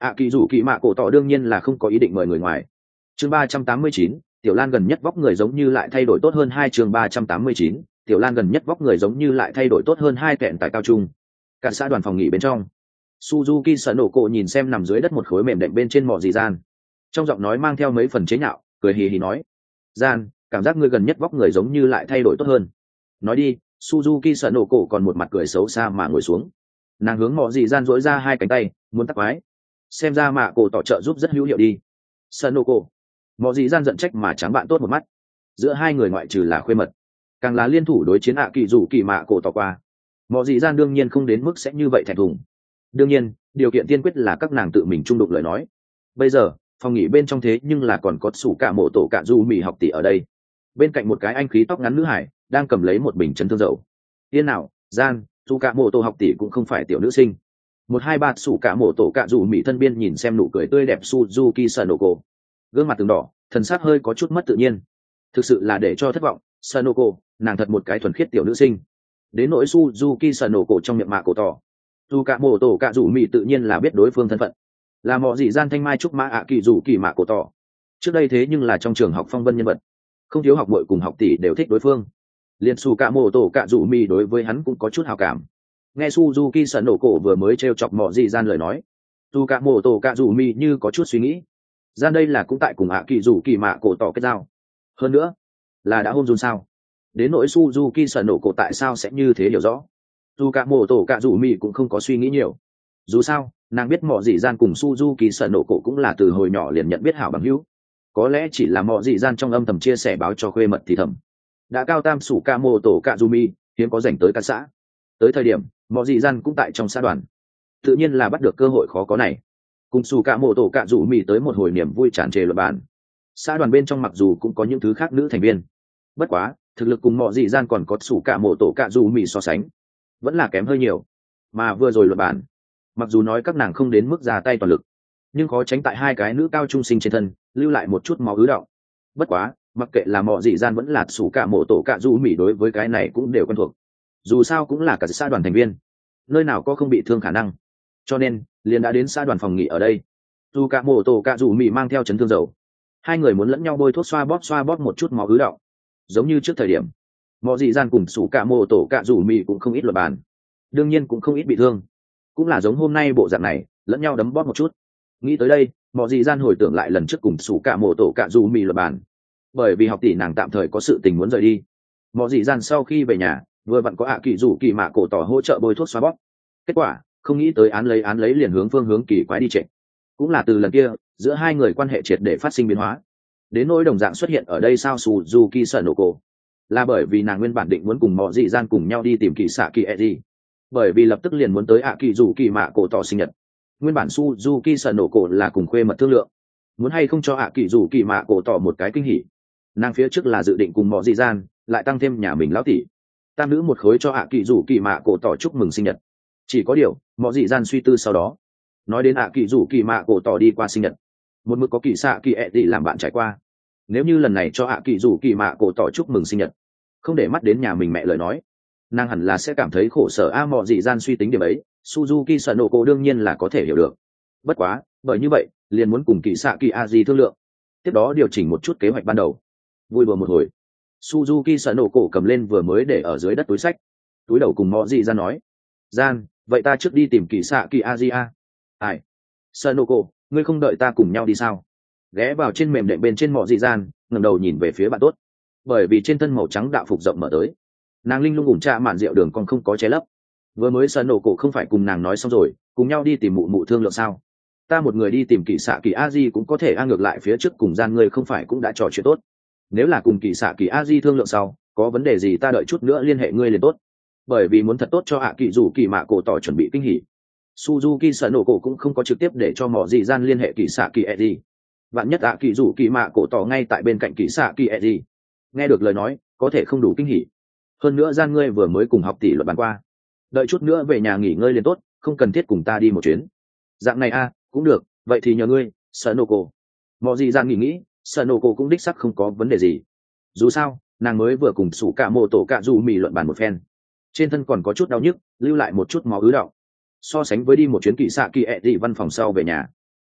ạ kỳ rủ kỳ mạ cổ tỏ đương nhiên là không có ý định mời người ngoài. Chương 389, Tiểu Lan gần nhất vóc người giống như lại thay đổi tốt hơn hai. Chương 389, Tiểu Lan gần nhất vóc người giống như lại thay đổi tốt hơn hai. Kẹn tại cao trung, cả xã đoàn phòng nghỉ bên trong, Suzuki sợ nổ cổ nhìn xem nằm dưới đất một khối mềm đệm bên trên mọ gì gian, trong giọng nói mang theo mấy phần chế nhạo, cười hì hì nói: gian, cảm giác ngươi gần nhất vóc người giống như lại thay đổi tốt hơn. Nói đi. Suzuki sợ nổ cổ còn một mặt cười xấu xa mà ngồi xuống. Nàng hướng mọ gì gian dỗi ra hai cánh tay, muốn tắc quái. Xem ra mạ cổ tỏ trợ giúp rất hữu hiệu đi. Sợ nổ cổ. Mọ gì gian giận trách mà trắng bạn tốt một mắt. Giữa hai người ngoại trừ là khuê mật, càng là liên thủ đối chiến ạ kỳ rủ kỳ mạ cổ tỏ qua. Mọ gì gian đương nhiên không đến mức sẽ như vậy thẹn thùng. Đương nhiên, điều kiện tiên quyết là các nàng tự mình trung đụng lời nói. Bây giờ, phòng nghỉ bên trong thế nhưng là còn có sủ cả mộ tổ cả du mì học tỷ ở đây. Bên cạnh một cái anh khí tóc ngắn nữ hải đang cầm lấy một bình chấn thương dầu. Yên nào, gian, dù cả mộ tổ học tỷ cũng không phải tiểu nữ sinh. 123 sủ cả mộ tổ cả dù mỹ thân biên nhìn xem nụ cười tươi đẹp Suzuki Sanoko, gương mặt từng đỏ, thần sắc hơi có chút mất tự nhiên. Thực sự là để cho thất vọng. Sanoko, nàng thật một cái thuần khiết tiểu nữ sinh. Đến nỗi Suzuki Sanoko trong miệng mạ cổ tỏ, dù cả mộ tổ cả dù mỹ tự nhiên là biết đối phương thân phận, là mọ dị gian thanh mai trúc mã ạ kỳ dù kỳ mạ cổ tỏ. Trước đây thế nhưng là trong trường học phong vân nhân vật, không thiếu học bội cùng học tỷ đều thích đối phương. Liên su cả mộ tổ cả dù mỹ đối với hắn cũng có chút hào cảm. Nghe Suzuki sợ nổ cổ vừa mới trêu chọc mọ dị gian lời nói, dù cả mộ tổ cả dù mỹ như có chút suy nghĩ. Gian đây là cũng tại cùng ạ kỳ dù kỳ mạ cổ tỏ kết giao. Hơn nữa là đã hôn dùn sao. Đến nỗi Suzuki sợ nổ cổ tại sao sẽ như thế hiểu rõ, dù cả mộ tổ cả dù mỹ cũng không có suy nghĩ nhiều. Dù sao nàng biết mọ dị gian cùng Suzuki sợ nổ cổ cũng là từ hồi nhỏ liền nhận biết hảo bằng hữu. Có lẽ chỉ là mọ dị gian trong âm thầm chia sẻ báo cho khuê mật thì thầm. Đã cao tam sủ ca mô tổ cạ du mi hiếm có dành tới các xã. Tới thời điểm mọ dị gian cũng tại trong xã đoàn, tự nhiên là bắt được cơ hội khó có này. Cùng sủ ca mô tổ cạ du mi tới một hồi niềm vui tràn trề luật bản. Xã đoàn bên trong mặc dù cũng có những thứ khác nữ thành viên, bất quá thực lực cùng mọ dị gian còn có sủ ca mô tổ cạ du mi so sánh vẫn là kém hơi nhiều. Mà vừa rồi luật bản, mặc dù nói các nàng không đến mức ra tay toàn lực, nhưng khó tránh tại hai cái nữ cao trung sinh trên thân lưu lại một chút máu ứ động. Bất quá mặc kệ là mọ dị gian vẫn là sủ cả mộ tổ cả du mỹ đối với cái này cũng đều quen thuộc. Dù sao cũng là cả xã đoàn thành viên, nơi nào có không bị thương khả năng, cho nên liền đã đến xã đoàn phòng nghỉ ở đây. Dù cả mộ tổ cả du mỹ mang theo chấn thương dầu, hai người muốn lẫn nhau bôi thuốc xoa bóp một chút máu ứ động. Giống như trước thời điểm mọ dị gian cùng sủ cả mộ tổ cả du mỹ cũng không ít luật bàn, đương nhiên cũng không ít bị thương, cũng là giống hôm nay bộ dạng này lẫn nhau đấm bóp một chút. Nghĩ tới đây mọ dị gian hồi tưởng lại lần trước cùng sủ cả mộ tổ cả du mỹ luật bàn. Bởi vì học tỷ nàng tạm thời có sự tình muốn rời đi, mọ dị gian sau khi về nhà vừa vặn có ạ kỳ rủ kỳ mạ cổ tỏ hỗ trợ bôi thuốc xoa bóp. Kết quả không nghĩ tới án lấy liền hướng phương hướng kỳ quái đi trệ. Cũng là từ lần kia giữa hai người quan hệ triệt để phát sinh biến hóa. Đến nỗi đồng dạng xuất hiện ở đây sao Suzuki sợ nổ cổ, là bởi vì nàng nguyên bản định muốn cùng mọ dị gian cùng nhau đi tìm kỳ xạ kỳ eji, bởi vì lập tức liền muốn tới ạ kỳ rủ kỳ mạ cổ tỏ sinh nhật. Nguyên bản Suzuki sợ nổ cổ là cùng khuê mật thương lượng, muốn hay không cho ạ kỳ rủ kỳ mạ cổ tỏ một cái kinh hỉ. Nàng phía trước là dự định cùng mọ dị gian lại tăng thêm nhà mình lão tỷ, tam nữ một khối cho ạ kỳ rủ kỳ mạ cổ tỏ chúc mừng sinh nhật. Chỉ có điều mọ dị gian suy tư sau đó nói đến ạ kỳ rủ kỳ mạ cổ tỏ đi qua sinh nhật một mực có kỳ xạ kỳ ẹ gì làm bạn trải qua, nếu như lần này cho ạ kỳ rủ kỳ mạ cổ tỏ chúc mừng sinh nhật không để mắt đến nhà mình mẹ lời nói, nàng hẳn là sẽ cảm thấy khổ sở. Mọ dị gian suy tính điểm ấy Suzuki sợ nổ cổ đương nhiên là có thể hiểu được. Bất quá bởi như vậy liền muốn cùng kỳ xạ kỳ a di thương lượng, tiếp đó điều chỉnh một chút kế hoạch ban đầu. Vui bừa một hồi, Suzuki sợ nổ cổ cầm lên vừa mới để ở dưới đất túi sách, túi đầu cùng mọ dị gian nói: gian, vậy ta trước đi tìm kỳ xạ kỳ a di a. Ai, sợ nổ cổ, ngươi không đợi ta cùng nhau đi sao? Ghé vào trên mềm đệm bên trên mọ dị gian ngẩng đầu nhìn về phía bạn tốt, bởi vì trên thân màu trắng đạo phục rộng mở tới, nàng linh lung ủng trà mạn rượu đường còn không có che lấp. Vừa mới sợ nổ cổ không phải cùng nàng nói xong rồi cùng nhau đi tìm mụ mụ thương lượng sao? Ta một người đi tìm kỳ xạ kỳ a di cũng có thể. Ngược lại phía trước cùng gian ngươi không phải cũng đã trò chuyện tốt, nếu là cùng kỳ xạ kỳ a di thương lượng sau có vấn đề gì ta đợi chút nữa liên hệ ngươi liền tốt. Bởi vì muốn thật tốt cho ạ kỳ rủ kỳ mạ cổ tỏ chuẩn bị kinh hỉ, Suzuki sợ nổ cổ cũng không có trực tiếp để cho mỏ dị gian liên hệ kỳ xạ kỳ eji. Vạn nhất ạ kỳ rủ kỳ mạ cổ tỏ ngay tại bên cạnh kỳ xạ kỳ eji, nghe được lời nói có thể không đủ kinh hỉ. Hơn nữa gian ngươi vừa mới cùng học tỷ luận bàn qua, đợi chút nữa về nhà nghỉ ngơi liền tốt, không cần thiết cùng ta đi một chuyến. Dạng này a, cũng được, vậy thì nhờ ngươi. Sợ nổ cổ mỏ dị gian nghĩ sợ nổ cổ cũng đích sắc không có vấn đề gì. Dù sao nàng mới vừa cùng sủ cả mô tổ cả dù mì luận bàn một phen, trên thân còn có chút đau nhức, lưu lại một chút máu ứ động. So sánh với đi một chuyến kỳ xạ kỳ ẹ dị văn phòng sau về nhà,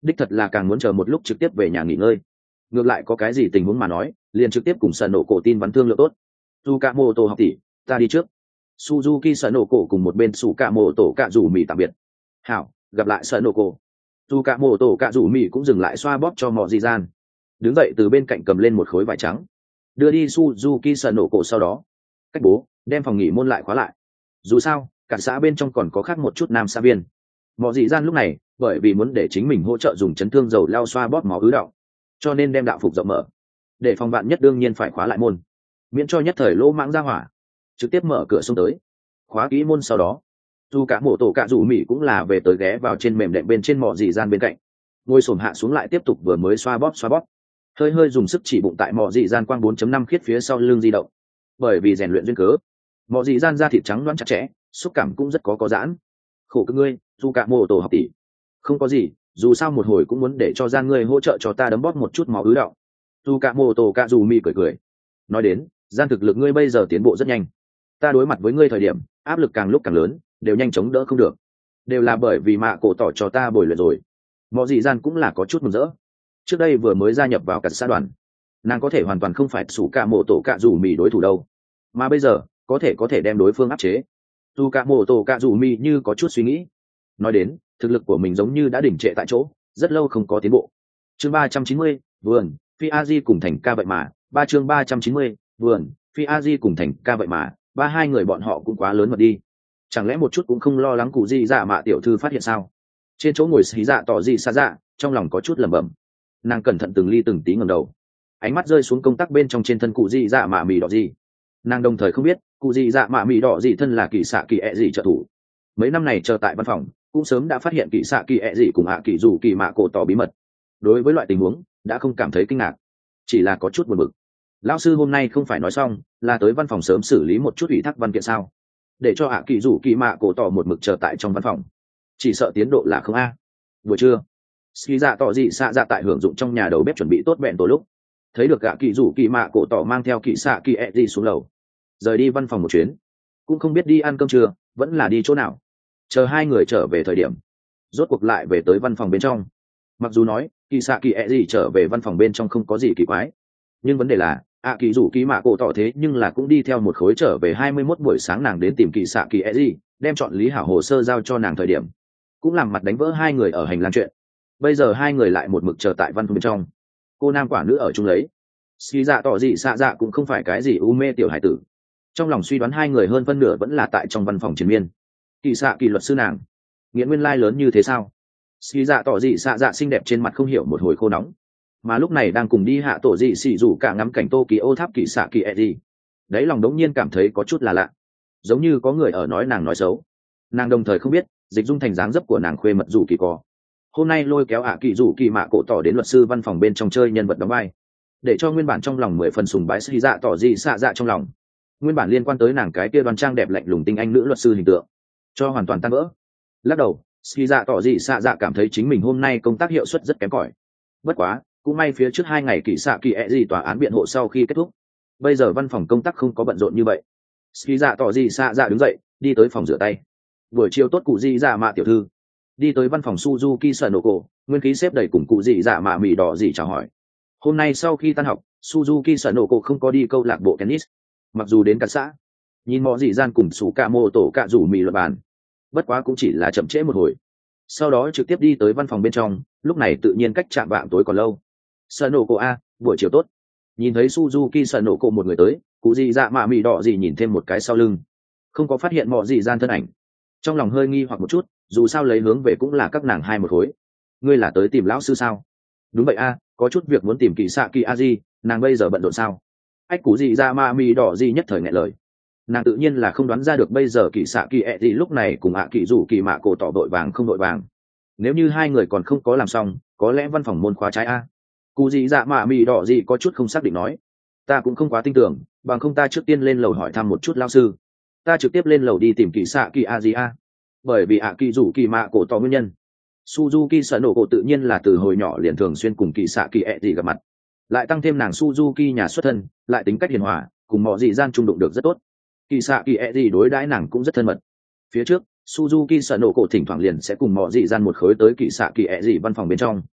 đích thật là càng muốn chờ một lúc trực tiếp về nhà nghỉ ngơi. Ngược lại có cái gì tình huống mà nói liền trực tiếp cùng sợ nổ cổ tin vắn thương lượng tốt. Dù cả mô tô học tỷ, ta đi trước. Suzuki sợ nổ cổ cùng một bên sủ cả mô tổ cạ rủ mì tạm biệt. Hảo, gặp lại sợ nổ cổ. Dù cả mô tổ cạ rủ mì cũng dừng lại xoa bóp cho mọi gì gian, đứng dậy từ bên cạnh cầm lên một khối vải trắng đưa đi Suzuki sợ nổ cổ, sau đó cách bố đem phòng nghỉ môn lại khóa lại. Dù sao cả xã bên trong còn có khác một chút nam xã viên. Mọi dị gian lúc này bởi vì muốn để chính mình hỗ trợ dùng chấn thương dầu lao xoa bóp máu ứ động, cho nên đem đạo phục rộng mở, để phòng bạn nhất đương nhiên phải khóa lại môn, miễn cho nhất thời lỗ mãng ra hỏa. Trực tiếp mở cửa xuống tới khóa kỹ môn, sau đó dù cả mổ tổ cạ rủ mỹ cũng là về tới ghé vào trên mềm đệm bên trên mỏ dị gian bên cạnh, ngồi xổm hạ xuống lại tiếp tục vừa mới xoa bóp, hơi hơi dùng sức chỉ bụng tại mỏ dị gian quang 4.5 khiết phía sau lưng di động. Bởi vì rèn luyện duyên cớ, mỏ dị gian da thịt trắng loáng chặt chẽ, xúc cảm cũng rất có giãn. Khổ cực ngươi, dù cả mổ tổ học tỷ. Không có gì, dù sao một hồi cũng muốn để cho gian ngươi hỗ trợ cho ta đấm bóp một chút máu ứ động. Dù cả mổ tổ cạ rủ mỹ cười nói đến, gian thực lực ngươi bây giờ tiến bộ rất nhanh, ta đối mặt với ngươi thời điểm áp lực càng lúc càng lớn, đều nhanh chóng đỡ không được, đều là bởi vì mạ cổ tỏ cho ta bồi luyện rồi. Mọi dị gian cũng là có chút mừng rỡ. Trước đây vừa mới gia nhập vào cả xã đoàn, nàng có thể hoàn toàn không phải sủ cả mộ tổ cạ rủ mì đối thủ đâu, mà bây giờ có thể đem đối phương áp chế. Dù cả mộ tổ cạ rủ mì như có chút suy nghĩ, nói đến thực lực của mình giống như đã đỉnh trệ tại chỗ, rất lâu không có tiến bộ. Chương 390, vườn phi a di cùng thành ca vậy mà. Chương 390, vườn phi a di cùng thành ca vậy mà. Hai người bọn họ cũng quá lớn mật đi, chẳng lẽ một chút cũng không lo lắng cụ di dạ mạ tiểu thư phát hiện sao? Trên chỗ ngồi xí dạ tỏ dị xa dạ trong lòng có chút lẩm bẩm. Nàng cẩn thận từng ly từng tí ngẩng đầu, ánh mắt rơi xuống công tác bên trong trên thân cụ di dạ mạ mì đỏ gì. Nàng đồng thời không biết cụ di dạ mạ mì đỏ gì thân là kỳ xạ kỳ ẹ gì trợ thủ, mấy năm này chờ tại văn phòng cũng sớm đã phát hiện kỳ xạ kỳ ẹ gì cùng ạ kỳ dù kỳ mạ cổ tỏ bí mật. Đối với loại tình huống đã không cảm thấy kinh ngạc, chỉ là có chút buồn bực. Lão sư hôm nay không phải nói xong là tới văn phòng sớm xử lý một chút ủy thác văn kiện sao, để cho ạ kỳ dù kỳ mạ cổ tỏ một mực chờ tại trong văn phòng, chỉ sợ tiến độ là không a. Buổi trưa ski dạ tỏ dị xạ dạ tại hưởng dụng trong nhà đầu bếp chuẩn bị tốt bẹn tổ lúc thấy được ạ kỳ dù kỳ mạ cổ tỏ mang theo kỳ xạ kỳ ẹ gì xuống lầu rời đi văn phòng một chuyến, cũng không biết đi ăn cơm trưa vẫn là đi chỗ nào. Chờ hai người trở về thời điểm rốt cuộc lại về tới văn phòng bên trong. Mặc dù nói kỳ xạ kỳ ẹ gì trở về văn phòng bên trong không có gì kỳ quái, nhưng vấn đề là ạ kỳ dù kỳ mạ cổ tỏ thế nhưng là cũng đi theo một khối trở về 21 buổi sáng nàng đến tìm kỳ xạ kỳ ẹ gì, đem chọn lý hảo hồ sơ giao cho nàng thời điểm cũng làm mặt đánh vỡ hai người ở hành lang chuyện. Bây giờ hai người lại một mực chờ tại văn phòng bên trong, cô nam quả nữ ở chung lấy. Ski dạ tỏ dị xạ dạ cũng không phải cái gì u mê tiểu hải tử, trong lòng suy đoán hai người hơn phân nửa vẫn là tại trong văn phòng triền miên. Kỳ xạ kỳ luật sư nàng nghĩa nguyên lai lớn như thế sao? Ski dạ tỏ dị xạ dạ xinh đẹp trên mặt không hiểu một hồi khô nóng, mà lúc này đang cùng đi hạ tổ dị xỉ rủ cả ngắm cảnh tô kỳ ô tháp kỳ xạ kỳ e gì, đấy lòng đống nhiên cảm thấy có chút là lạ, giống như có người ở nói nàng nói xấu. Nàng đồng thời không biết dịch dung thành dáng dấp của nàng khuê mật rủ kỳ cò hôm nay lôi kéo ạ kỳ rủ kỳ mạ cổ tỏ đến luật sư văn phòng bên trong chơi nhân vật đóng vai, để cho nguyên bản trong lòng 10 phần sùng bái xì dạ tỏ dị xạ dạ trong lòng nguyên bản liên quan tới nàng cái kia đoan trang đẹp lạnh lùng tinh anh nữ luật sư hình tượng cho hoàn toàn tan vỡ. Lắc đầu, xì dạ tỏ dị xạ dạ cảm thấy chính mình hôm nay công tác hiệu suất rất kém cỏi. Bất quá cũng may phía trước 2 ngày kỳ xạ kỳ ẹ gì tòa án biện hộ sau khi kết thúc, bây giờ văn phòng công tác không có bận rộn như vậy. Xì dạ tỏ dị xạ dạ đứng dậy đi tới phòng rửa tay. Buổi chiều tốt cụ dị dạ mạ tiểu thư. Đi tới văn phòng Suzuki Sanoko, nguyên khí xếp đầy cùng cụ dị dạ mạ mì đỏ gì chào hỏi. Hôm nay sau khi tan học, Suzuki Sanoko không có đi câu lạc bộ tennis, mặc dù đến cả xã nhìn mọi dị gian cùng sủ cả mô tổ cả rủ mì luật bàn, bất quá cũng chỉ là chậm trễ một hồi, sau đó trực tiếp đi tới văn phòng bên trong. Lúc này tự nhiên cách chạm vạng tối còn lâu. Sanoko a, buổi chiều tốt. Nhìn thấy Suzuki Sanoko một người tới, cụ dị dạ mạ mì đỏ gì nhìn thêm một cái sau lưng, không có phát hiện mọi dị gian thân ảnh, trong lòng hơi nghi hoặc một chút, dù sao lấy hướng về cũng là các nàng hai một khối. Ngươi là tới tìm lão sư sao? Đúng vậy a, có chút việc muốn tìm kỳ xạ kỳ a di, nàng bây giờ bận rộn sao? Ách cụ dị dạ mạ mì đỏ gì nhất thời nghẹn lời. Nàng tự nhiên là không đoán ra được bây giờ kỳ xạ kỳ ẹ gì lúc này cùng ạ kỳ rủ kỳ mạ cổ tỏ đội vàng không đội vàng. Nếu như hai người còn không có làm xong, có lẽ văn phòng môn khóa trái a. Cụ dị dạ mạ mì đỏ gì có chút không xác định nói. Ta cũng không quá tin tưởng, bằng không ta trước tiên lên lầu hỏi thăm một chút lão sư. Ta trực tiếp lên lầu đi tìm kỳ xạ kỳ a gì a. Bởi vì ạ kỳ rủ kỳ mạ cổ tỏ nguyên nhân, Suzuki sợ nổ cổ tự nhiên là từ hồi nhỏ liền thường xuyên cùng kỳ xạ kỳ ẹ gì gặp mặt, lại tăng thêm nàng Suzuki nhà xuất thân, lại tính cách hiền hòa, cùng mọi dị gian trung đụng được rất tốt. Kỳ xạ kỳ ẹ gì đối đãi nàng cũng rất thân mật. Phía trước Suzuki sợ nổ cổ thỉnh thoảng liền sẽ cùng mọi dị gian một khối tới kỳ xạ kỳ ẹ gì văn phòng bên trong,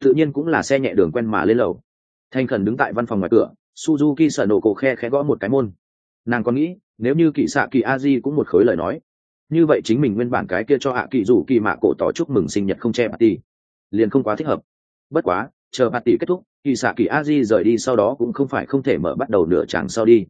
tự nhiên cũng là xe nhẹ đường quen mà lên lầu. Thành khẩn đứng tại văn phòng ngoài cửa, Suzuki sợ nổ cổ khe khẽ gõ một cái môn. Nàng còn nghĩ, nếu như kỳ xạ kỳ aji cũng một khối lời nói, như vậy chính mình nguyên bản cái kia cho hạ kỳ rủ kỳ mạ cổ tỏ chúc mừng sinh nhật không che party liền không quá thích hợp. Bất quá chờ party kết thúc, kỳ xạ kỳ aji rời đi sau đó cũng không phải không thể mở bắt đầu nửa chàng sau đi.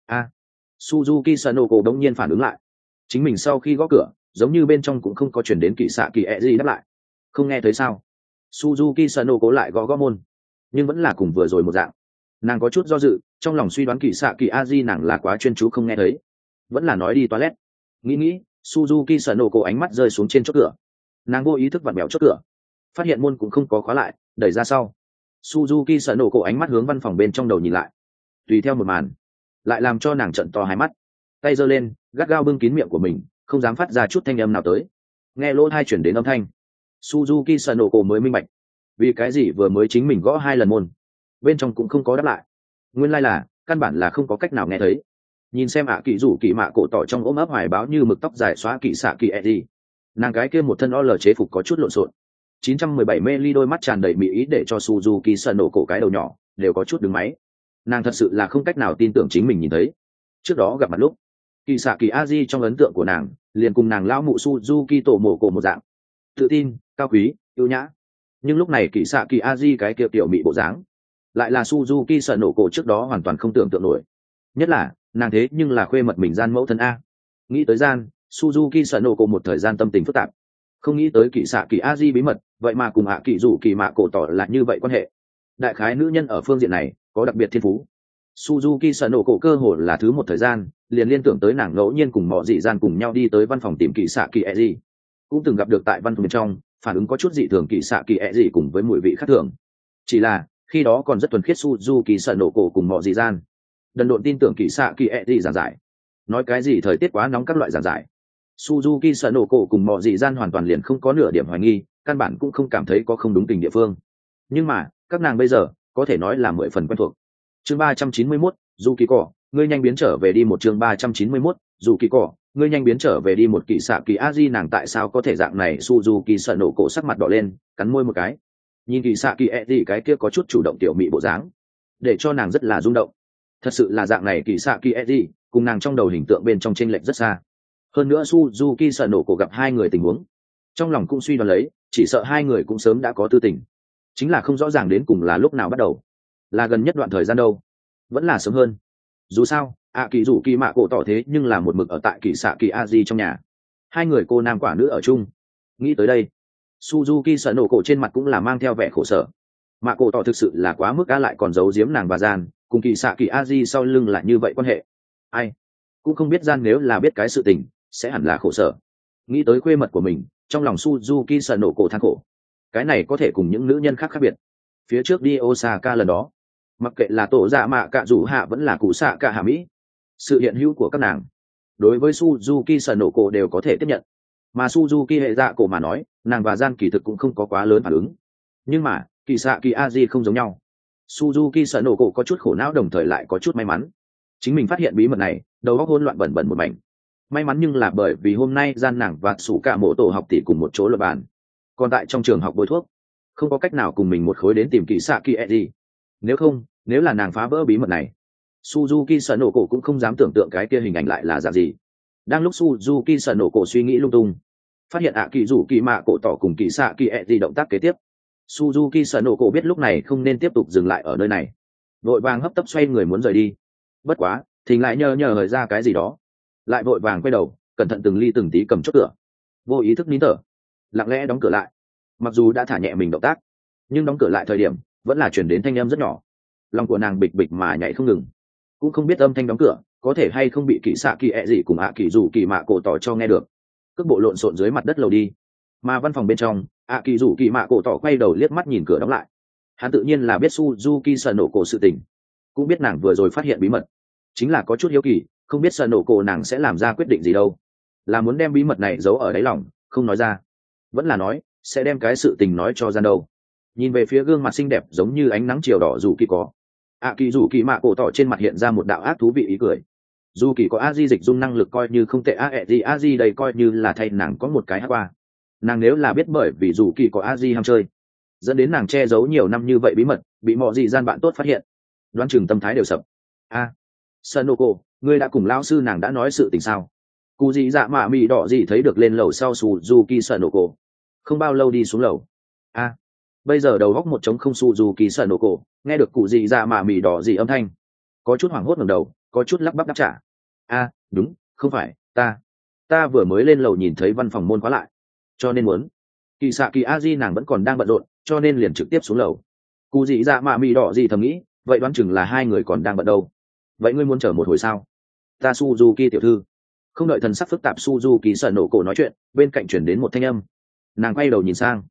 Suzuki Sanoko đống nhiên phản ứng lại, chính mình sau khi gõ cửa giống như bên trong cũng không có chuyển đến kỳ xạ kỳ aji đáp lại. Không nghe thấy sao? Suzuki Sanoko lại gõ gõ môn, nhưng vẫn là cùng vừa rồi một dạng. Nàng có chút do dự, trong lòng suy đoán kỳ xạ kỳ aji nàng là quá chuyên chú không nghe thấy, vẫn là nói đi toilet. Nghĩ Suzuki Sanoko ánh mắt rơi xuống trên chốt cửa, nàng vô ý thức vặn bèo chốt cửa, phát hiện môn cũng không có khóa lại, đẩy ra sau. Suzuki Sanoko ánh mắt hướng văn phòng bên trong đầu nhìn lại, tùy theo một màn lại làm cho nàng trợn to hai mắt, tay giơ lên gắt gao bưng kín miệng của mình, không dám phát ra chút thanh âm nào tới. Nghe lỗ tai chuyển đến âm thanh, Suzuki Sanoko mới minh bạch vì cái gì vừa mới chính mình gõ 2 lần môn bên trong cũng không có đáp lại. Nguyên lai là căn bản là không có cách nào nghe thấy. Nhìn xem kỳ rủ kỳ mạ cổ tỏ trong ôm ấp hoài báo như mực tóc dài xóa kỳ xạ kỳ eddie, nàng gái kia một thân lờ chế phục có chút lộn xộn. 917 mê ly đôi mắt tràn đầy mỹ ý để cho Suzuki Sanoko cái đầu nhỏ đều có chút đứng máy. Nàng thật sự là không cách nào tin tưởng chính mình nhìn thấy. Trước đó gặp mặt lúc kỳ xạ kỳ aji trong ấn tượng của nàng liền cùng nàng lão mụ Suzuki tổ mổ cổ một dạng, tự tin, cao quý, yêu nhã. Nhưng lúc này kỳ xạ kỳ aji cái kia tiểu mị bộ dáng lại là Suzuki Sanoko trước đó hoàn toàn không tưởng tượng nổi. Nhất là nàng thế nhưng là khuê mật mình gian mẫu thân a. Nghĩ tới gian, Suzuki Sanoko một thời gian tâm tình phức tạp. Không nghĩ tới kỳ xạ kỳ aji bí mật vậy mà cùng kỳ rủ kỳ mạ cổ tỏ là như vậy quan hệ. Đại khái nữ nhân ở phương diện này có đặc biệt thiên phú. Suzuki Sanoko cơ hồ là thứ một thời gian liền liên tưởng tới nàng ngẫu nhiên cùng mọi dị gian cùng nhau đi tới văn phòng tìm kỳ xạ kỳ aji, cũng từng gặp được tại văn phòng bên trong phản ứng có chút dị thường kỳ xạ kỳ aji cùng với mùi vị khác thường. Chỉ là khi đó còn rất thuần khiết Suzuki Sanoko cùng mọi dị gian đần độn tin tưởng kỳ xạ kỳ aji giảng giải, nói cái gì thời tiết quá nóng các loại giảng giải. Suzuki Sanoko cùng mọi dị gian hoàn toàn liền không có nửa điểm hoài nghi, căn bản cũng không cảm thấy có không đúng tình địa phương. Nhưng mà các nàng bây giờ có thể nói là 10 phần quen thuộc. Chương 391, dù kỳ cỏ, ngươi nhanh biến trở về đi. Một chương 391, dù kỳ cỏ, ngươi nhanh biến trở về đi. Một kỳ xạ kỳ aji nàng tại sao có thể dạng này? Suzuki Sanoko sắc mặt đỏ lên, cắn môi một cái. Nhìn kỳ xạ kỳ aji cái kia có chút chủ động tiểu mị bộ dáng, để cho nàng rất là rung động. Thật sự là dạng này kỳ xạ kỳ aji cùng nàng trong đầu hình tượng bên trong chênh lệch rất xa. Hơn nữa Suzuki Sanoko gặp hai người tình huống, trong lòng cũng suy đoán lấy, chỉ sợ hai người cũng sớm đã có tư tình, chính là không rõ ràng đến cùng là lúc nào bắt đầu, là gần nhất đoạn thời gian đâu, vẫn là sớm hơn. Dù sao kỳ rủ kỳ mạ cổ tỏ thế nhưng là một mực ở tại kỳ xạ kỳ aji trong nhà, hai người cô nam quả nữ ở chung. Nghĩ tới đây, Suzuki Sanoko trên mặt cũng là mang theo vẻ khổ sở. Mạ cổ tỏ thực sự là quá mức, lại còn giấu giếm nàng và gian cùng kỳ xạ kỳ aji sau lưng là như vậy quan hệ. Ai cũng không biết gian nếu là biết cái sự tình sẽ hẳn là khổ sở. Nghĩ tới khuê mật của mình, trong lòng Suzuki Sanoko than khổ. Cái này có thể cùng những nữ nhân khác khác biệt. Phía trước đi Osaka lần đó, mặc kệ là tổ dạ mạ cạ rủ hạ vẫn là cụ xạ cả hạ mỹ, sự hiện hữu của các nàng đối với Suzuki Sanoko đều có thể tiếp nhận. Mà Suzuki hệ dạ cổ mà nói, nàng và gian kỳ thực cũng không có quá lớn phản ứng. Nhưng mà kỳ xạ kỳ aji không giống nhau. Suzuki Sanoko có chút khổ não đồng thời lại có chút may mắn. Chính mình phát hiện bí mật này, đầu óc hỗn loạn bẩn bẩn một mảnh. May mắn nhưng là bởi vì hôm nay gian nàng và sủ cả mộ tổ học tỷ cùng một chỗ luận bàn, còn tại trong trường học bôi thuốc, không có cách nào cùng mình một khối đến tìm kỳ xạ kỳ eji. Nếu là nàng phá vỡ bí mật này, Suzuki Sanoko cũng không dám tưởng tượng cái kia hình ảnh lại là dạng gì. Đang lúc Suzuki Sanoko suy nghĩ lung tung, phát hiện kỳ rủ kỳ mạ cổ tỏ cùng kỳ xạ kỳ eji động tác kế tiếp, Suzuki Sanoko biết lúc này không nên tiếp tục dừng lại ở nơi này, vội vàng hấp tấp xoay người muốn rời đi. Bất quá thình lại nhờ hời ra cái gì đó, lại vội vàng quay đầu cẩn thận từng ly từng tí cầm chốt cửa, vô ý thức nín thở, lặng lẽ đóng cửa lại. Mặc dù đã thả nhẹ mình động tác, nhưng đóng cửa lại thời điểm vẫn là chuyển đến thanh âm rất nhỏ. Lòng của nàng bịch bịch mà nhảy không ngừng, cũng không biết âm thanh đóng cửa có thể hay không bị kỳ xạ kỳ ẹ gì cùng kỳ rủ kỳ mạ cổ tỏ cho nghe được. Cước bộ lộn xộn dưới mặt đất lầu đi, mà văn phòng bên trong kỳ rủ kỳ mạ cổ tỏ quay đầu liếc mắt nhìn cửa đóng lại. Hắn tự nhiên là biết Suzuki Sanoko sự tình, cũng biết nàng vừa rồi phát hiện bí mật, chính là có chút hiếu kỳ, không biết Sanoko nàng sẽ làm ra quyết định gì đâu. Là muốn đem bí mật này giấu ở đáy lòng không nói ra, vẫn là nói sẽ đem cái sự tình nói cho gian đâu. Nhìn về phía gương mặt xinh đẹp giống như ánh nắng chiều đỏ dù kỳ có, kỳ rủ kỳ mạ cổ tỏ trên mặt hiện ra một đạo ác thú vị ý cười. Dù kỳ có aji dịch dung năng lực coi như không tệ, aji đây coi như là thay nàng có một cái hát qua. Nàng nếu là biết bởi vì dù kỳ có aji ham chơi, dẫn đến nàng che giấu nhiều năm như vậy bí mật bị mọi gì gian bạn tốt phát hiện, đoán chừng tâm thái đều sập. Sanoko, ngươi đã cùng lão sư nàng đã nói sự tình sao? Cụ gì dạ mạ mì đỏ gì thấy được lên lầu sau Suzuki Sanoko, không bao lâu đi xuống lầu. Bây giờ đầu góc một trống không Suzuki Sanoko nghe được cụ gì dạ mạ mì đỏ gì âm thanh, có chút hoảng hốt ngẩng đầu, có chút lắp bắp đáp trả. Đúng, không phải ta vừa mới lên lầu nhìn thấy văn phòng môn khóa lại, cho nên muốn. Kỳ xạ kỳ Aji nàng vẫn còn đang bận rộn, cho nên liền trực tiếp xuống lầu. Cụ gì dạ mạ mì đỏ gì thầm nghĩ, vậy đoán chừng là hai người còn đang bận đâu. Vậy ngươi muốn chờ một hồi sao? Ta Suzuki tiểu thư. Không đợi thần sắc phức tạp Suzuki sợ nổ cổ nói chuyện, bên cạnh chuyển đến một thanh âm. Nàng quay đầu nhìn sang.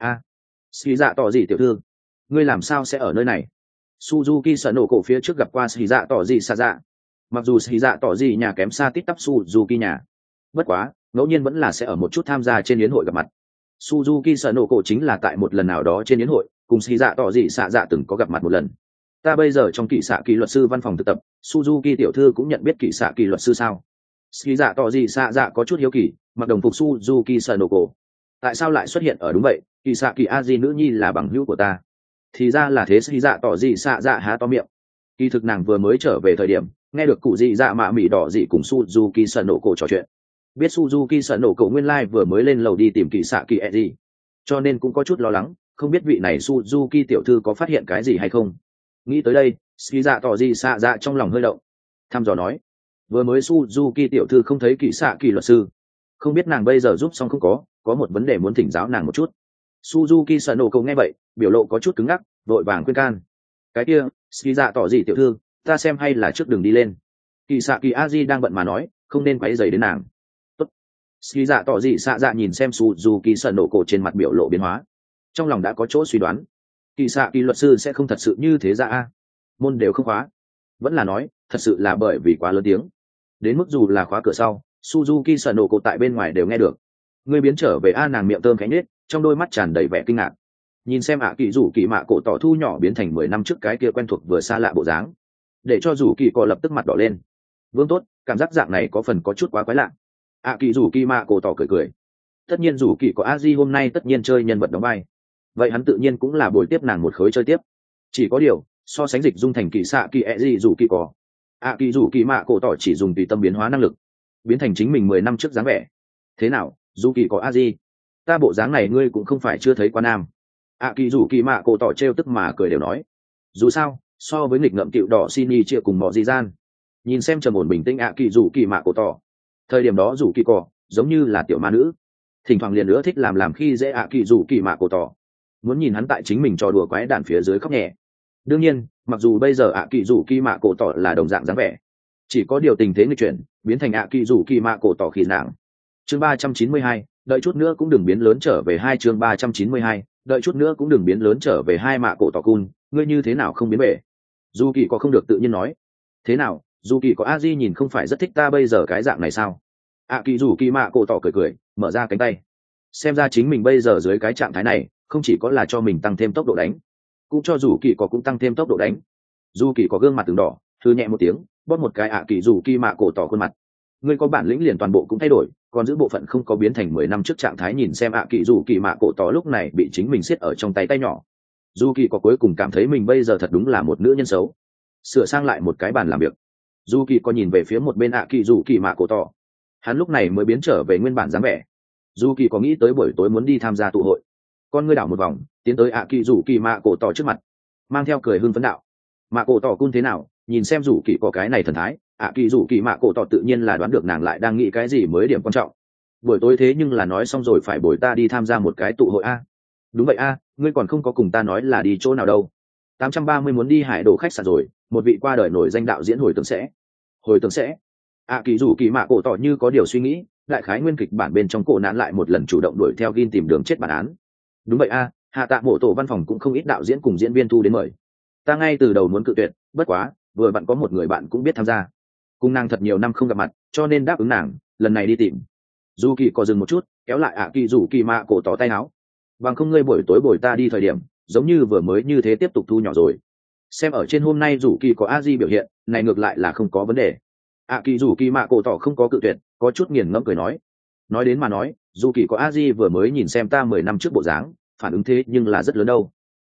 Xì dạ tỏ gì tiểu thư, ngươi làm sao sẽ ở nơi này? Suzuki sợ nổ cổ phía trước gặp qua xì dạ tỏ gì xa dạ. Mặc dù xì dạ tỏ gì nhà kém xa tít tắp Suzuki nhà, bất quá ngẫu nhiên vẫn là sẽ ở một chút tham gia trên yến hội gặp mặt. Suzuki sợ nổ cổ chính là tại một lần nào đó trên yến hội cùng xì dạ tỏ gì xạ dạ từng có gặp mặt một lần. Ta bây giờ trong kỵ xạ kỳ luật sư văn phòng thực tập, Suzuki tiểu thư cũng nhận biết kỵ xạ kỳ luật sư sao? Xì dạ tỏ gì xạ dạ có chút hiếu kỳ, mặc đồng phục Suzuki sợ nổ cổ. Tại sao lại xuất hiện ở đúng vậy? Kỵ xạ kỳ Aji nữ nhi là bằng hữu của ta. Thì ra là thế. Xì dạ tỏ gì xạ dạ há to miệng. Kỳ thực nàng vừa mới trở về thời điểm nghe được cụ dị dạ mạ mị đỏ dị cùng Suzuki sợ nổ cổ trò chuyện, biết Suzuki sợ nổ cổ nguyên lai vừa mới lên lầu đi tìm kỳ xạ kỳ Eji, cho nên cũng có chút lo lắng, không biết vị này Suzuki tiểu thư có phát hiện cái gì hay không. Nghĩ tới đây, xì dạ tỏ gì xạ dạ trong lòng hơi động, thăm dò nói, vừa mới Suzuki tiểu thư không thấy kỳ xạ kỳ luật sư, không biết nàng bây giờ giúp xong không có một vấn đề muốn thỉnh giáo nàng một chút. Suzuki sợ nổ cổ nghe vậy biểu lộ có chút cứng ngắc, vội vàng khuyên can. Cái kia, xì dạ tỏ gì tiểu thư, ta xem hay là trước đường đi lên. Kỳ xạ kỳ Aji đang bận mà nói, không nên quấy rầy đến nàng. Tốt. Xì dạ tỏ gì xạ dạ nhìn xem Suzuki sợ nổ cổ trên mặt biểu lộ biến hóa, trong lòng đã có chỗ suy đoán. Kỳ xạ kỳ luật sư sẽ không thật sự như thế ra môn đều không khóa, vẫn là nói thật sự là bởi vì quá lớn tiếng, đến mức dù là khóa cửa sau Suzuki sợ nổ cổ tại bên ngoài đều nghe được. Người biến trở về nàng miệng thơm cánh nết, trong đôi mắt tràn đầy vẻ kinh ngạc, nhìn xem kỳ rủ kỳ mạ cổ tỏ thu nhỏ biến thành 10 năm trước cái kia quen thuộc vừa xa lạ bộ dáng, để cho rủ kỳ cọ lập tức mặt đỏ lên. Vương tốt, cảm giác dạng này có phần có chút quá quái lạ. Kỳ rủ kỳ mạ cổ tỏ cười cười, tất nhiên rủ kỳ có Aji hôm nay tất nhiên chơi nhân vật đóng vai, vậy hắn tự nhiên cũng là bồi tiếp nàng một khối chơi tiếp. Chỉ có điều so sánh dịch dung thành kỳ xạ kỳ Eji rủ kỳ cọ, kỳ rủ kỳ mạ cổ tỏ chỉ dùng tùy tâm biến hóa năng lực biến thành chính mình 10 năm trước dáng vẻ. Thế nào rủ kỳ có Aji, ta bộ dáng này ngươi cũng không phải chưa thấy qua nam. Kỳ rủ kỳ mạ cổ tỏ trêu tức mà cười đều nói, dù sao so với nghịch ngợm cựu đỏ Shinji chia cùng mọi gì gian, nhìn xem trầm ổn bình tĩnh kỳ rủ kỳ mạ cổ tỏ, thời điểm đó rủ kỳ cỏ giống như là tiểu ma nữ, thỉnh thoảng liền nữa thích làm khi dễ kỳ rủ kỳ mạ cổ tỏ, muốn nhìn hắn tại chính mình trò đùa quái đản phía dưới khóc nhẹ. Đương nhiên mặc dù bây giờ kỳ rủ kỳ mạ cổ tỏ là đồng dạng dáng vẻ, chỉ có điều tình thế nghịch chuyển biến thành kỳ rủ kỳ mạ cổ tỏ khi nàng. Chương 392, đợi chút nữa cũng đừng biến lớn trở về hai. Chương 392, đợi chút nữa cũng đừng biến lớn trở về hai. Mạ cổ tỏ cun, ngươi như thế nào không biến bể? Du kỳ có không được tự nhiên nói. Thế nào, Du kỳ có Aji nhìn không phải rất thích ta bây giờ cái dạng này sao? Kỳ rủ kỳ mạ cổ tỏ cười cười, mở ra cánh tay, xem ra chính mình bây giờ dưới cái trạng thái này không chỉ có là cho mình tăng thêm tốc độ đánh, cũng cho dù kỳ có cũng tăng thêm tốc độ đánh. Du kỳ có gương mặt từng đỏ, thư nhẹ một tiếng, bóp một cái kỳ rủ kỳ mạ cổ tỏ khuôn mặt. Ngươi có bản lĩnh liền toàn bộ cũng thay đổi, còn giữ bộ phận không có biến thành 10 năm trước trạng thái. Nhìn xem kỳ rủ kỳ mạ cổ tỏ lúc này bị chính mình siết ở trong tay nhỏ, Du kỳ có cuối cùng cảm thấy mình bây giờ thật đúng là một nữ nhân xấu. Sửa sang lại một cái bàn làm việc, Du kỳ có nhìn về phía một bên kỳ rủ kỳ mạ cổ tỏ, hắn lúc này mới biến trở về nguyên bản dáng vẻ. Du kỳ có nghĩ tới buổi tối muốn đi tham gia tụ hội, con ngươi đảo một vòng tiến tới kỳ rủ kỳ mạ cổ tỏ trước mặt, mang theo cười hưng phấn đạo, mạ cổ tỏ cun thế nào? Nhìn xem rủ kỳ có cái này thần thái, kỳ rủ kỳ mạ cổ tỏ tự nhiên là đoán được nàng lại đang nghĩ cái gì mới điểm quan trọng. Buổi tối thế nhưng là nói xong rồi phải bồi ta đi tham gia một cái tụ hội Đúng vậy ngươi còn không có cùng ta nói là đi chỗ nào đâu. 830 muốn đi hải đồ khách sạn rồi, một vị qua đời nổi danh đạo diễn hồi tưởng sẽ. Kỳ rủ kỳ mạ cổ tỏ như có điều suy nghĩ, đại khái nguyên kịch bản bên trong cổ nạn lại một lần chủ động đuổi theo Gin tìm đường chết bản án. Đúng vậy hạ tạ mộ tổ văn phòng cũng không ít đạo diễn cùng diễn viên thu đến mời, ta ngay từ đầu muốn cự tuyệt, bất quá vừa bạn có một người bạn cũng biết tham gia, cùng nàng thật nhiều năm không gặp mặt, cho nên đáp ứng nàng lần này đi tìm. Du kỳ có dừng một chút, kéo lại kỳ rủ kỳ mạ cổ tỏ tay áo, bằng không ngươi buổi tối bồi ta đi thời điểm giống như vừa mới như thế tiếp tục thu nhỏ rồi. Xem ở trên hôm nay rủ kỳ có Aji biểu hiện này ngược lại là không có vấn đề. Kỳ rủ kỳ mạ cổ tỏ không có cự tuyệt, có chút nghiền ngẫm cười nói đến mà nói, dù kỳ có Aji vừa mới nhìn xem ta 10 năm trước bộ dáng, phản ứng thế nhưng là rất lớn đâu.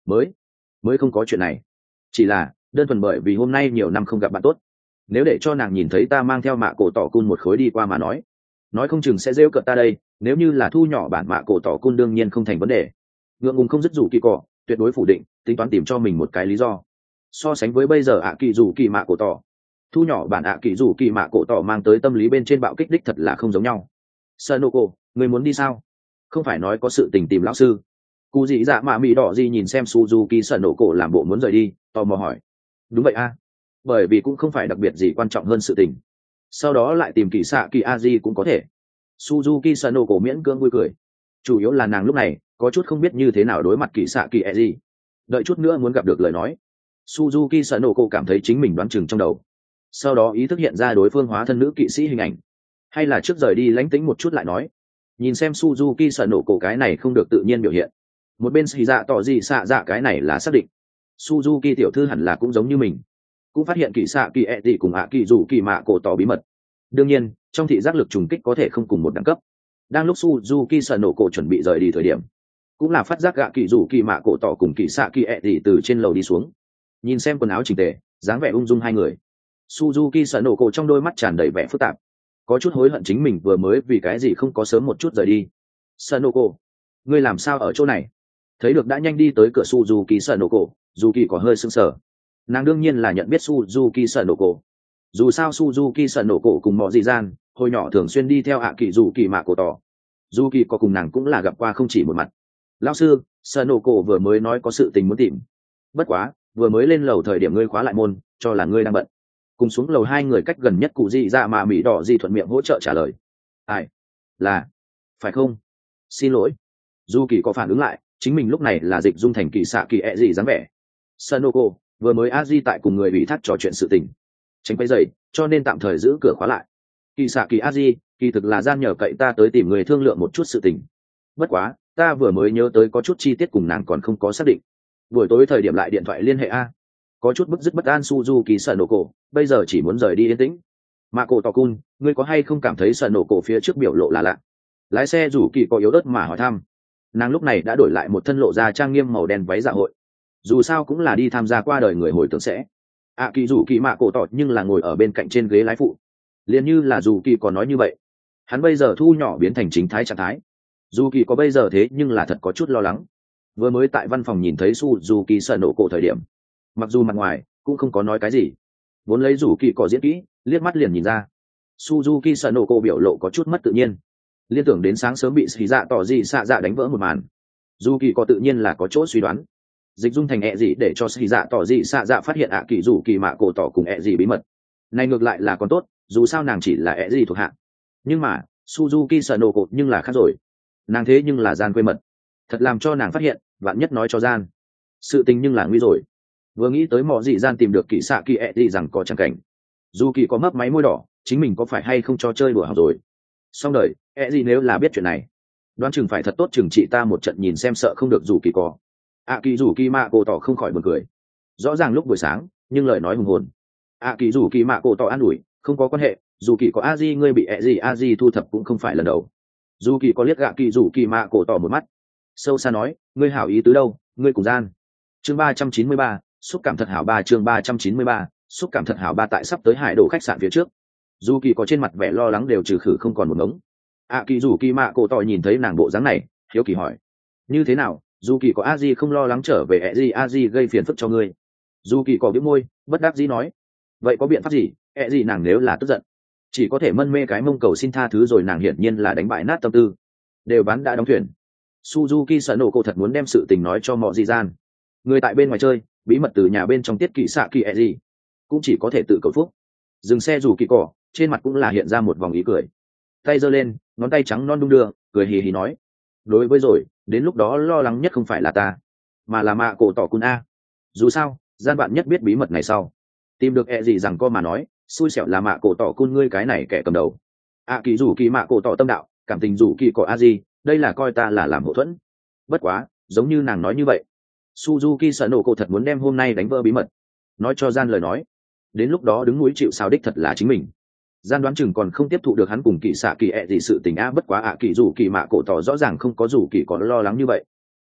Mới không có chuyện này, chỉ là đơn thuần bởi vì hôm nay nhiều năm không gặp bạn tốt. Nếu để cho nàng nhìn thấy ta mang theo mạ cổ tỏ cun một khối đi qua mà nói không chừng sẽ rêu cợt ta đây. Nếu như là thu nhỏ bản mạ cổ tỏ cun đương nhiên không thành vấn đề, ngượng ngùng không dứt rủ kỳ cỏ tuyệt đối phủ định, tính toán tìm cho mình một cái lý do. So sánh với bây giờ ạ kỳ rủ kỳ mạ cổ tỏ, thu nhỏ bản ạ kỳ rủ kỳ mạ cổ tỏ mang tới tâm lý bên trên bạo kích đích thật là không giống nhau. Sanoko, người muốn đi sao? Không phải nói có sự tình tìm lão sư? Cụ dị dạ mạ mị đỏ gì nhìn xem Suzuki Sanoko làm bộ muốn rời đi, tò mò hỏi. Đúng vậy a, bởi vì cũng không phải đặc biệt gì quan trọng hơn sự tình. Sau đó lại tìm kỳ xạ kỳ aji cũng có thể. Suzuki Sanoko miễn cưỡng vui cười. Chủ yếu là nàng lúc này có chút không biết như thế nào đối mặt kỳ xạ kỳ aji. Đợi chút nữa muốn gặp được lời nói. Suzuki Sanoko cảm thấy chính mình đoán chừng trong đầu. Sau đó ý thức hiện ra đối phương hóa thân nữ kỵ sĩ hình ảnh. Hay là trước rời đi lánh tính một chút lại nói. Nhìn xem Suzuki Sanoko cái này không được tự nhiên biểu hiện. Một bên xì dạ tỏ gì xạ dạ cái này là xác định. Suzuki tiểu thư hẳn là cũng giống như mình, cũng phát hiện kỳ xạ kỳ ẹ gì cùng ạ kỳ dù kỳ mạ cổ tỏ bí mật. Đương nhiên trong thị giác lực trùng kích có thể không cùng một đẳng cấp. Đang lúc Suzuki Sanoko chuẩn bị rời đi thời điểm, cũng là phát giác gạ kỳ dù kỳ mạ cổ tỏ cùng kỳ xạ kỳ ẹ gì từ trên lầu đi xuống. Nhìn xem quần áo chỉnh tề, dáng vẻ ung dung hai người, Suzuki Sanoko trong đôi mắt tràn đầy vẻ phức tạp, có chút hối hận chính mình vừa mới vì cái gì không có sớm một chút rời đi. Sanoko, ngươi làm sao ở chỗ này? Thấy được đã nhanh đi tới cửa Suzuki Sanoko, dù kỳ có hơi sững sờ. Nàng đương nhiên là nhận biết Suzuki Sanoko. Dù sao Suzuki Sanoko cùng mọi dị gian hồi nhỏ thường xuyên đi theo ạ kỳ dù kỳ mạ cổ tỏ. Dù kỳ có cùng nàng cũng là gặp qua không chỉ một mặt. Lão sư, Sanoko vừa mới nói có sự tình muốn tìm. Bất quá vừa mới lên lầu thời điểm ngươi khóa lại môn, cho là ngươi đang bận. Cùng xuống lầu hai người cách gần nhất cụ dị dạ mà mỹ đỏ dị thuận miệng hỗ trợ trả lời. Ai? Là phải không? Xin lỗi. Dù kỳ có phản ứng lại, chính mình lúc này là dịch dung thành kỳ xạ kỳ ẹ gì dáng vẻ. Sanoko vừa mới a di tại cùng người ủy thác trò chuyện sự tình, tránh quấy dày, cho nên tạm thời giữ cửa khóa lại. Kỳ xạ kỳ a di kỳ thực là gian nhờ cậy ta tới tìm người thương lượng một chút sự tình. Bất quá ta vừa mới nhớ tới có chút chi tiết cùng nàng còn không có xác định, buổi tối thời điểm lại điện thoại liên hệ a. Có chút bức dứt bất an Suzuki Sanoko bây giờ chỉ muốn rời đi yên tĩnh. Mạ cổ tỏ cun, ngươi có hay không cảm thấy Sanoko phía trước biểu lộ là lạ? Lái xe rủ kỳ có yếu ớt mà hỏi thăm. Nàng lúc này đã đổi lại một thân lộ ra trang nghiêm màu đen váy dạ hội, dù sao cũng là đi tham gia qua đời người hồi tưởng sẽ. Kỳ dù kỳ mạ cổ tỏ nhưng là ngồi ở bên cạnh trên ghế lái phụ, liền như là dù kỳ có nói như vậy, hắn bây giờ thu nhỏ biến thành chính thái trạng thái. Dù kỳ có bây giờ thế nhưng là thật có chút lo lắng. Vừa mới tại văn phòng nhìn thấy Suzuki Sanoko thời điểm, mặc dù mặt ngoài cũng không có nói cái gì, vốn lấy dù kỳ có diễn kỹ liếc mắt liền nhìn ra Suzuki Sanoko biểu lộ có chút mất tự nhiên, liên tưởng đến sáng sớm bị xì dạ tỏ gì xạ dạ đánh vỡ một màn. Dù kỳ có tự nhiên là có chỗ suy đoán, dịch dung thành ẹ gì để cho xì dạ tỏ gì xạ dạ phát hiện kỳ dù kỳ mạ cổ tỏ cùng ẹ gì bí mật này ngược lại là còn tốt, dù sao nàng chỉ là ẹ gì thuộc hạ. Nhưng mà Suzuki Sanoko nhưng là khác rồi, nàng thế nhưng là gian quê mật, thật làm cho nàng phát hiện vạn nhất nói cho gian sự tình nhưng là nguy rồi. Vừa nghĩ tới mọi dị gian tìm được kỳ xạ kỳ ẹ gì rằng có chẳng cảnh, dù kỳ có mấp máy môi đỏ, chính mình có phải hay không cho chơi đùa học rồi. Xong đời ẹ gì nếu là biết chuyện này, đoán chừng phải thật tốt chừng trị ta một trận nhìn xem sợ không được dù kỳ có. Kỳ dù kỳ mạ cổ tỏ không khỏi buồn cười, rõ ràng lúc buổi sáng nhưng lời nói hùng hồn. Kỳ dù kỳ mạ cổ tỏ an ủi, không có quan hệ, dù kỳ có a di ngươi bị ẹ gì a di thu thập cũng không phải lần đầu. Dù kỳ có liếc kỳ dù kỳ mạ cổ tỏ một mắt, sâu xa nói, ngươi hảo ý tứ đâu, ngươi cùng gian. Chương 393, xúc cảm thật hảo 3 chương 393, xúc cảm thật hảo 3 tại sắp tới hải đồ khách sạn phía trước. Dù kỳ có trên mặt vẻ lo lắng đều trừ khử không còn một ngống. Kỳ dù kỳ mạ cổ tỏ nhìn thấy nàng bộ dáng này, hiếu kỳ hỏi, như thế nào, dù kỳ có a di không lo lắng trở về ẹ gì a di gây phiền phức cho ngươi? Dù kỳ có bĩu môi bất đắc dĩ nói, vậy có biện pháp gì? Ẹ gì nàng nếu là tức giận chỉ có thể mân mê cái mông cầu xin tha thứ rồi, nàng hiển nhiên là đánh bại nát tâm tư, đều bán đã đóng thuyền. Suzuki Sanoko thật muốn đem sự tình nói cho mọi dị gian, người tại bên ngoài chơi bí mật từ nhà bên trong tiết kỵ xạ kỳ ẹ gì cũng chỉ có thể tự cầu phúc. Dừng xe dù kỳ cỏ trên mặt cũng là hiện ra một vòng ý cười, tay giơ lên ngón tay trắng non đung đưa, cười hì hì nói, đối với rồi, đến lúc đó lo lắng nhất không phải là ta mà là mạ cổ tỏ cun a. Dù sao gian bạn nhất biết bí mật này sau tìm được ẹ gì rằng co mà nói, xui xẻo là mạ cổ tỏ cun ngươi cái này kẻ cầm đầu. Kỳ dù kỳ mạ cổ tỏ tâm đạo, cảm tình dù kỳ có a gì đây là coi ta là làm hậu thuẫn. Bất quá giống như nàng nói như vậy, Suzuki Sanoko thật muốn đem hôm nay đánh vỡ bí mật nói cho gian lời nói, đến lúc đó đứng núi chịu sao đích thật là chính mình. Gian đoán chừng còn không tiếp thụ được hắn cùng kỳ xạ kỳ ẹ gì sự tình a. Bất quá kỳ dù kỳ mạ cổ tỏ rõ ràng không có dù kỳ có lo lắng như vậy.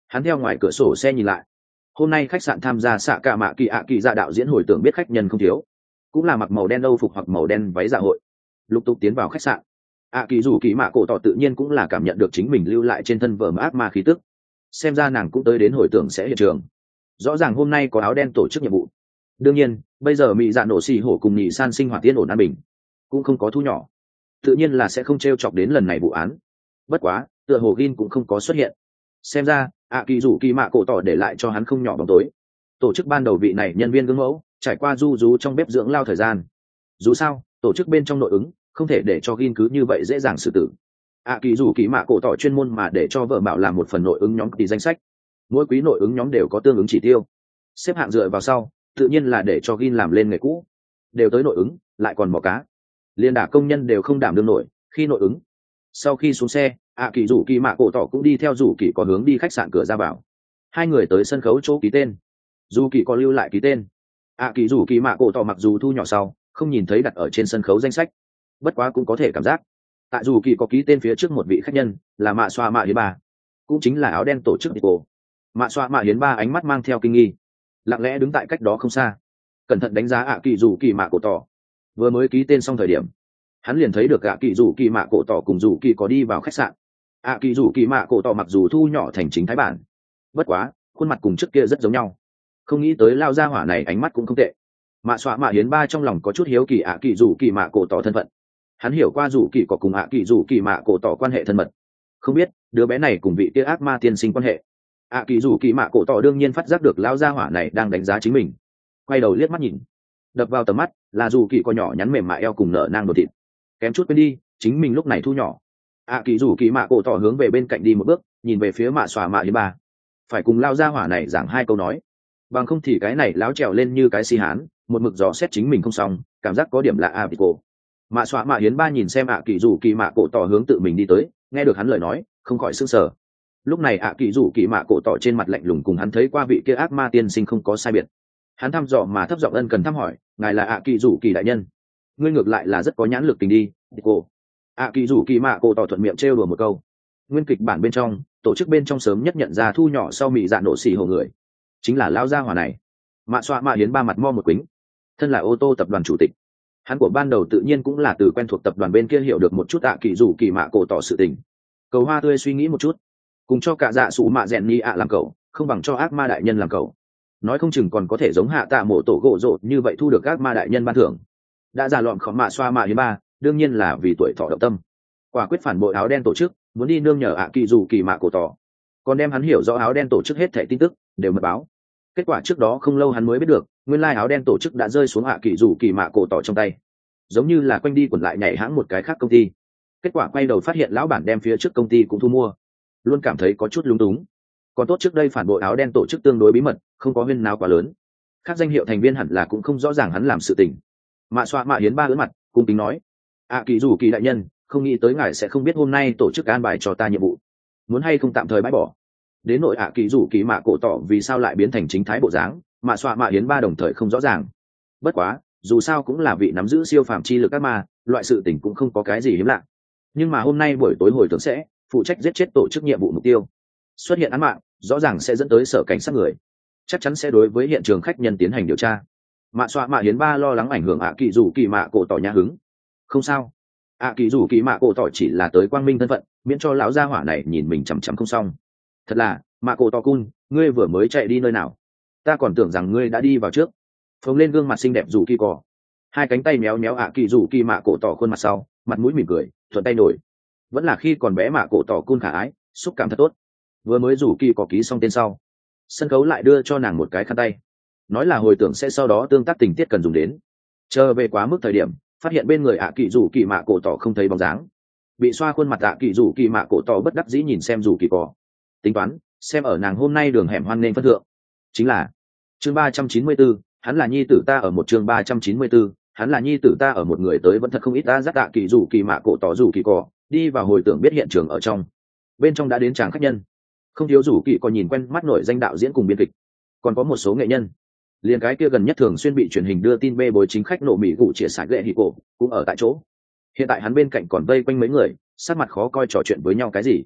Hắn theo ngoài cửa sổ xe nhìn lại, hôm nay khách sạn tham gia xạ cả mạ kỳ ạ kỳ dạ đạo diễn hồi tưởng biết khách nhân không thiếu, cũng là mặc màu đen âu phục hoặc màu đen váy dạ hội, lục tục tiến vào khách sạn. ạ kỳ dù kỳ mạ cổ tỏ tự nhiên cũng là cảm nhận được chính mình lưu lại trên thân vợ ác ma khí tức, xem ra nàng cũng tới đến hồi tưởng sẽ hiện trường. Rõ ràng hôm nay có áo đen tổ chức nhiệm vụ. Đương nhiên bây giờ mỹ dạ nổ xì hổ cùng nhị san sinh hoạt yên ổn an bình, cũng không có thu nhỏ, tự nhiên là sẽ không t r e o chọc đến lần này vụ án. Bất quá tựa hồ Gin cũng không có xuất hiện, xem ra ạ kỳ dù kỳ mạ cổ tỏ để lại cho hắn không nhỏ bóng tối. Tổ chức ban đầu vị này nhân viên gương mẫu trải qua du rú trong bếp dưỡng lao thời gian, dù sao tổ chức bên trong nội ứng không thể để cho Gin cứ như vậy dễ dàng xử tử. ạ kỳ dù kỳ mạ cổ tỏ chuyên môn mà để cho vợ mạo làm một phần nội ứng nhóm tỷ danh sách, mỗi quý nội ứng nhóm đều có tương ứng chỉ tiêu, xếp hạng dựa vào sau tự nhiên là để cho Gin làm lên nghề cũ. Đều tới nội ứng lại còn mò cá, liên đả công nhân đều không đảm đương nổi. Khi nội ứng sau khi xuống xe, ạ kỳ rủ kỳ mạ cổ tỏ cũng đi theo rủ kỳ có hướng đi khách sạn cửa ra vào. Hai người tới sân khấu chỗ ký tên, dù kỳ có lưu lại ký tên. ạ kỳ rủ kỳ mạ cổ tỏ mặc dù thu nhỏ sau không nhìn thấy đặt ở trên sân khấu danh sách, bất quá cũng có thể cảm giác tại dù kỳ có ký tên phía trước một vị khách nhân là mạ xoa mạ hiến ba, cũng chính là áo đen tổ chức Nico. Mạ xoa mạ hiến ba ánh mắt mang theo kinh nghi, lặng lẽ đứng tại cách đó không xa, cẩn thận đánh giá ạ kỳ rủ kỳ mạ cổ tỏ. Vừa mới ký tên xong thời điểm, hắn liền thấy được ạ kỳ rủ kỳ mạ cổ tỏ cùng rủ kỳ có đi vào khách sạn. ạ kỳ rủ kỳ mạ cổ tỏ mặc dù thu nhỏ thành chính thái bản, bất quá khuôn mặt cùng trước kia rất giống nhau, không nghĩ tới lao ra hỏa này ánh mắt cũng không tệ. Mạ xoa mạ hiến ba trong lòng có chút hiếu kỳ ạ kỳ rủ kỳ mạ cổ tỏ thân phận. Hắn hiểu qua rủ kỳ có cùng ạ kỳ rủ kỳ mạ cổ tỏ quan hệ thân mật, không biết đứa bé này cùng vị kia ác ma tiên sinh quan hệ. ạ kỳ rủ kỳ mạ cổ tỏ đương nhiên phát giác được lao ra hỏa này đang đánh giá chính mình, quay đầu liếc mắt nhìn, đập vào tầm mắt là rủ kỳ có nhỏ nhắn mềm mại eo cùng nở nang đồ thịt, kém chút quên đi chính mình lúc này thu nhỏ. ạ kỳ rủ kỳ mạ cổ tỏ hướng về bên cạnh đi một bước, nhìn về phía mạ xoa mạ hiến ba, phải cùng lao ra hỏa này giảng hai câu nói, bằng không thì cái này láo trèo lên như cái si hán, một mực dò xét chính mình không xong, cảm giác có điểm lạ a vì cô. Mạ xoa mạ hiến ba nhìn xem ạ kỳ rủ kỳ mạ cổ tỏ hướng tự mình đi tới, nghe được hắn lời nói không khỏi sững sờ. Lúc này ạ kỳ rủ kỳ mạ cổ tỏ trên mặt lạnh lùng, cùng hắn thấy qua vị kia ác ma tiên sinh không có sai biệt. Hắn thăm dò mà thấp giọng ân cần thăm hỏi, ngài là ạ kỳ rủ kỳ đại nhân? Ngươi ngược lại là rất có nhãn lực tình đi cô. ạ kỳ rủ kỳ mạ cổ tỏ thuận miệng trêu đùa một câu. Nguyên kịch bản bên trong, tổ chức bên trong sớm nhất nhận ra thu nhỏ sau mị dạ nổ xì hồ người chính là lao gia hỏa này. Mạ xoa mạ hiến ba mặt mo một quýnh, thân là ô tô tập đoàn chủ tịch, hắn của ban đầu tự nhiên cũng là từ quen thuộc tập đoàn bên kia hiểu được một chút ạ kỳ rủ kỳ mạ cổ tỏ sự tình. Cầu hoa tươi suy nghĩ một chút, cùng cho cả dạ sủ mạ rèn ni ạ làm cậu không bằng cho ác ma đại nhân làm cậu, nói không chừng còn có thể giống hạ tạ mộ tổ gỗ rột như vậy thu được ác ma đại nhân ban thưởng. Đã giả lọn khó mạ xoa mạ hiến ba đương nhiên là vì tuổi thọ động tâm, quả quyết phản bội áo đen tổ chức, muốn đi nương nhờ ạ kỳ rủ kỳ mạ cổ tỏ, còn đem hắn hiểu rõ áo đen tổ chức hết thẻ tin tức đều mật báo. Kết quả trước đó không lâu hắn mới biết được, nguyên lai áo đen tổ chức đã rơi xuống ạ kỳ rủ kỳ mạ cổ tỏ trong tay, giống như là quanh đi quẩn lại nhảy hãng một cái khác công ty. Kết quả quay đầu phát hiện lão bản đem phía trước công ty cũng thu mua, luôn cảm thấy có chút lung túng. Còn tốt trước đây phản bội áo đen tổ chức tương đối bí mật, không có huyên náo quá lớn, khác danh hiệu thành viên hẳn là cũng không rõ ràng hắn làm sự tình. Mạ xoa mạ hiến ba ưỡn mặt cung kính nói, ạ kỳ rủ kỳ đại nhân, không nghĩ tới ngài sẽ không biết hôm nay tổ chức an bài cho ta nhiệm vụ, muốn hay không tạm thời bãi bỏ. Đến nội ạ kỳ rủ kỳ mạ cổ tỏ vì sao lại biến thành chính thái bộ dáng, mạ xoa mạ hiến ba đồng thời không rõ ràng. Bất quá dù sao cũng là vị nắm giữ siêu phàm chi lực ác ma, loại sự tình cũng không có cái gì hiếm lạ. Nhưng mà hôm nay buổi tối hồi tưởng sẽ phụ trách giết chết tổ chức nhiệm vụ mục tiêu xuất hiện án mạng, rõ ràng sẽ dẫn tới sở cảnh sát người, chắc chắn sẽ đối với hiện trường khách nhân tiến hành điều tra. Mạ xoa mạ hiến ba lo lắng ảnh hưởng ạ kỳ rủ kỳ mạ cổ tỏ nhã hứng. Không sao, ạ kỳ rủ kỳ mạ cổ tỏ chỉ là tới quang minh thân phận, miễn cho lão gia hỏa này nhìn mình chằm chằm không xong. Thật là mạ cổ tỏ cun, ngươi vừa mới chạy đi nơi nào? Ta còn tưởng rằng ngươi đã đi vào trước. Phồng lên gương mặt xinh đẹp rủ kỳ cỏ, hai cánh tay méo méo ạ kỳ rủ kỳ mạ cổ tỏ khuôn mặt sau, mặt mũi mỉm cười thuận tay nổi. Vẫn là khi còn bé mạ cổ tỏ cun khả ái, xúc cảm thật tốt. Vừa mới rủ kỳ có ký xong tên sau, sân khấu lại đưa cho nàng một cái khăn tay, nói là hồi tưởng sẽ sau đó tương tác tình tiết cần dùng đến. Chờ về quá mức thời điểm, phát hiện bên người ạ kỳ rủ kỳ mạ cổ tỏ không thấy bóng dáng, bị xoa khuôn mặt ạ kỳ rủ kỳ mạ cổ tỏ bất đắc dĩ nhìn xem rủ kỳ cỏ, tính toán xem ở nàng hôm nay đường hẻm hoan nên phân thượng, chính là chương 394, hắn là nhi tử ta ở một chương 394, hắn là nhi tử ta ở một người tới vẫn thật không ít. Ta dắt ạ kỳ rủ kỳ mạ cổ tỏ rủ kỳ cỏ đi vào hồi tưởng biết hiện trường ở trong, bên trong đã đến chàng khách nhân, không thiếu rủ kỳ có nhìn quen mắt nổi danh đạo diễn cùng biên kịch, còn có một số nghệ nhân, liền cái kia gần nhất thường xuyên bị truyền hình đưa tin bê bối chính khách nổ mỹ gụ chia sải lệ hì cổ cũng ở tại chỗ. Hiện tại hắn bên cạnh còn vây quanh mấy người, sắc mặt khó coi trò chuyện với nhau cái gì.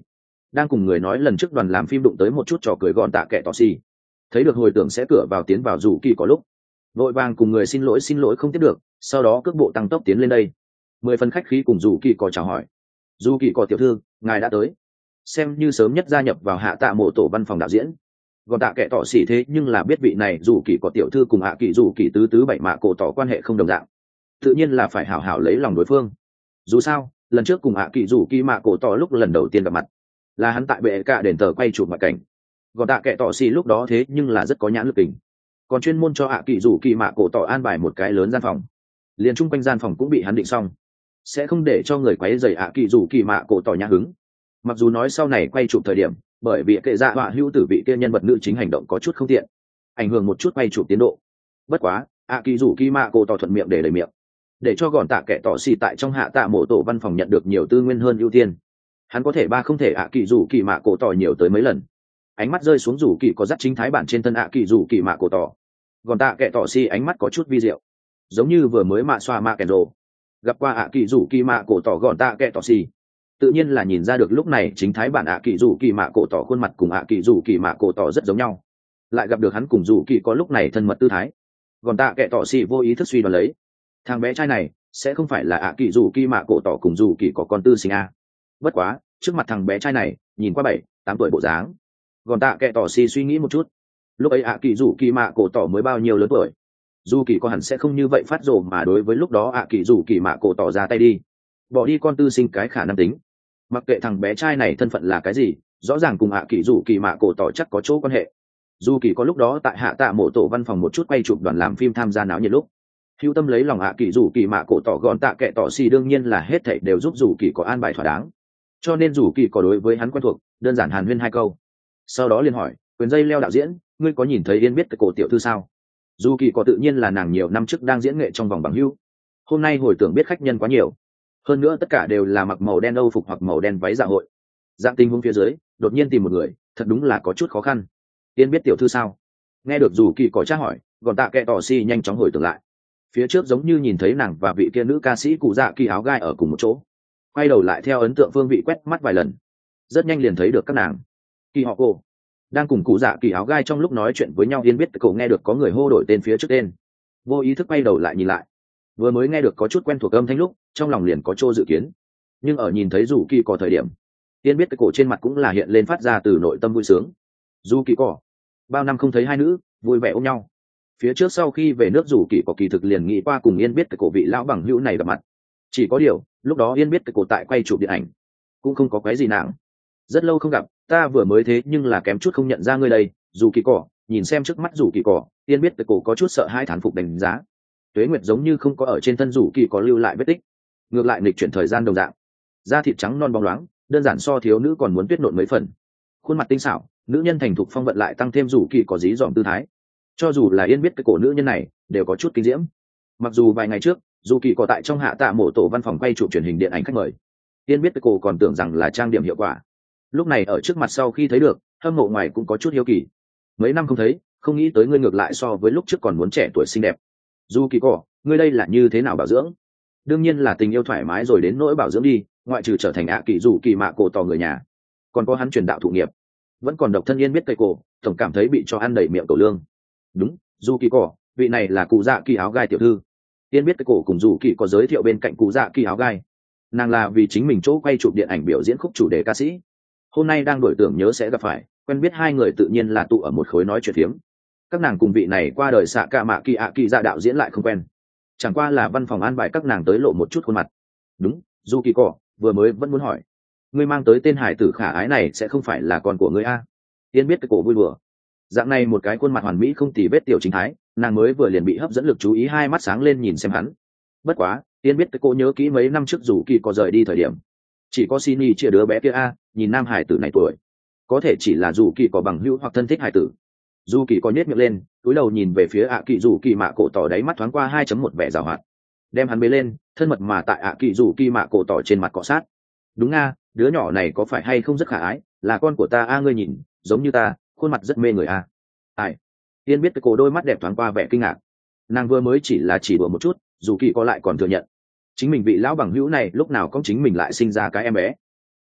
đang cùng người nói lần trước đoàn làm phim đụng tới một chút trò cười gọn tạ kệ tỏ xì, thấy được hồi tưởng sẽ cửa vào tiến vào rủ kỳ có lúc vội vàng cùng người xin lỗi không tiếp được, sau đó cước bộ tăng tốc tiến lên đây 10 phần khách khí cùng rủ kỳ có chào hỏi. Rủ kỳ có tiểu thư, ngài đã tới, xem như sớm nhất gia nhập vào hạ tạ mộ tổ văn phòng đạo diễn. Gọn tạ kệ tỏ xì thế nhưng là biết vị này rủ kỳ có tiểu thư cùng hạ kỳ rủ kỳ tứ bảy mạ cổ tỏ quan hệ không đồng dạng, tự nhiên là phải hảo hảo lấy lòng đối phương. Dù sao lần trước cùng hạ kỳ rủ kỳ mạ cổ tỏ lúc lần đầu tiên gặp mặt là hắn tại bệ cả đền thờ quay chụp ngoại cảnh. Gọn tạ kệ tỏ xì lúc đó thế nhưng là rất có nhãn lực tình, còn chuyên môn cho hạ kỳ rủ kỳ mạ cổ tỏ an bài một cái lớn gian phòng, liền chung quanh gian phòng cũng bị hắn định xong, sẽ không để cho người quấy rầy hạ kỳ rủ kỳ mạ cổ tỏ nhã hứng. Mặc dù nói sau này quay chụp thời điểm bởi vì kệ dạ họa hữu tử vị kia nhân vật nữ chính hành động có chút không tiện, ảnh hưởng một chút quay chụp tiến độ. Bất quá hạ kỳ rủ kỳ mạ cổ tỏ thuận miệng để lời miệng, để cho gọn tạ kệ tỏ xì tại trong hạ tạ mộ tổ văn phòng nhận được nhiều tư nguyên hơn ưu tiên. Hắn có thể ba không thể hạ kỳ rủ kỳ mạ cổ tỏ nhiều tới mấy lần. Ánh mắt rơi xuống rủ kỳ có dắt chính thái bản trên thân hạ kỳ rủ kỳ mạ cổ tỏ, gọn tạ kệ tỏ xì ánh mắt có chút vi diệu, giống như vừa mới mạ xoa mạ kèn rồ gặp qua hạ kỳ rủ kỳ mạ cổ tỏ. Gọn tạ kệ tỏ xì tự nhiên là nhìn ra được lúc này chính thái bản hạ kỳ rủ kỳ mạ cổ tỏ khuôn mặt cùng hạ kỳ rủ kỳ mạ cổ tỏ rất giống nhau, lại gặp được hắn cùng rủ kỳ có lúc này thân mật tư thái. Gọn tạ kệ tỏ xì vô ý thức suy đoán lấy, thằng bé trai này sẽ không phải là hạ kỳ rủ kỳ mạ cổ tỏ cùng rủ kỳ có con tư sinh a. Bất quá trước mặt thằng bé trai này nhìn qua 7-8 tuổi bộ dáng, gọn tạ kệ tỏ xì suy nghĩ một chút, lúc ấy hạ kỳ rủ kỳ mạ cổ tỏ mới bao nhiêu lớn tuổi, dù kỳ có hẳn sẽ không như vậy phát rồ mà đối với lúc đó hạ kỳ rủ kỳ mạ cổ tỏ ra tay đi bỏ đi con tư sinh cái khả năng tính. Mặc kệ thằng bé trai này thân phận là cái gì, rõ ràng cùng hạ kỳ rủ kỳ mạ cổ tỏ chắc có chỗ quan hệ. Dù kỳ có lúc đó tại hạ tạ mộ tổ văn phòng một chút quay chụp đoàn làm phim tham gia náo nhiệt lúc hữu tâm lấy lòng hạ kỳ rủ kỳ mạ cổ tỏ, gọn tạ kệ tỏ xì đương nhiên là hết thảy đều giúp dù kỳ có an bài thỏa đáng, cho nên dù kỳ có đối với hắn quen thuộc, đơn giản hàn huyên 2 câu, sau đó liền hỏi quyền dây leo đạo diễn, ngươi có nhìn thấy Yên biết cái cổ tiểu thư sao? Dù kỳ có tự nhiên là nàng nhiều năm trước đang diễn nghệ trong vòng bằng hữu, hôm nay hồi tưởng biết khách nhân quá nhiều, hơn nữa tất cả đều là mặc màu đen âu phục hoặc màu đen váy dạ hội, dạng tình huống phía dưới đột nhiên tìm một người thật đúng là có chút khó khăn. Yên biết tiểu thư sao? Nghe được dù kỳ có tra hỏi, gọn tạ kệ tỏ xì nhanh chóng hồi tưởng lại, phía trước giống như nhìn thấy nàng và vị kia nữ ca sĩ cụ dạ kỳ áo gai ở cùng một chỗ, quay đầu lại theo ấn tượng phương vị quét mắt vài lần, rất nhanh liền thấy được các nàng kỳ họ cô đang cùng cụ dạ kỳ áo gai trong lúc nói chuyện với nhau. Yên biết cậu nghe được có người hô đổi tên phía trước tên, vô ý thức quay đầu lại nhìn lại, vừa mới nghe được có chút quen thuộc âm thanh lúc trong lòng liền có chỗ dự kiến, nhưng ở nhìn thấy dù kỳ có thời điểm, Yên biết cái cổ trên mặt cũng là hiện lên phát ra từ nội tâm vui sướng. Dù kỳ có bao năm không thấy hai nữ vui vẻ ôm nhau, phía trước sau khi về nước dù kỳ có kỳ thực liền nghĩ qua cùng Yên biết cái cổ vị lão bằng hữu này gặp mặt, chỉ có điều lúc đó Yên biết cái cổ tại quay chụp điện ảnh cũng không có quái gì nàng. Rất lâu không gặp, ta vừa mới thế nhưng là kém chút không nhận ra ngươi đây. Dù kỳ cỏ nhìn xem trước mắt dù kỳ cỏ, Yên biết cái cổ có chút sợ hai thán phục đánh giá. Tuế nguyệt giống như không có ở trên thân dù kỳ có lưu lại vết tích, ngược lại nghịch chuyển thời gian đồng dạng, da thịt trắng non bóng loáng, đơn giản so thiếu nữ còn muốn tuyết nộn mấy phần. Khuôn mặt tinh xảo, nữ nhân thành thục phong vận lại tăng thêm dù kỳ có dí dỏm tư thái, cho dù là Yên biết cái cổ nữ nhân này đều có chút kinh diễm. Mặc dù vài ngày trước dù kỳ có tại trong hạ tạ mộ tổ văn phòng quay chụp truyền hình điện ảnh khách mời, Yên biết cái cổ còn tưởng rằng là trang điểm hiệu quả, lúc này ở trước mặt sau khi thấy được, hâm mộ ngoài cũng có chút hiếu kỳ. Mấy năm không thấy, không nghĩ tới ngươi ngược lại so với lúc trước còn muốn trẻ tuổi xinh đẹp. Dù kỳ cỏ, ngươi đây là như thế nào bảo dưỡng? Đương nhiên là tình yêu thoải mái rồi đến nỗi bảo dưỡng đi, ngoại trừ trở thành ạ kỳ dù kỳ mạ cổ tỏ người nhà, còn có hắn truyền đạo thụ nghiệp, vẫn còn độc thân Yên biết cây cổ, tổng cảm thấy bị cho ăn đầy miệng cổ lương. Đúng, dù kỳ cỏ, vị này là cụ dạ kỳ áo gai tiểu thư. Yên biết cây cổ cùng dù kỳ có giới thiệu bên cạnh cụ dạ kỳ áo gai, nàng là vì chính mình chỗ quay chụp điện ảnh biểu diễn khúc chủ đề ca sĩ, hôm nay đang đổi tưởng nhớ sẽ gặp phải, quen biết hai người tự nhiên là tụ ở một khối nói chuyện phiếm. Các nàng cùng vị này qua đời xạ cả mạ kỳ ạ kỳ dạ đạo diễn lại không quen, chẳng qua là văn phòng an bài các nàng tới lộ một chút khuôn mặt. Đúng, dù kỳ cỏ vừa mới vẫn muốn hỏi, ngươi mang tới tên hải tử khả ái này sẽ không phải là con của ngươi a? Tiên biết cái cổ vui đùa, dạng này một cái khuôn mặt hoàn mỹ không tì vết tiểu chính thái, nàng mới vừa liền bị hấp dẫn lực chú ý, hai mắt sáng lên nhìn xem hắn. Bất quá Tiên biết cái cô nhớ kỹ mấy năm trước dù kỳ có rời đi thời điểm, chỉ có xin y chia đứa bé kia a, nhìn nam hải tử này tuổi có thể chỉ là dù kỳ có bằng hữu hoặc thân thích hải tử. Dù kỳ có nhếch miệng lên, cúi đầu nhìn về phía ạ kỳ dù kỳ mạ cổ tỏ, đáy mắt thoáng qua 2.1 vẻ giảo hoạt, đem hắn bế lên, thân mật mà tại ạ kỳ dù kỳ mạ cổ tỏ trên mặt cọ sát. Đúng a, đứa nhỏ này có phải hay không rất khả ái, là con của ta a, ngươi nhìn giống như ta, khuôn mặt rất mê người a. Ai? Tiên biết cái cổ đôi mắt đẹp thoáng qua vẻ kinh ngạc, nàng vừa mới chỉ là chỉ đùa một chút, dù kỳ có lại còn thừa nhận chính mình vị lão bằng hữu này lúc nào có chính mình lại sinh ra cái em bé.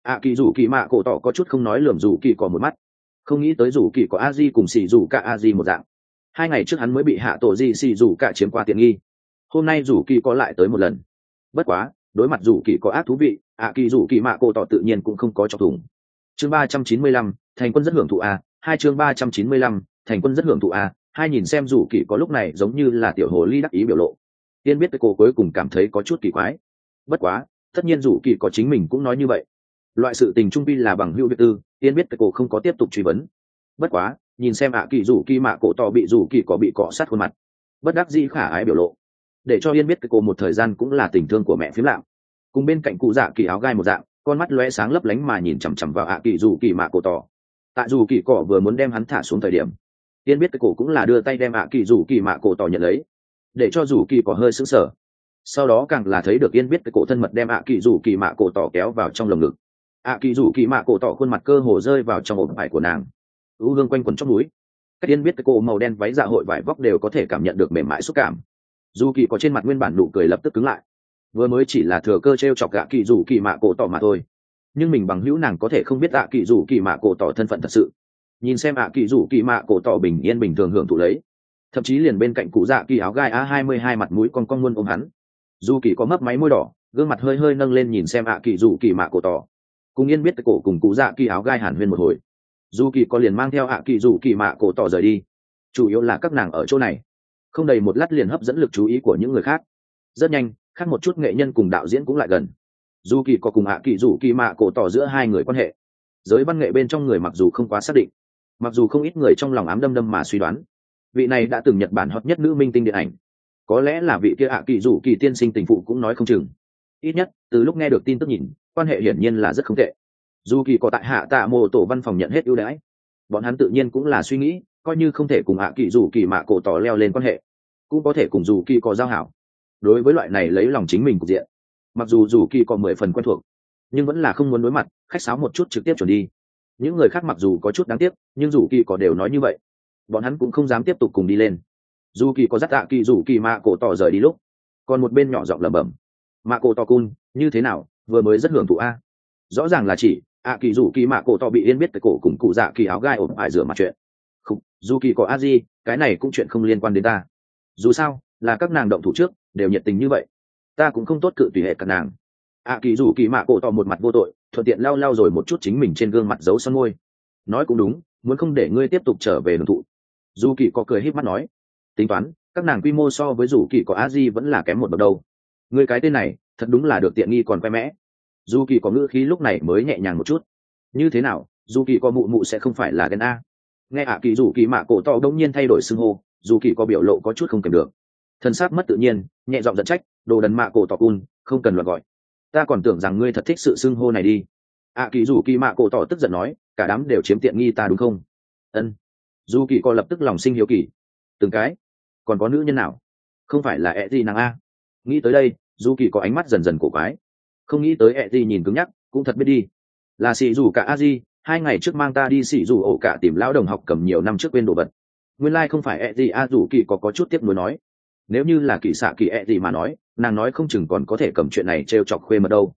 kỳ dù kỳ mạ cổ tỏ có chút không nói lườm dù kỳ có một mắt, không nghĩ tới dù kỳ có a di cùng xì dù cả a di một dạng. 2 ngày trước hắn mới bị hạ tổ di xì dù cả chiếm qua tiện nghi, hôm nay dù kỳ có lại tới một lần. Bất quá đối mặt dù kỳ có ác thú vị, kỳ dù kỳ mạ cổ tỏ tự nhiên cũng không có chọc thủng. Chương 395, thành quân rất hưởng thụ a. 2 chương 395, thành quân rất hưởng thụ a. Hai nhìn xem dù kỳ có lúc này giống như là tiểu hồ ly đắc ý biểu lộ, tiên biết cái cô cuối cùng cảm thấy có chút kỳ quái. Bất quá tất nhiên dù kỳ có chính mình cũng nói như vậy, loại sự tình trung vi là bằng hữu việc tư, tiên biết cái cô không có tiếp tục truy vấn. Bất quá nhìn xem kỳ dù kỳ mạ cổ tỏ bị dù kỳ có bị cọ sát khuôn mặt, bất đắc dĩ khả ái biểu lộ, để cho yên biết cái cô một thời gian cũng là tình thương của mẹ phím lạng. Cùng bên cạnh cụ dạ kỳ áo gai một dạng, con mắt lóe sáng lấp lánh mà nhìn chằm chằm vào kỳ dù kỳ mạ cổ tỏ. Tại dù kỳ cọ vừa muốn đem hắn thả xuống thời điểm, tiên biết cái cổ cũng là đưa tay đem kỳ dù kỳ mạ cổ tỏ nhận lấy, để cho dù kỳ cọ hơi sững sờ. Sau đó càng là thấy được yên biết cái cổ thân mật đem kỳ dù kỳ mạ cổ tỏ kéo vào trong lồng ngực. Kỳ dù kỳ mạ cổ tỏ khuôn mặt cơ hồ rơi vào trong ổ vải của nàng, u hương quanh quẩn trong núi. Các tiên biết cái cổ màu đen váy dạ hội vải vóc đều có thể cảm nhận được mềm mại xúc cảm. Dù kỳ có trên mặt nguyên bản nụ cười lập tức cứng lại, vừa mới chỉ là thừa cơ treo chọc kỳ dù kỳ mạ cổ tỏ mà thôi, nhưng mình bằng hữu nàng có thể không biết kỳ dù kỳ mạ cổ tỏ thân phận thật sự. Nhìn xem kỳ dù kỳ mạ cổ tỏ bình yên bình thường hưởng thụ lấy, thậm chí liền bên cạnh cụ dạ kỳ áo gai A22 mặt mũi con luôn ôm hắn. Dù kỳ có mấp máy môi đỏ, gương mặt hơi hơi nâng lên nhìn xem kỳ dù kỳ mạ cổ tỏ, cùng yên biết cái cổ cùng cụ dạ kỳ áo gai hàn huyên một hồi. Dù kỳ có liền mang theo kỳ dù kỳ mạ cổ tỏ rời đi, chủ yếu là các nàng ở chỗ này không đầy một lát liền hấp dẫn lực chú ý của những người khác. Rất nhanh khác một chút nghệ nhân cùng đạo diễn cũng lại gần. Dù kỳ có cùng kỳ dù kỳ mạ cổ tỏ giữa hai người quan hệ, giới văn nghệ bên trong người mặc dù không quá xác định, mặc dù không ít người trong lòng ám đâm đâm mà suy đoán vị này đã từng Nhật Bản hot nhất nữ minh tinh điện ảnh, có lẽ là vị kia kỳ dù kỳ tiên sinh tình phụ cũng nói không chừng. Ít nhất từ lúc nghe được tin tức nhìn, quan hệ hiển nhiên là rất không tệ. Dù kỳ có tại hạ tạ mô tổ văn phòng nhận hết ưu đãi, bọn hắn tự nhiên cũng là suy nghĩ coi như không thể cùng kỳ dù kỳ mạ cổ tỏ leo lên quan hệ, cũng có thể cùng dù kỳ có giao hảo. Đối với loại này lấy lòng chính mình cục diện, mặc dù dù kỳ có 10 phần quen thuộc, nhưng vẫn là không muốn đối mặt, khách sáo một chút trực tiếp chuẩn đi. Những người khác mặc dù có chút đáng tiếc, nhưng dù kỳ có đều nói như vậy, bọn hắn cũng không dám tiếp tục cùng đi lên. Dù kỳ có dắt kỳ dù kỳ mạ cổ tỏ rời đi lúc, còn một bên nhỏ giọng lẩm bẩm, mạ cổ tỏ cun như thế nào, vừa mới rất hưởng thụ a. Rõ ràng là chỉ kỳ dù kỳ mạ cổ tỏ bị yên biết cái cổ cùng cụ dạ kỳ áo gai ổn ải rửa mặt chuyện. Không, dù kỳ có a gì, cái này cũng chuyện không liên quan đến ta. Dù sao là các nàng động thủ trước, đều nhiệt tình như vậy, ta cũng không tốt cự tùy hệ các nàng. Kỳ dù kỳ mạ cổ tỏ một mặt vô tội, thuận tiện lau lau rồi một chút chính mình trên gương mặt dấu son môi. Nói cũng đúng, muốn không để ngươi tiếp tục trở về hưởng thụ. Dù kỳ có cười híp mắt nói, tính toán các nàng quy mô so với dù kỳ có a di vẫn là kém một bậc đâu. Ngươi cái tên này thật đúng là được tiện nghi còn khoe mẽ. Dù kỳ có ngữ khí lúc này mới nhẹ nhàng một chút. Như thế nào, dù kỳ có mụ mụ sẽ không phải là ghen a? Nghe kỳ dù kỳ mạ cổ tỏ đông nhiên thay đổi xưng hô, dù kỳ có biểu lộ có chút không kèm được, thân xác mất tự nhiên, nhẹ giọng giận trách, đồ đần mạ cổ tỏ cun, không cần loạt gọi, ta còn tưởng rằng ngươi thật thích sự xưng hô này đi. Kỳ dù kỳ mạ cổ tỏ tức giận nói, cả đám đều chiếm tiện nghi ta đúng không? Ân. Dù kỳ có lập tức lòng sinh hiếu kỳ, từng cái, còn có nữ nhân nào không phải là gì nàng a? Nghĩ tới đây, dù kỳ có ánh mắt dần dần cổ quái, không nghĩ tới gì nhìn cứng nhắc, cũng thật biết đi, là xì dù cả a di, 2 ngày trước mang ta đi xì dù ổ cả tìm lão đồng học cầm nhiều năm trước quên đồ vật. Nguyên lai không phải gì dù kỳ có chút tiếc nuối nói, nếu như là kỳ xạ kỳ gì mà nói, nàng nói không chừng còn có thể cầm chuyện này trêu chọc khuê mật đâu.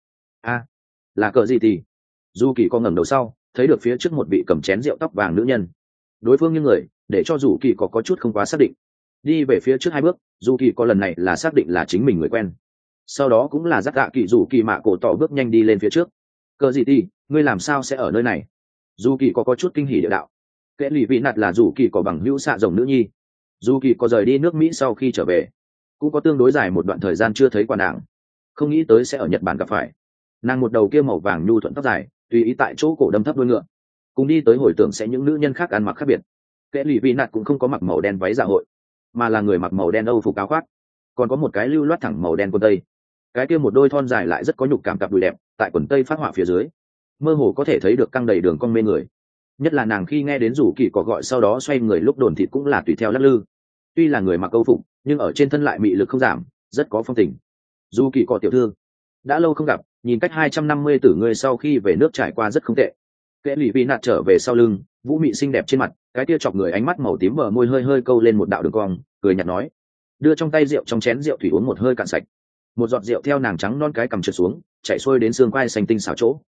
Là cờ gì thì dù kỳ có ngẩng đầu sau, thấy được phía trước một vị cầm chén rượu tóc vàng nữ nhân. Đối phương như người, để cho dù kỳ có chút không quá xác định. Đi về phía trước 2 bước, dù kỳ có lần này là xác định là chính mình người quen. Sau đó cũng là dắt kỳ dù kỳ mạ cổ tỏ bước nhanh đi lên phía trước. Cờ gì thì ngươi làm sao sẽ ở nơi này? Dù kỳ có chút kinh hỉ địa đạo. Kệ lì vị nạt là dù kỳ có bằng hữu xạ rồng nữ nhi. Dù kỳ có rời đi nước Mỹ sau khi trở về, cũng có tương đối dài một đoạn thời gian chưa thấy qua nàng, không nghĩ tới sẽ ở Nhật Bản gặp phải. Nàng một đầu kia màu vàng nhu thuận tóc dài, tùy ý tại chỗ cổ đâm thấp đuôi ngựa, cùng đi tới hồi tưởng sẽ những nữ nhân khác ăn mặc khác biệt. Kệ lì vị nạt cũng không có mặc màu đen váy dạ hội, mà là người mặc màu đen âu phục áo khoác, còn có một cái lưu loát thẳng màu đen quần tây. Cái kia một đôi thon dài lại rất có nhục cảm cặp đùi đẹp, tại quần tây phát họa phía dưới, mơ hồ có thể thấy được căng đầy đường cong mê người. Nhất là nàng khi nghe đến rủ kỳ có gọi sau đó xoay người lúc đồn thịt cũng là tùy theo lắc lư. Tuy là người mặc âu phục, nhưng ở trên thân lại mị lực không giảm, rất có phong tình. Dù kỳ có tiểu thư, đã lâu không gặp, nhìn cách 250 tử ngươi sau khi về nước trải qua rất không tệ. Kệ lì vị nạt trở về sau lưng, vũ mị xinh đẹp trên mặt, cái tia chọc người ánh mắt màu tím bờ môi hơi hơi câu lên một đạo đường cong, cười nhạt nói, đưa trong tay rượu trong chén rượu thủy uống một hơi cạn sạch. Một giọt rượu theo nàng trắng non cái cầm trượt xuống, chảy xuôi đến xương quai xanh tinh xảo chỗ.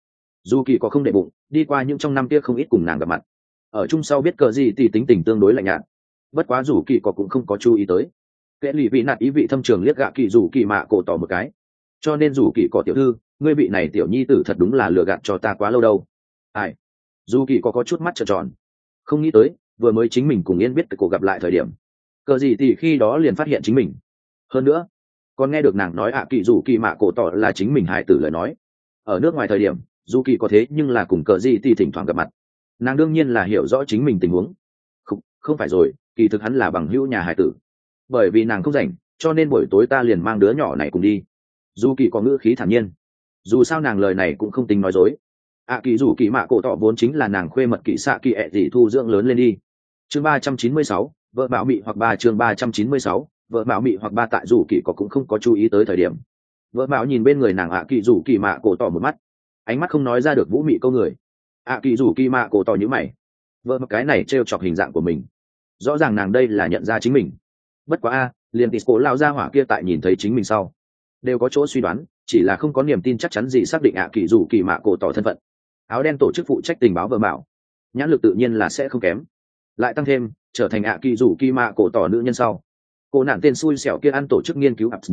dù kỳ có không để bụng, đi qua những trong năm kia không ít cùng nàng gặp mặt, ở chung sau biết cờ gì thì tính tình tương đối lạnh nhạt. Bất quá dù kỳ có cũng không có chú ý tới. Kệ lì vị nạt ý vị thâm trường liếc gạ kỳ dù kỳ mạ cổ tỏ một cái. Cho nên dù kỳ có tiểu thư, ngươi vị này tiểu nhi tử thật đúng là lừa gạt cho ta quá lâu đâu. Ai? Dù kỳ có chút mắt trợn tròn. Không nghĩ tới, vừa mới chính mình cùng yên biết cái cổ gặp lại thời điểm. Cờ gì thì khi đó liền phát hiện chính mình. Hơn nữa, còn nghe được nàng nói kỳ dù kỳ mạ cổ tỏ là chính mình hài tử lời nói. Ở nước ngoài thời điểm, dù kỳ có thế nhưng là cùng cờ gì thì thỉnh thoảng gặp mặt. Nàng đương nhiên là hiểu rõ chính mình tình huống. Không phải rồi, kỳ thực hắn là bằng hữu nhà hài tử. Bởi vì nàng không rảnh, cho nên buổi tối ta liền mang đứa nhỏ này cùng đi. Dù kỳ có ngữ khí thản nhiên. Dù sao nàng lời này cũng không tính nói dối. Kỳ dù kỳ mạ cổ tỏ vốn chính là nàng khuê mật kỳ xạ kỳ ẹ gì thu dưỡng lớn lên đi. Chương 396, vợ mạo mị hoặc ba. Chương 396, vợ mạo mị hoặc ba. Tại dù kỳ có cũng không có chú ý tới thời điểm. Vợ mạo nhìn bên người nàng kỳ dù kỳ mạ cổ tỏ một mắt, ánh mắt không nói ra được vũ mị câu người. Kỳ dù kỳ mạ cổ tỏ như mày. Vợ một cái này trêu chọc hình dạng của mình, rõ ràng nàng đây là nhận ra chính mình. Bất quá liền Tisco lao ra hỏa kia tại nhìn thấy chính mình sau, đều có chỗ suy đoán, chỉ là không có niềm tin chắc chắn gì xác định kỳ dù kỳ mạ cổ tỏ thân phận. Áo đen tổ chức phụ trách tình báo vợ mạo, nhãn lực tự nhiên là sẽ không kém. Lại tăng thêm trở thành kỳ dù kỳ mạ cổ tỏ nữ nhân sau, cô nạn tên xui xẻo kia ăn tổ chức nghiên cứu apps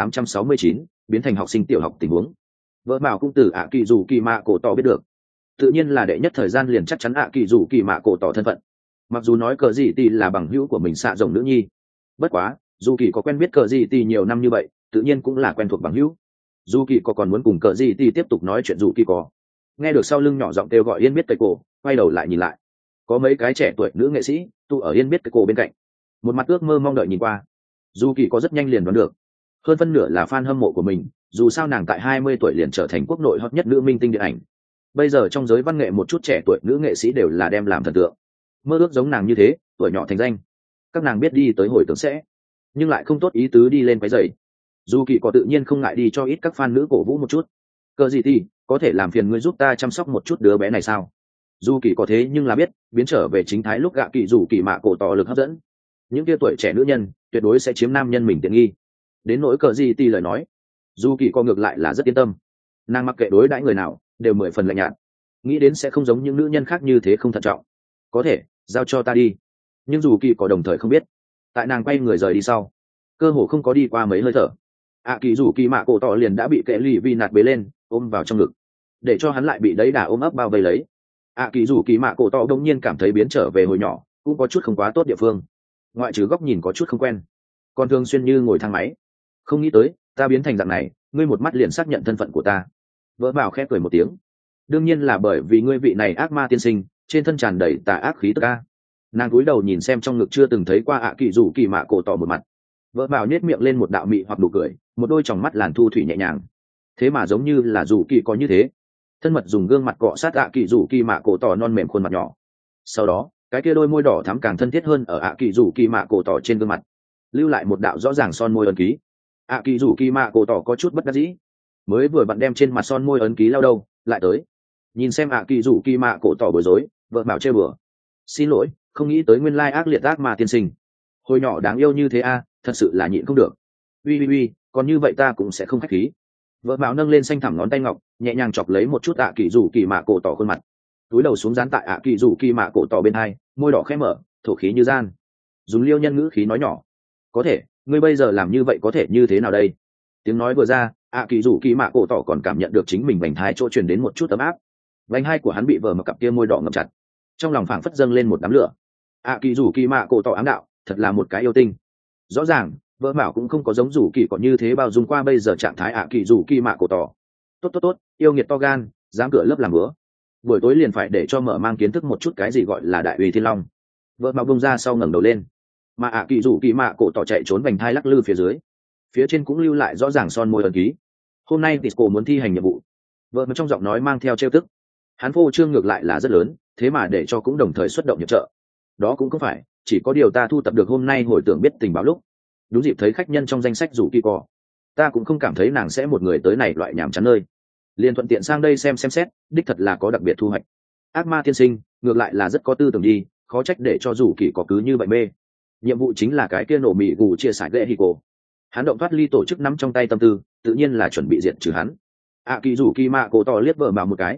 4869, biến thành học sinh tiểu học tình huống. Vợ mạo cũng từ kỳ dù kỳ mạ cổ tỏ biết được, tự nhiên là đệ nhất thời gian liền chắc chắn kỳ dù kỳ mạ cổ tỏ thân phận. Mặc dù nói cờ gì thì là bằng hữu của mình xạ rồng nữ nhi, bất quá dù kỳ có quen biết cờ gì thì nhiều năm như vậy, tự nhiên cũng là quen thuộc bằng hữu. Dù kỳ có còn muốn cùng cờ gì thì tiếp tục nói chuyện, dù kỳ có nghe được sau lưng nhỏ giọng kêu gọi yên biết cây cổ, quay đầu lại nhìn lại, có mấy cái trẻ tuổi nữ nghệ sĩ tụ ở yên biết cây cổ bên cạnh, một mặt ước mơ mong đợi nhìn qua. Dù kỳ có rất nhanh liền đoán được, hơn phân nửa là fan hâm mộ của mình, dù sao nàng tại 20 tuổi liền trở thành quốc nội hot nhất nữ minh tinh điện ảnh. Bây giờ trong giới văn nghệ một chút trẻ tuổi nữ nghệ sĩ đều là đem làm thần tượng, mơ ước giống nàng như thế, tuổi nhỏ thành danh. Các nàng biết đi tới hồi tưởng sẽ, nhưng lại không tốt ý tứ đi lên váy giày. Dù kỳ có tự nhiên không ngại đi cho ít các fan nữ cổ vũ một chút. Cờ gì thì có thể làm phiền ngươi giúp ta chăm sóc một chút đứa bé này sao? Dù kỳ có thế nhưng là biết biến trở về chính thái lúc kỳ dù kỳ mạ cổ tỏ lực hấp dẫn, những tia tuổi trẻ nữ nhân tuyệt đối sẽ chiếm nam nhân mình tiện nghi. Đến nỗi cờ gì thì lời nói, dù kỳ có ngược lại là rất yên tâm. Nàng mặc kệ đối đãi người nào đều 10 phần lạnh nhạt, nghĩ đến sẽ không giống những nữ nhân khác như thế không thận trọng. Có thể giao cho ta đi. Nhưng dù kỳ có đồng thời không biết, tại nàng quay người rời đi sau, cơ hồ không có đi qua mấy hơi thở, kỳ dù kỳ mạ cổ tỏ liền đã bị kệ lì vi nạt bế lên ôm vào trong ngực, để cho hắn lại bị đấy đà ôm ấp bao vây lấy. Kỳ dù kỳ mạ cổ tỏ đông nhiên cảm thấy biến trở về hồi nhỏ cũng có chút không quá tốt địa phương, ngoại trừ góc nhìn có chút không quen, còn thường xuyên như ngồi thang máy. Không nghĩ tới ta biến thành dạng này, ngươi một mắt liền xác nhận thân phận của ta. Vỡ bảo khẽ cười một tiếng. Đương nhiên là bởi vì ngươi vị này ác ma tiên sinh trên thân tràn đầy tà ác khí tức a. Nàng cúi đầu nhìn xem trong ngực chưa từng thấy qua kỳ dù kỳ mạ cổ tỏ một mặt. Vỡ bảo nhếch miệng lên một đạo mị hoặc nụ cười, một đôi tròng mắt làn thu thủy nhẹ nhàng, thế mà giống như là dù kỳ có như thế thân mật dùng gương mặt cọ sát kỳ dù kỳ mạ cổ tỏ non mềm khuôn mặt nhỏ. Sau đó cái kia đôi môi đỏ thắm càng thân thiết hơn ở kỳ dù kỳ mạ cổ tỏ trên gương mặt, lưu lại một đạo rõ ràng son môi ấn ký. Kỳ dù kỳ mạ cổ tỏ có chút bất đắc dĩ, mới vừa vặn đem trên mặt son môi ấn ký lau đâu lại tới nhìn xem kỳ dù kỳ mạ cổ tỏ bối rối, vợ bảo chơi bừa. Xin lỗi, không nghĩ tới nguyên lai ác liệt ác mà tiên sinh hồi nhỏ đáng yêu như thế thật sự là nhịn không được. Ui, còn như vậy ta cũng sẽ không khách khí. Vợ bảo nâng lên xanh thẳm ngón tay ngọc, nhẹ nhàng chọc lấy một chút kỳ dù kỳ mạ cổ tỏ khuôn mặt, túi đầu xuống dán tại kỳ dù kỳ mạ cổ tỏ bên hai, môi đỏ khẽ mở, thổ khí như gian, dùng liêu nhân ngữ khí nói nhỏ, có thể ngươi bây giờ làm như vậy có thể như thế nào đây? Tiếng nói vừa ra, kỳ dù kỳ mạ cổ tỏ còn cảm nhận được chính mình vành thai chỗ truyền đến một chút ấm áp. Vành hai của hắn bị vợ mà cặp kia môi đỏ ngậm chặt, trong lòng phảng phất dâng lên một đám lửa. Kỳ dù kỳ mạ cổ tỏ ám đạo, thật là một cái yêu tinh. Rõ ràng vợ bảo cũng không có giống dù kỳ còn như thế bao dung qua bây giờ trạng thái kỳ dù kỳ mạ cổ tỏ. Tốt, yêu nghiệt to gan, dám cửa lớp làm bữa, buổi tối liền phải để cho mở mang kiến thức một chút cái gì gọi là đại uy thiên long. Vợ bảo bông ra sau ngẩng đầu lên, mà kỳ dù kỳ mạ cổ tỏ chạy trốn vành thai lắc lư phía dưới, phía trên cũng lưu lại rõ ràng son môi ấn ký. Hôm nay Tisco muốn thi hành nhiệm vụ. Vợ trong giọng nói mang theo trêu tức. Hắn phô trương ngược lại là rất lớn, thế mà để cho cũng đồng thời xuất động nhập trợ. Đó cũng không phải, chỉ có điều ta thu tập được hôm nay hồi tưởng biết tình báo lúc đúng dịp thấy khách nhân trong danh sách rủ kỳ cò, ta cũng không cảm thấy nàng sẽ một người tới này loại nhảm chán nơi, liền thuận tiện sang đây xem xét, đích thật là có đặc biệt thu hoạch. Ác ma tiên sinh ngược lại là rất có tư tưởng đi, khó trách để cho rủ kỳ cò cứ như vậy mê. Nhiệm vụ chính là cái kia nổ mì gù chia sải ghệ hì cổ. Hắn động thoát ly tổ chức nắm trong tay tâm tư, tự nhiên là chuẩn bị diệt trừ hắn. Kỳ rủ kỳ mạ cổ tỏ liếc vợ bảo một cái,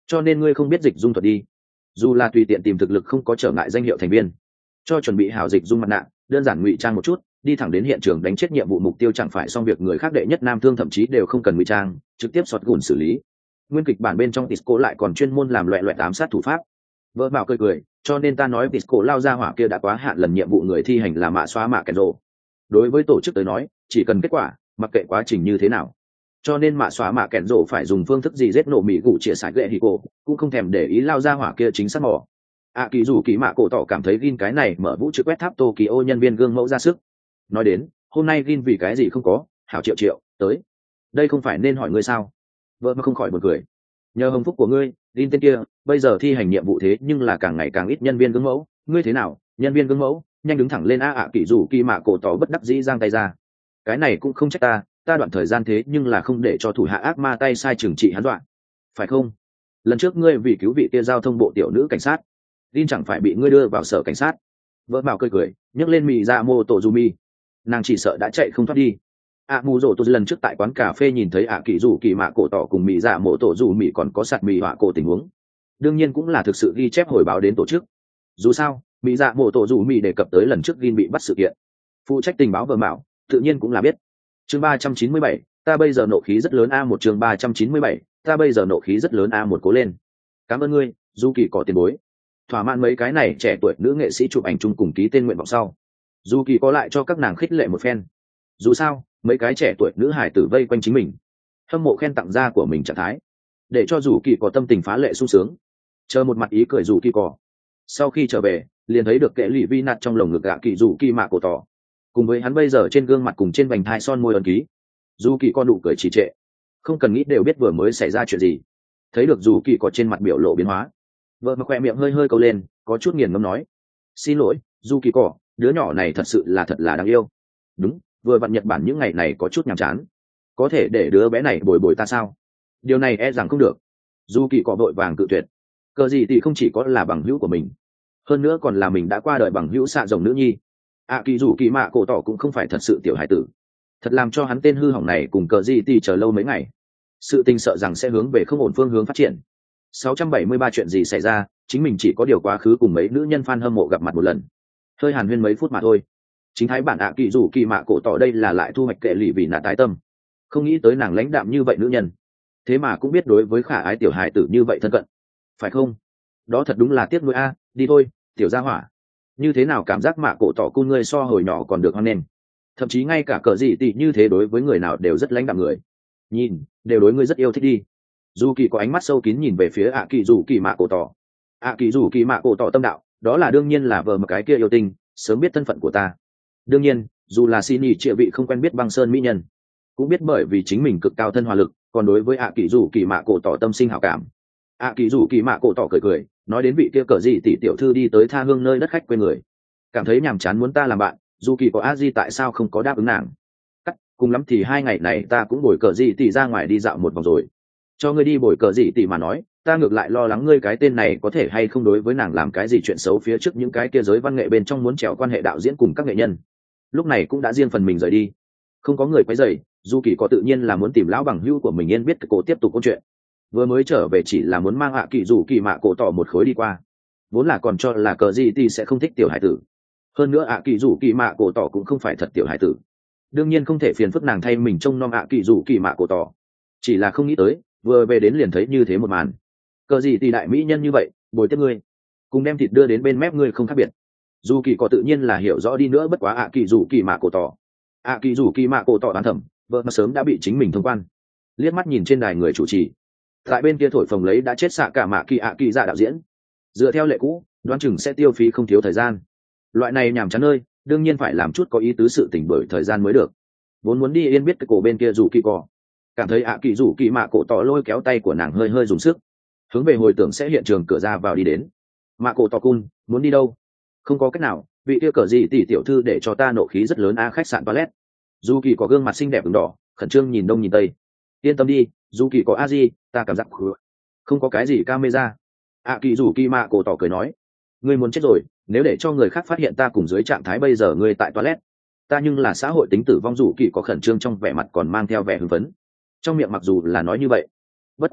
cho nên ngươi không biết dịch dung thuật đi. Dù là tùy tiện tìm thực lực không có trở ngại danh hiệu thành viên, cho chuẩn bị hảo dịch dung mặt nạ, đơn giản ngụy trang một chút, đi thẳng đến hiện trường đánh chết nhiệm vụ mục tiêu chẳng phải xong việc. người khác đệ nhất nam thương thậm chí đều không cần ngụy trang, trực tiếp xót gùn xử lý. Nguyên kịch bản bên trong Tisco lại còn chuyên môn làm loẹ loẹt ám sát thủ pháp. Vợ bảo cười cười, cho nên ta nói Tisco lao ra hỏa kia đã quá hạn, lần nhiệm vụ người thi hành là mạ xóa mạ kẻ rồ. Đối với tổ chức tới nói, chỉ cần kết quả, mặc kệ quá trình như thế nào. Cho nên mạ xóa mạ kẻ rồ phải dùng phương thức gì giết nổ mỹ gụ chia sải lệ hiko, cũng không thèm để ý lao ra hỏa kia chính xác mỏ. Kỳ dù kỳ mạ cổ tỏ cảm thấy Gin cái này mở vũ chữ quét tháp Tokyo nhân viên gương mẫu ra sức. Nói đến, hôm nay Gin vì cái gì không có, hảo triệu tới. Đây không phải nên hỏi ngươi sao? Vợ mà không khỏi buồn cười. Nhờ hồng phúc của ngươi, Gin tên kia, bây giờ thi hành nhiệm vụ thế nhưng là càng ngày càng ít nhân viên gương mẫu, ngươi thế nào, nhân viên gương mẫu, nhanh đứng thẳng lên a. Kỳ dù kỳ mạ cổ tỏ bất đắc dĩ giang tay ra. Cái này cũng không trách ta đoạn thời gian thế nhưng là không để cho thủ hạ ác ma tay sai trừng trị hắn đoạn. Phải không? Lần trước ngươi vì cứu vị kia giao thông bộ tiểu nữ cảnh sát, Gin chẳng phải bị ngươi đưa vào sở cảnh sát. Vợ bảo cười nhấc lên mì ra mô tổ Yumi, nàng chỉ sợ đã chạy không thoát đi. Mù rổ tôi lần trước tại quán cà phê nhìn thấy kỳ dù kỳ mạ cổ tỏ cùng mì dạ mô tổ dù mì còn có sạt mì họa cổ tình huống, đương nhiên cũng là thực sự ghi chép hồi báo đến tổ chức. Dù sao mì dạ mô tổ dù mì đề cập tới lần trước Gin bị bắt sự kiện, phụ trách tình báo vợ bảo tự nhiên cũng là biết. Chương 397, ta bây giờ nộ khí rất lớn một chương 397, ta bây giờ nộ khí rất lớn một cố lên. Cảm ơn ngươi, Du Kỳ có tiền bối. Thỏa mãn mấy cái này trẻ tuổi nữ nghệ sĩ chụp ảnh chung cùng ký tên nguyện vọng sau, Du Kỳ có lại cho các nàng khích lệ một phen. Dù sao mấy cái trẻ tuổi nữ hải tử vây quanh chính mình, hâm mộ khen tặng ra của mình trạng thái, để cho Du Kỳ có tâm tình phá lệ sung sướng. Chờ một mặt ý cười Du Kỳ có. Sau khi trở về liền thấy được kệ lì vi nạt trong lồng ngực kỳ dù kỳ mạ cổ tỏ, cùng với hắn bây giờ trên gương mặt cùng trên vành thai son môi ẩn ký. Du Kỳ có nụ cười trì trệ, không cần nghĩ đều biết vừa mới xảy ra chuyện gì. Thấy được Du Kỳ có trên mặt biểu lộ biến hóa, vợ mà khoe miệng hơi câu lên, có chút nghiền ngẫm nói: xin lỗi Du Kỳ cỏ, đứa nhỏ này thật là đáng yêu. Đúng, vừa vặn Nhật Bản những ngày này có chút nhàm chán, có thể để đứa bé này bồi ta sao? Điều này e rằng không được. Du Kỳ cỏ vội vàng cự tuyệt. Cờ gì thì không chỉ có là bằng hữu của mình, hơn nữa còn là mình đã qua đời bằng hữu xạ rồng nữ nhi. Kỳ dù kỳ mạ cổ tỏ cũng không phải thật sự tiểu hải tử, thật làm cho hắn tên hư hỏng này cùng cờ gì thì chờ lâu mấy ngày, sự tình sợ rằng sẽ hướng về không ổn phương hướng phát triển. 673 chuyện gì xảy ra, chính mình chỉ có điều quá khứ cùng mấy nữ nhân fan hâm mộ gặp mặt một lần, hơi hàn huyên mấy phút mà thôi. Chính thái bản kỳ dù kỳ mạ cổ tỏ đây là lại thu hoạch kệ lì vì nạ tái tâm, không nghĩ tới nàng lãnh đạm như vậy nữ nhân, thế mà cũng biết đối với khả ái tiểu hài tử như vậy thân cận, phải không? Đó thật đúng là tiếc nuối đi thôi tiểu gia hỏa. Như thế nào cảm giác mạ cổ tỏ cung ngươi so hồi nhỏ còn được hoan nghênh, thậm chí ngay cả cờ gì tị như thế đối với người nào đều rất lãnh đạm người, nhìn đều đối ngươi rất yêu thích đi. Du Kỳ có ánh mắt sâu kín nhìn về phía kỳ dù kỳ mạ cổ tỏ. Kỳ dù kỳ mạ cổ tỏ tâm đạo, đó là đương nhiên là vợ một cái kia yêu tinh, sớm biết thân phận của ta. Đương nhiên dù là xin nhị triệu vị không quen biết băng sơn mỹ nhân, cũng biết bởi vì chính mình cực cao thân hòa lực, còn đối với kỳ dù kỳ mạ cổ tỏ tâm sinh hảo cảm. Kỳ dù kỳ mạ cổ tỏ cười nói đến vị kia cờ gì tỷ tiểu thư đi tới tha hương nơi đất khách quê người, cảm thấy nhàm chán muốn ta làm bạn. Dù Kỳ có Di tại sao không có đáp ứng nàng? Cùng lắm thì 2 ngày này ta cũng bồi cờ gì tỷ ra ngoài đi dạo một vòng rồi. Cho ngươi đi bồi cờ gì tỷ mà nói, ta ngược lại lo lắng ngươi cái tên này có thể hay không đối với nàng làm cái gì chuyện xấu phía trước những cái kia giới văn nghệ bên trong muốn trèo quan hệ đạo diễn cùng các nghệ nhân. Lúc này cũng đã riêng phần mình rời đi, không có người quấy rầy. Du Kỳ có tự nhiên là muốn tìm lão bằng hữu của mình yên biết cổ tiếp tục câu chuyện. Vừa mới trở về chỉ là muốn mang kỳ dù kỳ mạ cổ tỏ một khối đi qua, vốn là còn cho là cờ gì tỷ sẽ không thích tiểu hải tử. Hơn nữa kỳ dù kỳ mạ cổ tỏ cũng không phải thật tiểu hải tử, đương nhiên không thể phiền phức nàng thay mình trông nom kỳ dù kỳ mạ cổ tỏ. Chỉ là không nghĩ tới vừa về đến liền thấy như thế một màn. Cờ gì tỷ đại mỹ nhân như vậy bồi tiếp ngươi, cùng đem thịt đưa đến bên mép ngươi không khác biệt. Dù Kỳ có tự nhiên là hiểu rõ đi nữa, bất quá kỳ dù kỳ mạ cổ tỏ, kỳ dù kỳ mạ cổ tỏ đoán thẩm vợ mà sớm đã bị chính mình thông quan. Liếc mắt nhìn trên đài người chủ trì, tại bên kia thổi phồng lấy đã chết xạ cả mạ kỳ dạ đạo diễn, dựa theo lệ cũ đoán chừng sẽ tiêu phí không thiếu thời gian. Loại này nhàm chán nơi đương nhiên phải làm chút có ý tứ sự tình bởi thời gian mới được. Vốn muốn đi yên biết cái cổ bên kia dù kỳ cò, cảm thấy kỳ dù kỳ mạ cổ tỏ lôi kéo tay của nàng hơi dùng sức, hướng về hồi tưởng sẽ hiện trường cửa ra vào đi đến. Mạ cổ tỏ cun muốn đi đâu? Không có cách nào, vị kia cờ gì tỷ tiểu thư để cho ta nộ khí rất lớn khách sạn toilet. Dù kỳ có gương mặt xinh đẹp ửng đỏ, khẩn trương nhìn đông nhìn tây. Yên tâm đi, dù kỳ có ta cảm giác không có cái gì camera. Kỳ dù kỳ mạ cổ tỏ cười nói, ngươi muốn chết rồi, nếu để cho người khác phát hiện ta cùng dưới trạng thái bây giờ ngươi tại toilet, ta nhưng là xã hội tính tử vong. Dù kỳ có khẩn trương trong vẻ mặt còn mang theo vẻ hưng phấn, trong miệng mặc dù là nói như vậy, bất quá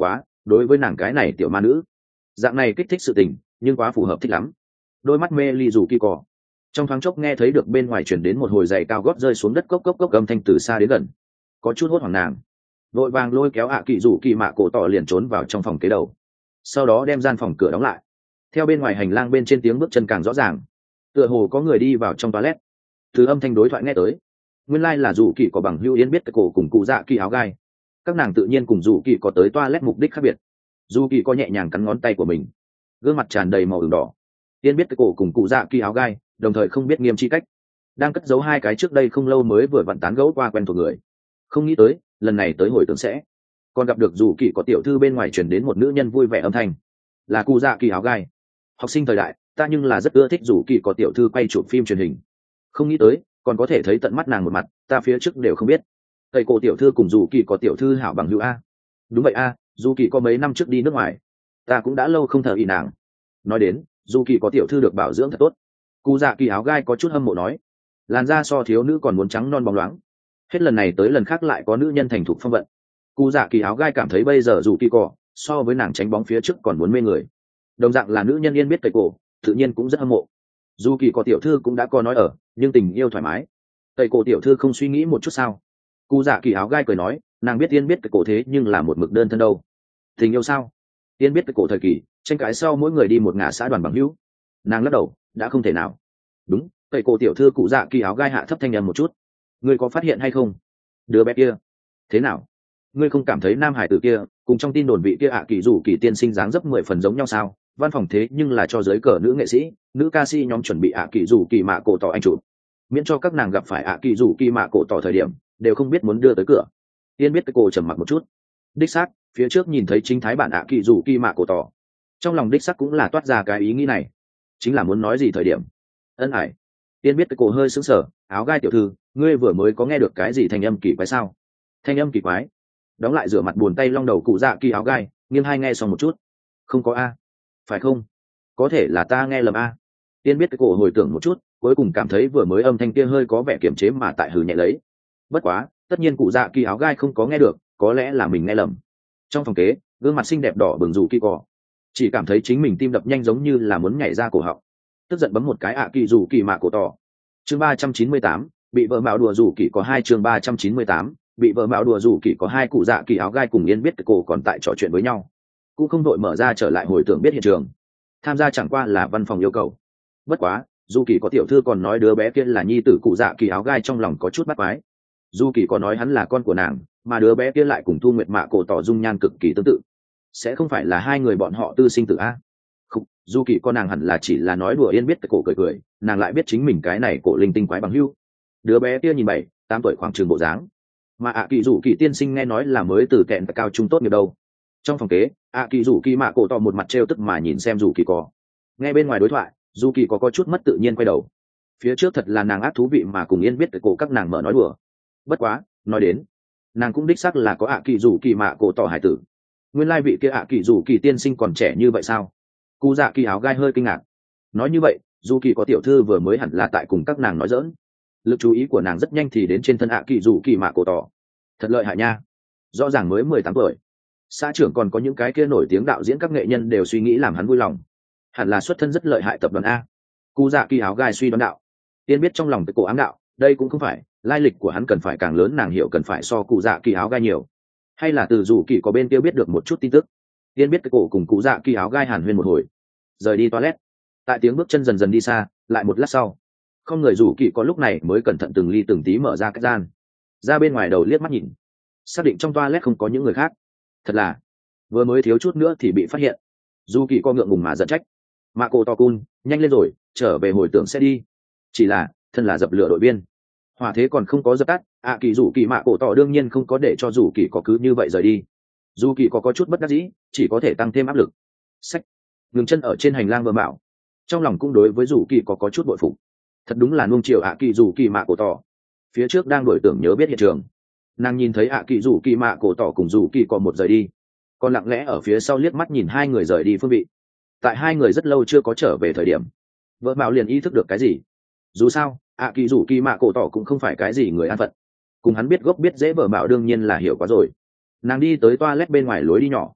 đối với nàng cái này tiểu ma nữ dạng này kích thích sự tình nhưng quá phù hợp thích lắm. Đôi mắt mê ly dù kỳ cỏ trong thoáng chốc nghe thấy được bên ngoài chuyển đến một hồi giày cao gót rơi xuống đất cốc cốc cốc âm thanh từ xa đến gần, có chút hốt hoảng nàng vội vàng lôi kéo ạ kỳ rủ kỳ mạ cổ tỏ liền trốn vào trong phòng kế đầu, sau đó đem gian phòng cửa đóng lại. Theo bên ngoài hành lang bên trên tiếng bước chân càng rõ ràng, tựa hồ có người đi vào trong toilet. Từ âm thanh đối thoại nghe tới, nguyên lai là dù kỳ có bằng hữu yên biết cái cổ cùng cụ dạ kỳ áo gai. Các nàng tự nhiên cùng dù kỳ có tới toilet mục đích khác biệt. Dù kỳ có nhẹ nhàng cắn ngón tay của mình, gương mặt tràn đầy màu ửng đỏ. Yên biết cái cổ cùng cụ dạ kỳ áo gai đồng thời không biết nghiêm chi cách, đang cất giấu hai cái trước đây không lâu mới vừa vặn tán gẫu qua quen thuộc người. Không nghĩ tới lần này tới hồi tưởng sẽ còn gặp được dù kỳ có tiểu thư bên ngoài truyền đến một nữ nhân vui vẻ âm thanh, là cụ dạ kỳ áo gai. Học sinh thời đại ta nhưng là rất ưa thích dù kỳ có tiểu thư quay chụp phim truyền hình, không nghĩ tới còn có thể thấy tận mắt nàng một mặt, ta phía trước đều không biết. Thầy cổ tiểu thư cùng dù kỳ có tiểu thư hảo bằng hữu a. Đúng vậy a, dù kỳ có mấy năm trước đi nước ngoài, ta cũng đã lâu không thờ ý nàng. Nói đến dù kỳ có tiểu thư được bảo dưỡng thật tốt. Cụ dạ kỳ áo gai có chút hâm mộ nói, làn da so thiếu nữ còn muốn trắng non bóng loáng, hết lần này tới lần khác lại có nữ nhân thành thục phong vận. Cụ dạ kỳ áo gai cảm thấy bây giờ dù kỳ cỏ so với nàng tránh bóng phía trước còn muốn mê người. Đồng dạng là nữ nhân yên biết thầy cổ tự nhiên cũng rất hâm mộ. Dù kỳ có tiểu thư cũng đã có nói ở, nhưng tình yêu thoải mái, thầy cổ tiểu thư không suy nghĩ một chút sao? Cụ dạ kỳ áo gai cười nói, nàng biết yên biết cái cổ thế nhưng là một mực đơn thân đâu. Tình yêu sao? Yên biết cái cổ thời kỳ tranh cãi sau mỗi người đi một ngả xã đoàn bằng hữu. Nàng lắc đầu, đã không thể nào. Đúng, thầy cổ tiểu thư cụ dạ kỳ áo gai hạ thấp thanh âm một chút. Ngươi có phát hiện hay không? Đứa bé kia thế nào? Ngươi không cảm thấy nam hải tử kia cùng trong tin đồn vị kia ạ kỳ rủ kỳ tiên sinh dáng dấp 10 phần giống nhau sao? Văn phòng thế nhưng là cho giới cờ nữ nghệ sĩ, nữ ca sĩ nhóm chuẩn bị ạ kỳ rủ kỳ mạ cổ tỏ anh chụp, miễn cho các nàng gặp phải ạ kỳ rủ kỳ mạ cổ tỏ thời điểm đều không biết muốn đưa tới cửa. Tiên biết cái cổ trầm mặc một chút. Đích xác, phía trước nhìn thấy chính thái bản ạ kỳ rủ kỳ mạ cổ tỏ, trong lòng đích xác cũng là toát ra cái ý nghĩ này, chính là muốn nói gì thời điểm. Ân ải. Tiên biết cái cổ hơi sững sờ, áo gai tiểu thư, ngươi vừa mới có nghe được cái gì thanh âm kỳ quái sao? Thanh âm kỳ quái? Đóng lại rửa mặt buồn tay long đầu cụ dạ kỳ áo gai, nghiêng hai nghe xong một chút. Không có a. Phải không? Có thể là ta nghe lầm a. Tiên biết cái cổ hồi tưởng một chút, cuối cùng cảm thấy vừa mới âm thanh kia hơi có vẻ kiềm chế mà tại hừ nhẹ lấy. Bất quá, tất nhiên cụ dạ kỳ áo gai không có nghe được, có lẽ là mình nghe lầm. Trong phòng kế, gương mặt xinh đẹp đỏ bừng dù kỳ cỏ, chỉ cảm thấy chính mình tim đập nhanh giống như là muốn nhảy ra cổ họng, tức giận bấm một cái ạ kỳ dù kỳ mạ cổ tỏ. Chương 398, bị vợ mạo đùa rủ kỳ có hai. Chương 398, bị vợ mạo đùa rủ kỳ có hai. Cụ dạ kỳ áo gai cùng yên biết cái cổ còn tại trò chuyện với nhau, cũng không đội mở ra trở lại hồi tưởng biết hiện trường. Tham gia chẳng qua là văn phòng yêu cầu. Bất quá dù kỳ có tiểu thư còn nói đứa bé kia là nhi tử cụ dạ kỳ áo gai trong lòng có chút bắt quái. Dù kỳ có nói hắn là con của nàng, mà đứa bé kia lại cùng Thu Nguyệt mạ cổ tỏ dung nhan cực kỳ tương tự, sẽ không phải là hai người bọn họ tư sinh tử a? Không, dù kỳ con nàng hẳn là chỉ là nói đùa yên biết cái cổ cười cười, nàng lại biết chính mình cái này cổ linh tinh quái bằng hưu. Đứa bé kia nhìn 7-8 tuổi khoảng trường bộ dáng, mà ạ kỳ rủ kỳ tiên sinh nghe nói là mới từ kẹn cao trung tốt nghiệp đâu. Trong phòng kế, ạ kỳ rủ kỳ mạ cổ tỏ một mặt trêu tức mà nhìn xem dù kỳ có. Nghe bên ngoài đối thoại, dù kỳ có chút mất tự nhiên quay đầu. Phía trước thật là nàng ác thú vị mà cùng yên biết cái cổ các nàng mở nói đùa. Bất quá nói đến, nàng cũng đích xác là có ạ kỳ rủ kỳ mạ cổ tỏ hải tử. Nguyên lai vị kia ạ kỳ rủ kỳ tiên sinh còn trẻ như vậy sao? Cụ dạ kỳ áo gai hơi kinh ngạc. Nói như vậy dù kỳ có tiểu thư vừa mới hẳn là tại cùng các nàng nói dỡn. Lực chú ý của nàng rất nhanh thì đến trên thân ạ kỳ rủ kỳ mạ cổ tỏ. Thật lợi hại nha, rõ ràng mới 18 tuổi. Xã trưởng còn có những cái kia nổi tiếng đạo diễn các nghệ nhân đều suy nghĩ làm hắn vui lòng, hẳn là xuất thân rất lợi hại tập đoàn a. Cụ dạ kỳ áo gai suy đoán đạo. Tiên biết trong lòng cái cổ ám đạo, đây cũng không phải, lai lịch của hắn cần phải càng lớn nàng hiểu cần phải so cụ dạ kỳ áo gai nhiều, hay là từ dù kỳ có bên kia biết được một chút tin tức. Tiên biết cái cổ cùng cụ dạ kỳ áo gai hàn huyên một hồi, rời đi toilet. Tại tiếng bước chân dần dần đi xa, lại một lát sau, không người dù kỳ có lúc này mới cẩn thận từng ly từng tí mở ra cái gian, ra bên ngoài đầu liếc mắt nhìn, xác định trong toilet không có những người khác. Thật là vừa mới thiếu chút nữa thì bị phát hiện. Dù kỳ có ngượng ngùng mà giận trách, mạ cổ to cun nhanh lên rồi, trở về hồi tưởng sẽ đi. Chỉ là thân là dập lửa đội viên, hỏa thế còn không có dập tắt, ạ kỳ rủ kỳ mạ cổ tỏ đương nhiên không có để cho dù kỳ có cứ như vậy rời đi. Dù kỳ có chút bất đắc dĩ, chỉ có thể tăng thêm áp lực. Sách ngừng chân ở trên hành lang vợ mạo, trong lòng cũng đối với dù kỳ có chút bội phục. Thật đúng là nuông chiều ạ kỳ rủ kỳ mạ cổ tỏ. Phía trước đang đổi tưởng nhớ biết hiện trường, nàng nhìn thấy ạ kỳ rủ kỳ mạ cổ tỏ cùng dù kỳ có một rời đi, còn lặng lẽ ở phía sau liếc mắt nhìn hai người rời đi phương vị. Tại hai người rất lâu chưa có trở về thời điểm, vợ mạo liền ý thức được cái gì. Dù sao ạ kỳ rủ kỳ mạ cổ tỏ cũng không phải cái gì người an phận, cùng hắn biết gốc biết dễ vợ mạo đương nhiên là hiểu quá rồi. Nàng đi tới toilet bên ngoài lối đi nhỏ,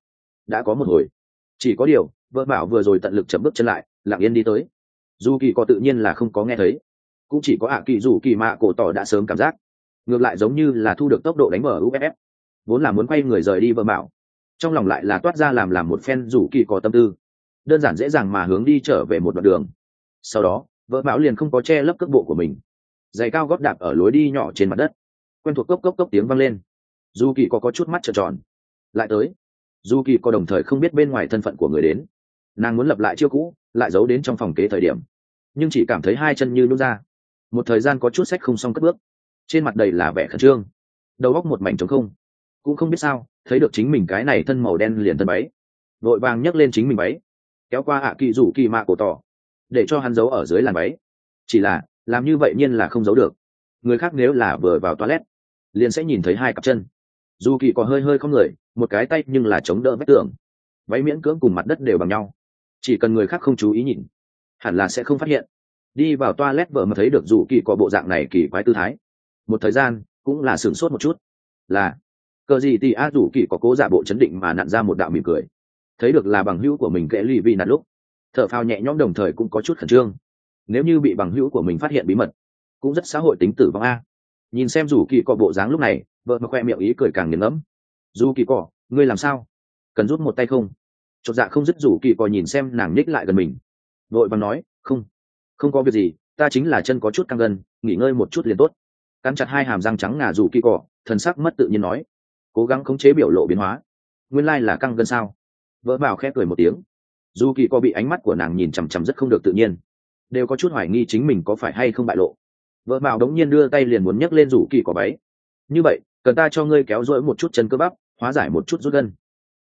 đã có một hồi. Chỉ có điều vợ bảo vừa rồi tận lực chậm bước chân lại, lặng yên đi tới. Dù kỳ có tự nhiên là không có nghe thấy, cũng chỉ có ạ kỳ dù kỳ mạ cổ tỏ đã sớm cảm giác, ngược lại giống như là thu được tốc độ đánh mở uff, vốn là muốn quay người rời đi vợ bảo, trong lòng lại là toát ra làm một phen rủ kỳ có tâm tư, đơn giản dễ dàng mà hướng đi trở về một đoạn đường. Sau đó vợ bảo liền không có che lấp cước bộ của mình, giày cao gót đạp ở lối đi nhỏ trên mặt đất, quen thuộc cốc cốc cốc tiếng vang lên. Dù kỳ có chút mắt trợn tròn, lại tới. Dù kỳ có đồng thời không biết bên ngoài thân phận của người đến, nàng muốn lập lại chiêu cũ, lại giấu đến trong phòng kế thời điểm, nhưng chỉ cảm thấy hai chân như nhún ra, một thời gian có chút sách không xong cất bước, trên mặt đầy là vẻ khẩn trương, đầu óc một mảnh trống không, cũng không biết sao thấy được chính mình cái này thân màu đen liền thân váy, vội vàng nhấc lên chính mình váy, kéo qua ạ kỳ rủ kỳ mạ cổ tỏ, để cho hắn giấu ở dưới làn váy. Chỉ là làm như vậy nhiên là không giấu được, người khác nếu là vừa vào toilet liền sẽ nhìn thấy hai cặp chân. Dù kỳ có hơi không người, một cái tay nhưng là chống đỡ vách tường, váy miễn cưỡng cùng mặt đất đều bằng nhau, chỉ cần người khác không chú ý nhìn hẳn là sẽ không phát hiện. Đi vào toilet vợ mà thấy được dù kỳ có bộ dạng này kỳ quái tư thái, một thời gian cũng là sửng sốt một chút, là cờ gì thì dù kỳ có cố giả bộ chấn định mà nặn ra một đạo mỉm cười, thấy được là bằng hữu của mình kệ lì vì nặn lúc thở phào nhẹ nhõm, đồng thời cũng có chút khẩn trương, nếu như bị bằng hữu của mình phát hiện bí mật cũng rất xã hội tính tử vong a. Nhìn xem dù kỳ có bộ dáng lúc này, vợ mà khoe miệng ý cười càng nghiền ngẫm. Dù kỳ cỏ, ngươi làm sao, cần rút một tay không? Chột dạ không dứt dù kỳ cỏ nhìn xem nàng nhích lại gần mình, vội vàng nói, không có việc gì, ta chính là chân có chút căng gân, nghỉ ngơi một chút liền tốt. Cắn chặt hai hàm răng trắng ngà dù kỳ cỏ, thần sắc mất tự nhiên nói, cố gắng khống chế biểu lộ biến hóa. Nguyên lai là căng gân sao? Vợ bảo khẽ cười một tiếng. Dù kỳ cỏ bị ánh mắt của nàng nhìn chằm chằm rất không được tự nhiên, đều có chút hoài nghi chính mình có phải hay không bại lộ. Vợ bảo đống nhiên đưa tay liền muốn nhấc lên rủ kỳ cỏ váy. Như vậy cần ta cho ngươi kéo rỗi một chút chân cơ bắp, hóa giải một chút rút gân?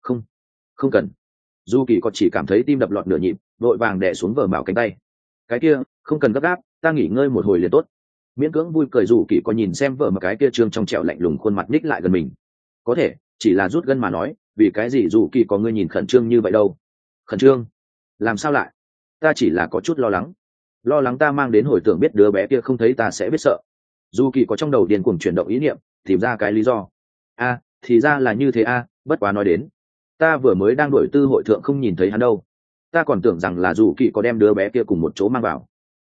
Không cần. Dù kỳ có chỉ cảm thấy tim đập loạn nửa nhịp, vội vàng đè xuống vợ bảo cánh tay. Cái kia không cần gấp gáp, ta nghỉ ngơi một hồi liền tốt. Miễn cưỡng vui cười dù kỳ có nhìn xem vợ mà cái kia trương trong trẻo lạnh lùng khuôn mặt ních lại gần mình. Có thể chỉ là rút gân mà nói, vì cái gì dù kỳ có ngươi nhìn khẩn trương như vậy đâu? Khẩn trương? Làm sao lại? Ta chỉ là có chút lo lắng ta mang đến hồi tưởng biết đứa bé kia không thấy ta sẽ biết sợ. Dù kỳ có trong đầu điên cuồng chuyển động ý niệm, tìm ra cái lý do. Thì ra là như thế bất quá nói đến, ta vừa mới đang đổi tư hội thượng không nhìn thấy hắn đâu, ta còn tưởng rằng là dù kỳ có đem đứa bé kia cùng một chỗ mang vào.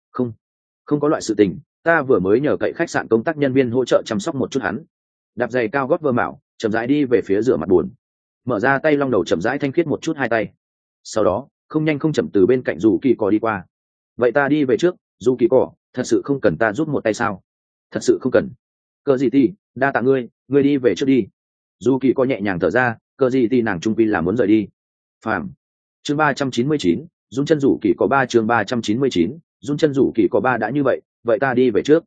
Không có loại sự tình, ta vừa mới nhờ cậy khách sạn công tác nhân viên hỗ trợ chăm sóc một chút hắn. Đạp giày cao gót vơ mạo, chậm rãi đi về phía rửa mặt buồn, mở ra tay long đầu chậm rãi thanh khiết một chút hai tay, sau đó không nhanh không chậm từ bên cạnh dù kỳ cỏ đi qua. Vậy ta đi về trước, dù kỳ cỏ, thật sự không cần ta giúp một tay sao? Thật sự không cần. Cờ gì thì đa tạ ngươi đi về trước đi. Dù kỳ cỏ nhẹ nhàng thở ra, cờ gì thì nàng trung quy là muốn rời đi. Phàm. Chương 399, run chân rủ kỳ có 3, chương 399, run chân rủ kỳ có 3 đã như vậy ta đi về trước.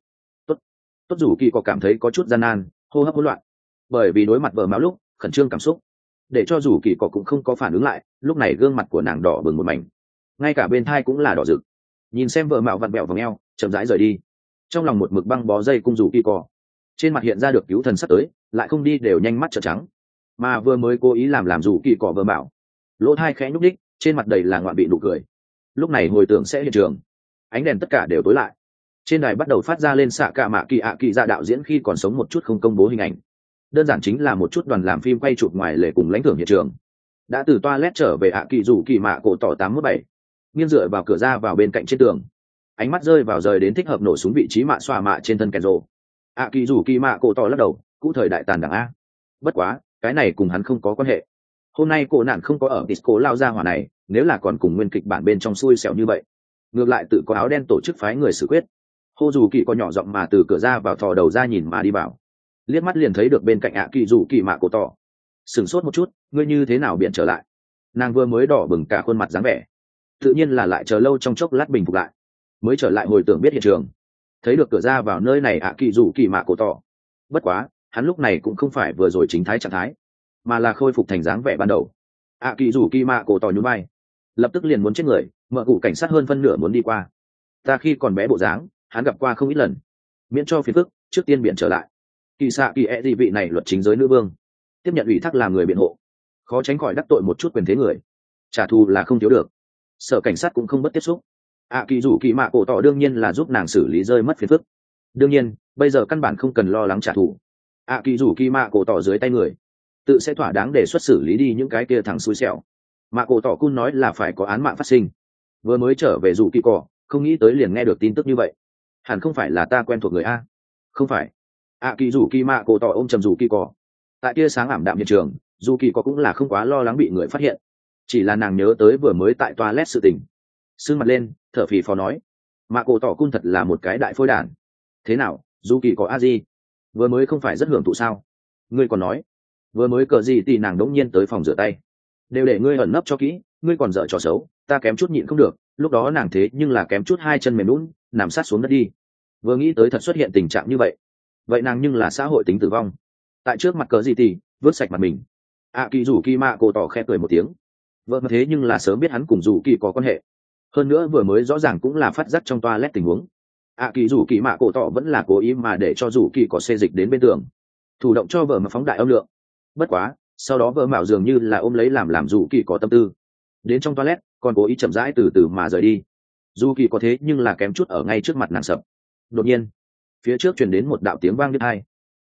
Tốt rủ kỳ có cảm thấy có chút gian nan, hô hấp hỗn loạn, bởi vì đối mặt vợ máu lúc khẩn trương cảm xúc, để cho rủ kỳ có cũng không có phản ứng lại. Lúc này gương mặt của nàng đỏ bừng một mảnh, ngay cả bên thai cũng là đỏ rực. Nhìn xem vợ mạo vặn bẹo vòng eo, chậm rãi rời đi, trong lòng một mực băng bó dây cung rủ kỳ cỏ, trên mặt hiện ra được cứu thần sắp tới, lại không đi đều nhanh mắt trợn trắng, mà vừa mới cố ý làm rủ kỳ cỏ vợ mạo lỗ thai khẽ nhúc đích, trên mặt đầy là ngoạn bị nụ cười. Lúc này hồi tưởng sẽ hiện trường, ánh đèn tất cả đều tối lại, trên đài bắt đầu phát ra lên xạ cả mạ kỳ ạ kỳ ra đạo diễn khi còn sống một chút không công bố hình ảnh, đơn giản chính là một chút đoàn làm phim quay chụp ngoài lề cùng lãnh thưởng hiện trường. Đã từ toilet trở về ạ kỳ rủ kỳ mạ cổ tỏ 817, nghiêng dựa vào cửa ra vào bên cạnh trên tường, ánh mắt rơi vào rời đến thích hợp nổ súng vị trí mạ xoa mạ trên thân kèn rồ. ạ kỳ rủ kỳ mạ cổ tỏ lắc đầu, cũ thời đại tàn đảng a. Bất quá cái này cùng hắn không có quan hệ. Hôm nay cổ nạn không có ở disco lao ra hỏa này, nếu là còn cùng nguyên kịch bản bên trong xui xẻo như vậy, ngược lại tự có áo đen tổ chức phái người xử quyết. Hô dù kỳ có nhỏ giọng mà từ cửa ra vào thò đầu ra nhìn mà đi vào, liếc mắt liền thấy được bên cạnh ạ kỳ rủ kỳ mạ cổ tỏ. Sửng sốt một chút, ngươi như thế nào biện trở lại? Nàng vừa mới đỏ bừng cả khuôn mặt dáng vẻ, tự nhiên là lại chờ lâu trong chốc lát bình phục lại, mới trở lại hồi tưởng biết hiện trường, thấy được cửa ra vào nơi này ạ kỳ rủ kỳ mạ cổ tỏ. Bất quá hắn lúc này cũng không phải vừa rồi chính thái trạng thái, mà là khôi phục thành dáng vẻ ban đầu. ạ kỳ rủ kỳ mạ cổ tỏ nhún vai, lập tức liền muốn chết người, mợ cụ cảnh sát hơn phân nửa muốn đi qua. Ta khi còn bé bộ dáng hắn gặp qua không ít lần, miễn cho phiền phức, trước tiên biện trở lại. Kỳ xạ kỳ e dị vị này luật chính giới nữ vương, tiếp nhận ủy thác làm người biện hộ, khó tránh khỏi đắc tội một chút quyền thế người, trả thù là không thiếu được. Sở cảnh sát cũng không bất tiếp xúc. ạ kỳ rủ kỳ mạ cổ tỏ đương nhiên là giúp nàng xử lý rơi mất phiền phức. Đương nhiên bây giờ căn bản không cần lo lắng trả thù. ạ kỳ rủ kỳ mạ cổ tỏ dưới tay người, tự sẽ thỏa đáng đề xuất xử lý đi những cái kia thằng xui xẻo. Mạ cổ tỏ cun nói là phải có án mạng phát sinh. Vừa mới trở về rủ kỳ cỏ, không nghĩ tới liền nghe được tin tức như vậy. Hẳn không phải là ta quen thuộc người a? Không phải. Kỳ rủ kỳ mạ cổ tỏ ôm chầm rủ kỳ cỏ. Tại kia sáng ảm đạm hiện trường, dù kỳ có cũng là không quá lo lắng bị người phát hiện, chỉ là nàng nhớ tới vừa mới tại toilet sự tình, sưng mặt lên thở phì phò nói, mạ cổ tỏ cun thật là một cái đại phôi đản. Thế nào, dù kỳ có a gì vừa mới không phải rất hưởng thụ sao? Ngươi còn nói vừa mới cờ gì thì nàng đống nhiên tới phòng rửa tay, đều để ngươi ẩn nấp cho kỹ, ngươi còn dở trò xấu, ta kém chút nhịn không được, lúc đó nàng thế nhưng là kém chút hai chân mềm lún nằm sát xuống đất đi. Vừa nghĩ tới thật xuất hiện tình trạng như vậy, vậy nàng nhưng là xã hội tính tử vong. Tại trước mặt cờ gì thì vớt sạch mặt mình. Kỳ rủ kỳ mạ cổ tỏ khẽ cười một tiếng, vợ mà thế nhưng là sớm biết hắn cùng rủ kỳ có quan hệ, hơn nữa vừa mới rõ ràng cũng là phát giác trong toilet tình huống. Kỳ rủ kỳ mạ cổ tỏ vẫn là cố ý mà để cho rủ kỳ có xê dịch đến bên tường, thủ động cho vợ mà phóng đại âm lượng. Bất quá sau đó vợ mạo dường như là ôm lấy làm rủ kỳ có tâm tư, đến trong toilet còn cố ý chậm rãi từ từ mà rời đi. Rủ kỳ có thế nhưng là kém chút ở ngay trước mặt nàng sập. Đột nhiên phía trước truyền đến một đạo tiếng vang đứt tai.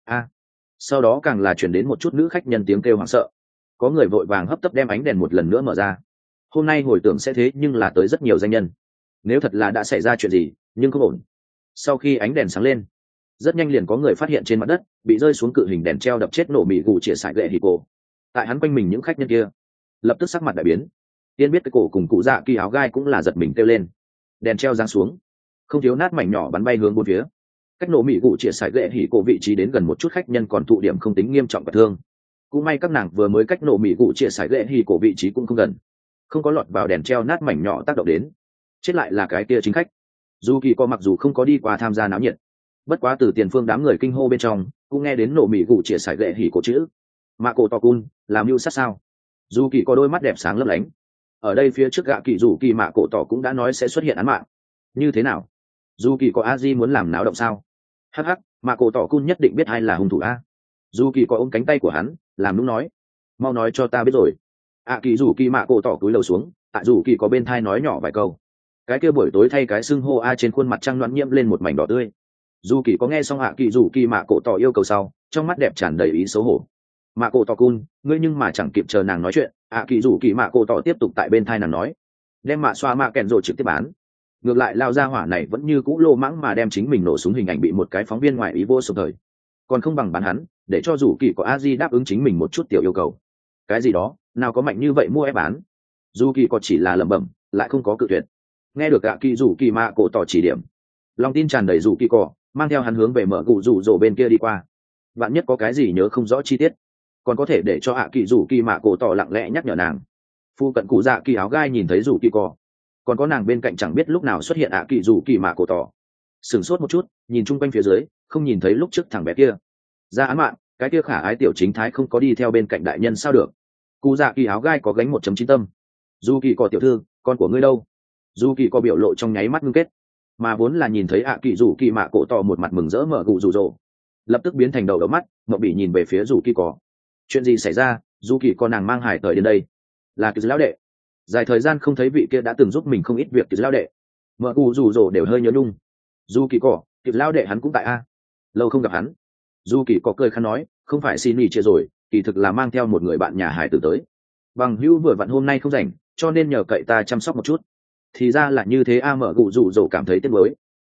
Sau đó càng là chuyển đến một chút nữ khách nhân tiếng kêu hoảng sợ, có người vội vàng hấp tấp đem ánh đèn một lần nữa mở ra. Hôm nay hồi tưởng sẽ thế nhưng là tới rất nhiều danh nhân, nếu thật là đã xảy ra chuyện gì nhưng không ổn. Sau khi ánh đèn sáng lên, rất nhanh liền có người phát hiện trên mặt đất bị rơi xuống cự hình đèn treo đập chết nổ mị gù chĩa sải lệ hì cổ. Tại hắn quanh mình những khách nhân kia lập tức sắc mặt đại biến, tiên biết cái cổ cùng cụ dạ kỳ áo gai cũng là giật mình kêu lên. Đèn treo giáng xuống, không thiếu nát mảnh nhỏ bắn bay hướng bốn phía. Cách nổ mị gụ chĩa sải lệ hỉ cổ vị trí đến gần một chút khách nhân còn thụ điểm không tính nghiêm trọng và thương. Cũng may các nàng vừa mới cách nổ mị gụ chĩa sải lệ hỉ cổ vị trí cũng không gần, không có lọt vào đèn treo nát mảnh nhỏ tác động đến. Chết lại là cái kia chính khách. Dù kỳ có mặc dù không có đi qua tham gia náo nhiệt, bất quá từ tiền phương đám người kinh hô bên trong cũng nghe đến nổ mị gụ chĩa sải lệ hỉ cổ chữ mạ cổ to cun làm mưu sát sao. Dù kỳ có đôi mắt đẹp sáng lấp lánh. Ở đây phía trước gạ kỳ dù kỳ mạ cổ tỏ cũng đã nói sẽ xuất hiện án mạng. Như thế nào, dù kỳ có a di muốn làm náo động sao? Hắc hắc, mà cổ tỏ cun nhất định biết ai là hung thủ a. Dù kỳ có ôm cánh tay của hắn làm nũng nói, mau nói cho ta biết rồi. Kỳ dù kỳ mạ cổ tỏ cúi đầu xuống, tại dù kỳ có bên thai nói nhỏ vài câu. Cái kia buổi tối thay cái xưng hô a trên khuôn mặt trăng loãng nhiễm lên một mảnh đỏ tươi. Dù kỳ có nghe xong kỳ dù kỳ mạ cổ tỏ yêu cầu sau, trong mắt đẹp tràn đầy ý xấu hổ. Mạ cổ tỏ cun, ngươi nhưng mà chẳng kịp chờ nàng nói chuyện. Kỳ dù kỳ mạ cổ tỏ tiếp tục tại bên thai nàng nói, đem mạ xoa mạ kèn rồi trực tiếp bán. Ngược lại lao ra hỏa này vẫn như cũ lô mãng mà đem chính mình nổ súng hình ảnh bị một cái phóng viên ngoài ý vô sầu thời, còn không bằng bán hắn để cho dù kỳ có a di đáp ứng chính mình một chút tiểu yêu cầu. Cái gì đó nào có mạnh như vậy mua ép bán. Dù kỳ có chỉ là lẩm bẩm, lại không có cự tuyệt. Nghe được kỳ dù kỳ mạ cổ tỏ chỉ điểm, lòng tin tràn đầy dù kỳ cỏ mang theo hắn hướng về mở cụ rủ rổ bên kia đi qua. Vạn nhất có cái gì nhớ không rõ chi tiết, còn có thể để cho kỳ dù kỳ mạ cổ tỏ lặng lẽ nhắc nhở nàng. Phu cận cụ dạ kỳ áo gai nhìn thấy dù kỳ cỏ, còn có nàng bên cạnh chẳng biết lúc nào xuất hiện kỳ dù kỳ mạ cổ tỏ, sửng sốt một chút nhìn chung quanh phía dưới, không nhìn thấy lúc trước thằng bé kia ra án mạng. Cái kia khả ái tiểu chính thái không có đi theo bên cạnh đại nhân sao được. Cụ dạ kỳ áo gai có gánh 1.9 tâm. Dù kỳ có tiểu thư, con của ngươi đâu? Dù kỳ có biểu lộ trong nháy mắt ngưng kết, mà vốn là nhìn thấy kỳ dù kỳ mạ cổ tỏ một mặt mừng rỡ mở cụ rủ rỗ, lập tức biến thành đầu đậu mắt mậu bỉ nhìn về phía dù kỳ có. Chuyện gì xảy ra? Dù kỳ có nàng mang hải thời đến đây là kỳ lão đệ. Dài thời gian không thấy vị kia đã từng giúp mình không ít việc kỳ lão đệ, mở cụ rủ rỗ đều hơi nhớ nhung. Dù kỳ có, kỳ lão đệ hắn cũng tại a. Lâu không gặp hắn. Dù kỳ có cười khăn nói, không phải xin nghỉ chia rồi, kỳ thực là mang theo một người bạn nhà hải tử tới. Bằng hữu vừa vặn hôm nay không rảnh, cho nên nhờ cậy ta chăm sóc một chút. Thì ra là như thế a. Mở cụ rủ rỗ cảm thấy tiếc nuối.